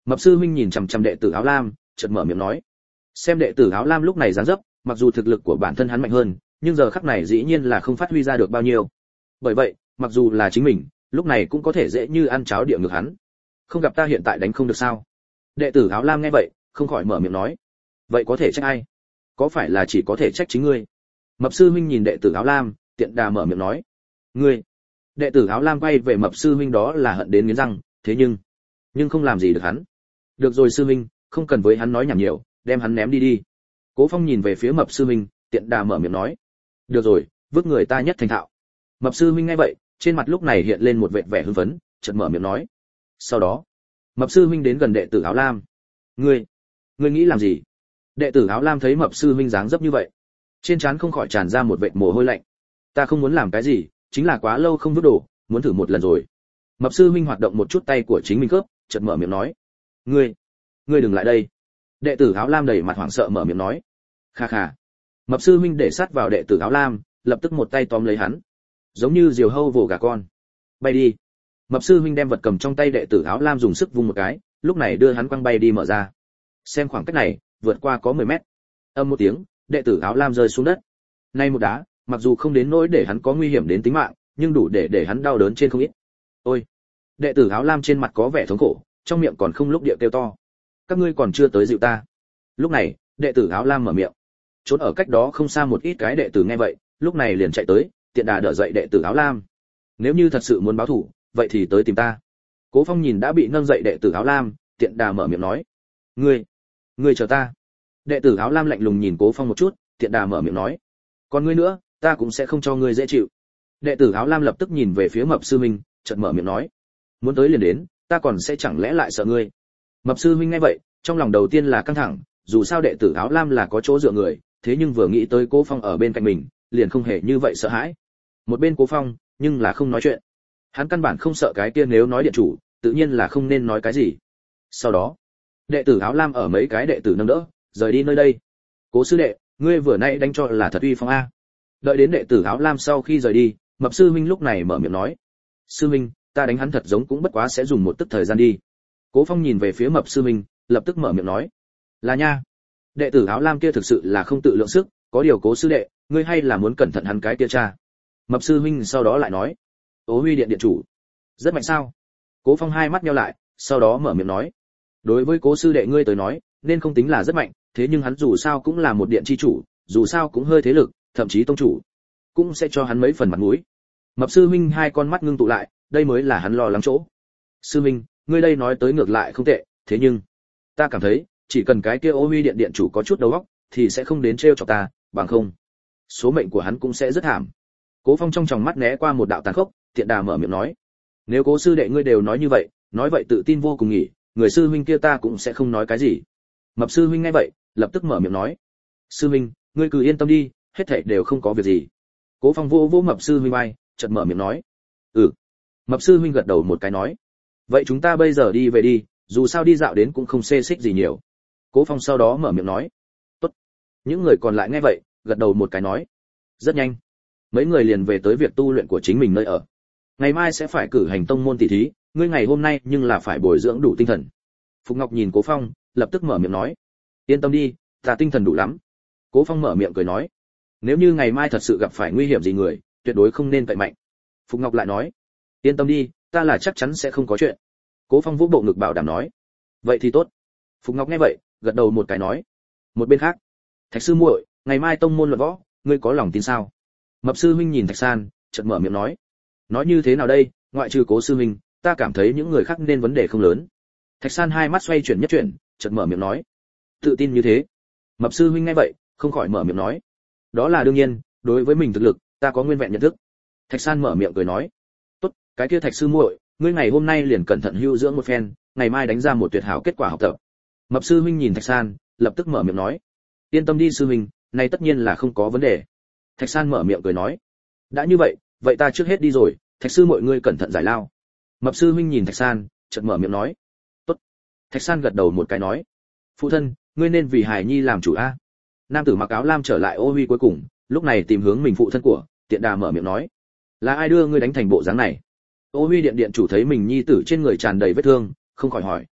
Mập sư huynh nhìn chằm chằm đệ tử áo lam, chợt mở miệng nói. Xem đệ tử áo lam lúc này dáng dấp, mặc dù thực lực của bản thân hắn mạnh hơn, nhưng giờ khắc này dĩ nhiên là không phát huy ra được bao nhiêu. Bởi vậy, mặc dù là chính mình, lúc này cũng có thể dễ như ăn cháo địa ngược hắn. Không gặp ta hiện tại đánh không được sao? Đệ tử áo lam nghe vậy, không khỏi mở miệng nói. Vậy có thể trách ai? Có phải là chỉ có thể trách chính ngươi? Mập sư huynh nhìn đệ tử áo lam, tiện đà mở miệng nói. Ngươi? Đệ tử áo lam quay về mập sư huynh đó là hận đến nghiến răng, thế nhưng, nhưng không làm gì được hắn. Được rồi sư huynh, không cần với hắn nói nhảm nhiều, đem hắn ném đi đi. Cố Phong nhìn về phía mập sư huynh, tiện đà mở miệng nói. Được rồi, vứt người ta nhất thành thạo. Mập sư huynh nghe vậy, trên mặt lúc này hiện lên một vệt vẻ hưng phấn, chợt mở miệng nói. Sau đó, mập sư huynh đến gần đệ tử áo lam. Ngươi, ngươi nghĩ làm gì? Đệ tử áo lam thấy mập sư huynh dáng dấp như vậy, trên trán không khỏi tràn ra một vệt mồ hôi lạnh. Ta không muốn làm cái gì, chính là quá lâu không vứt đồ, muốn thử một lần rồi. Mập sư huynh hoạt động một chút tay của chính mình cướp, chợt mở miệng nói. Ngươi, ngươi đừng lại đây. Đệ tử áo lam đầy mặt hoảng sợ mở miệng nói. Kha kha. Mập sư huynh để sát vào đệ tử áo lam, lập tức một tay tóm lấy hắn, giống như diều hâu vồ gà con. Bay đi. Mập sư huynh đem vật cầm trong tay đệ tử áo lam dùng sức vung một cái, lúc này đưa hắn quăng bay đi mở ra. Xem khoảng cách này, vượt qua có mười mét. Âm một tiếng, đệ tử áo lam rơi xuống đất. Nay một đá, mặc dù không đến nỗi để hắn có nguy hiểm đến tính mạng, nhưng đủ để để hắn đau đớn trên không ít. Ôi! Đệ tử áo lam trên mặt có vẻ thống khổ, trong miệng còn không lúc địa kêu to. Các ngươi còn chưa tới dịu ta. Lúc này, đệ tử áo lam mở miệng. Trốn ở cách đó không xa một ít cái đệ tử nghe vậy, lúc này liền chạy tới, tiện đà đỡ dậy đệ tử áo lam. Nếu như thật sự muốn báo thù, vậy thì tới tìm ta. Cố Phong nhìn đã bị nâng dậy đệ tử áo lam, tiện đà mở miệng nói. Ngươi, ngươi chờ ta. Đệ tử áo lam lạnh lùng nhìn Cố Phong một chút, tiện đà mở miệng nói. Còn ngươi nữa, ta cũng sẽ không cho ngươi dễ chịu. Đệ tử áo lam lập tức nhìn về phía mập sư huynh, chợt mở miệng nói. Muốn tới liền đến, ta còn sẽ chẳng lẽ lại sợ ngươi. Mập sư huynh nghe vậy, trong lòng đầu tiên là căng thẳng, dù sao đệ tử áo lam là có chỗ dựa người, thế nhưng vừa nghĩ tới Cố Phong ở bên cạnh mình, liền không hề như vậy sợ hãi. Một bên Cố Phong, nhưng là không nói chuyện. Hắn căn bản không sợ cái kia, nếu nói điện chủ, tự nhiên là không nên nói cái gì. Sau đó, đệ tử áo lam ở mấy cái đệ tử nâng đỡ, rời đi nơi đây. Cố sư đệ, ngươi vừa nãy đánh cho là thật uy phong a. Đợi đến đệ tử áo lam sau khi rời đi, mập sư huynh lúc này mở miệng nói. Sư huynh, ta đánh hắn thật giống cũng bất quá sẽ dùng một tức thời gian đi. Cố Phong nhìn về phía mập sư huynh, lập tức mở miệng nói. Là nha. Đệ tử áo lam kia thực sự là không tự lượng sức, có điều Cố sư đệ, ngươi hay là muốn cẩn thận hắn cái kia cha. Mập sư huynh sau đó lại nói. Ô Huy điện điện chủ, rất mạnh sao? Cố Phong hai mắt nheo lại, sau đó mở miệng nói. Đối với Cố sư đệ ngươi tới nói, nên không tính là rất mạnh, thế nhưng hắn dù sao cũng là một điện chi chủ, dù sao cũng hơi thế lực, thậm chí tông chủ, cũng sẽ cho hắn mấy phần mặt mũi. Mập sư huynh hai con mắt ngưng tụ lại, đây mới là hắn lo lắng chỗ. Sư huynh, ngươi đây nói tới ngược lại không tệ, thế nhưng ta cảm thấy, chỉ cần cái kia Ô Huy điện điện chủ có chút đầu óc, thì sẽ không đến trêu chọc ta, bằng không, số mệnh của hắn cũng sẽ rất thảm. Cố Phong trong tròng mắt né qua một đạo tàn khốc, tiện đà mở miệng nói. Nếu Cố sư đệ ngươi đều nói như vậy, nói vậy tự tin vô cùng nghỉ, người sư huynh kia ta cũng sẽ không nói cái gì. Mập sư huynh nghe vậy, lập tức mở miệng nói. Sư huynh, ngươi cứ yên tâm đi, hết thảy đều không có việc gì. Cố Phong vô vô mập sư huynh vai, chợt mở miệng nói. Ừ. Mập sư huynh gật đầu một cái nói. Vậy chúng ta bây giờ đi về đi, dù sao đi dạo đến cũng không xê xích gì nhiều. Cố Phong sau đó mở miệng nói. Tốt. Những người còn lại nghe vậy, gật đầu một cái nói. Rất nhanh, mấy người liền về tới việc tu luyện của chính mình nơi ở. Ngày mai sẽ phải cử hành tông môn tỷ thí, ngươi ngày hôm nay nhưng là phải bồi dưỡng đủ tinh thần. Phục Ngọc nhìn Cố Phong, lập tức mở miệng nói. Yên tâm đi, ta tinh thần đủ lắm. Cố Phong mở miệng cười nói. Nếu như ngày mai thật sự gặp phải nguy hiểm gì người, tuyệt đối không nên cậy mạnh. Phục Ngọc lại nói. Yên tâm đi, ta là chắc chắn sẽ không có chuyện. Cố Phong vỗ bộ ngực bảo đảm nói. Vậy thì tốt. Phục Ngọc nghe vậy, gật đầu một cái nói. Một bên khác, Thạch sư muội, ngày mai tông môn luận võ, ngươi có lòng tin sao? Mập sư huynh nhìn Thạch San, chợt mở miệng nói. Nói như thế nào đây, ngoại trừ Cố sư huynh, ta cảm thấy những người khác nên vấn đề không lớn. Thạch San hai mắt xoay chuyển nhất chuyển, chợt mở miệng nói. Tự tin như thế? Mập sư huynh nghe vậy, không khỏi mở miệng nói. Đó là đương nhiên, đối với mình thực lực, ta có nguyên vẹn nhận thức. Thạch San mở miệng cười nói. Tốt, cái kia Thạch sư muội, ngươi ngày hôm nay liền cẩn thận hưu dưỡng một phen, ngày mai đánh ra một tuyệt hảo kết quả học tập. Mập sư huynh nhìn Thạch San, lập tức mở miệng nói. Yên tâm đi sư huynh, này tất nhiên là không có vấn đề. Thạch San mở miệng cười nói. Đã như vậy, vậy ta trước hết đi rồi, Thạch sư mọi ngươi cẩn thận giải lao. Mập sư huynh nhìn Thạch San, chợt mở miệng nói. Tốt. Thạch San gật đầu một cái nói. Phụ thân, ngươi nên vì Hải Nhi làm chủ a. Nam tử mặc áo lam trở lại Ô Huy cuối cùng, lúc này tìm hướng mình phụ thân của, tiện đà mở miệng nói. Là ai đưa ngươi đánh thành bộ dáng này? Ô Huy điện điện chủ thấy mình nhi tử trên người tràn đầy vết thương, không khỏi hỏi.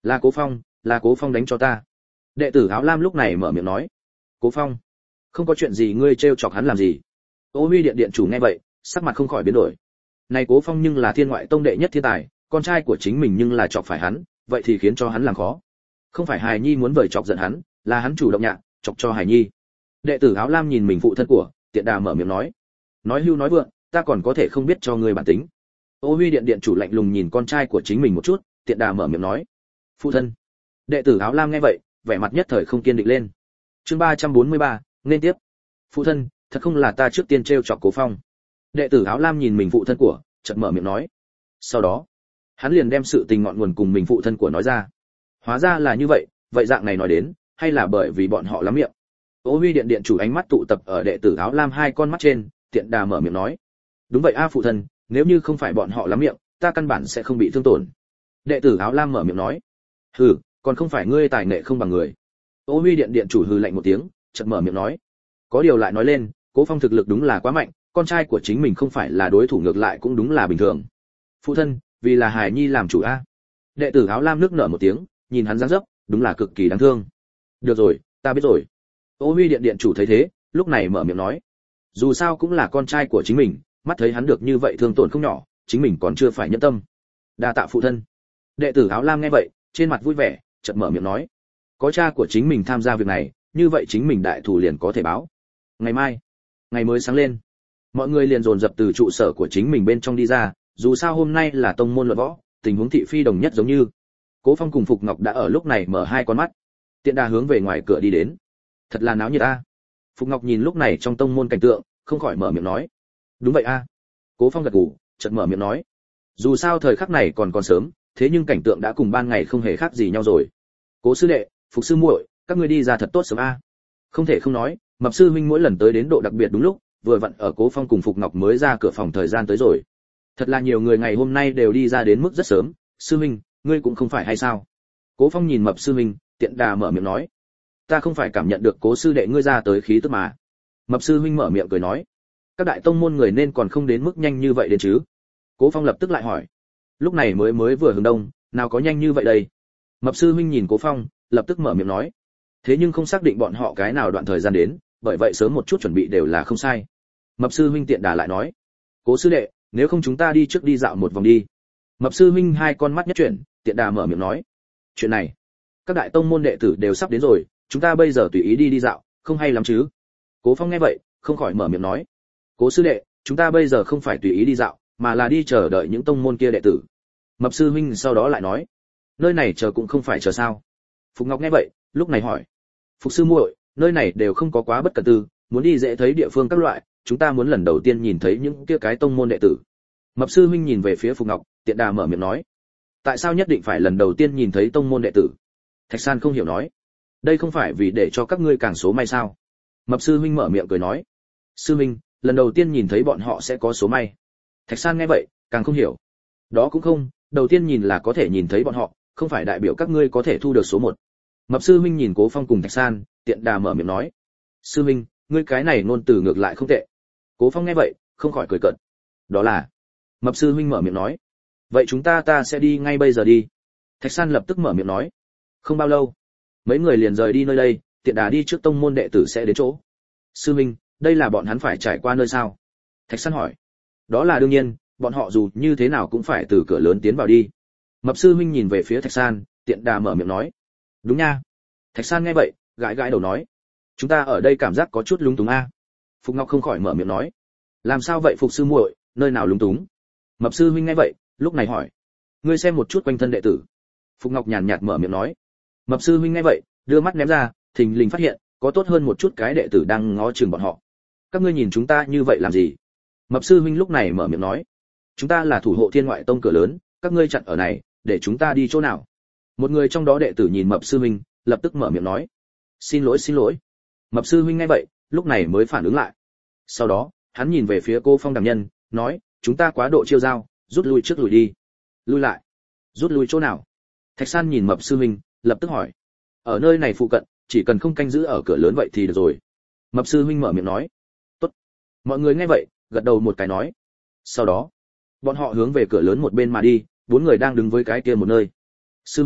Là Cố Phong, là Cố Phong đánh cho ta. Đệ tử áo lam lúc này mở miệng nói. Cố Phong, không có chuyện gì, ngươi trêu chọc hắn làm gì? Ô Huy điện điện chủ nghe vậy, sắc mặt không khỏi biến đổi. Này Cố Phong nhưng là Thiên Ngoại Tông đệ nhất thiên tài, con trai của chính mình nhưng là chọc phải hắn, vậy thì khiến cho hắn làm khó. Không phải Hải Nhi muốn vời chọc giận hắn, là hắn chủ động nhạ, chọc cho Hải Nhi. Đệ tử áo lam nhìn mình phụ thân của, tiện đà mở miệng nói. Nói hưu nói vượng, ta còn có thể không biết cho ngươi bản tính. Ô Huy điện điện chủ lạnh lùng nhìn con trai của chính mình một chút, tiện đà mở miệng nói. Phụ thân. Đệ tử áo lam nghe vậy, vẻ mặt nhất thời không kiên định lên. Chương ba trăm bốn mươi ba, nên tiếp. Phụ thân, thật không là ta trước tiên trêu chọc Cố Phong. Đệ tử áo lam nhìn mình phụ thân của, chợt mở miệng nói. Sau đó, hắn liền đem sự tình ngọn nguồn cùng mình phụ thân của nói ra. Hóa ra là như vậy, vậy dạng này nói đến, hay là bởi vì bọn họ lắm miệng. Ô Huy điện điện chủ ánh mắt tụ tập ở đệ tử áo lam hai con mắt trên, tiện đà mở miệng nói. Đúng vậy a phụ thân, nếu như không phải bọn họ lắm miệng, ta căn bản sẽ không bị thương tổn. Đệ tử áo lam mở miệng nói. Hừ, còn không phải ngươi tài nghệ không bằng người. Ô Huy điện điện chủ hừ lạnh một tiếng, chợt mở miệng nói. Có điều lại nói lên, Cố Phong thực lực đúng là quá mạnh, con trai của chính mình không phải là đối thủ, ngược lại cũng đúng là bình thường. Phụ thân, vì là Hải Nhi làm chủ a. Đệ tử áo lam nước nở một tiếng, nhìn hắn dáng dấp, đúng là cực kỳ đáng thương. Được rồi, ta biết rồi. Ô Huy điện điện chủ thấy thế, lúc này mở miệng nói. Dù sao cũng là con trai của chính mình, mắt thấy hắn được như vậy thương tổn không nhỏ, chính mình còn chưa phải nhẫn tâm. Đa tạ phụ thân. Đệ tử áo lam nghe vậy, trên mặt vui vẻ, chợt mở miệng nói. Có cha của chính mình tham gia việc này, như vậy chính mình đại thù liền có thể báo. Ngày mai, ngày mới sáng lên, mọi người liền dồn dập từ trụ sở của chính mình bên trong đi ra, dù sao hôm nay là tông môn luận võ, tình huống thị phi đồng nhất giống như. Cố Phong cùng Phục Ngọc đã ở lúc này mở hai con mắt, tiện đà hướng về ngoài cửa đi đến. Thật là náo nhiệt a. Phục Ngọc nhìn lúc này trong tông môn cảnh tượng, không khỏi mở miệng nói. Đúng vậy a. Cố Phong gật gù, chợt mở miệng nói. Dù sao thời khắc này còn còn sớm, thế nhưng cảnh tượng đã cùng ban ngày không hề khác gì nhau rồi. Cố sư đệ, Phục sư muội, các ngươi đi ra thật tốt sớm a. Không thể không nói, Mập sư huynh mỗi lần tới đến độ đặc biệt đúng lúc, vừa vặn ở Cố Phong cùng Phục Ngọc mới ra cửa phòng thời gian tới rồi. Thật là nhiều người ngày hôm nay đều đi ra đến mức rất sớm, sư huynh, ngươi cũng không phải hay sao? Cố Phong nhìn Mập sư huynh, tiện đà mở miệng nói. Ta không phải cảm nhận được Cố sư đệ ngươi ra tới khí tức mà. Mập sư huynh mở miệng cười nói. Các đại tông môn người nên còn không đến mức nhanh như vậy đến chứ? Cố Phong lập tức lại hỏi. Lúc này mới mới vừa hướng đông, nào có nhanh như vậy đây? Mập sư huynh nhìn Cố Phong, lập tức mở miệng nói. Thế nhưng không xác định bọn họ cái nào đoạn thời gian đến, bởi vậy sớm một chút chuẩn bị đều là không sai. Mập sư huynh tiện đà lại nói. Cố sư đệ, nếu không chúng ta đi trước đi dạo một vòng đi. Mập sư huynh hai con mắt nhất chuyển, tiện đà mở miệng nói. Chuyện này, các đại tông môn đệ tử đều sắp đến rồi, chúng ta bây giờ tùy ý đi đi dạo, không hay lắm chứ? Cố Phong nghe vậy, không khỏi mở miệng nói. Cố sư đệ, chúng ta bây giờ không phải tùy ý đi dạo, mà là đi chờ đợi những tông môn kia đệ tử. Mập sư huynh sau đó lại nói. Nơi này chờ cũng không phải chờ sao? Phục Ngọc nghe vậy, lúc này hỏi. Phục sư muội, nơi này đều không có quá bất cẩn tư, muốn đi dễ thấy địa phương các loại, chúng ta muốn lần đầu tiên nhìn thấy những kia cái tông môn đệ tử. Mập sư huynh nhìn về phía Phục Ngọc, tiện đà mở miệng nói. Tại sao nhất định phải lần đầu tiên nhìn thấy tông môn đệ tử? Thạch San không hiểu nói. Đây không phải vì để cho các ngươi càng số may sao? Mập sư huynh mở miệng cười nói. Sư huynh, lần đầu tiên nhìn thấy bọn họ sẽ có số may. Thạch San nghe vậy, càng không hiểu. Đó cũng không, đầu tiên nhìn là có thể nhìn thấy bọn họ, không phải đại biểu các ngươi có thể thu được số một. Mập sư huynh nhìn Cố Phong cùng Thạch San, tiện đà mở miệng nói. Sư huynh, ngươi cái này ngôn từ ngược lại không tệ. Cố Phong nghe vậy, không khỏi cười cợt. Đó là. Mập sư huynh mở miệng nói. Vậy chúng ta ta sẽ đi ngay bây giờ đi. Thạch San lập tức mở miệng nói. Không bao lâu, mấy người liền rời đi nơi đây, tiện đà đi trước tông môn đệ tử sẽ đến chỗ. Sư huynh, đây là bọn hắn phải trải qua nơi sao? Thạch San hỏi. Đó là đương nhiên, bọn họ dù như thế nào cũng phải từ cửa lớn tiến vào đi. Mập sư huynh nhìn về phía Thạch San, tiện đà mở miệng nói. Đúng nha. Thạch San nghe vậy, gãi gãi đầu nói. Chúng ta ở đây cảm giác có chút lúng túng a. Phục Ngọc không khỏi mở miệng nói. Làm sao vậy Phục sư muội, nơi nào lúng túng? Mập sư huynh nghe vậy, lúc này hỏi. Ngươi xem một chút quanh thân đệ tử. Phục Ngọc nhàn nhạt mở miệng nói. Mập sư huynh nghe vậy, đưa mắt ném ra, thình lình phát hiện, có tốt hơn một chút cái đệ tử đang ngó chừng bọn họ. Các ngươi nhìn chúng ta như vậy làm gì? Mập sư huynh lúc này mở miệng nói. Chúng ta là thủ hộ Thiên Ngoại Tông cửa lớn, các ngươi chặn ở này, để chúng ta đi chỗ nào? Một người trong đó đệ tử nhìn Mập sư huynh, lập tức mở miệng nói. Xin lỗi xin lỗi. Mập sư huynh nghe vậy, lúc này mới phản ứng lại. Sau đó, hắn nhìn về phía Cô Phong đẳng nhân, nói, chúng ta quá độ chiêu giao, rút lui trước lùi đi. Lui lại? Rút lui chỗ nào? Thạch San nhìn Mập sư huynh, lập tức hỏi. Ở nơi này phụ cận, chỉ cần không canh giữ ở cửa lớn vậy thì được rồi. Mập sư huynh mở miệng nói. Tốt. Mọi người nghe vậy, gật đầu một cái nói. Sau đó, bọn họ hướng về cửa lớn một bên mà đi, bốn người đang đứng với cái kia một nơi. Sư huynh,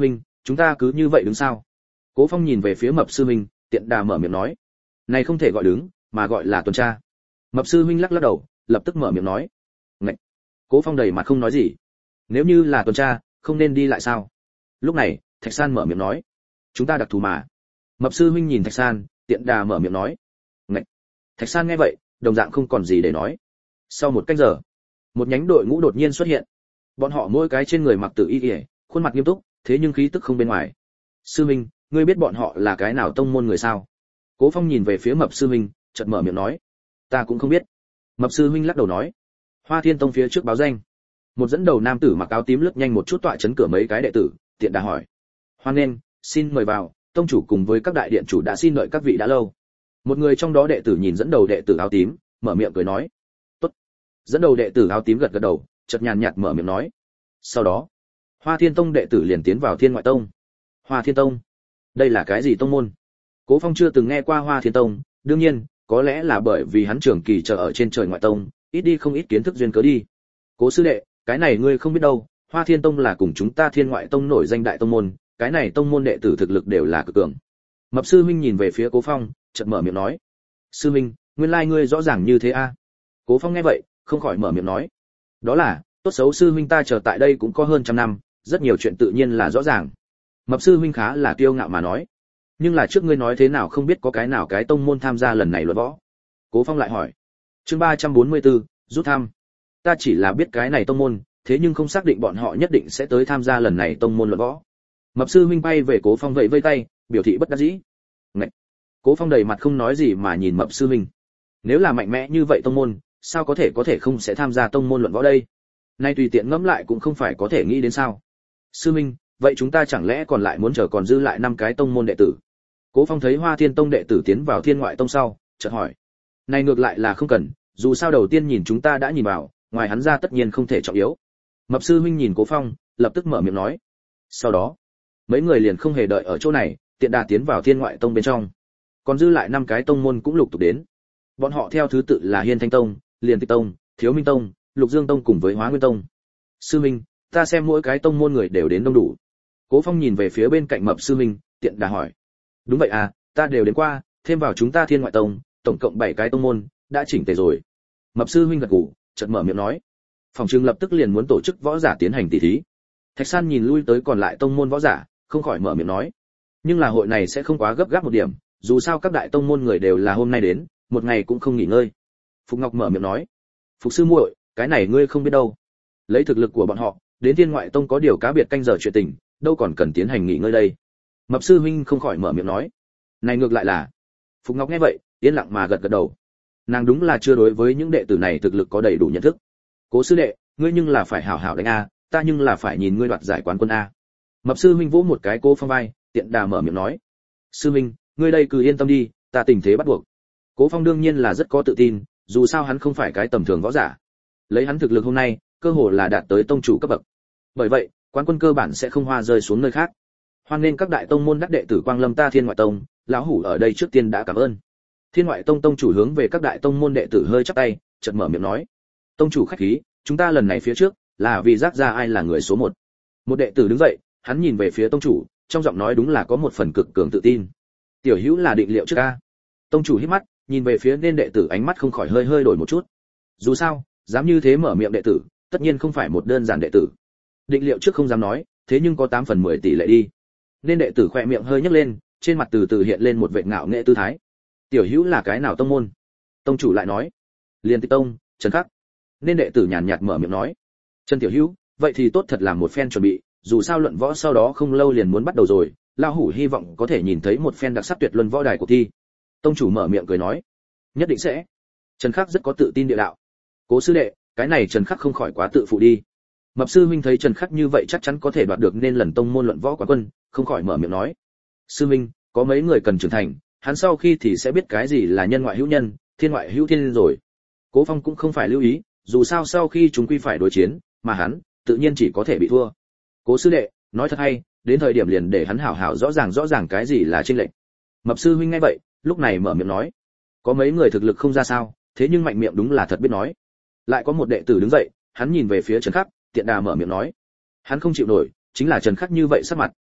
chúng ta cứ như vậy đứng sao? Cố Phong nhìn về phía Mập sư huynh, tiện đà mở miệng nói, này không thể gọi đứng, mà gọi là tuần tra. Mập sư huynh lắc lắc đầu, lập tức mở miệng nói, ngạch. Cố Phong đầy mặt không nói gì. Nếu như là tuần tra, không nên đi lại sao? Lúc này, Thạch San mở miệng nói, chúng ta đặc thù mà. Mập sư huynh nhìn Thạch San, tiện đà mở miệng nói, ngạch. Thạch San nghe vậy, đồng dạng không còn gì để nói. Sau một canh giờ, một nhánh đội ngũ đột nhiên xuất hiện. Bọn họ mỗi cái trên người mặc tự y y, khuôn mặt nghiêm túc, thế nhưng khí tức không bên ngoài. Sư huynh, ngươi biết bọn họ là cái nào tông môn người sao? Cố Phong nhìn về phía Mập sư huynh, chợt mở miệng nói, ta cũng không biết. Mập sư huynh lắc đầu nói, Hoa Thiên Tông phía trước báo danh. Một dẫn đầu nam tử mặc áo tím lướt nhanh một chút tọa chấn cửa mấy cái đệ tử, tiện đà hỏi, hoan nghênh, xin mời vào, tông chủ cùng với các đại điện chủ đã xin đợi các vị đã lâu. Một người trong đó đệ tử nhìn dẫn đầu đệ tử áo tím, mở miệng cười nói, tốt. Dẫn đầu đệ tử áo tím gật gật đầu, chợt nhàn nhạt mở miệng nói, sau đó Hoa Thiên Tông đệ tử liền tiến vào Thiên Ngoại Tông. Hoa Thiên Tông, đây là cái gì tông môn? Cố Phong chưa từng nghe qua Hoa Thiên Tông, đương nhiên có lẽ là bởi vì hắn trường kỳ chờ ở trên trời ngoại tông, ít đi không ít kiến thức duyên cớ đi. Cố sư đệ, cái này ngươi không biết đâu, Hoa Thiên Tông là cùng chúng ta Thiên Ngoại Tông nổi danh đại tông môn, cái này tông môn đệ tử thực lực đều là cực cường. Mập sư huynh nhìn về phía Cố Phong, chợt mở miệng nói, sư huynh, nguyên lai ngươi rõ ràng như thế a? À? Cố Phong nghe vậy, không khỏi mở miệng nói, đó là, tốt xấu sư huynh ta chờ tại đây cũng có hơn trăm năm, rất nhiều chuyện tự nhiên là rõ ràng. Mập sư huynh khá là kiêu ngạo mà nói, nhưng là trước ngươi nói thế nào không biết có cái nào cái tông môn tham gia lần này luận võ? Cố Phong lại hỏi. Chương ba trăm bốn mươi tư, rút thăm. Ta chỉ là biết cái này tông môn, thế nhưng không xác định bọn họ nhất định sẽ tới tham gia lần này tông môn luận võ. Mập sư huynh bay về Cố Phong vẫy vây tay, biểu thị bất đắc dĩ. Ngậy. Cố Phong đầy mặt không nói gì mà nhìn Mập sư huynh. Nếu là mạnh mẽ như vậy tông môn, sao có thể có thể không sẽ tham gia tông môn luận võ đây? Nay tùy tiện ngẫm lại cũng không phải có thể nghĩ đến sao? Sư huynh, vậy chúng ta chẳng lẽ còn lại muốn chờ còn dư lại năm cái tông môn đệ tử? Cố Phong thấy Hoa Thiên Tông đệ tử tiến vào Thiên Ngoại Tông sau, chợt hỏi. Này ngược lại là không cần, dù sao đầu tiên nhìn chúng ta đã nhìn vào, ngoài hắn ra tất nhiên không thể trọng yếu. Mập sư huynh nhìn Cố Phong, lập tức mở miệng nói. Sau đó, mấy người liền không hề đợi ở chỗ này, tiện đà tiến vào Thiên Ngoại Tông bên trong. Còn dư lại năm cái tông môn cũng lục tục đến. Bọn họ theo thứ tự là Hiên Thanh Tông, Liên Tịch Tông, Thiếu Minh Tông, Lục Dương Tông cùng với Hóa Nguyên Tông. Sư huynh, ta xem mỗi cái tông môn người đều đến đông đủ. Cố Phong nhìn về phía bên cạnh Mập sư huynh, tiện đà hỏi. Đúng vậy à, ta đều đến qua, thêm vào chúng ta Thiên Ngoại Tông, tổng cộng bảy cái tông môn, đã chỉnh tề rồi. Mập sư huynh gật gù, chợt mở miệng nói. Phòng trường lập tức liền muốn tổ chức võ giả tiến hành tỷ thí. Thạch San nhìn lui tới còn lại tông môn võ giả, không khỏi mở miệng nói. Nhưng là hội này sẽ không quá gấp gáp một điểm, dù sao các đại tông môn người đều là hôm nay đến, một ngày cũng không nghỉ ngơi. Phục Ngọc mở miệng nói. Phục sư muội, cái này ngươi không biết đâu. Lấy thực lực của bọn họ, đến Thiên Ngoại Tông có điều cá biệt canh giờ chuyện tình, đâu còn cần tiến hành nghỉ ngơi đây. Mập sư huynh không khỏi mở miệng nói. Này ngược lại là. Phục Ngọc nghe vậy, yên lặng mà gật gật đầu. Nàng đúng là chưa đối với những đệ tử này thực lực có đầy đủ nhận thức. Cố sư đệ, ngươi nhưng là phải hảo hảo đánh a, ta nhưng là phải nhìn ngươi đoạt giải quán quân a. Mập sư huynh vỗ một cái Cố Phong vai, tiện đà mở miệng nói. Sư huynh, ngươi đây cứ yên tâm đi, ta tình thế bắt buộc. Cố Phong đương nhiên là rất có tự tin, dù sao hắn không phải cái tầm thường võ giả. Lấy hắn thực lực hôm nay, cơ hồ là đạt tới tông chủ cấp bậc. Bởi vậy, quán quân cơ bản sẽ không hoa rơi xuống nơi khác. Hoan nên các đại tông môn đắc đệ tử quang lâm ta Thiên Ngoại Tông, lão hủ ở đây trước tiên đã cảm ơn. Thiên Ngoại Tông tông chủ hướng về các đại tông môn đệ tử hơi chắp tay, chợt mở miệng nói: "Tông chủ khách khí, chúng ta lần này phía trước là vì giác ra ai là người số một." Một đệ tử đứng dậy, hắn nhìn về phía tông chủ, trong giọng nói đúng là có một phần cực cường tự tin. "Tiểu Hữu là định liệu trước a?" Tông chủ híp mắt, nhìn về phía nên đệ tử, ánh mắt không khỏi hơi hơi đổi một chút. Dù sao, dám như thế mở miệng đệ tử, tất nhiên không phải một đơn giản đệ tử. Định liệu trước không dám nói, thế nhưng có tám phần mười tỷ lệ đi. Nên đệ tử khỏe miệng hơi nhếch lên, trên mặt từ từ hiện lên một vệt ngạo nghễ tư thái. "Tiểu Hữu là cái nào tông môn?" Tông chủ lại nói: "Liên Tịch Tông, Trần Khắc." Nên đệ tử nhàn nhạt mở miệng nói: "Trần tiểu Hữu, vậy thì tốt thật là một phen chuẩn bị, dù sao luận võ sau đó không lâu liền muốn bắt đầu rồi, lão hủ hy vọng có thể nhìn thấy một phen đặc sắc tuyệt luân võ đài cuộc thi." Tông chủ mở miệng cười nói: "Nhất định sẽ." Trần Khắc rất có tự tin địa đạo: "Cố sư đệ, cái này Trần Khắc không khỏi quá tự phụ đi." Mập sư huynh thấy Trần Khắc như vậy chắc chắn có thể đoạt được nên lần tông môn luận võ quán quân, không khỏi mở miệng nói: "Sư huynh, có mấy người cần trưởng thành, hắn sau khi thì sẽ biết cái gì là nhân ngoại hữu nhân, thiên ngoại hữu thiên rồi." Cố Phong cũng không phải lưu ý, dù sao sau khi chúng quy phải đối chiến, mà hắn tự nhiên chỉ có thể bị thua. "Cố sư đệ, nói thật hay, đến thời điểm liền để hắn hảo hảo rõ ràng rõ ràng cái gì là chênh lệch." Mập sư huynh nghe vậy, lúc này mở miệng nói: "Có mấy người thực lực không ra sao, thế nhưng mạnh miệng đúng là thật biết nói." Lại có một đệ tử đứng dậy, hắn nhìn về phía Trần Khắc, tiện đà mở miệng nói: "Hắn không chịu nổi, chính là Trần Khắc như vậy sắc mặt."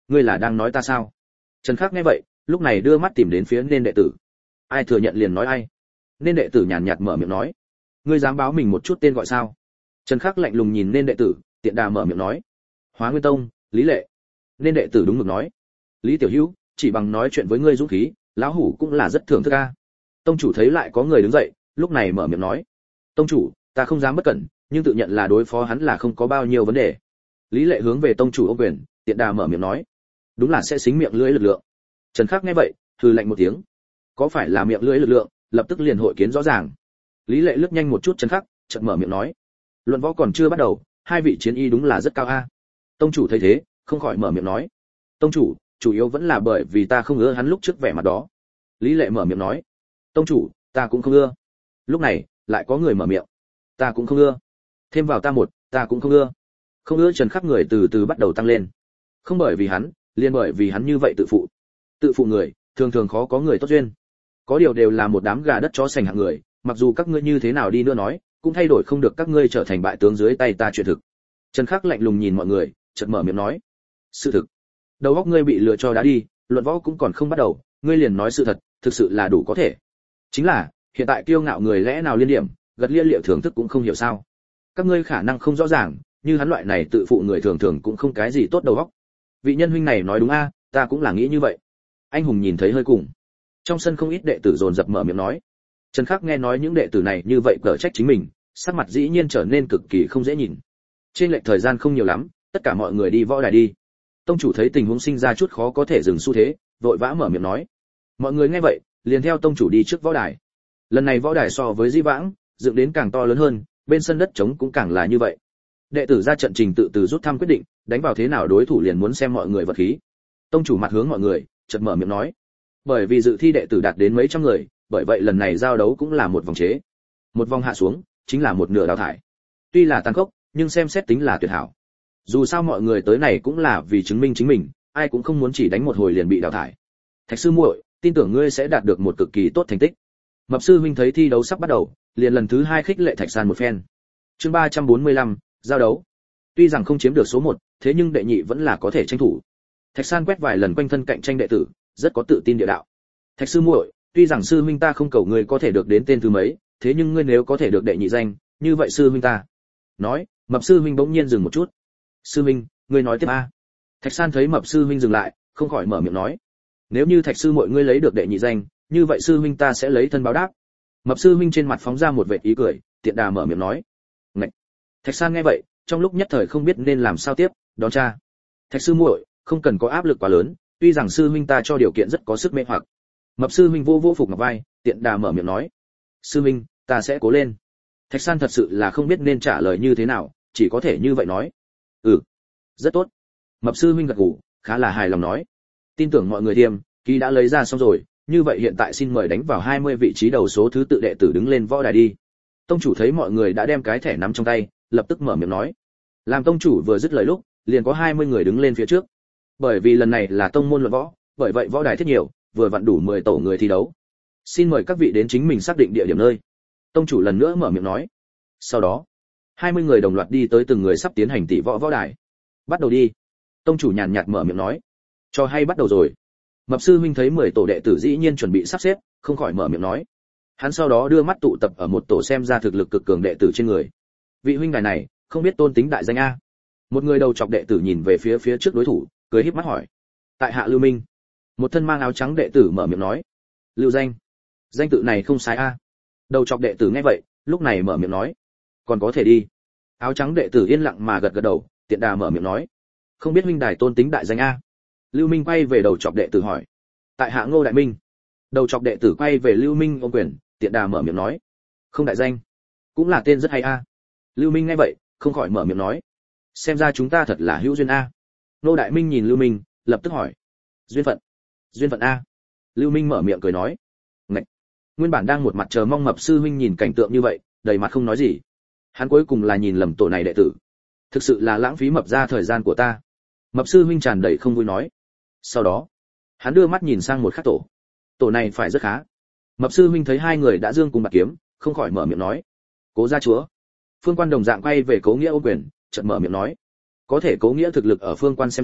ngươi là đang nói ta sao? Trần Khắc nghe vậy, lúc này đưa mắt tìm đến phía nên đệ tử. Ai thừa nhận liền nói ai. Nên đệ tử nhàn nhạt mở miệng nói, ngươi dám báo mình một chút tên gọi sao? Trần Khắc lạnh lùng nhìn nên đệ tử, tiện đà mở miệng nói, Hóa Nguyên Tông, Lý Lệ. Nên đệ tử đúng mực nói, Lý tiểu hữu, chỉ bằng nói chuyện với ngươi dũng khí, lão hủ cũng là rất thưởng thức a. Tông chủ thấy lại có người đứng dậy, lúc này mở miệng nói, tông chủ, ta không dám bất cẩn, nhưng tự nhận là đối phó hắn là không có bao nhiêu vấn đề. Lý Lệ hướng về tông chủ ô quyền, tiện đà mở miệng nói, đúng là sẽ xính miệng lưỡi lực lượng. Trần Khắc nghe vậy, hừ lạnh một tiếng, có phải là miệng lưỡi lực lượng, lập tức liền hội kiến rõ ràng. Lý Lệ lướt nhanh một chút Trần Khắc, chợt mở miệng nói, luận võ còn chưa bắt đầu, hai vị chiến y đúng là rất cao a. Tông chủ thấy thế, không khỏi mở miệng nói, tông chủ, chủ yếu vẫn là bởi vì ta không ưa hắn lúc trước vẻ mặt đó. Lý Lệ mở miệng nói, tông chủ, ta cũng không ưa. Lúc này, lại có người mở miệng, ta cũng không ưa. Thêm vào ta một, ta cũng không ưa. Không ưa Trần Khắc người từ từ bắt đầu tăng lên. Không bởi vì hắn, liền bởi vì hắn như vậy tự phụ. Tự phụ người, thường thường khó có người tốt duyên. Có điều đều là một đám gà đất chó sành hạng người, mặc dù các ngươi như thế nào đi nữa nói, cũng thay đổi không được các ngươi trở thành bại tướng dưới tay ta chuyện thực. Trần Khắc lạnh lùng nhìn mọi người, chợt mở miệng nói, sự thực. Đầu óc ngươi bị lừa cho đã đi, luận võ cũng còn không bắt đầu, ngươi liền nói sự thật, thực sự là đủ có thể. Chính là, hiện tại kiêu ngạo người lẽ nào liên điểm, gật lia liệu thưởng thức cũng không hiểu sao? Các ngươi khả năng không rõ ràng, như hắn loại này tự phụ người thường thường cũng không cái gì tốt đầu óc. Vị nhân huynh này nói đúng a, ta cũng là nghĩ như vậy. Anh hùng nhìn thấy hơi cùng. Trong sân không ít đệ tử dồn dập mở miệng nói. Trần Khắc nghe nói những đệ tử này như vậy cở trách chính mình, sắc mặt dĩ nhiên trở nên cực kỳ không dễ nhìn. Trên lệch thời gian không nhiều lắm, tất cả mọi người đi võ đài đi. Tông chủ thấy tình huống sinh ra chút khó có thể dừng xu thế, vội vã mở miệng nói. Mọi người nghe vậy, liền theo tông chủ đi trước võ đài. Lần này võ đài so với di vãng, dựng đến càng to lớn hơn, bên sân đất trống cũng càng là như vậy. Đệ tử ra trận trình tự từ rút thăm quyết định, đánh vào thế nào đối thủ liền muốn xem mọi người vật khí. Tông chủ mặt hướng mọi người, chợt mở miệng nói. Bởi vì dự thi đệ tử đạt đến mấy trăm người, bởi vậy lần này giao đấu cũng là một vòng chế. Một vòng hạ xuống, chính là một nửa đào thải. Tuy là tàn khốc, nhưng xem xét tính là tuyệt hảo. Dù sao mọi người tới này cũng là vì chứng minh chính mình, ai cũng không muốn chỉ đánh một hồi liền bị đào thải. Thạch sư muội, tin tưởng ngươi sẽ đạt được một cực kỳ tốt thành tích. Mập sư huynh thấy thi đấu sắp bắt đầu, liền lần thứ hai khích lệ Thạch San một phen. Chương ba trăm bốn mươi lăm, giao đấu. Tuy rằng không chiếm được số một, thế nhưng đệ nhị vẫn là có thể tranh thủ. Thạch San quét vài lần quanh thân cạnh tranh đệ tử, rất có tự tin địa đạo. Thạch sư muội, tuy rằng sư huynh ta không cầu ngươi có thể được đến tên thứ mấy, thế nhưng ngươi nếu có thể được đệ nhị danh, như vậy sư huynh ta. Nói, Mập sư huynh bỗng nhiên dừng một chút. Sư huynh, ngươi nói tiếp a. Thạch San thấy Mập sư huynh dừng lại, không khỏi mở miệng nói. Nếu như Thạch sư muội ngươi lấy được đệ nhị danh, như vậy sư huynh ta sẽ lấy thân báo đáp. Mập sư huynh trên mặt phóng ra một vệt ý cười, tiện đà mở miệng nói. Ngậy. Thạch San nghe vậy, trong lúc nhất thời không biết nên làm sao tiếp, đón cha. Thạch sư muội, không cần có áp lực quá lớn, tuy rằng sư huynh ta cho điều kiện rất có sức mê hoặc. Mập sư huynh vô vô phục ngọc vai, tiện đà mở miệng nói. Sư huynh, ta sẽ cố lên. Thạch San thật sự là không biết nên trả lời như thế nào, chỉ có thể như vậy nói. Ừ, rất tốt. Mập sư huynh gật gù, khá là hài lòng nói. Tin tưởng mọi người thiêm, ký đã lấy ra xong rồi, như vậy hiện tại xin mời đánh vào hai mươi vị trí đầu số thứ tự đệ tử đứng lên võ đài đi. Tông chủ thấy mọi người đã đem cái thẻ nắm trong tay, lập tức mở miệng nói. Làm tông chủ vừa dứt lời lúc, liền có hai mươi người đứng lên phía trước. Bởi vì lần này là tông môn luận võ, bởi vậy võ đài thiết nhiều, vừa vặn đủ mười tổ người thi đấu. Xin mời các vị đến chính mình xác định địa điểm nơi. Tông chủ lần nữa mở miệng nói. Sau đó, hai mươi người đồng loạt đi tới từng người sắp tiến hành tỷ võ võ đài. Bắt đầu đi. Tông chủ nhàn nhạt mở miệng nói. Cho hay bắt đầu rồi. Mập sư huynh thấy mười tổ đệ tử dĩ nhiên chuẩn bị sắp xếp, không khỏi mở miệng nói. Hắn sau đó đưa mắt tụ tập ở một tổ xem ra thực lực cực cường đệ tử trên người. Vị huynh đài này, không biết tôn tính đại danh a? Một người đầu chọc đệ tử nhìn về phía phía trước đối thủ, cười híp mắt hỏi. Tại hạ Lưu Minh. Một thân mang áo trắng đệ tử mở miệng nói. Lưu danh. Danh tự này không sai a. Đầu chọc đệ tử nghe vậy, lúc này mở miệng nói. Còn có thể đi. Áo trắng đệ tử yên lặng mà gật gật đầu, tiện đà mở miệng nói. Không biết huynh đài tôn tính đại danh a? Lưu Minh quay về đầu chọc đệ tử hỏi. Tại hạ Ngô Đại Minh. Đầu chọc đệ tử quay về Lưu Minh ôm quyền, tiện đà mở miệng nói. Không đại danh. Cũng là tên rất hay a. Lưu Minh nghe vậy, không khỏi mở miệng nói. Xem ra chúng ta thật là hữu duyên a. Ngô Đại Minh nhìn Lưu Minh, lập tức hỏi. Duyên phận. Duyên phận a. Lưu Minh mở miệng cười nói. Ngậy. Nguyên bản đang một mặt chờ mong Mập sư huynh nhìn cảnh tượng như vậy, đầy mặt không nói gì. Hắn cuối cùng là nhìn lầm tổ này đệ tử. Thực sự là lãng phí Mập ra thời gian của ta. Mập sư huynh tràn đầy không vui nói. Sau đó, hắn đưa mắt nhìn sang một khác tổ. Tổ này phải rất khá. Mập sư huynh thấy hai người đã dương cùng bạc kiếm, không khỏi mở miệng nói. Cố gia chúa. Phương Quan đồng dạng quay về Cố Nghĩa ôm quyền, chợt mở miệng nói. Có thể Cố Nghĩa thực lực ở Phương Quan xem ra,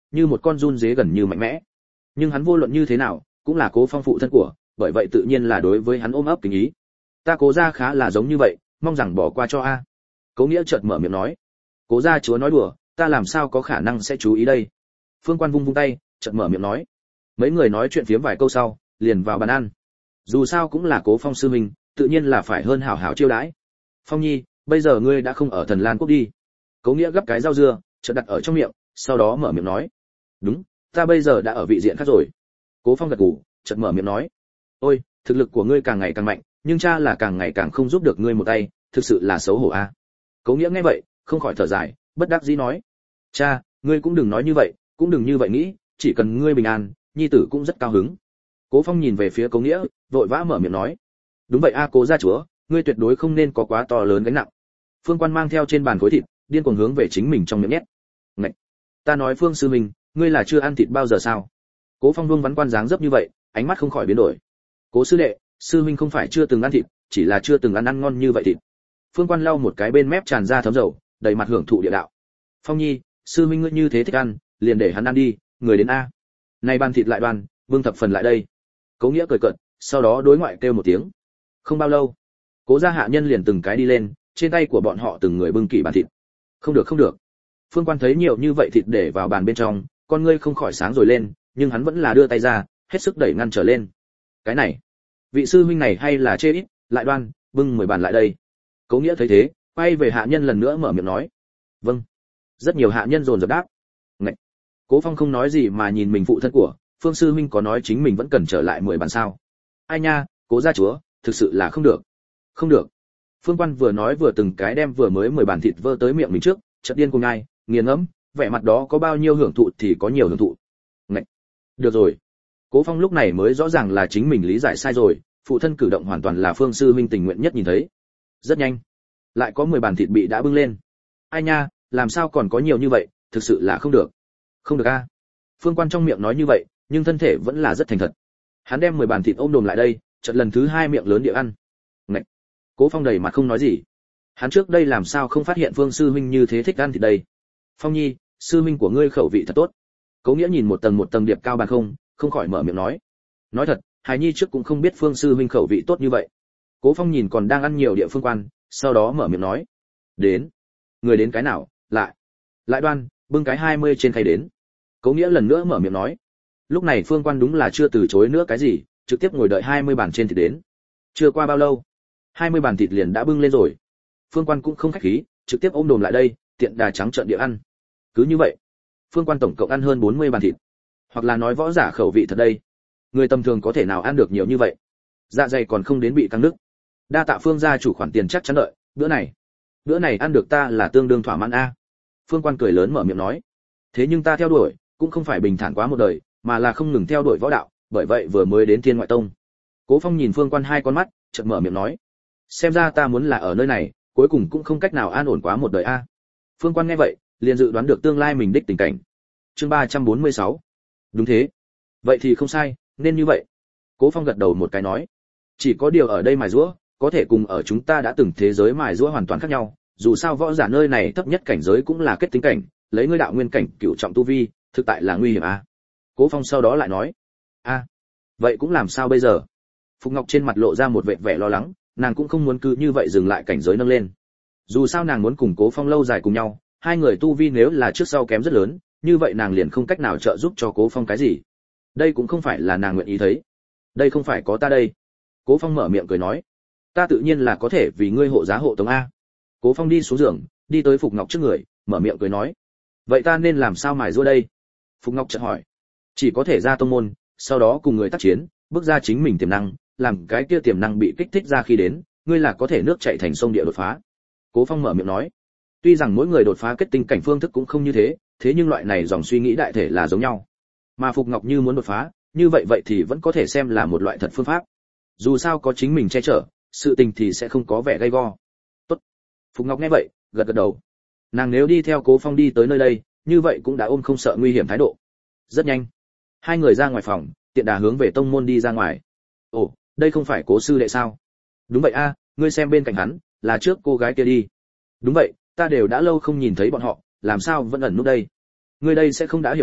như một con giun dế gần như mạnh mẽ. Nhưng hắn vô luận như thế nào cũng là Cố Phong phụ thân của, bởi vậy tự nhiên là đối với hắn ôm ấp kính ý. Ta Cố gia khá là giống như vậy, mong rằng bỏ qua cho a. Cố Nghĩa chợt mở miệng nói. Cố gia chúa nói đùa, ta làm sao có khả năng sẽ chú ý đây. Phương Quan vung vung tay, chợt mở miệng nói. Mấy người nói chuyện phiếm vài câu sau, liền vào bàn ăn. Dù sao cũng là Cố Phong sư huynh, tự nhiên là phải hơn hảo hảo chiêu đãi. Phong Nhi, bây giờ ngươi đã không ở Thần Lan quốc đi. Cố Nghĩa gấp cái rau dưa, chợt đặt ở trong miệng, sau đó mở miệng nói. Đúng, ta bây giờ đã ở vị diện khác rồi. Cố Phong gật gù, chợt mở miệng nói. Ôi, thực lực của ngươi càng ngày càng mạnh, nhưng cha là càng ngày càng không giúp được ngươi một tay, thực sự là xấu hổ a. À? Cố Nghĩa nghe vậy, không khỏi thở dài, bất đắc dĩ nói. Cha, ngươi cũng đừng nói như vậy, cũng đừng như vậy nghĩ, chỉ cần ngươi bình an, nhi tử cũng rất cao hứng. Cố Phong nhìn về phía Cố Nghĩa, vội vã mở miệng nói. Đúng vậy a, Cố gia chúa, ngươi tuyệt đối không nên có quá to lớn gánh nặng. Phương Quan mang theo trên bàn khối thịt, điên cuồng hướng về chính mình trong miệng nhét. Ngậy! Ta nói Phương sư huynh, ngươi là chưa ăn thịt bao giờ sao? Cố Phong vương vắn quan dáng dấp như vậy, ánh mắt không khỏi biến đổi. Cố sư đệ, sư huynh không phải chưa từng ăn thịt, chỉ là chưa từng ăn ăn ngon như vậy thịt. Phương Quan lau một cái bên mép tràn ra thấm dầu, đầy mặt hưởng thụ địa đạo. Phong Nhi, sư huynh ngươi như thế thích ăn, liền để hắn ăn đi, người đến a. Này bàn thịt lại đoàn, vương thập phần lại đây. Cố Nghĩa cười cợt, sau đó đối ngoại kêu một tiếng. Không bao lâu, Cố gia hạ nhân liền từng cái đi lên, trên tay của bọn họ từng người bưng kỷ bàn thịt. Không được không được. Phương Quan thấy nhiều như vậy thịt để vào bàn bên trong, con ngươi không khỏi sáng rồi lên, nhưng hắn vẫn là đưa tay ra, hết sức đẩy ngăn trở lên. Cái này, vị sư huynh này hay là chê ít, lại đoan, bưng mười bàn lại đây. Cố Nghĩa thấy thế, quay về hạ nhân lần nữa mở miệng nói. Vâng. Rất nhiều hạ nhân dồn dập đáp. Ngậy. Cố Phong không nói gì mà nhìn mình phụ thân của, Phương sư huynh có nói chính mình vẫn cần trở lại mười bàn sao? Ai nha, Cố gia chúa, thực sự là không được. Không được. Phương Quan vừa nói vừa từng cái đem vừa mới mười bàn thịt vơ tới miệng mình trước, chợt điên cuồng nhai, nghiền ngẫm, vẻ mặt đó có bao nhiêu hưởng thụ thì có nhiều hưởng thụ. Ngậy. Được rồi. Cố Phong lúc này mới rõ ràng là chính mình lý giải sai rồi, phụ thân cử động hoàn toàn là Phương sư huynh tình nguyện nhất nhìn thấy. Rất nhanh, lại có mười bàn thịt bị đã bưng lên. Ai nha, làm sao còn có nhiều như vậy, thực sự là không được. Không được a. Phương Quan trong miệng nói như vậy, nhưng thân thể vẫn là rất thành thật. Hắn đem mười bàn thịt ôm đồm lại đây, chợt lần thứ hai miệng lớn địa ăn. Ngậy. Cố Phong đầy mặt không nói gì. Hắn trước đây làm sao không phát hiện Phương sư huynh như thế thích ăn thịt đây. Phong Nhi, sư huynh của ngươi khẩu vị thật tốt. Cố Nghĩa nhìn một tầng một tầng điệp cao bàn không, không khỏi mở miệng nói. Nói thật, Hải Nhi trước cũng không biết Phương sư huynh khẩu vị tốt như vậy. Cố Phong nhìn còn đang ăn nhiều địa Phương Quan, sau đó mở miệng nói. Đến. Người đến cái nào, lại. Lại đoan, bưng cái hai mươi trên khay đến. Cố Nghĩa lần nữa mở miệng nói. Lúc này Phương Quan đúng là chưa từ chối nữa cái gì, trực tiếp ngồi đợi hai mươi bàn trên thịt đến. Chưa qua bao lâu, hai mươi bàn thịt liền đã bưng lên rồi. Phương Quan cũng không khách khí, trực tiếp ôm đồm lại đây, tiện đà trắng trợn địa ăn. Cứ như vậy, Phương Quan tổng cộng ăn hơn bốn mươi bàn thịt. Hoặc là nói võ giả khẩu vị thật đây. Người tầm thường có thể nào ăn được nhiều như vậy? Dạ dày còn không đến bị căng nứt. Đa tạ Phương gia chủ khoản tiền chắc chắn đợi, bữa này, bữa này ăn được ta là tương đương thỏa mãn a. Phương Quan cười lớn mở miệng nói. Thế nhưng ta theo đuổi, cũng không phải bình thản quá một đời, mà là không ngừng theo đuổi võ đạo, bởi vậy vừa mới đến Thiên Ngoại Tông. Cố Phong nhìn Phương Quan hai con mắt, chợt mở miệng nói. Xem ra ta muốn là ở nơi này, cuối cùng cũng không cách nào an ổn quá một đời a. Phương Quan nghe vậy, liền dự đoán được tương lai mình đích tình cảnh. Chương ba trăm bốn mươi sáu. Đúng thế. Vậy thì không sai, nên như vậy. Cố Phong gật đầu một cái nói. Chỉ có điều ở đây mài giũa, có thể cùng ở chúng ta đã từng thế giới mài giũa hoàn toàn khác nhau, dù sao võ giả nơi này thấp nhất cảnh giới cũng là kết tính cảnh, lấy ngươi đạo nguyên cảnh cửu trọng tu vi, thực tại là nguy hiểm a. Cố Phong sau đó lại nói. A, vậy cũng làm sao bây giờ? Phục Ngọc trên mặt lộ ra một vẻ vẻ lo lắng, nàng cũng không muốn cứ như vậy dừng lại cảnh giới nâng lên. Dù sao nàng muốn cùng Cố Phong lâu dài cùng nhau, hai người tu vi nếu là trước sau kém rất lớn, như vậy nàng liền không cách nào trợ giúp cho Cố Phong cái gì. Đây cũng không phải là nàng nguyện ý thấy. Đây không phải có ta đây. Cố Phong mở miệng cười nói. Ta tự nhiên là có thể vì ngươi hộ giá hộ tống a. Cố Phong đi xuống giường, đi tới Phục Ngọc trước người, mở miệng cười nói. Vậy ta nên làm sao mài giũa đây? Phục Ngọc chợt hỏi. Chỉ có thể ra tông môn, sau đó cùng người tác chiến, bước ra chính mình tiềm năng, làm cái kia tiềm năng bị kích thích ra khi đến, ngươi là có thể nước chảy thành sông địa đột phá. Cố Phong mở miệng nói. Tuy rằng mỗi người đột phá kết tinh cảnh phương thức cũng không như thế, thế nhưng loại này dòng suy nghĩ đại thể là giống nhau. Mà Phục Ngọc như muốn đột phá, như vậy vậy thì vẫn có thể xem là một loại thật phương pháp. Dù sao có chính mình che chở, sự tình thì sẽ không có vẻ gay go. Tốt. Phục Ngọc nghe vậy, gật gật đầu. Nàng nếu đi theo Cố Phong đi tới nơi đây, như vậy cũng đã ôm không sợ nguy hiểm thái độ. Rất nhanh, hai người ra ngoài phòng, tiện đà hướng về tông môn đi ra ngoài. Ồ, đây không phải Cố sư đệ sao? Đúng vậy a, ngươi xem bên cạnh hắn, là trước cô gái kia đi. Đúng vậy, ta đều đã lâu không nhìn thấy bọn họ, làm sao vẫn ẩn núp đây? Ngươi đây sẽ không đã hiểu đi,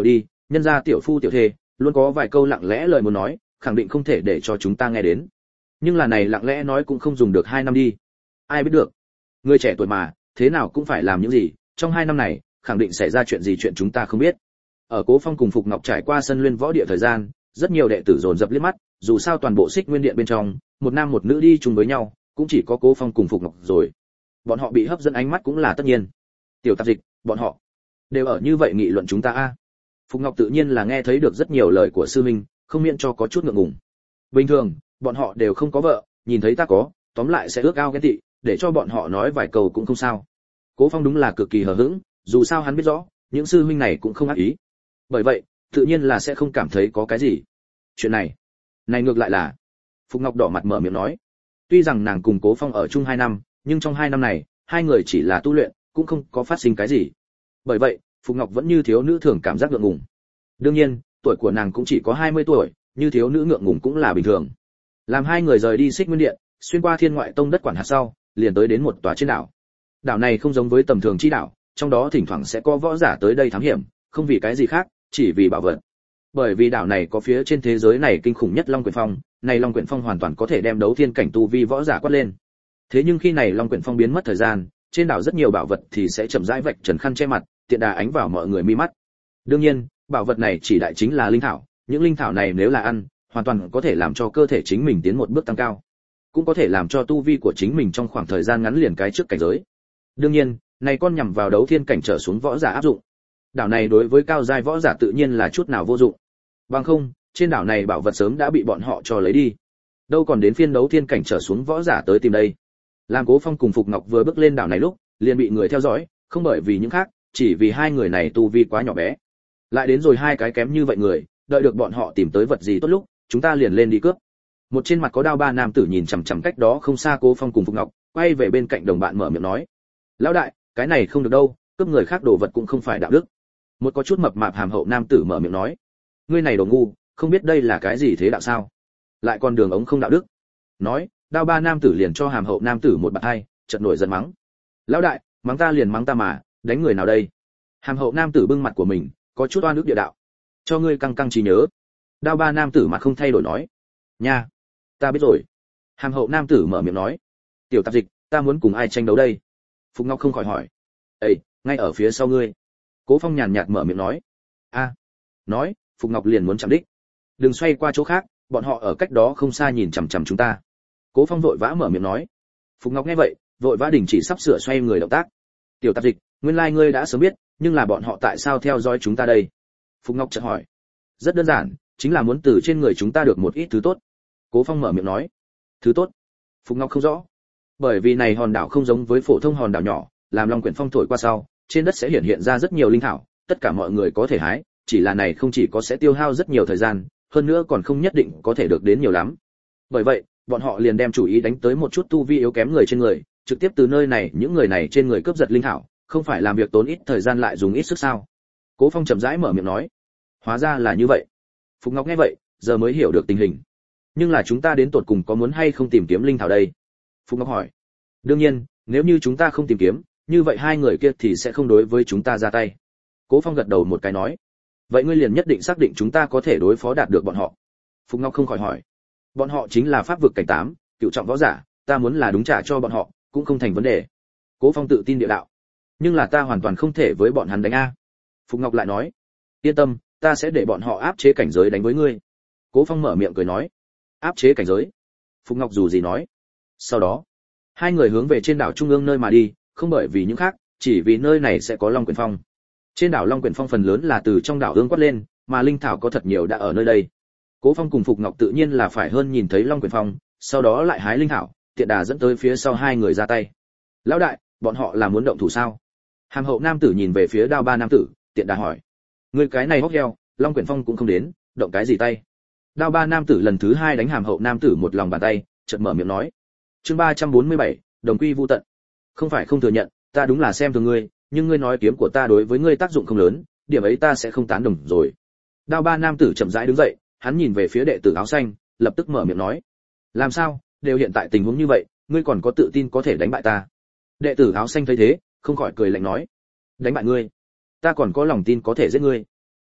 nhân gia tiểu phu tiểu thê luôn có vài câu lặng lẽ lời muốn nói, khẳng định không thể để cho chúng ta nghe đến. Nhưng là này lặng lẽ nói cũng không dùng được hai năm đi. Ai biết được, người trẻ tuổi mà, thế nào cũng phải làm những gì, trong hai năm này, khẳng định xảy ra chuyện gì chuyện chúng ta không biết. Ở Cố Phong cùng Phục Ngọc trải qua sân Luyện Võ Địa thời gian, rất nhiều đệ tử dồn dập liếc mắt, dù sao toàn bộ Xích Nguyên Điện bên trong, một nam một nữ đi chung với nhau, cũng chỉ có Cố Phong cùng Phục Ngọc rồi. Bọn họ bị hấp dẫn ánh mắt cũng là tất nhiên. Tiểu Tạp Dịch, bọn họ đều ở như vậy nghị luận chúng ta a. Phục Ngọc tự nhiên là nghe thấy được rất nhiều lời của sư huynh, không miễn cho có chút ngượng ngùng. Bình thường, bọn họ đều không có vợ, nhìn thấy ta có, tóm lại sẽ ước ao ghen tị, để cho bọn họ nói vài câu cũng không sao. Cố Phong đúng là cực kỳ hờ hững, dù sao hắn biết rõ, những sư huynh này cũng không ác ý. Bởi vậy, tự nhiên là sẽ không cảm thấy có cái gì. Chuyện này, này ngược lại là, Phục Ngọc đỏ mặt mở miệng nói. Tuy rằng nàng cùng Cố Phong ở chung hai năm, nhưng trong hai năm này, hai người chỉ là tu luyện, cũng không có phát sinh cái gì. Bởi vậy, Phục Ngọc vẫn như thiếu nữ thường cảm giác ngượng ngùng. Đương nhiên, tuổi của nàng cũng chỉ có hai mươi tuổi, như thiếu nữ ngượng ngùng cũng là bình thường. Làm hai người rời đi Xích Nguyên Điện, xuyên qua Thiên Ngoại Tông đất quản hạt sau, liền tới đến một tòa trên đảo. Đảo này không giống với tầm thường chi đảo, trong đó thỉnh thoảng sẽ có võ giả tới đây thám hiểm, không vì cái gì khác, chỉ vì bảo vật. Bởi vì đảo này có phía trên thế giới này kinh khủng nhất Long Quyển Phong, này Long Quyển Phong hoàn toàn có thể đem đấu thiên cảnh tu vi võ giả quát lên. Thế nhưng khi này Long Quyển Phong biến mất thời gian, trên đảo rất nhiều bảo vật thì sẽ chậm rãi vạch trần khăn che mặt, tiện đà ánh vào mọi người mi mắt. Đương nhiên, bảo vật này chỉ đại chính là linh thảo, những linh thảo này nếu là ăn, hoàn toàn có thể làm cho cơ thể chính mình tiến một bước tăng cao, cũng có thể làm cho tu vi của chính mình trong khoảng thời gian ngắn liền cái trước cảnh giới. Đương nhiên, này con nhằm vào đấu thiên cảnh trở xuống võ giả áp dụng. Đảo này đối với cao giai võ giả tự nhiên là chút nào vô dụng. Bằng không, trên đảo này bảo vật sớm đã bị bọn họ cho lấy đi. Đâu còn đến phiên đấu thiên cảnh trở xuống võ giả tới tìm đây. Làm Cố Phong cùng Phục Ngọc vừa bước lên đảo này lúc, liền bị người theo dõi, không bởi vì những khác, chỉ vì hai người này tu vi quá nhỏ bé. Lại đến rồi hai cái kém như vậy người, đợi được bọn họ tìm tới vật gì tốt lúc, chúng ta liền lên đi cướp. Một trên mặt có đao ba nam tử nhìn chằm chằm cách đó không xa Cố Phong cùng Phục Ngọc, quay về bên cạnh đồng bạn mở miệng nói: "Lão đại, cái này không được đâu, cướp người khác đồ vật cũng không phải đạo đức." Một có chút mập mạp hàm hậu nam tử mở miệng nói: "Ngươi này đồ ngu, không biết đây là cái gì thế đạo sao? Lại còn đường ống không đạo đức." Nói, đao ba nam tử liền cho hàm hậu nam tử một bạt hai, chợt nổi giận mắng: "Lão đại, mắng ta liền mắng ta mà, đánh người nào đây?" Hàm hậu nam tử bưng mặt của mình, có chút oan ức địa đạo: "Cho ngươi căng căng trí nhớ." Đao ba nam tử mặt không thay đổi nói: "Nha, ta biết rồi." Hàm hậu nam tử mở miệng nói: "Tiểu Tạp Dịch, ta muốn cùng ai tranh đấu đây?" Phục Ngọc không khỏi hỏi: "Ê, ngay ở phía sau ngươi." Cố Phong nhàn nhạt mở miệng nói: "A." Nói, Phục Ngọc liền muốn chạm đích. "Đừng xoay qua chỗ khác, bọn họ ở cách đó không xa nhìn chằm chằm chúng ta." Cố Phong vội vã mở miệng nói. Phục Ngọc nghe vậy, vội vã đình chỉ sắp sửa xoay người động tác. "Tiểu Tạp Dịch, nguyên lai ngươi đã sớm biết, nhưng là bọn họ tại sao theo dõi chúng ta đây?" Phục Ngọc chợt hỏi. "Rất đơn giản, chính là muốn từ trên người chúng ta được một ít thứ tốt." Cố Phong mở miệng nói. "Thứ tốt?" Phục Ngọc không rõ. Bởi vì này hòn đảo không giống với phổ thông hòn đảo nhỏ, làm Long Quyển Phong thổi qua sau, trên đất sẽ hiện hiện ra rất nhiều linh thảo, tất cả mọi người có thể hái, chỉ là này không chỉ có sẽ tiêu hao rất nhiều thời gian, hơn nữa còn không nhất định có thể được đến nhiều lắm. Bởi vậy, bọn họ liền đem chủ ý đánh tới một chút tu vi yếu kém người trên người, trực tiếp từ nơi này những người này trên người cướp giật linh thảo, không phải làm việc tốn ít thời gian lại dùng ít sức sao? Cố Phong chậm rãi mở miệng nói. Hóa ra là như vậy. Phục Ngọc nghe vậy, giờ mới hiểu được tình hình. Nhưng là chúng ta đến tột cùng có muốn hay không tìm kiếm linh thảo đây? Phục Ngọc hỏi. Đương nhiên, nếu như chúng ta không tìm kiếm, như vậy hai người kia thì sẽ không đối với chúng ta ra tay. Cố Phong gật đầu một cái nói. Vậy ngươi liền nhất định xác định chúng ta có thể đối phó đạt được bọn họ? Phục Ngọc không khỏi hỏi. Bọn họ chính là pháp vực cảnh tám, cựu trọng võ giả, ta muốn là đúng trả cho bọn họ, cũng không thành vấn đề. Cố Phong tự tin địa đạo. Nhưng là ta hoàn toàn không thể với bọn hắn đánh a. Phục Ngọc lại nói. Yên tâm, ta sẽ để bọn họ áp chế cảnh giới đánh với ngươi. Cố Phong mở miệng cười nói. Áp chế cảnh giới? Phục Ngọc dù gì nói. Sau đó, hai người hướng về trên đảo trung ương nơi mà đi, không bởi vì những khác, chỉ vì nơi này sẽ có Long Quyển Phong. Trên đảo Long Quyển Phong phần lớn là từ trong đảo ương quát lên, mà linh thảo có thật nhiều đã ở nơi đây. Cố Phong cùng Phục Ngọc tự nhiên là phải hơn nhìn thấy Long Quyển Phong, sau đó lại hái linh thảo, tiện đà dẫn tới phía sau hai người ra tay. Lão đại, bọn họ là muốn động thủ sao? Hàm hậu nam tử nhìn về phía Đao Ba nam tử, tiện đà hỏi. Người cái này hốc heo, Long Quyển Phong cũng không đến, động cái gì tay? Đao Ba nam tử lần thứ hai đánh hàm hậu nam tử một lòng bàn tay, chợt mở miệng nói. Chương ba trăm bốn mươi bảy, đồng quy vu tận. Không phải không thừa nhận, ta đúng là xem thường ngươi, nhưng ngươi nói kiếm của ta đối với ngươi tác dụng không lớn, điểm ấy ta sẽ không tán đồng rồi. Đao Ba nam tử chậm rãi đứng dậy, hắn nhìn về phía đệ tử áo xanh, lập tức mở miệng nói. Làm sao, đều hiện tại tình huống như vậy, ngươi còn có tự tin có thể đánh bại ta? Đệ tử áo xanh thấy thế, không khỏi cười lạnh nói. Đánh bại ngươi? Ta còn có lòng tin có thể giết ngươi.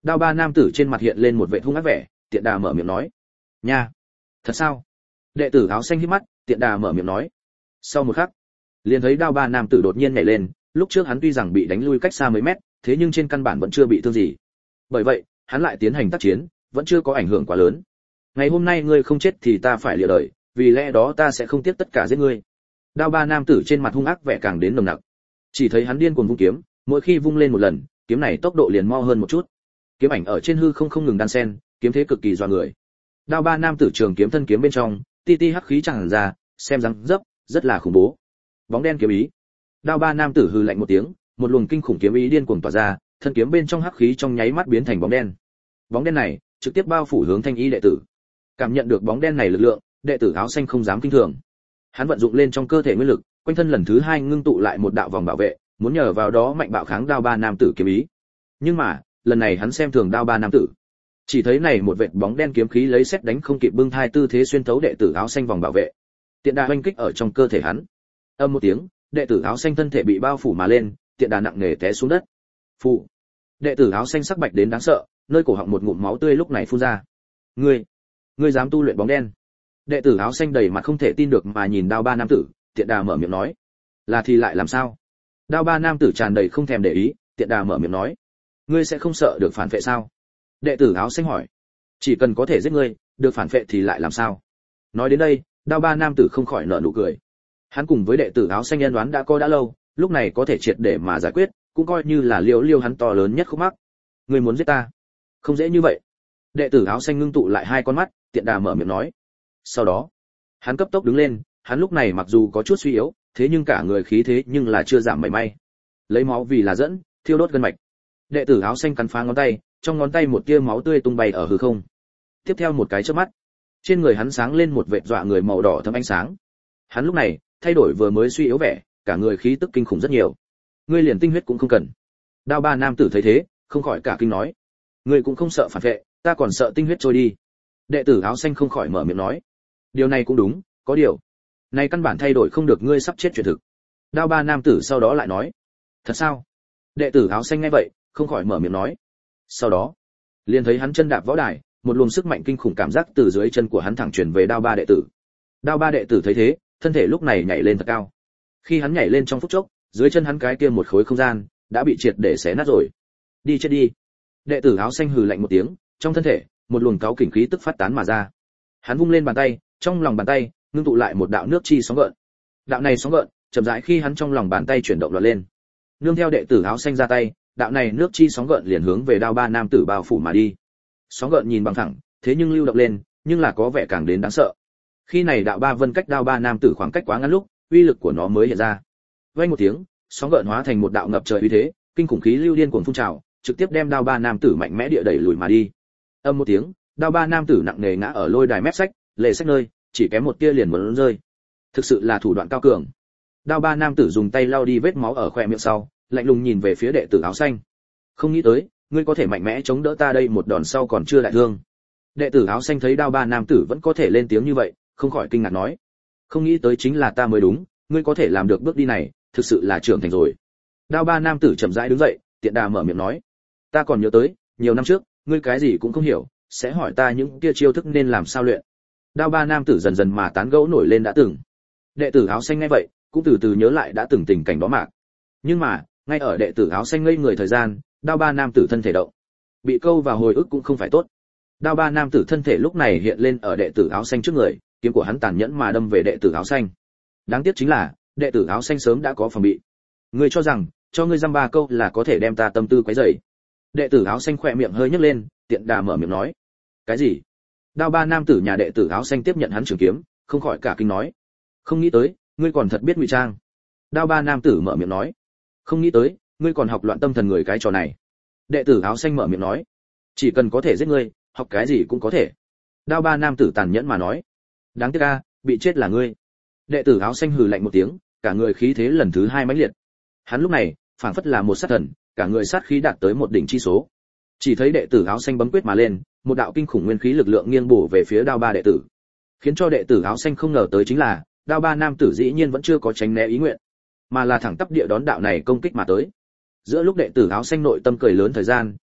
Đao ba nam tử trên mặt hiện lên một vẻ hung ác vẻ, tiện đà mở miệng nói: "Nha, thật sao?" Đệ tử áo xanh híp mắt, tiện đà mở miệng nói. Sau một khắc, liền thấy đao ba nam tử đột nhiên nhảy lên, lúc trước hắn tuy rằng bị đánh lui cách xa mấy mét, thế nhưng trên căn bản vẫn chưa bị thương gì. Bởi vậy, hắn lại tiến hành tác chiến, vẫn chưa có ảnh hưởng quá lớn. Ngày hôm nay ngươi không chết thì ta phải lìa đời, vì lẽ đó ta sẽ không tiếc tất cả giết ngươi. Đao ba nam tử trên mặt hung ác vẻ càng đến nồng nặc. Chỉ thấy hắn điên cuồng vung kiếm, mỗi khi vung lên một lần, kiếm này tốc độ liền mau hơn một chút. Kiếm ảnh ở trên hư không không ngừng đan xen, kiếm thế cực kỳ dọa người. Đao ba nam tử trường kiếm thân kiếm bên trong, ti ti hắc khí tràn ra, xem dáng dấp rất là khủng bố. Bóng đen kiếm ý. Đao ba nam tử hừ lạnh một tiếng, một luồng kinh khủng kiếm ý điên cuồng tỏa ra, thân kiếm bên trong hắc khí trong nháy mắt biến thành bóng đen. Bóng đen này trực tiếp bao phủ hướng Thanh Y đệ tử. Cảm nhận được bóng đen này lực lượng, đệ tử áo xanh không dám kinh thường. Hắn vận dụng lên trong cơ thể nguyên lực, quanh thân lần thứ hai ngưng tụ lại một đạo vòng bảo vệ, muốn nhờ vào đó mạnh bạo kháng đao ba nam tử kiếm ý. Nhưng mà, lần này hắn xem thường đao ba nam tử. Chỉ thấy này một vệt bóng đen kiếm khí lấy xét đánh không kịp bưng thai tư thế xuyên thấu đệ tử áo xanh vòng bảo vệ. Tiện đà oanh kích ở trong cơ thể hắn. Âm một tiếng, đệ tử áo xanh thân thể bị bao phủ mà lên, tiện đà nặng nề té xuống đất. Phụ. Đệ tử áo xanh sắc bạch đến đáng sợ, nơi cổ họng một ngụm máu tươi lúc này phun ra. Ngươi, ngươi dám tu luyện bóng đen? Đệ tử áo xanh đầy mặt không thể tin được mà nhìn đao ba nam tử, tiện đà mở miệng nói. Là thì lại làm sao? Đao ba nam tử tràn đầy không thèm để ý, tiện đà mở miệng nói. Ngươi sẽ không sợ được phản vệ sao? Đệ tử áo xanh hỏi. Chỉ cần có thể giết ngươi, được phản vệ thì lại làm sao? Nói đến đây, đao ba nam tử không khỏi nở nụ cười. Hắn cùng với đệ tử áo xanh nhân đoán đã coi đã lâu, lúc này có thể triệt để mà giải quyết, cũng coi như là liều liêu hắn to lớn nhất khúc mắc. Ngươi muốn giết ta? Không dễ như vậy. Đệ tử áo xanh ngưng tụ lại hai con mắt, tiện đà mở miệng nói. Sau đó, hắn cấp tốc đứng lên, hắn lúc này mặc dù có chút suy yếu, thế nhưng cả người khí thế nhưng là chưa giảm mảy may. Lấy máu vì là dẫn, thiêu đốt gân mạch. Đệ tử áo xanh cắn phá ngón tay, trong ngón tay một tia máu tươi tung bay ở hư không. Tiếp theo một cái chớp mắt, trên người hắn sáng lên một vệt dọa người màu đỏ thẫm ánh sáng. Hắn lúc này thay đổi vừa mới suy yếu vẻ, cả người khí tức kinh khủng rất nhiều. Ngươi liền tinh huyết cũng không cần. Đao ba nam tử thấy thế, không khỏi cả kinh nói. Ngươi cũng không sợ phản vệ, ta còn sợ tinh huyết trôi đi. Đệ tử áo xanh không khỏi mở miệng nói. Điều này cũng đúng, có điều, này căn bản thay đổi không được ngươi sắp chết chuyện thực. Đao ba nam tử sau đó lại nói. Thật sao? Đệ tử áo xanh nghe vậy, không khỏi mở miệng nói. Sau đó, liền thấy hắn chân đạp võ đài, một luồng sức mạnh kinh khủng cảm giác từ dưới chân của hắn thẳng truyền về đao ba đệ tử. Đao ba đệ tử thấy thế, thân thể lúc này nhảy lên thật cao. Khi hắn nhảy lên trong phút chốc, dưới chân hắn cái kia một khối không gian đã bị triệt để xé nát rồi. Đi chết đi. Đệ tử áo xanh hừ lạnh một tiếng, trong thân thể, một luồng cáu kình khí tức phát tán mà ra. Hắn vung lên bàn tay, trong lòng bàn tay ngưng tụ lại một đạo nước chi sóng gợn. Đạo này sóng gợn, chậm rãi khi hắn trong lòng bàn tay chuyển động loạn lên. Nương theo đệ tử áo xanh ra tay, đạo này nước chi sóng gợn liền hướng về đao ba nam tử bao phủ mà đi. Sóng gợn nhìn bằng thẳng, thế nhưng lưu động lên, nhưng là có vẻ càng đến đáng sợ. Khi này đạo ba vân cách đao ba nam tử khoảng cách quá ngắn lúc, uy lực của nó mới hiện ra. Vang một tiếng, sóng gợn hóa thành một đạo ngập trời uy thế, kinh khủng khí lưu điên cuồng phun trào, trực tiếp đem đao ba nam tử mạnh mẽ địa đẩy lùi mà đi. Âm một tiếng, đao ba nam tử nặng nề ngã ở lôi đài mép sách, lề sách nơi, chỉ kém một tia liền muốn rơi. Thực sự là thủ đoạn cao cường. Đao ba nam tử dùng tay lau đi vết máu ở khóe miệng sau, lạnh lùng nhìn về phía đệ tử áo xanh. Không nghĩ tới, ngươi có thể mạnh mẽ chống đỡ ta đây một đòn sau còn chưa đại thương. Đệ tử áo xanh thấy đao ba nam tử vẫn có thể lên tiếng như vậy, không khỏi kinh ngạc nói. Không nghĩ tới chính là ta mới đúng, ngươi có thể làm được bước đi này, thực sự là trưởng thành rồi. Đao ba nam tử chậm rãi đứng dậy, tiện đà mở miệng nói. Ta còn nhớ tới, nhiều năm trước, ngươi cái gì cũng không hiểu, sẽ hỏi ta những kia chiêu thức nên làm sao luyện. Đao ba nam tử dần dần mà tán gẫu nổi lên đã từng. Đệ tử áo xanh nghe vậy, cũng từ từ nhớ lại đã từng tình cảnh đó mà. Nhưng mà, ngay ở đệ tử áo xanh ngây người thời gian, đao ba nam tử thân thể động. Bị câu vào hồi ức cũng không phải tốt. Đao ba nam tử thân thể lúc này hiện lên ở đệ tử áo xanh trước người, kiếm của hắn tàn nhẫn mà đâm về đệ tử áo xanh. Đáng tiếc chính là, đệ tử áo xanh sớm đã có phòng bị. Ngươi cho rằng, cho ngươi dăm ba câu là có thể đem ta tâm tư quấy rầy. Đệ tử áo xanh khỏe miệng hơi nhếch lên, tiện đà mở miệng nói. Cái gì? Đao ba nam tử nhà đệ tử áo xanh tiếp nhận hắn trường kiếm, không khỏi cả kinh nói. Không nghĩ tới, ngươi còn thật biết ngụy trang. Đao ba nam tử mở miệng nói. Không nghĩ tới, ngươi còn học loạn tâm thần người cái trò này. Đệ tử áo xanh mở miệng nói. Chỉ cần có thể giết ngươi, học cái gì cũng có thể. Đao ba nam tử tàn nhẫn mà nói. Đáng tiếc a, bị chết là ngươi. Đệ tử áo xanh hừ lạnh một tiếng, cả người khí thế lần thứ hai mãnh liệt. Hắn lúc này, phảng phất là một sát thần, cả người sát khí đạt tới một đỉnh chi số. Chỉ thấy đệ tử áo xanh bấm quyết mà lên, một đạo kinh khủng nguyên khí lực lượng nghiêng bổ về phía đao ba đệ tử. Khiến cho đệ tử áo xanh không ngờ tới chính là, đao ba nam tử dĩ nhiên vẫn chưa có tránh né ý nguyện, mà là thẳng tắp địa đón đạo này công kích mà tới. Giữa lúc đệ tử áo xanh nội tâm cười lớn thời gian,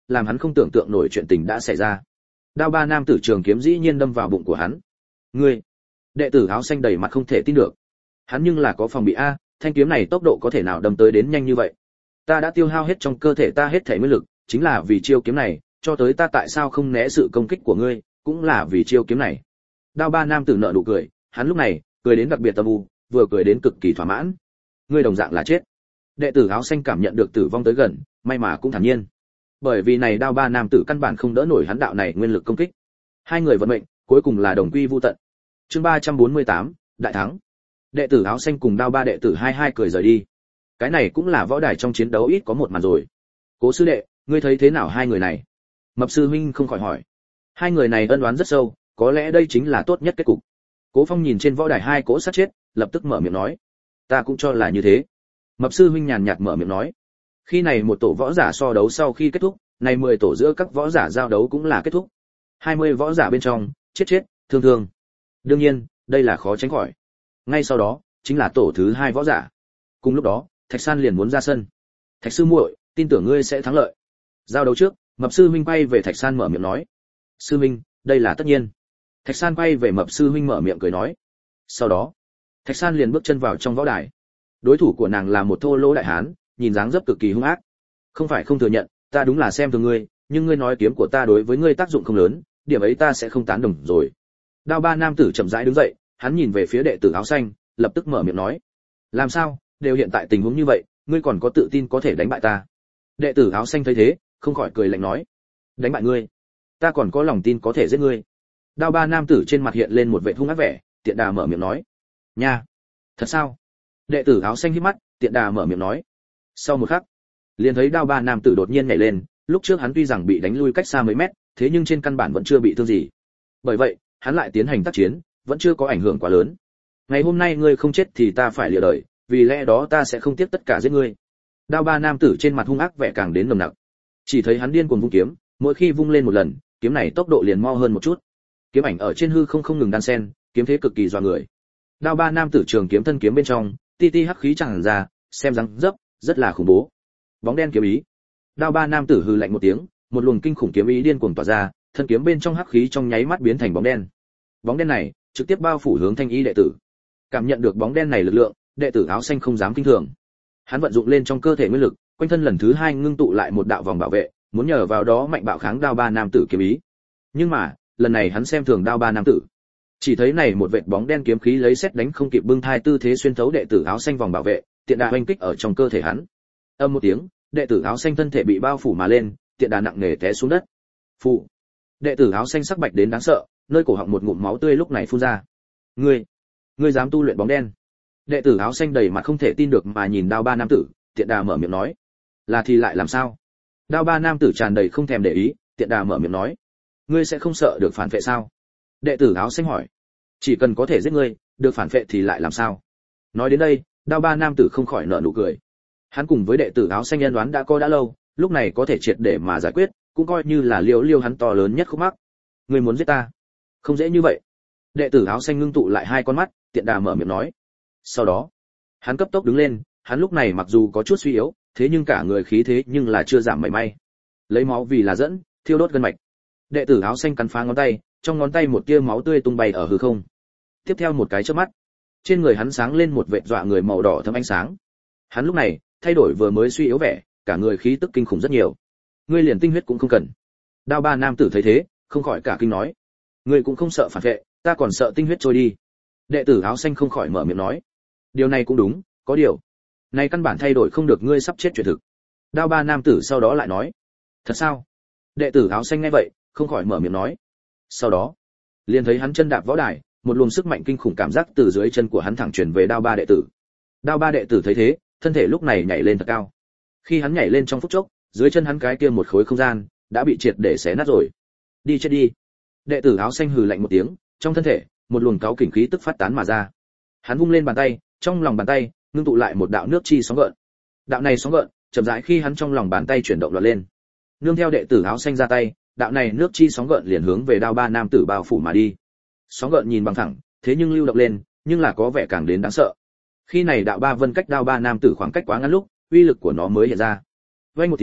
làm hắn không tưởng tượng nổi chuyện tình đã xảy ra. Đao ba nam tử trường kiếm dĩ nhiên đâm vào bụng của hắn. Ngươi! Đệ tử áo xanh đầy mặt không thể tin được. Hắn nhưng là có phòng bị a, thanh kiếm này tốc độ có thể nào đâm tới đến nhanh như vậy? Ta đã tiêu hao hết trong cơ thể ta hết thể nguyên lực, chính là vì chiêu kiếm này, cho tới ta tại sao không né sự công kích của ngươi, cũng là vì chiêu kiếm này. Đao ba nam tử nở nụ cười, hắn lúc này cười đến đặc biệt âm u, vừa cười đến cực kỳ thỏa mãn. Ngươi đồng dạng là chết. Đệ tử áo xanh cảm nhận được tử vong tới gần, may mà cũng thản nhiên. Bởi vì này đao ba nam tử căn bản không đỡ nổi hắn đạo này nguyên lực công kích. Hai người vận mệnh, cuối cùng là đồng quy vu tận. Chương ba trăm bốn mươi tám, đại thắng. Đệ tử áo xanh cùng đao ba đệ tử hai hai cười rời đi. Cái này cũng là võ đài trong chiến đấu ít có một màn rồi. Cố sư đệ, ngươi thấy thế nào hai người này? Mập sư huynh không khỏi hỏi. Hai người này ân oán rất sâu, có lẽ đây chính là tốt nhất kết cục. Cố Phong nhìn trên võ đài hai cỗ sát chết, lập tức mở miệng nói, ta cũng cho là như thế. Mập sư huynh nhàn nhạt mở miệng nói, khi này một tổ võ giả so đấu sau khi kết thúc, này mười tổ giữa các võ giả giao đấu cũng là kết thúc. hai mươi võ giả bên trong, chết chết, thương thương. Đương nhiên, đây là khó tránh khỏi. Ngay sau đó, chính là tổ thứ hai võ giả. Cùng lúc đó, Thạch San liền muốn ra sân. Thạch sư muội, tin tưởng ngươi sẽ thắng lợi. Giao đấu trước, Mập sư huynh quay về Thạch San mở miệng nói, sư huynh, đây là tất nhiên. Thạch San quay về Mập sư huynh mở miệng cười nói. Sau đó, Thạch San liền bước chân vào trong võ đài. Đối thủ của nàng là một thô lỗ đại hán, nhìn dáng dấp cực kỳ hung ác. Không phải không thừa nhận, ta đúng là xem thường ngươi, nhưng ngươi nói kiếm của ta đối với ngươi tác dụng không lớn, điểm ấy ta sẽ không tán đồng rồi. Đao ba nam tử chậm rãi đứng dậy, hắn nhìn về phía đệ tử áo xanh, lập tức mở miệng nói, làm sao, đều hiện tại tình huống như vậy, ngươi còn có tự tin có thể đánh bại ta? Đệ tử áo xanh thấy thế, không khỏi cười lạnh nói, đánh bại ngươi, ta còn có lòng tin có thể giết ngươi. Đao ba nam tử trên mặt hiện lên một vẻ hung ác vẻ, tiện đà mở miệng nói, nha, thật sao? Đệ tử áo xanh híp mắt, tiện đà mở miệng nói. Sau một khắc, liền thấy đao ba nam tử đột nhiên nhảy lên, lúc trước hắn tuy rằng bị đánh lui cách xa mấy mét, thế nhưng trên căn bản vẫn chưa bị thương gì. Bởi vậy, hắn lại tiến hành tác chiến, vẫn chưa có ảnh hưởng quá lớn. Ngày hôm nay ngươi không chết thì ta phải lìa đời, vì lẽ đó ta sẽ không tiếc tất cả giết ngươi. Đao ba nam tử trên mặt hung ác vẻ càng đến nồng nặc. Chỉ thấy hắn điên cuồng vung kiếm, mỗi khi vung lên một lần, kiếm này tốc độ liền mo hơn một chút. Kiếm ảnh ở trên hư không không ngừng đan xen, kiếm thế cực kỳ dọa người. Đao ba nam tử trường kiếm thân kiếm bên trong, ti ti hắc khí tràn ra, xem răng dấp, rất là khủng bố. Bóng đen kiếm ý. Đao ba nam tử hừ lạnh một tiếng, một luồng kinh khủng kiếm ý điên cuồng tỏa ra, thân kiếm bên trong hắc khí trong nháy mắt biến thành bóng đen. Bóng đen này trực tiếp bao phủ hướng Thanh Y đệ tử. Cảm nhận được bóng đen này lực lượng, đệ tử áo xanh không dám kinh thường. Hắn vận dụng lên trong cơ thể nguyên lực, quanh thân lần thứ hai ngưng tụ lại một đạo vòng bảo vệ, muốn nhờ vào đó mạnh bạo kháng đao ba nam tử kiếm ý. Nhưng mà, lần này hắn xem thường đao ba nam tử. Chỉ thấy này một vệt bóng đen kiếm khí lấy xét đánh không kịp bưng thai tư thế xuyên thấu đệ tử áo xanh vòng bảo vệ, tiện đà oanh kích ở trong cơ thể hắn. Âm một tiếng, đệ tử áo xanh thân thể bị bao phủ mà lên, tiện đà nặng nề té xuống đất. Phụ. Đệ tử áo xanh sắc bạch đến đáng sợ, nơi cổ họng một ngụm máu tươi lúc này phun ra. Ngươi, ngươi dám tu luyện bóng đen? Đệ tử áo xanh đầy mặt không thể tin được mà nhìn đao ba nam tử, tiện đà mở miệng nói. Là thì lại làm sao? Đao ba nam tử tràn đầy không thèm để ý, tiện đà mở miệng nói. Ngươi sẽ không sợ được phản vệ sao? Đệ tử áo xanh hỏi. Chỉ cần có thể giết ngươi, được phản vệ thì lại làm sao? Nói đến đây, đao ba nam tử không khỏi nở nụ cười. Hắn cùng với đệ tử áo xanh nhân đoán đã có đã lâu, lúc này có thể triệt để mà giải quyết, cũng coi như là liều liêu hắn to lớn nhất khúc mắc. Ngươi muốn giết ta? Không dễ như vậy. Đệ tử áo xanh ngưng tụ lại hai con mắt, tiện đà mở miệng nói. Sau đó, hắn cấp tốc đứng lên, hắn lúc này mặc dù có chút suy yếu, thế nhưng cả người khí thế nhưng là chưa giảm mảy may. Lấy máu vì là dẫn, thiêu đốt gân mạch. Đệ tử áo xanh cắn phá ngón tay, trong ngón tay một tia máu tươi tung bay ở hư không. Tiếp theo một cái chớp mắt, trên người hắn sáng lên một vệt dọa người màu đỏ thẫm ánh sáng. Hắn lúc này thay đổi vừa mới suy yếu vẻ, cả người khí tức kinh khủng rất nhiều. Ngươi liền tinh huyết cũng không cần. Đao ba nam tử thấy thế, không khỏi cả kinh nói. Ngươi cũng không sợ phản vệ, ta còn sợ tinh huyết trôi đi. Đệ tử áo xanh không khỏi mở miệng nói. Điều này cũng đúng, có điều, này căn bản thay đổi không được ngươi sắp chết chuyện thực. Đao ba nam tử sau đó lại nói. Thật sao? Đệ tử áo xanh nghe vậy, không khỏi mở miệng nói. Sau đó, liền thấy hắn chân đạp võ đài, một luồng sức mạnh kinh khủng cảm giác từ dưới chân của hắn thẳng truyền về đao ba đệ tử. Đao ba đệ tử thấy thế, thân thể lúc này nhảy lên thật cao. Khi hắn nhảy lên trong phút chốc, dưới chân hắn cái kia một khối không gian đã bị triệt để xé nát rồi. Đi chết đi. Đệ tử áo xanh hừ lạnh một tiếng, trong thân thể, một luồng cáu kình khí tức phát tán mà ra. Hắn vung lên bàn tay, trong lòng bàn tay ngưng tụ lại một đạo nước chi sóng gợn. Đạo này sóng gợn, chậm rãi khi hắn trong lòng bàn tay chuyển động loạn lên. Nương theo đệ tử áo xanh ra tay, đạo này nước chi sóng gợn liền hướng về đao ba nam tử bao phủ mà đi. Sóng gợn nhìn bằng thẳng, thế nhưng lưu động lên, nhưng là có vẻ càng đến đáng sợ. Khi này đạo ba vân cách đao ba nam tử khoảng cách quá ngắn lúc, uy lực của nó mới hiện ra. Vang một tiếng,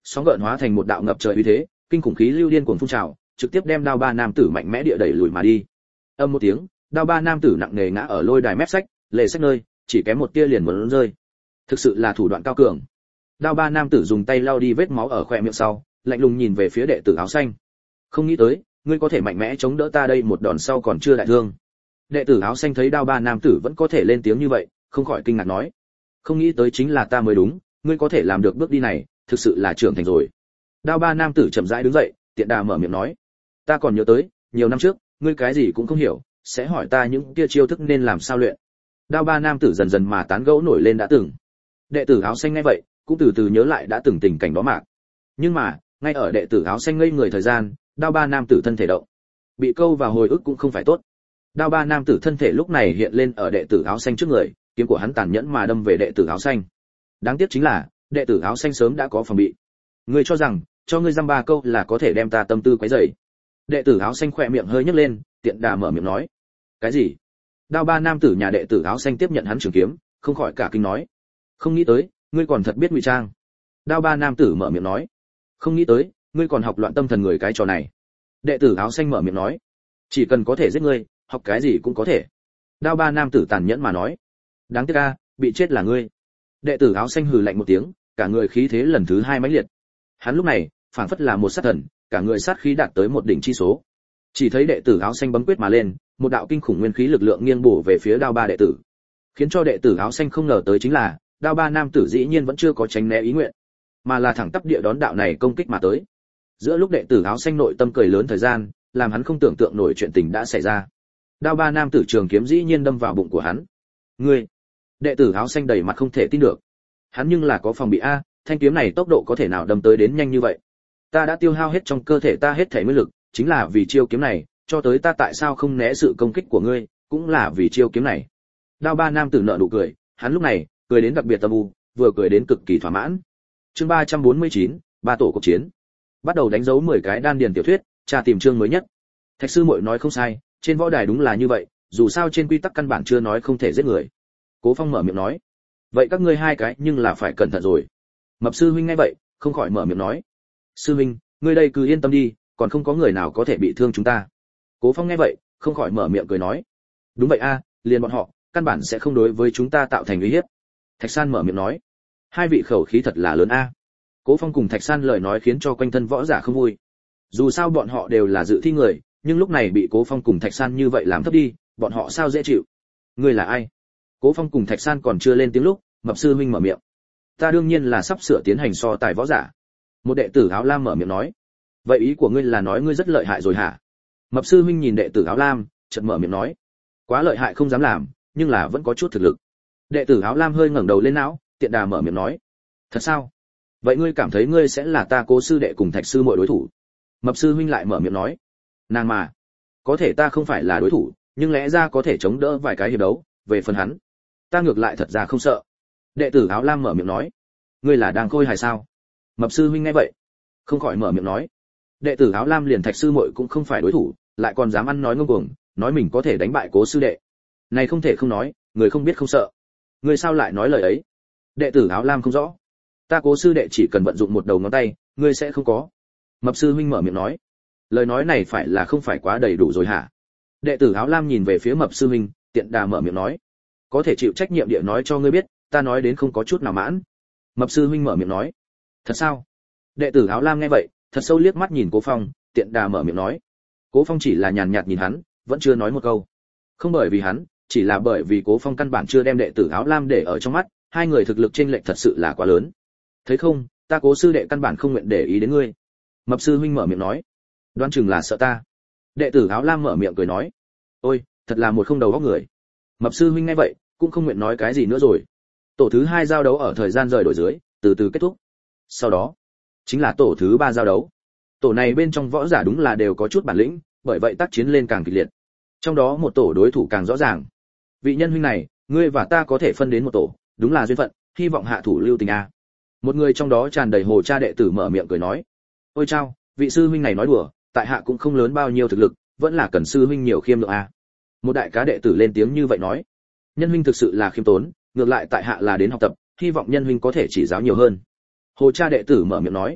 sóng gợn hóa thành một đạo ngập trời uy thế, kinh khủng khí lưu điên cuồng phun trào, trực tiếp đem đao ba nam tử mạnh mẽ địa đẩy lùi mà đi. Âm một tiếng, đao ba nam tử nặng nề ngã ở lôi đài mép sách, lề sách nơi, chỉ kém một tia liền muốn rơi. Thực sự là thủ đoạn cao cường. Đao ba nam tử dùng tay lau đi vết máu ở khóe miệng sau, lạnh lùng nhìn về phía đệ tử áo xanh. Không nghĩ tới, ngươi có thể mạnh mẽ chống đỡ ta đây một đòn sau còn chưa đại thương. Đệ tử áo xanh thấy đao ba nam tử vẫn có thể lên tiếng như vậy, không khỏi kinh ngạc nói: không nghĩ tới chính là ta mới đúng, ngươi có thể làm được bước đi này, thực sự là trưởng thành rồi. Đao ba nam tử chậm rãi đứng dậy, tiện đà mở miệng nói: ta còn nhớ tới, nhiều năm trước, ngươi cái gì cũng không hiểu, sẽ hỏi ta những kia chiêu thức nên làm sao luyện. Đao ba nam tử dần dần mà tán gẫu nổi lên đã từng. Đệ tử áo xanh nghe vậy, cũng từ từ nhớ lại đã từng tình cảnh đó mà. Nhưng mà, ngay ở đệ tử áo xanh ngây người thời gian, đao ba nam tử thân thể động, bị câu vào hồi ức cũng không phải tốt. Đao ba nam tử thân thể lúc này hiện lên ở đệ tử áo xanh trước người, kiếm của hắn tàn nhẫn mà đâm về đệ tử áo xanh. Đáng tiếc chính là, đệ tử áo xanh sớm đã có phòng bị. Ngươi cho rằng, cho ngươi dăm ba câu là có thể đem ta tâm tư quấy rầy. Đệ tử áo xanh khỏe miệng hơi nhếch lên, tiện đà mở miệng nói: cái gì? Đao ba nam tử nhà đệ tử áo xanh tiếp nhận hắn trường kiếm, không khỏi cả kinh nói: không nghĩ tới, ngươi còn thật biết ngụy trang. Đao ba nam tử mở miệng nói: không nghĩ tới, ngươi còn học loạn tâm thần người cái trò này. Đệ tử áo xanh mở miệng nói: chỉ cần có thể giết ngươi, học cái gì cũng có thể. Đao ba nam tử tàn nhẫn mà nói: đáng tiếc a, bị chết là ngươi. Đệ tử áo xanh hừ lạnh một tiếng, cả người khí thế lần thứ hai mãnh liệt. Hắn lúc này, phảng phất là một sát thần, cả người sát khí đạt tới một đỉnh chi số. Chỉ thấy đệ tử áo xanh bấm quyết mà lên, một đạo kinh khủng nguyên khí lực lượng nghiêng bổ về phía đao ba đệ tử. Khiến cho đệ tử áo xanh không ngờ tới chính là, đao ba nam tử dĩ nhiên vẫn chưa có tránh né ý nguyện, mà là thẳng tắp địa đón đạo này công kích mà tới. Giữa lúc đệ tử áo xanh nội tâm cười lớn thời gian, làm hắn không tưởng tượng nổi chuyện tình đã xảy ra. Đao ba nam tử trường kiếm dĩ nhiên đâm vào bụng của hắn. Ngươi! Đệ tử áo xanh đầy mặt không thể tin được. Hắn nhưng là có phòng bị a, thanh kiếm này tốc độ có thể nào đâm tới đến nhanh như vậy? Ta đã tiêu hao hết trong cơ thể ta hết thể nguyên lực, chính là vì chiêu kiếm này, cho tới ta tại sao không né sự công kích của ngươi, cũng là vì chiêu kiếm này. Đao ba nam tử nở nụ cười, hắn lúc này cười đến đặc biệt âm u, vừa cười đến cực kỳ thỏa mãn. Chương ba trăm bốn mươi chín, ba tổ cuộc chiến. Bắt đầu đánh dấu mười cái đan điền tiểu thuyết, tra tìm chương mới nhất. Thạch sư muội nói không sai, trên võ đài đúng là như vậy, dù sao trên quy tắc căn bản chưa nói không thể giết người. Cố Phong mở miệng nói: vậy các ngươi hai cái nhưng là phải cẩn thận rồi. Mập sư huynh nghe vậy, không khỏi mở miệng nói: sư huynh, ngươi đây cứ yên tâm đi, còn không có người nào có thể bị thương chúng ta. Cố Phong nghe vậy, không khỏi mở miệng cười nói: đúng vậy a, liền bọn họ, căn bản sẽ không đối với chúng ta tạo thành uy hiếp. Thạch San mở miệng nói: hai vị khẩu khí thật là lớn a. Cố Phong cùng Thạch San lời nói khiến cho quanh thân võ giả không vui. Dù sao bọn họ đều là dự thi người, nhưng lúc này bị Cố Phong cùng Thạch San như vậy làm thấp đi, bọn họ sao dễ chịu. Ngươi là ai? Cố Phong cùng Thạch San còn chưa lên tiếng lúc, Mập sư huynh mở miệng: ta đương nhiên là sắp sửa tiến hành so tài võ giả. Một đệ tử áo lam mở miệng nói: vậy ý của ngươi là nói ngươi rất lợi hại rồi hả? Mập sư huynh nhìn đệ tử áo lam, chợt mở miệng nói: quá lợi hại không dám làm, nhưng là vẫn có chút thực lực. Đệ tử áo lam hơi ngẩng đầu lên não, tiện đà mở miệng nói: thật sao? vậy ngươi cảm thấy ngươi sẽ là ta Cố sư đệ cùng Thạch sư muội đối thủ? Mập sư huynh lại mở miệng nói: nàng mà, có thể ta không phải là đối thủ, nhưng lẽ ra có thể chống đỡ vài cái hiệp đấu, về phần hắn, ta ngược lại thật ra không sợ. Đệ tử áo lam mở miệng nói: ngươi là đang khôi hài sao? Mập sư huynh nghe vậy, không khỏi mở miệng nói: đệ tử áo lam liền Thạch sư muội cũng không phải đối thủ, lại còn dám ăn nói ngông cuồng, nói mình có thể đánh bại Cố sư đệ. Này không thể không nói, người không biết không sợ. Ngươi sao lại nói lời ấy? Đệ tử áo lam không rõ. Ta Cố sư đệ chỉ cần vận dụng một đầu ngón tay, ngươi sẽ không có. Mập sư huynh mở miệng nói: lời nói này phải là không phải quá đầy đủ rồi hả? Đệ tử áo lam nhìn về phía Mập sư huynh, tiện đà mở miệng nói: có thể chịu trách nhiệm địa nói cho ngươi biết, ta nói đến không có chút nào mãn. Mập sư huynh mở miệng nói: thật sao? Đệ tử áo lam nghe vậy, thật sâu liếc mắt nhìn Cố Phong, tiện đà mở miệng nói. Cố Phong chỉ là nhàn nhạt nhìn hắn, vẫn chưa nói một câu. Không bởi vì hắn, chỉ là bởi vì Cố Phong căn bản chưa đem đệ tử áo lam để ở trong mắt, hai người thực lực chênh lệch thật sự là quá lớn. Thấy không, ta Cố sư đệ căn bản không nguyện để ý đến ngươi. Mập sư huynh mở miệng nói: đoán chừng là sợ ta. Đệ tử áo lam mở miệng cười nói: ôi, thật là một không đầu óc người. Mập sư huynh nghe vậy, cũng không nguyện nói cái gì nữa rồi. Tổ thứ hai giao đấu ở thời gian rời đổi dưới, từ từ kết thúc. Sau đó, chính là tổ thứ ba giao đấu. Tổ này bên trong võ giả đúng là đều có chút bản lĩnh, bởi vậy tác chiến lên càng kịch liệt. Trong đó một tổ đối thủ càng rõ ràng. Vị nhân huynh này, ngươi và ta có thể phân đến một tổ, đúng là duyên phận, hy vọng hạ thủ lưu tình a. Một người trong đó tràn đầy hồ cha đệ tử mở miệng cười nói: ôi chao, vị sư huynh này nói đùa, tại hạ cũng không lớn bao nhiêu thực lực, vẫn là cần sư huynh nhiều khiêm lượng a. Một đại cá đệ tử lên tiếng như vậy nói: nhân huynh thực sự là khiêm tốn, ngược lại tại hạ là đến học tập, hy vọng nhân huynh có thể chỉ giáo nhiều hơn. Hồ cha đệ tử mở miệng nói: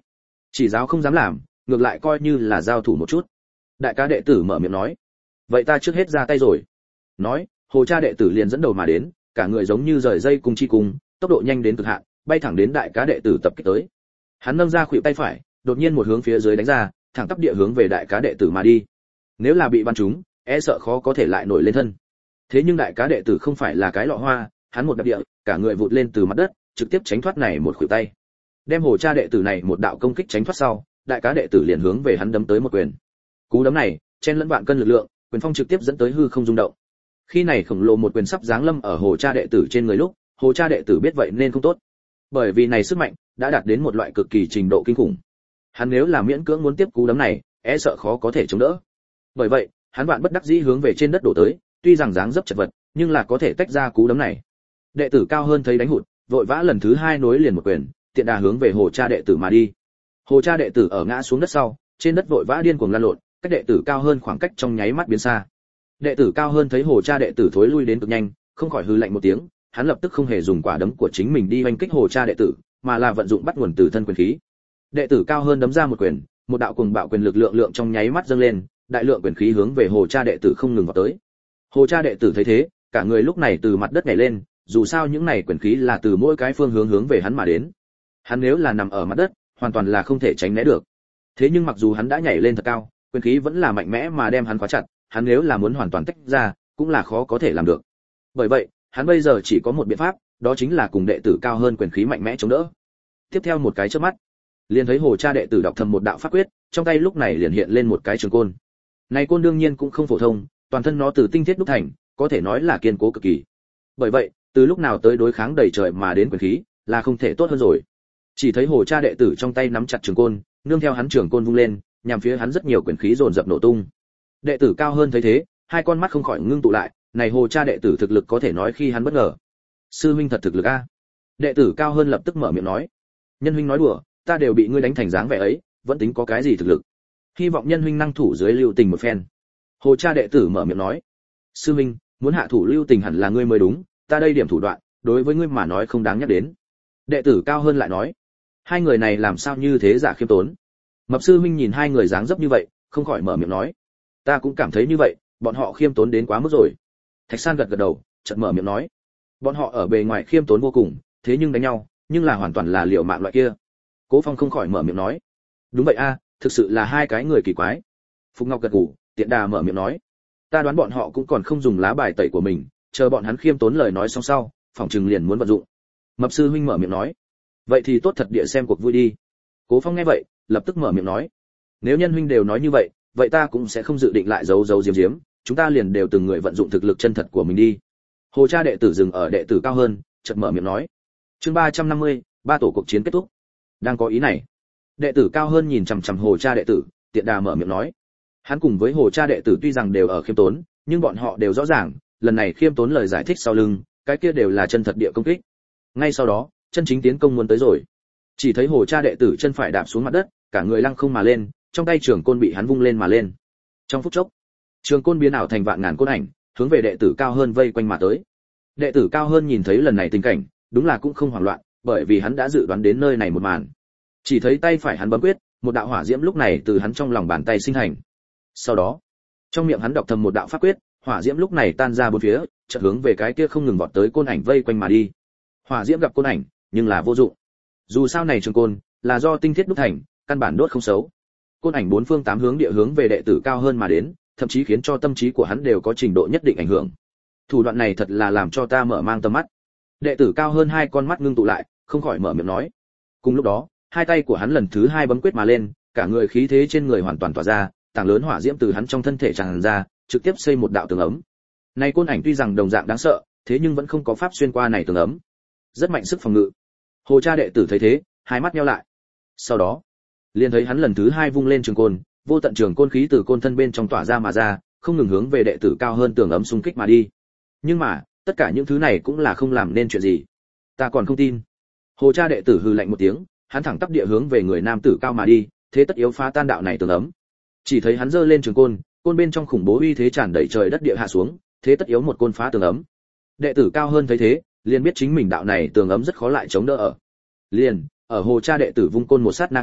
Chỉ giáo không dám làm, ngược lại coi như là giao thủ một chút. Đại ca đệ tử mở miệng nói, vậy ta trước hết ra tay rồi. Nói, Hồ cha đệ tử liền dẫn đầu mà đến, cả người giống như rời dây cùng chi cùng, tốc độ nhanh đến cực hạn, bay thẳng đến đại ca đệ tử tập kích tới. Hắn nâng ra khuỷu tay phải, đột nhiên một hướng phía dưới đánh ra, thẳng tắp địa hướng về đại cá đệ tử mà đi. Nếu là bị bắn trúng, e sợ khó có thể lại nổi lên thân. Thế nhưng đại cá đệ tử không phải là cái lọ hoa, hắn một đập địa, cả người vụt lên từ mặt đất, trực tiếp tránh thoát này một khuỷu tay. Đem Hồ cha đệ tử này một đạo công kích tránh thoát sau, đại cá đệ tử liền hướng về hắn đấm tới một quyền. Cú đấm này, chen lẫn vạn cân lực lượng, quyền phong trực tiếp dẫn tới hư không rung động. Khi này khổng lồ một quyền sắp giáng lâm ở Hồ cha đệ tử trên người lúc, Hồ cha đệ tử biết vậy nên không tốt. Bởi vì này sức mạnh đã đạt đến một loại cực kỳ trình độ kinh khủng. Hắn nếu là miễn cưỡng muốn tiếp cú đấm này, e sợ khó có thể chống đỡ. Bởi vậy, hắn vạn bất đắc dĩ hướng về trên đất đổ tới, tuy rằng dáng dấp chật vật, nhưng là có thể tách ra cú đấm này. Đệ tử cao hơn thấy đánh hụt, vội vã lần thứ hai nối liền một quyền, tiện đà hướng về Hồ cha đệ tử mà đi. Hồ cha đệ tử ở ngã xuống đất sau, trên đất vội vã điên cuồng lăn lộn, cách đệ tử cao hơn khoảng cách trong nháy mắt biến xa. Đệ tử cao hơn thấy Hồ cha đệ tử thối lui đến cực nhanh, không khỏi hừ lạnh một tiếng, hắn lập tức không hề dùng quả đấm của chính mình đi hoành kích Hồ cha đệ tử, mà là vận dụng bắt nguồn từ thân quyền khí. Đệ tử cao hơn đấm ra một quyền, một đạo cuồng bạo quyền lực lượng lượng trong nháy mắt dâng lên, đại lượng quyền khí hướng về Hồ cha đệ tử không ngừng vào tới. Hồ cha đệ tử thấy thế, cả người lúc này từ mặt đất nhảy lên, dù sao những này quyền khí là từ mỗi cái phương hướng hướng về hắn mà đến. Hắn nếu là nằm ở mặt đất, hoàn toàn là không thể tránh né được. Thế nhưng mặc dù hắn đã nhảy lên thật cao, quyền khí vẫn là mạnh mẽ mà đem hắn khóa chặt, hắn nếu là muốn hoàn toàn tách ra, cũng là khó có thể làm được. Bởi vậy, hắn bây giờ chỉ có một biện pháp, đó chính là cùng đệ tử cao hơn quyền khí mạnh mẽ chống đỡ. Tiếp theo một cái chớp mắt, liền thấy Hồ cha đệ tử đọc thầm một đạo pháp quyết, trong tay lúc này liền hiện lên một cái trường côn. Này côn đương nhiên cũng không phổ thông, toàn thân nó từ tinh thiết đúc thành, có thể nói là kiên cố cực kỳ. Bởi vậy, từ lúc nào tới đối kháng đầy trời mà đến quyền khí, là không thể tốt hơn rồi. Chỉ thấy Hồ cha đệ tử trong tay nắm chặt trường côn, nương theo hắn trường côn vung lên, nhằm phía hắn rất nhiều quyền khí dồn dập nổ tung. Đệ tử cao hơn thấy thế, hai con mắt không khỏi ngưng tụ lại, này Hồ cha đệ tử thực lực có thể nói khi hắn bất ngờ. Sư huynh thật thực lực a. Đệ tử cao hơn lập tức mở miệng nói. Nhân huynh nói đùa, ta đều bị ngươi đánh thành dáng vẻ ấy, vẫn tính có cái gì thực lực. Hy vọng nhân huynh năng thủ dưới lưu tình một phen. Hồ cha đệ tử mở miệng nói. Sư huynh, muốn hạ thủ lưu tình hẳn là ngươi mới đúng, ta đây điểm thủ đoạn, đối với ngươi mà nói không đáng nhắc đến. Đệ tử cao hơn lại nói. Hai người này làm sao như thế giả khiêm tốn. Mập sư huynh nhìn hai người dáng dấp như vậy, không khỏi mở miệng nói. Ta cũng cảm thấy như vậy, bọn họ khiêm tốn đến quá mức rồi. Thạch San gật gật đầu, chợt mở miệng nói. Bọn họ ở bề ngoài khiêm tốn vô cùng, thế nhưng đánh nhau, nhưng là hoàn toàn là liều mạng loại kia. Cố Phong không khỏi mở miệng nói. Đúng vậy a, thực sự là hai cái người kỳ quái. Phục Ngọc gật gù, tiện đà mở miệng nói. Ta đoán bọn họ cũng còn không dùng lá bài tẩy của mình, chờ bọn hắn khiêm tốn lời nói xong sau, phòng trừng liền muốn vận dụng. Mập sư huynh mở miệng nói. Vậy thì tốt thật địa xem cuộc vui đi. Cố Phong nghe vậy, lập tức mở miệng nói. Nếu nhân huynh đều nói như vậy, vậy ta cũng sẽ không dự định lại giấu giấu giếm giếm, chúng ta liền đều từng người vận dụng thực lực chân thật của mình đi. Hồ cha đệ tử dừng ở đệ tử cao hơn, chợt mở miệng nói. Chương ba trăm năm mươi, ba tổ cuộc chiến kết thúc. Đang có ý này. Đệ tử cao hơn nhìn chằm chằm Hồ cha đệ tử, tiện đà mở miệng nói. Hắn cùng với Hồ cha đệ tử tuy rằng đều ở khiêm tốn, nhưng bọn họ đều rõ ràng, lần này khiêm tốn lời giải thích sau lưng, cái kia đều là chân thật địa công kích. Ngay sau đó, chân chính tiến công muốn tới rồi. Chỉ thấy Hồ cha đệ tử chân phải đạp xuống mặt đất, cả người lăng không mà lên, trong tay trường côn bị hắn vung lên mà lên. Trong phút chốc, trường côn biến ảo thành vạn ngàn côn ảnh, hướng về đệ tử cao hơn vây quanh mà tới. Đệ tử cao hơn nhìn thấy lần này tình cảnh, đúng là cũng không hoảng loạn, bởi vì hắn đã dự đoán đến nơi này một màn. Chỉ thấy tay phải hắn bấm quyết, một đạo hỏa diễm lúc này từ hắn trong lòng bàn tay sinh thành. Sau đó, trong miệng hắn đọc thầm một đạo pháp quyết, hỏa diễm lúc này tan ra bốn phía, chợt hướng về cái kia không ngừng vọt tới côn ảnh vây quanh mà đi. Hỏa diễm gặp côn ảnh, nhưng là vô dụng. Dù sao này trường côn là do tinh thiết đúc thành, căn bản đốt không xấu. Côn ảnh bốn phương tám hướng địa hướng về đệ tử cao hơn mà đến, thậm chí khiến cho tâm trí của hắn đều có trình độ nhất định ảnh hưởng. Thủ đoạn này thật là làm cho ta mở mang tầm mắt. Đệ tử cao hơn hai con mắt ngưng tụ lại, không khỏi mở miệng nói. Cùng lúc đó, hai tay của hắn lần thứ hai bấm quyết mà lên, cả người khí thế trên người hoàn toàn tỏa ra, tảng lớn hỏa diễm từ hắn trong thân thể tràn ra, trực tiếp xây một đạo tường ấm. Này côn ảnh tuy rằng đồng dạng đáng sợ, thế nhưng vẫn không có pháp xuyên qua này tường ấm. Rất mạnh sức phòng ngự. Hồ cha đệ tử thấy thế, hai mắt nheo lại. Sau đó, liền thấy hắn lần thứ hai vung lên trường côn, vô tận trường côn khí từ côn thân bên trong tỏa ra mà ra, không ngừng hướng về đệ tử cao hơn tường ấm xung kích mà đi. Nhưng mà, tất cả những thứ này cũng là không làm nên chuyện gì. Ta còn không tin. Hồ cha đệ tử hừ lạnh một tiếng, hắn thẳng tắp địa hướng về người nam tử cao mà đi, thế tất yếu phá tan đạo này tường ấm. Chỉ thấy hắn giơ lên trường côn, côn bên trong khủng bố uy thế tràn đầy trời đất địa hạ xuống, thế tất yếu một côn phá tường ấm. Đệ tử cao hơn thấy thế, liền biết chính mình đạo này tường ấm rất khó lại chống đỡ ở. Liền, ở Hồ cha đệ tử vung côn một sát na kia,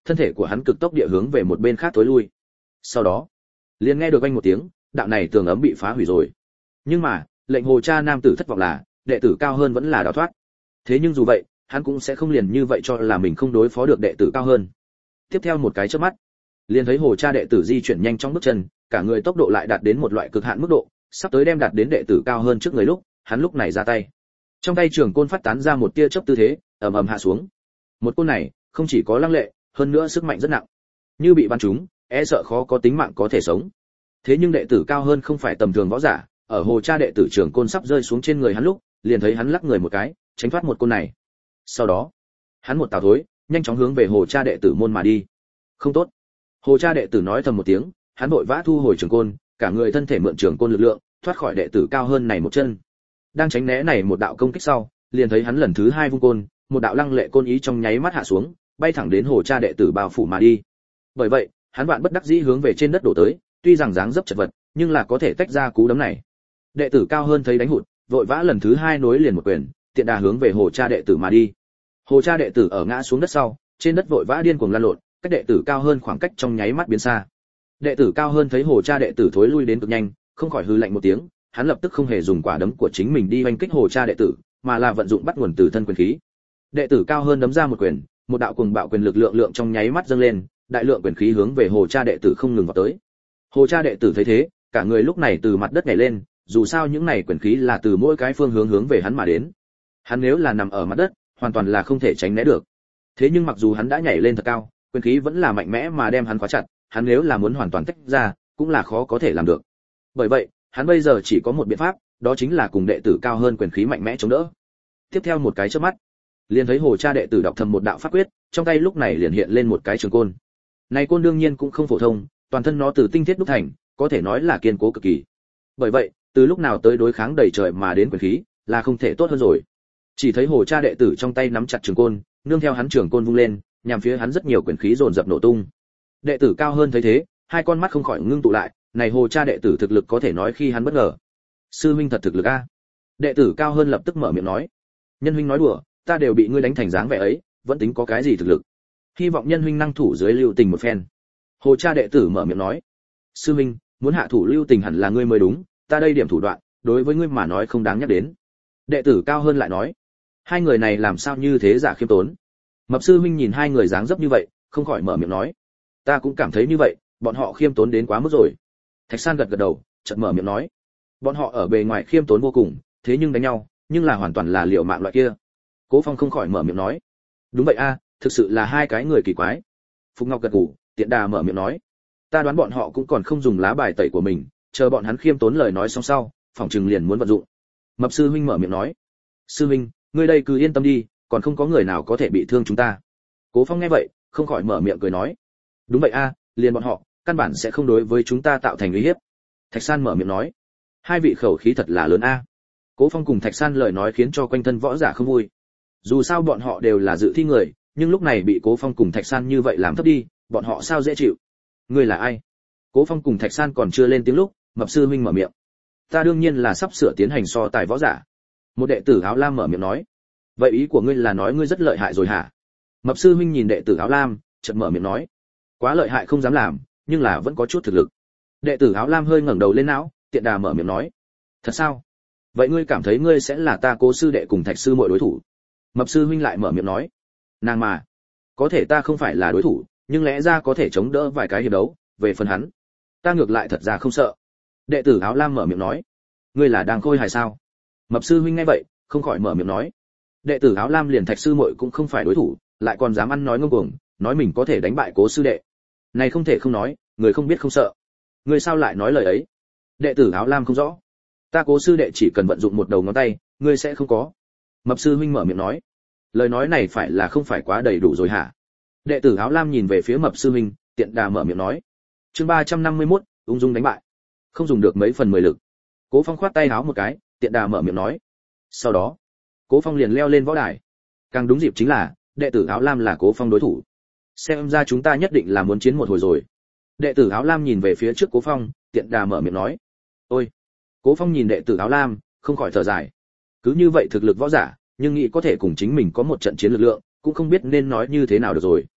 thân thể của hắn cực tốc địa hướng về một bên khác tối lui. Sau đó, liền nghe được vang một tiếng, đạo này tường ấm bị phá hủy rồi. Nhưng mà, lệnh Hồ Cha nam tử thất vọng là, đệ tử cao hơn vẫn là đào thoát. Thế nhưng dù vậy, hắn cũng sẽ không liền như vậy cho là mình không đối phó được đệ tử cao hơn. Tiếp theo một cái chớp mắt, liền thấy Hồ Cha đệ tử di chuyển nhanh trong bước chân, cả người tốc độ lại đạt đến một loại cực hạn mức độ, sắp tới đem đạt đến đệ tử cao hơn trước người lúc, hắn lúc này ra tay. Trong tay trường côn phát tán ra một tia chớp tư thế, ầm ầm hạ xuống. Một côn này, không chỉ có lăng lệ, hơn nữa sức mạnh rất nặng. Như bị bắn trúng, e sợ khó có tính mạng có thể sống. Thế nhưng đệ tử cao hơn không phải tầm thường võ giả, ở Hồ Cha đệ tử trường côn sắp rơi xuống trên người hắn lúc, liền thấy hắn lắc người một cái, tránh thoát một côn này. Sau đó, hắn một tào thối, nhanh chóng hướng về Hồ Cha đệ tử môn mà đi. Không tốt. Hồ Cha đệ tử nói thầm một tiếng, hắn vội vã thu hồi trường côn, cả người thân thể mượn trường côn lực lượng, thoát khỏi đệ tử cao hơn này một chân. Đang tránh né này một đạo công kích sau, liền thấy hắn lần thứ hai vung côn, một đạo lăng lệ côn ý trong nháy mắt hạ xuống, bay thẳng đến Hồ Cha đệ tử bao phủ mà đi. Bởi vậy, hắn vạn bất đắc dĩ hướng về trên đất đổ tới, tuy rằng dáng dấp chật vật, nhưng là có thể tách ra cú đấm này. Đệ tử cao hơn thấy đánh hụt, vội vã lần thứ hai nối liền một quyền, tiện đà hướng về Hồ Cha đệ tử mà đi. Hồ Cha đệ tử ở ngã xuống đất sau, trên đất vội vã điên cuồng lăn lộn, cách đệ tử cao hơn khoảng cách trong nháy mắt biến xa. Đệ tử cao hơn thấy Hồ Cha đệ tử thối lui đến cực nhanh, không khỏi hừ lạnh một tiếng, hắn lập tức không hề dùng quả đấm của chính mình đi oanh kích Hồ Cha đệ tử, mà là vận dụng bắt nguồn từ thân quyền khí. Đệ tử cao hơn đấm ra một quyền, một đạo cuồng bạo quyền lực lượng lượng trong nháy mắt dâng lên, đại lượng quyền khí hướng về Hồ Cha đệ tử không ngừng vào tới. Hồ Cha đệ tử thấy thế, cả người lúc này từ mặt đất nhảy lên, dù sao những này quyền khí là từ mỗi cái phương hướng hướng về hắn mà đến. Hắn nếu là nằm ở mặt đất, hoàn toàn là không thể tránh né được. Thế nhưng mặc dù hắn đã nhảy lên thật cao, quyền khí vẫn là mạnh mẽ mà đem hắn khóa chặt, hắn nếu là muốn hoàn toàn tách ra, cũng là khó có thể làm được. Bởi vậy, hắn bây giờ chỉ có một biện pháp, đó chính là cùng đệ tử cao hơn quyền khí mạnh mẽ chống đỡ. Tiếp theo một cái chớp mắt, liền thấy Hồ Cha đệ tử đọc thầm một đạo pháp quyết, trong tay lúc này liền hiện lên một cái trường côn. Này côn đương nhiên cũng không phổ thông, toàn thân nó từ tinh thiết đúc thành, có thể nói là kiên cố cực kỳ. Bởi vậy, từ lúc nào tới đối kháng đầy trời mà đến quyền khí, là không thể tốt hơn rồi. Chỉ thấy Hồ Cha đệ tử trong tay nắm chặt trường côn, nương theo hắn trường côn vung lên, nhằm phía hắn rất nhiều quyền khí dồn dập nổ tung. Đệ tử cao hơn thấy thế, hai con mắt không khỏi ngưng tụ lại, này Hồ Cha đệ tử thực lực có thể nói khi hắn bất ngờ. Sư huynh thật thực lực a. Đệ tử cao hơn lập tức mở miệng nói. Nhân huynh nói đùa, ta đều bị ngươi đánh thành dáng vẻ ấy, vẫn tính có cái gì thực lực. Hy vọng nhân huynh năng thủ dưới lưu tình một phen. Hồ Cha đệ tử mở miệng nói. Sư huynh, muốn hạ thủ lưu tình hẳn là ngươi mới đúng, ta đây điểm thủ đoạn, đối với ngươi mà nói không đáng nhắc đến. Đệ tử cao hơn lại nói. Hai người này làm sao như thế giả khiêm tốn. Mập sư huynh nhìn hai người dáng dấp như vậy, không khỏi mở miệng nói. Ta cũng cảm thấy như vậy, bọn họ khiêm tốn đến quá mức rồi. Thạch San gật gật đầu, chợt mở miệng nói. Bọn họ ở bề ngoài khiêm tốn vô cùng, thế nhưng đánh nhau, nhưng là hoàn toàn là liều mạng loại kia. Cố Phong không khỏi mở miệng nói. Đúng vậy a, thực sự là hai cái người kỳ quái. Phục Ngọc gật gù, tiện đà mở miệng nói. Ta đoán bọn họ cũng còn không dùng lá bài tẩy của mình, chờ bọn hắn khiêm tốn lời nói xong sau, phỏng chừng liền muốn vận dụng. Mập sư huynh mở miệng nói. Sư huynh, ngươi đây cứ yên tâm đi, còn không có người nào có thể bị thương chúng ta. Cố Phong nghe vậy, không khỏi mở miệng cười nói. Đúng vậy a, liền bọn họ, căn bản sẽ không đối với chúng ta tạo thành uy hiếp. Thạch San mở miệng nói. Hai vị khẩu khí thật là lớn a. Cố Phong cùng Thạch San lời nói khiến cho quanh thân võ giả không vui. Dù sao bọn họ đều là dự thi người, nhưng lúc này bị Cố Phong cùng Thạch San như vậy làm thấp đi, bọn họ sao dễ chịu. Ngươi là ai? Cố Phong cùng Thạch San còn chưa lên tiếng lúc, Mập sư huynh mở miệng. Ta đương nhiên là sắp sửa tiến hành so tài võ giả. Một đệ tử áo lam mở miệng nói. Vậy ý của ngươi là nói ngươi rất lợi hại rồi hả? Mập sư huynh nhìn đệ tử áo lam, chợt mở miệng nói. Quá lợi hại không dám làm, nhưng là vẫn có chút thực lực. Đệ tử áo lam hơi ngẩng đầu lên não, tiện đà mở miệng nói. Thật sao? Vậy ngươi cảm thấy ngươi sẽ là ta Cố sư đệ cùng Thạch sư muội đối thủ? Mập sư huynh lại mở miệng nói. Nàng mà, có thể ta không phải là đối thủ, nhưng lẽ ra có thể chống đỡ vài cái hiệp đấu, về phần hắn, ta ngược lại thật ra không sợ. Đệ tử áo lam mở miệng nói. Ngươi là đang khôi hài sao? Mập sư huynh nghe vậy, không khỏi mở miệng nói. Đệ tử áo lam liền Thạch sư muội cũng không phải đối thủ, lại còn dám ăn nói ngông cuồng, nói mình có thể đánh bại Cố sư đệ. Này không thể không nói, người không biết không sợ. Ngươi sao lại nói lời ấy? Đệ tử áo lam không rõ. Ta Cố sư đệ chỉ cần vận dụng một đầu ngón tay, ngươi sẽ không có. Mập sư huynh mở miệng nói. Lời nói này phải là không phải quá đầy đủ rồi hả? Đệ tử áo lam nhìn về phía Mập sư huynh, tiện đà mở miệng nói. Chương ba trăm năm mươi mốt, ung dung đánh bại. Không dùng được mấy phần mười lực. Cố Phong khoát tay áo một cái, tiện đà mở miệng nói. Sau đó, Cố Phong liền leo lên võ đài. Càng đúng dịp chính là, đệ tử áo lam là Cố Phong đối thủ. Xem ra chúng ta nhất định là muốn chiến một hồi rồi. Đệ tử áo lam nhìn về phía trước Cố Phong, tiện đà mở miệng nói. Ôi! Cố Phong nhìn đệ tử áo lam, không khỏi thở dài. Cứ như vậy thực lực võ giả, nhưng nghĩ có thể cùng chính mình có một trận chiến lực lượng, cũng không biết nên nói như thế nào được rồi.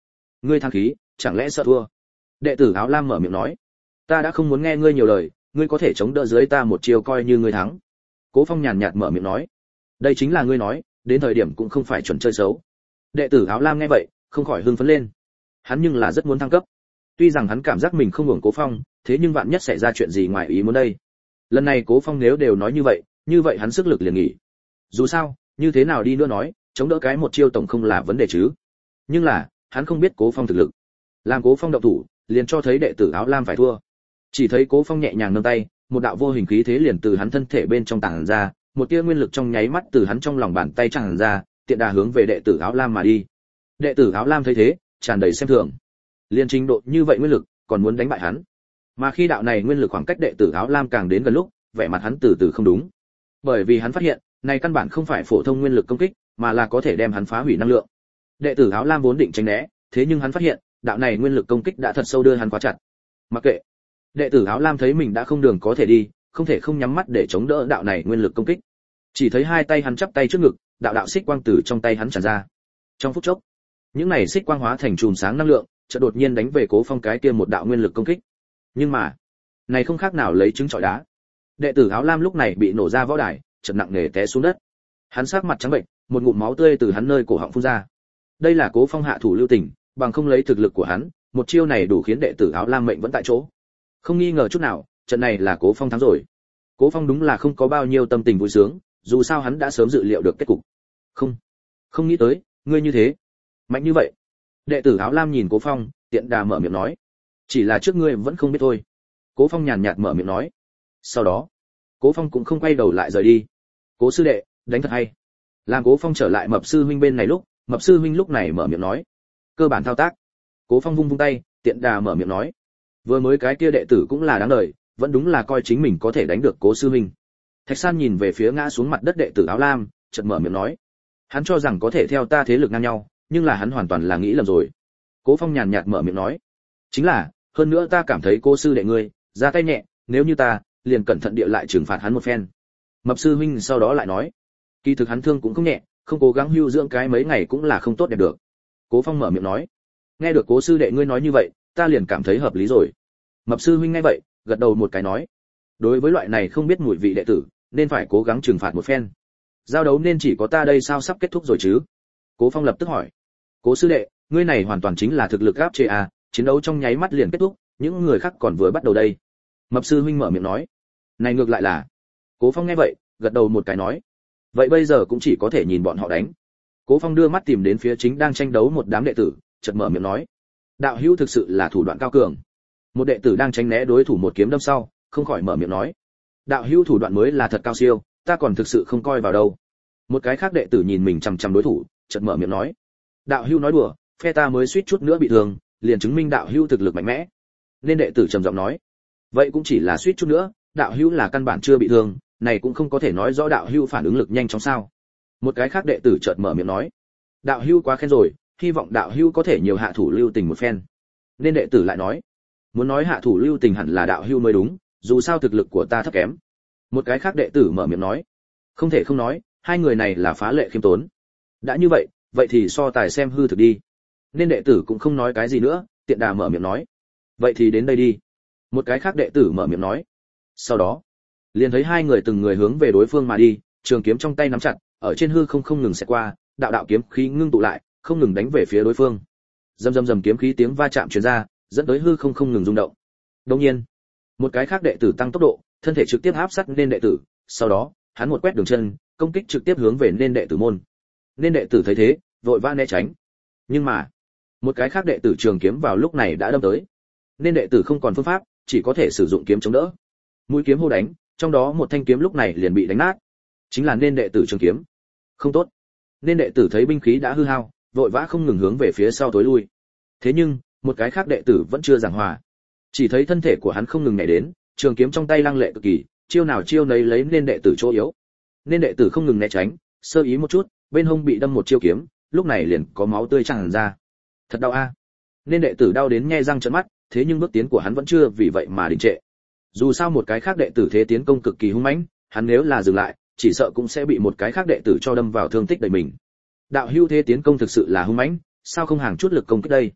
ngươi thang khí chẳng lẽ sợ thua? Đệ tử áo lam mở miệng nói. Ta đã không muốn nghe ngươi nhiều lời, ngươi có thể chống đỡ dưới ta một chiêu coi như ngươi thắng. Cố Phong nhàn nhạt mở miệng nói. Đây chính là ngươi nói, đến thời điểm cũng không phải chuẩn chơi xấu. Đệ tử áo lam nghe vậy, không khỏi hưng phấn lên. Hắn nhưng là rất muốn thăng cấp. Tuy rằng hắn cảm giác mình không hưởng Cố Phong, thế nhưng vạn nhất xảy ra chuyện gì ngoài ý muốn đây. Lần này Cố Phong nếu đều nói như vậy, như vậy hắn sức lực liền nghỉ. Dù sao, như thế nào đi nữa nói, chống đỡ cái một chiêu tổng không là vấn đề chứ. Nhưng là, hắn không biết Cố Phong thực lực. Làm Cố Phong động thủ, liền cho thấy đệ tử áo lam phải thua. Chỉ thấy Cố Phong nhẹ nhàng nâng tay, một đạo vô hình khí thế liền từ hắn thân thể bên trong tàng ra, một tia nguyên lực trong nháy mắt từ hắn trong lòng bàn tay tràn ra, tiện đà hướng về đệ tử áo lam mà đi. Đệ tử áo lam thấy thế, tràn đầy xem thường. Liên trình độ như vậy nguyên lực, còn muốn đánh bại hắn. Mà khi đạo này nguyên lực khoảng cách đệ tử áo lam càng đến gần lúc, vẻ mặt hắn từ từ không đúng. Bởi vì hắn phát hiện, này căn bản không phải phổ thông nguyên lực công kích, mà là có thể đem hắn phá hủy năng lượng. Đệ tử áo lam vốn định tránh né, thế nhưng hắn phát hiện, đạo này nguyên lực công kích đã thật sâu đưa hắn quá chặt. Mặc kệ. Đệ tử áo lam thấy mình đã không đường có thể đi, không thể không nhắm mắt để chống đỡ đạo này nguyên lực công kích. Chỉ thấy hai tay hắn chắp tay trước ngực, đạo đạo xích quang từ trong tay hắn tràn ra. Trong phút chốc, những này xích quang hóa thành chùm sáng năng lượng, chợt đột nhiên đánh về Cố Phong cái kia một đạo nguyên lực công kích. Nhưng mà, này không khác nào lấy trứng trọi đá. Đệ tử áo lam lúc này bị nổ ra võ đài, chợt nặng nề té xuống đất. Hắn sắc mặt trắng bệch, một ngụm máu tươi từ hắn nơi cổ họng phun ra. Đây là Cố Phong hạ thủ lưu tình, bằng không lấy thực lực của hắn, một chiêu này đủ khiến đệ tử áo lam mệnh vẫn tại chỗ. Không nghi ngờ chút nào, trận này là Cố Phong thắng rồi. Cố Phong đúng là không có bao nhiêu tâm tình vui sướng, dù sao hắn đã sớm dự liệu được kết cục. Không, không nghĩ tới, ngươi như thế, mạnh như vậy. Đệ tử áo lam nhìn Cố Phong, tiện đà mở miệng nói, chỉ là trước ngươi vẫn không biết thôi. Cố Phong nhàn nhạt mở miệng nói. Sau đó, Cố Phong cũng không quay đầu lại rời đi. Cố sư đệ, đánh thật hay. Làm Cố Phong trở lại Mập sư huynh bên này lúc, Mập sư huynh lúc này mở miệng nói, cơ bản thao tác. Cố Phong vung vung tay, tiện đà mở miệng nói, vừa mới cái kia đệ tử cũng là đáng đời, vẫn đúng là coi chính mình có thể đánh được Cố sư huynh. Thạch San nhìn về phía ngã xuống mặt đất đệ tử áo lam, chợt mở miệng nói, hắn cho rằng có thể theo ta thế lực ngang nhau, nhưng là hắn hoàn toàn là nghĩ lầm rồi. Cố Phong nhàn nhạt mở miệng nói, chính là, hơn nữa ta cảm thấy Cố sư đệ ngươi ra tay nhẹ, nếu như ta, liền cẩn thận địa lại trừng phạt hắn một phen. Mập sư huynh sau đó lại nói, kỳ thực hắn thương cũng không nhẹ, không cố gắng hưu dưỡng cái mấy ngày cũng là không tốt đẹp được. Cố Phong mở miệng nói, nghe được Cố sư đệ ngươi nói như vậy, ta liền cảm thấy hợp lý rồi. Mập sư huynh nghe vậy, gật đầu một cái nói, đối với loại này không biết mùi vị đệ tử, nên phải cố gắng trừng phạt một phen. Giao đấu nên chỉ có ta đây sao sắp kết thúc rồi chứ? Cố Phong lập tức hỏi, Cố sư đệ, ngươi này hoàn toàn chính là thực lực áp chế à, chiến đấu trong nháy mắt liền kết thúc, những người khác còn vừa bắt đầu đây. Mập sư huynh mở miệng nói, này ngược lại là. Cố Phong nghe vậy, gật đầu một cái nói, vậy bây giờ cũng chỉ có thể nhìn bọn họ đánh. Cố Phong đưa mắt tìm đến phía chính đang tranh đấu một đám đệ tử, chợt mở miệng nói, đạo hữu thực sự là thủ đoạn cao cường. Một đệ tử đang tránh né đối thủ một kiếm đâm sau, không khỏi mở miệng nói, đạo hữu thủ đoạn mới là thật cao siêu, ta còn thực sự không coi vào đâu. Một cái khác đệ tử nhìn mình chằm chằm đối thủ, chợt mở miệng nói, đạo hữu nói đùa, phe ta mới suýt chút nữa bị thương, liền chứng minh đạo hữu thực lực mạnh mẽ. Nên đệ tử trầm giọng nói, vậy cũng chỉ là suýt chút nữa, đạo hữu là căn bản chưa bị thương, này cũng không có thể nói rõ đạo hữu phản ứng lực nhanh chóng sao? Một cái khác đệ tử chợt mở miệng nói, đạo hữu quá khen rồi, hy vọng đạo hữu có thể nhiều hạ thủ lưu tình một phen. Nên đệ tử lại nói, muốn nói hạ thủ lưu tình hẳn là đạo hữu mới đúng, dù sao thực lực của ta thấp kém. Một cái khác đệ tử mở miệng nói, không thể không nói, hai người này là phá lệ khiêm tốn. Đã như vậy, vậy thì so tài xem hư thực đi. Nên đệ tử cũng không nói cái gì nữa, tiện đà mở miệng nói, vậy thì đến đây đi. Một cái khác đệ tử mở miệng nói. Sau đó, liền thấy hai người từng người hướng về đối phương mà đi, trường kiếm trong tay nắm chặt, ở trên hư không không ngừng xẹt qua, đạo đạo kiếm khí ngưng tụ lại, không ngừng đánh về phía đối phương. Rầm rầm rầm kiếm khí tiếng va chạm truyền ra, dẫn tới hư không không ngừng rung động. Đương nhiên, một cái khác đệ tử tăng tốc độ, thân thể trực tiếp áp sát nên đệ tử, sau đó, hắn một quét đường chân, công kích trực tiếp hướng về nên đệ tử môn. Nên đệ tử thấy thế, vội vã né tránh. Nhưng mà, một cái khác đệ tử trường kiếm vào lúc này đã đâm tới. Nên đệ tử không còn phương pháp, chỉ có thể sử dụng kiếm chống đỡ. Mũi kiếm hô đánh, trong đó một thanh kiếm lúc này liền bị đánh nát. Chính là nên đệ tử trường kiếm. Không tốt. Nên đệ tử thấy binh khí đã hư hao, vội vã không ngừng hướng về phía sau tối lui. Thế nhưng, một cái khác đệ tử vẫn chưa giảng hòa. Chỉ thấy thân thể của hắn không ngừng nhảy đến, trường kiếm trong tay lăng lệ cực kỳ, chiêu nào chiêu nấy lấy nên đệ tử chỗ yếu. Nên đệ tử không ngừng né tránh, sơ ý một chút, bên hông bị đâm một chiêu kiếm, lúc này liền có máu tươi tràn ra. Thật đau a. Nên đệ tử đau đến nhe răng trợn mắt, thế nhưng bước tiến của hắn vẫn chưa vì vậy mà đình trệ. Dù sao một cái khác đệ tử thế tiến công cực kỳ hung mãnh, hắn nếu là dừng lại, chỉ sợ cũng sẽ bị một cái khác đệ tử cho đâm vào thương tích đầy mình. Đạo hưu thế tiến công thực sự là hung mãnh, sao không hàng chút lực công kích đây?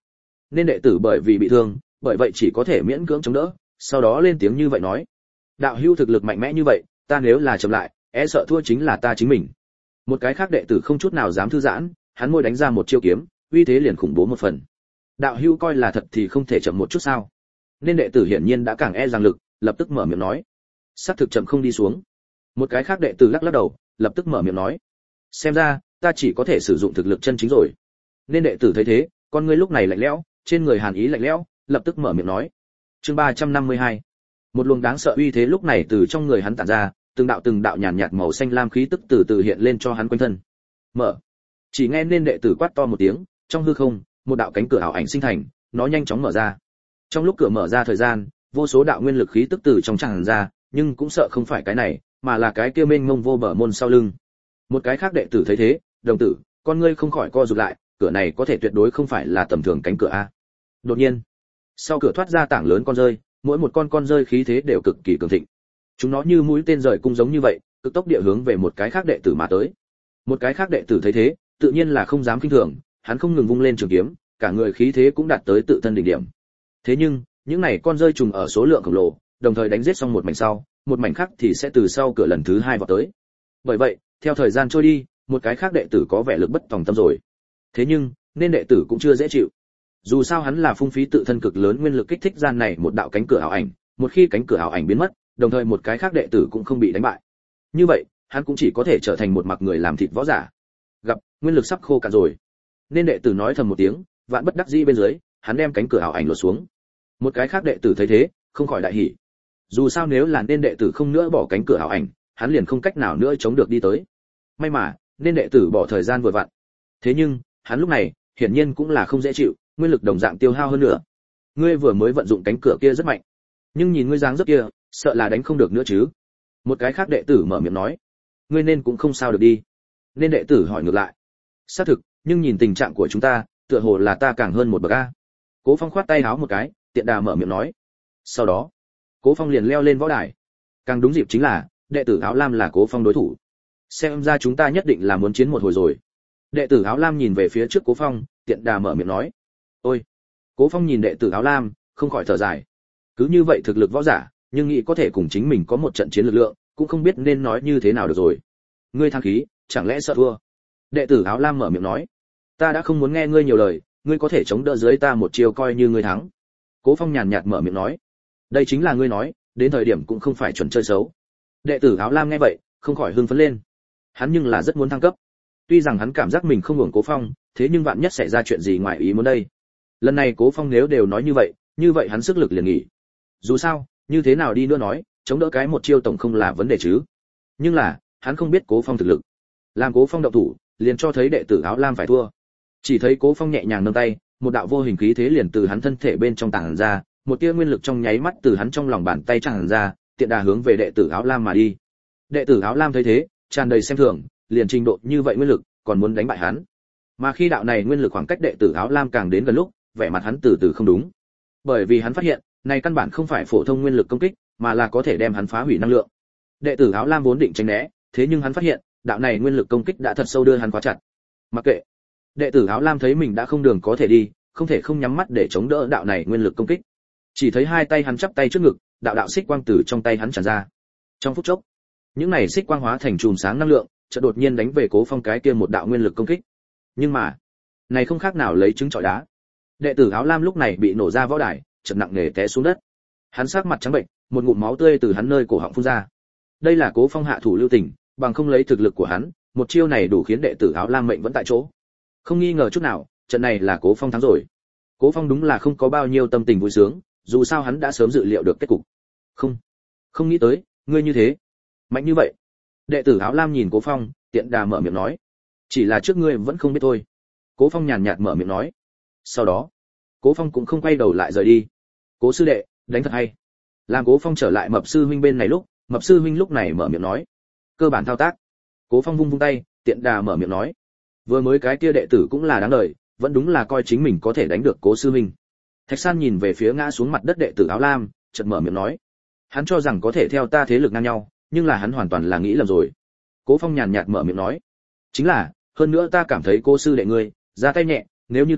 nên đệ tử bởi vì bị thương, bởi vậy chỉ có thể miễn cưỡng chống đỡ, sau đó lên tiếng như vậy nói: đạo hữu thực lực mạnh mẽ như vậy, ta nếu là chậm lại, e sợ thua chính là ta chính mình. Một cái khác đệ tử không chút nào dám thư giãn, hắn môi đánh ra một chiêu kiếm, uy thế liền khủng bố một phần. đạo hữu coi là thật thì không thể chậm một chút sao? Nên đệ tử hiển nhiên đã càng e rằng lực, lập tức mở miệng nói: xác thực chậm không đi xuống. Một cái khác đệ tử lắc lắc đầu, lập tức mở miệng nói: xem ra ta chỉ có thể sử dụng thực lực chân chính rồi. Nên đệ tử thấy thế, con ngươi lúc này lạnh lẽo, trên người hàn ý lạnh lẽo, lập tức mở miệng nói: chương ba trăm năm mươi hai. Một luồng đáng sợ uy thế lúc này từ trong người hắn tản ra, từng đạo từng đạo nhàn nhạt màu xanh lam khí tức từ từ hiện lên cho hắn quanh thân. Mở. Chỉ nghe nên đệ tử quát to một tiếng, trong hư không, một đạo cánh cửa ảo ảnh sinh thành, nó nhanh chóng mở ra. Trong lúc cửa mở ra thời gian, vô số đạo nguyên lực khí tức từ trong tràn ra, nhưng cũng sợ không phải cái này, mà là cái kia mênh mông vô bờ môn sau lưng. Một cái khác đệ tử thấy thế, đồng tử, con ngươi không khỏi co rụt lại, cửa này có thể tuyệt đối không phải là tầm thường cánh cửa a. Đột nhiên, sau cửa thoát ra tảng lớn con rơi, mỗi một con con rơi khí thế đều cực kỳ cường thịnh. Chúng nó như mũi tên rời cung giống như vậy, cực tốc địa hướng về một cái khác đệ tử mà tới. Một cái khác đệ tử thấy thế, tự nhiên là không dám khinh thường, hắn không ngừng vung lên trường kiếm, cả người khí thế cũng đạt tới tự thân đỉnh điểm. Thế nhưng, những này con rơi trùng ở số lượng khổng lồ, đồng thời đánh giết xong một mảnh sau, một mảnh khác thì sẽ từ sau cửa lần thứ hai vào tới. Bởi vậy, theo thời gian trôi đi, một cái khác đệ tử có vẻ lực bất tòng tâm rồi. Thế nhưng, nên đệ tử cũng chưa dễ chịu. Dù sao hắn là phung phí tự thân cực lớn nguyên lực kích thích gian này một đạo cánh cửa ảo ảnh, một khi cánh cửa ảo ảnh biến mất, đồng thời một cái khác đệ tử cũng không bị đánh bại. Như vậy, hắn cũng chỉ có thể trở thành một mặc người làm thịt võ giả. Gặp, nguyên lực sắp khô cạn rồi. Nên đệ tử nói thầm một tiếng, vạn bất đắc dĩ bên dưới, hắn đem cánh cửa ảo ảnh lột xuống. Một cái khác đệ tử thấy thế, không khỏi đại hỉ. Dù sao nếu là nên đệ tử không nữa bỏ cánh cửa ảo ảnh, hắn liền không cách nào nữa chống được đi tới. May mà, nên đệ tử bỏ thời gian vừa vặn. Thế nhưng, hắn lúc này, hiển nhiên cũng là không dễ chịu, nguyên lực đồng dạng tiêu hao hơn nữa. Ngươi vừa mới vận dụng cánh cửa kia rất mạnh, nhưng nhìn ngươi dáng dấp kia, sợ là đánh không được nữa chứ? Một cái khác đệ tử mở miệng nói. Ngươi nên cũng không sao được đi. Nên đệ tử hỏi ngược lại. Xác thực, nhưng nhìn tình trạng của chúng ta, tựa hồ là ta càng hơn một bậc a. Cố Phong khoát tay háo một cái, tiện đà mở miệng nói. Sau đó, Cố Phong liền leo lên võ đài. Càng đúng dịp chính là, đệ tử áo lam là Cố Phong đối thủ. Xem ra chúng ta nhất định là muốn chiến một hồi rồi. Đệ tử áo lam nhìn về phía trước Cố Phong, tiện đà mở miệng nói. Ôi! Cố Phong nhìn đệ tử áo lam, không khỏi thở dài. Cứ như vậy thực lực võ giả, nhưng nghĩ có thể cùng chính mình có một trận chiến lực lượng, cũng không biết nên nói như thế nào được rồi. Ngươi thăng khí, chẳng lẽ sợ thua? Đệ tử áo lam mở miệng nói. Ta đã không muốn nghe ngươi nhiều lời, ngươi có thể chống đỡ dưới ta một chiêu coi như ngươi thắng. Cố Phong nhàn nhạt mở miệng nói. Đây chính là ngươi nói, đến thời điểm cũng không phải chuẩn chơi xấu. Đệ tử áo lam nghe vậy, không khỏi hưng phấn lên. Hắn nhưng là rất muốn thăng cấp. Tuy rằng hắn cảm giác mình không uổng Cố Phong, thế nhưng vạn nhất xảy ra chuyện gì ngoài ý muốn đây. Lần này Cố Phong nếu đều nói như vậy, như vậy hắn sức lực liền nghỉ. Dù sao, như thế nào đi nữa nói, chống đỡ cái một chiêu tổng không là vấn đề chứ. Nhưng là, hắn không biết Cố Phong thực lực. Làm Cố Phong động thủ, liền cho thấy đệ tử áo lam phải thua. Chỉ thấy Cố Phong nhẹ nhàng nâng tay, một đạo vô hình khí thế liền từ hắn thân thể bên trong tàng ra, một tia nguyên lực trong nháy mắt từ hắn trong lòng bàn tay tràn ra, tiện đà hướng về đệ tử áo lam mà đi. Đệ tử áo lam thấy thế, tràn đầy xem thường, liền trình độ như vậy nguyên lực, còn muốn đánh bại hắn. Mà khi đạo này nguyên lực khoảng cách đệ tử áo lam càng đến gần lúc, vẻ mặt hắn từ từ không đúng. Bởi vì hắn phát hiện, này căn bản không phải phổ thông nguyên lực công kích, mà là có thể đem hắn phá hủy năng lượng. Đệ tử áo lam vốn định tránh né, thế nhưng hắn phát hiện, đạo này nguyên lực công kích đã thật sâu đưa hắn khóa chặt. Mặc kệ. Đệ tử áo lam thấy mình đã không đường có thể đi, không thể không nhắm mắt để chống đỡ đạo này nguyên lực công kích. Chỉ thấy hai tay hắn chắp tay trước ngực, đạo đạo xích quang từ trong tay hắn tràn ra. Trong phút chốc, những này xích quang hóa thành chùm sáng năng lượng, chợt đột nhiên đánh về Cố Phong cái kia một đạo nguyên lực công kích. Nhưng mà, này không khác nào lấy trứng trọi đá. Đệ tử áo lam lúc này bị nổ ra võ đài, chợt nặng nề té xuống đất. Hắn sắc mặt trắng bệnh, một ngụm máu tươi từ hắn nơi cổ họng phun ra. Đây là Cố Phong hạ thủ lưu tình, bằng không lấy thực lực của hắn, một chiêu này đủ khiến đệ tử áo lam mệnh vẫn tại chỗ. Không nghi ngờ chút nào, trận này là Cố Phong thắng rồi. Cố Phong đúng là không có bao nhiêu tâm tình vui sướng, dù sao hắn đã sớm dự liệu được kết cục. Không, không nghĩ tới, ngươi như thế, mạnh như vậy. Đệ tử áo lam nhìn Cố Phong, tiện đà mở miệng nói, chỉ là trước ngươi vẫn không biết thôi. Cố Phong nhàn nhạt mở miệng nói. Sau đó, Cố Phong cũng không quay đầu lại rời đi. Cố sư đệ, đánh thật hay. Làm Cố Phong trở lại Mập sư huynh bên này lúc, Mập sư huynh lúc này mở miệng nói, cơ bản thao tác. Cố Phong vung vung tay, tiện đà mở miệng nói, vừa mới cái kia đệ tử cũng là đáng đời, vẫn đúng là coi chính mình có thể đánh được Cố sư huynh. Thạch San nhìn về phía ngã xuống mặt đất đệ tử áo lam, chợt mở miệng nói, hắn cho rằng có thể theo ta thế lực ngang nhau, nhưng là hắn hoàn toàn là nghĩ lầm rồi. Cố Phong nhàn nhạt mở miệng nói, chính là, hơn nữa ta cảm thấy Cố sư đệ ngươi ra tay nhẹ, nếu như ta,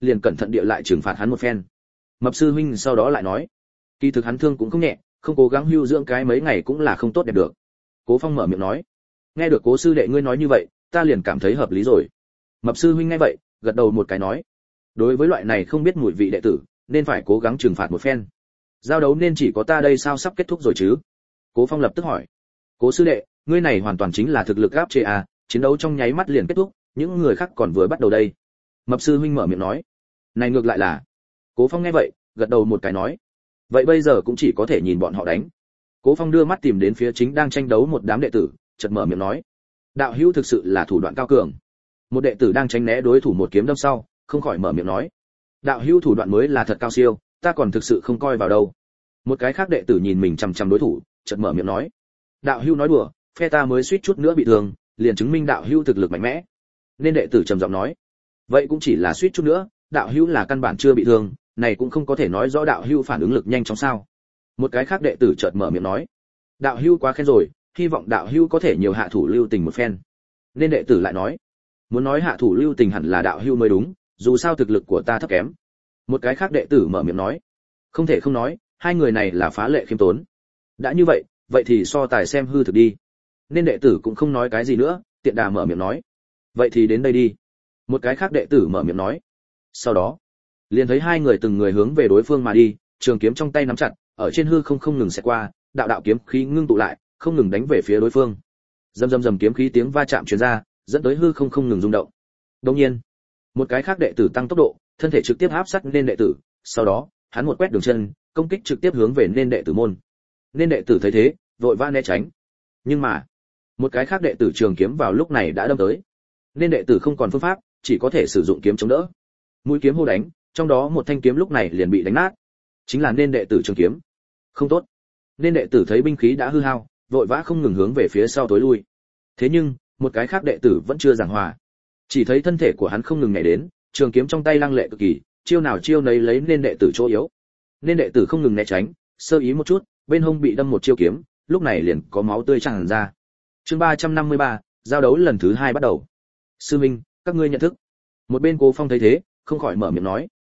liền cẩn thận địa lại trừng phạt hắn một phen. Mập sư huynh sau đó lại nói, kỳ thực hắn thương cũng không nhẹ, không cố gắng hưu dưỡng cái mấy ngày cũng là không tốt đẹp được. Cố Phong mở miệng nói, nghe được Cố sư đệ ngươi nói như vậy, ta liền cảm thấy hợp lý rồi. Mập sư huynh nghe vậy, gật đầu một cái nói, đối với loại này không biết mùi vị đệ tử, nên phải cố gắng trừng phạt một phen. Giao đấu nên chỉ có ta đây sao sắp kết thúc rồi chứ? Cố Phong lập tức hỏi, Cố sư đệ, ngươi này hoàn toàn chính là thực lực áp chế à, chiến đấu trong nháy mắt liền kết thúc, những người khác còn vừa bắt đầu đây. Mập sư huynh mở miệng nói, này ngược lại là. Cố Phong nghe vậy, gật đầu một cái nói, vậy bây giờ cũng chỉ có thể nhìn bọn họ đánh. Cố Phong đưa mắt tìm đến phía chính đang tranh đấu một đám đệ tử, chợt mở miệng nói, đạo hữu thực sự là thủ đoạn cao cường. Một đệ tử đang tránh né đối thủ một kiếm đâm sau, không khỏi mở miệng nói, đạo hữu thủ đoạn mới là thật cao siêu, ta còn thực sự không coi vào đâu. Một cái khác đệ tử nhìn mình chằm chằm đối thủ, chợt mở miệng nói, đạo hữu nói đùa, phe ta mới suýt chút nữa bị thương, liền chứng minh đạo hữu thực lực mạnh mẽ. Nên đệ tử trầm giọng nói, vậy cũng chỉ là suýt chút nữa, đạo hữu là căn bản chưa bị thương, này cũng không có thể nói rõ đạo hữu phản ứng lực nhanh chóng sao? Một cái khác đệ tử chợt mở miệng nói, đạo hữu quá khen rồi, hy vọng đạo hữu có thể nhiều hạ thủ lưu tình một phen. Nên đệ tử lại nói, muốn nói hạ thủ lưu tình hẳn là đạo hữu mới đúng, dù sao thực lực của ta thấp kém. Một cái khác đệ tử mở miệng nói, không thể không nói, hai người này là phá lệ khiêm tốn. Đã như vậy, vậy thì so tài xem hư thực đi. Nên đệ tử cũng không nói cái gì nữa, tiện đà mở miệng nói, vậy thì đến đây đi. Một cái khác đệ tử mở miệng nói. Sau đó, liền thấy hai người từng người hướng về đối phương mà đi, trường kiếm trong tay nắm chặt, ở trên hư không không ngừng xẹt qua, đạo đạo kiếm khí ngưng tụ lại, không ngừng đánh về phía đối phương. Rầm rầm rầm kiếm khí tiếng va chạm truyền ra, dẫn tới hư không không ngừng rung động. Đương nhiên, một cái khác đệ tử tăng tốc độ, thân thể trực tiếp áp sát nên đệ tử, sau đó, hắn một quét đường chân, công kích trực tiếp hướng về nên đệ tử môn. Nên đệ tử thấy thế, vội vã né tránh. Nhưng mà, một cái khác đệ tử trường kiếm vào lúc này đã đâm tới. Nên đệ tử không còn phương pháp, chỉ có thể sử dụng kiếm chống đỡ. Mũi kiếm hô đánh, trong đó một thanh kiếm lúc này liền bị đánh nát. Chính là nên đệ tử trường kiếm. Không tốt. Nên đệ tử thấy binh khí đã hư hao, vội vã không ngừng hướng về phía sau tối lui. Thế nhưng, một cái khác đệ tử vẫn chưa giảng hòa. Chỉ thấy thân thể của hắn không ngừng nhảy đến, trường kiếm trong tay lăng lệ cực kỳ, chiêu nào chiêu nấy lấy nên đệ tử chỗ yếu. Nên đệ tử không ngừng né tránh, sơ ý một chút, bên hông bị đâm một chiêu kiếm, lúc này liền có máu tươi tràn ra. Chương ba trăm năm mươi ba, giao đấu lần thứ hai bắt đầu. Sư minh, các ngươi nhận thức. Một bên Cố Phong thấy thế, không khỏi mở miệng nói,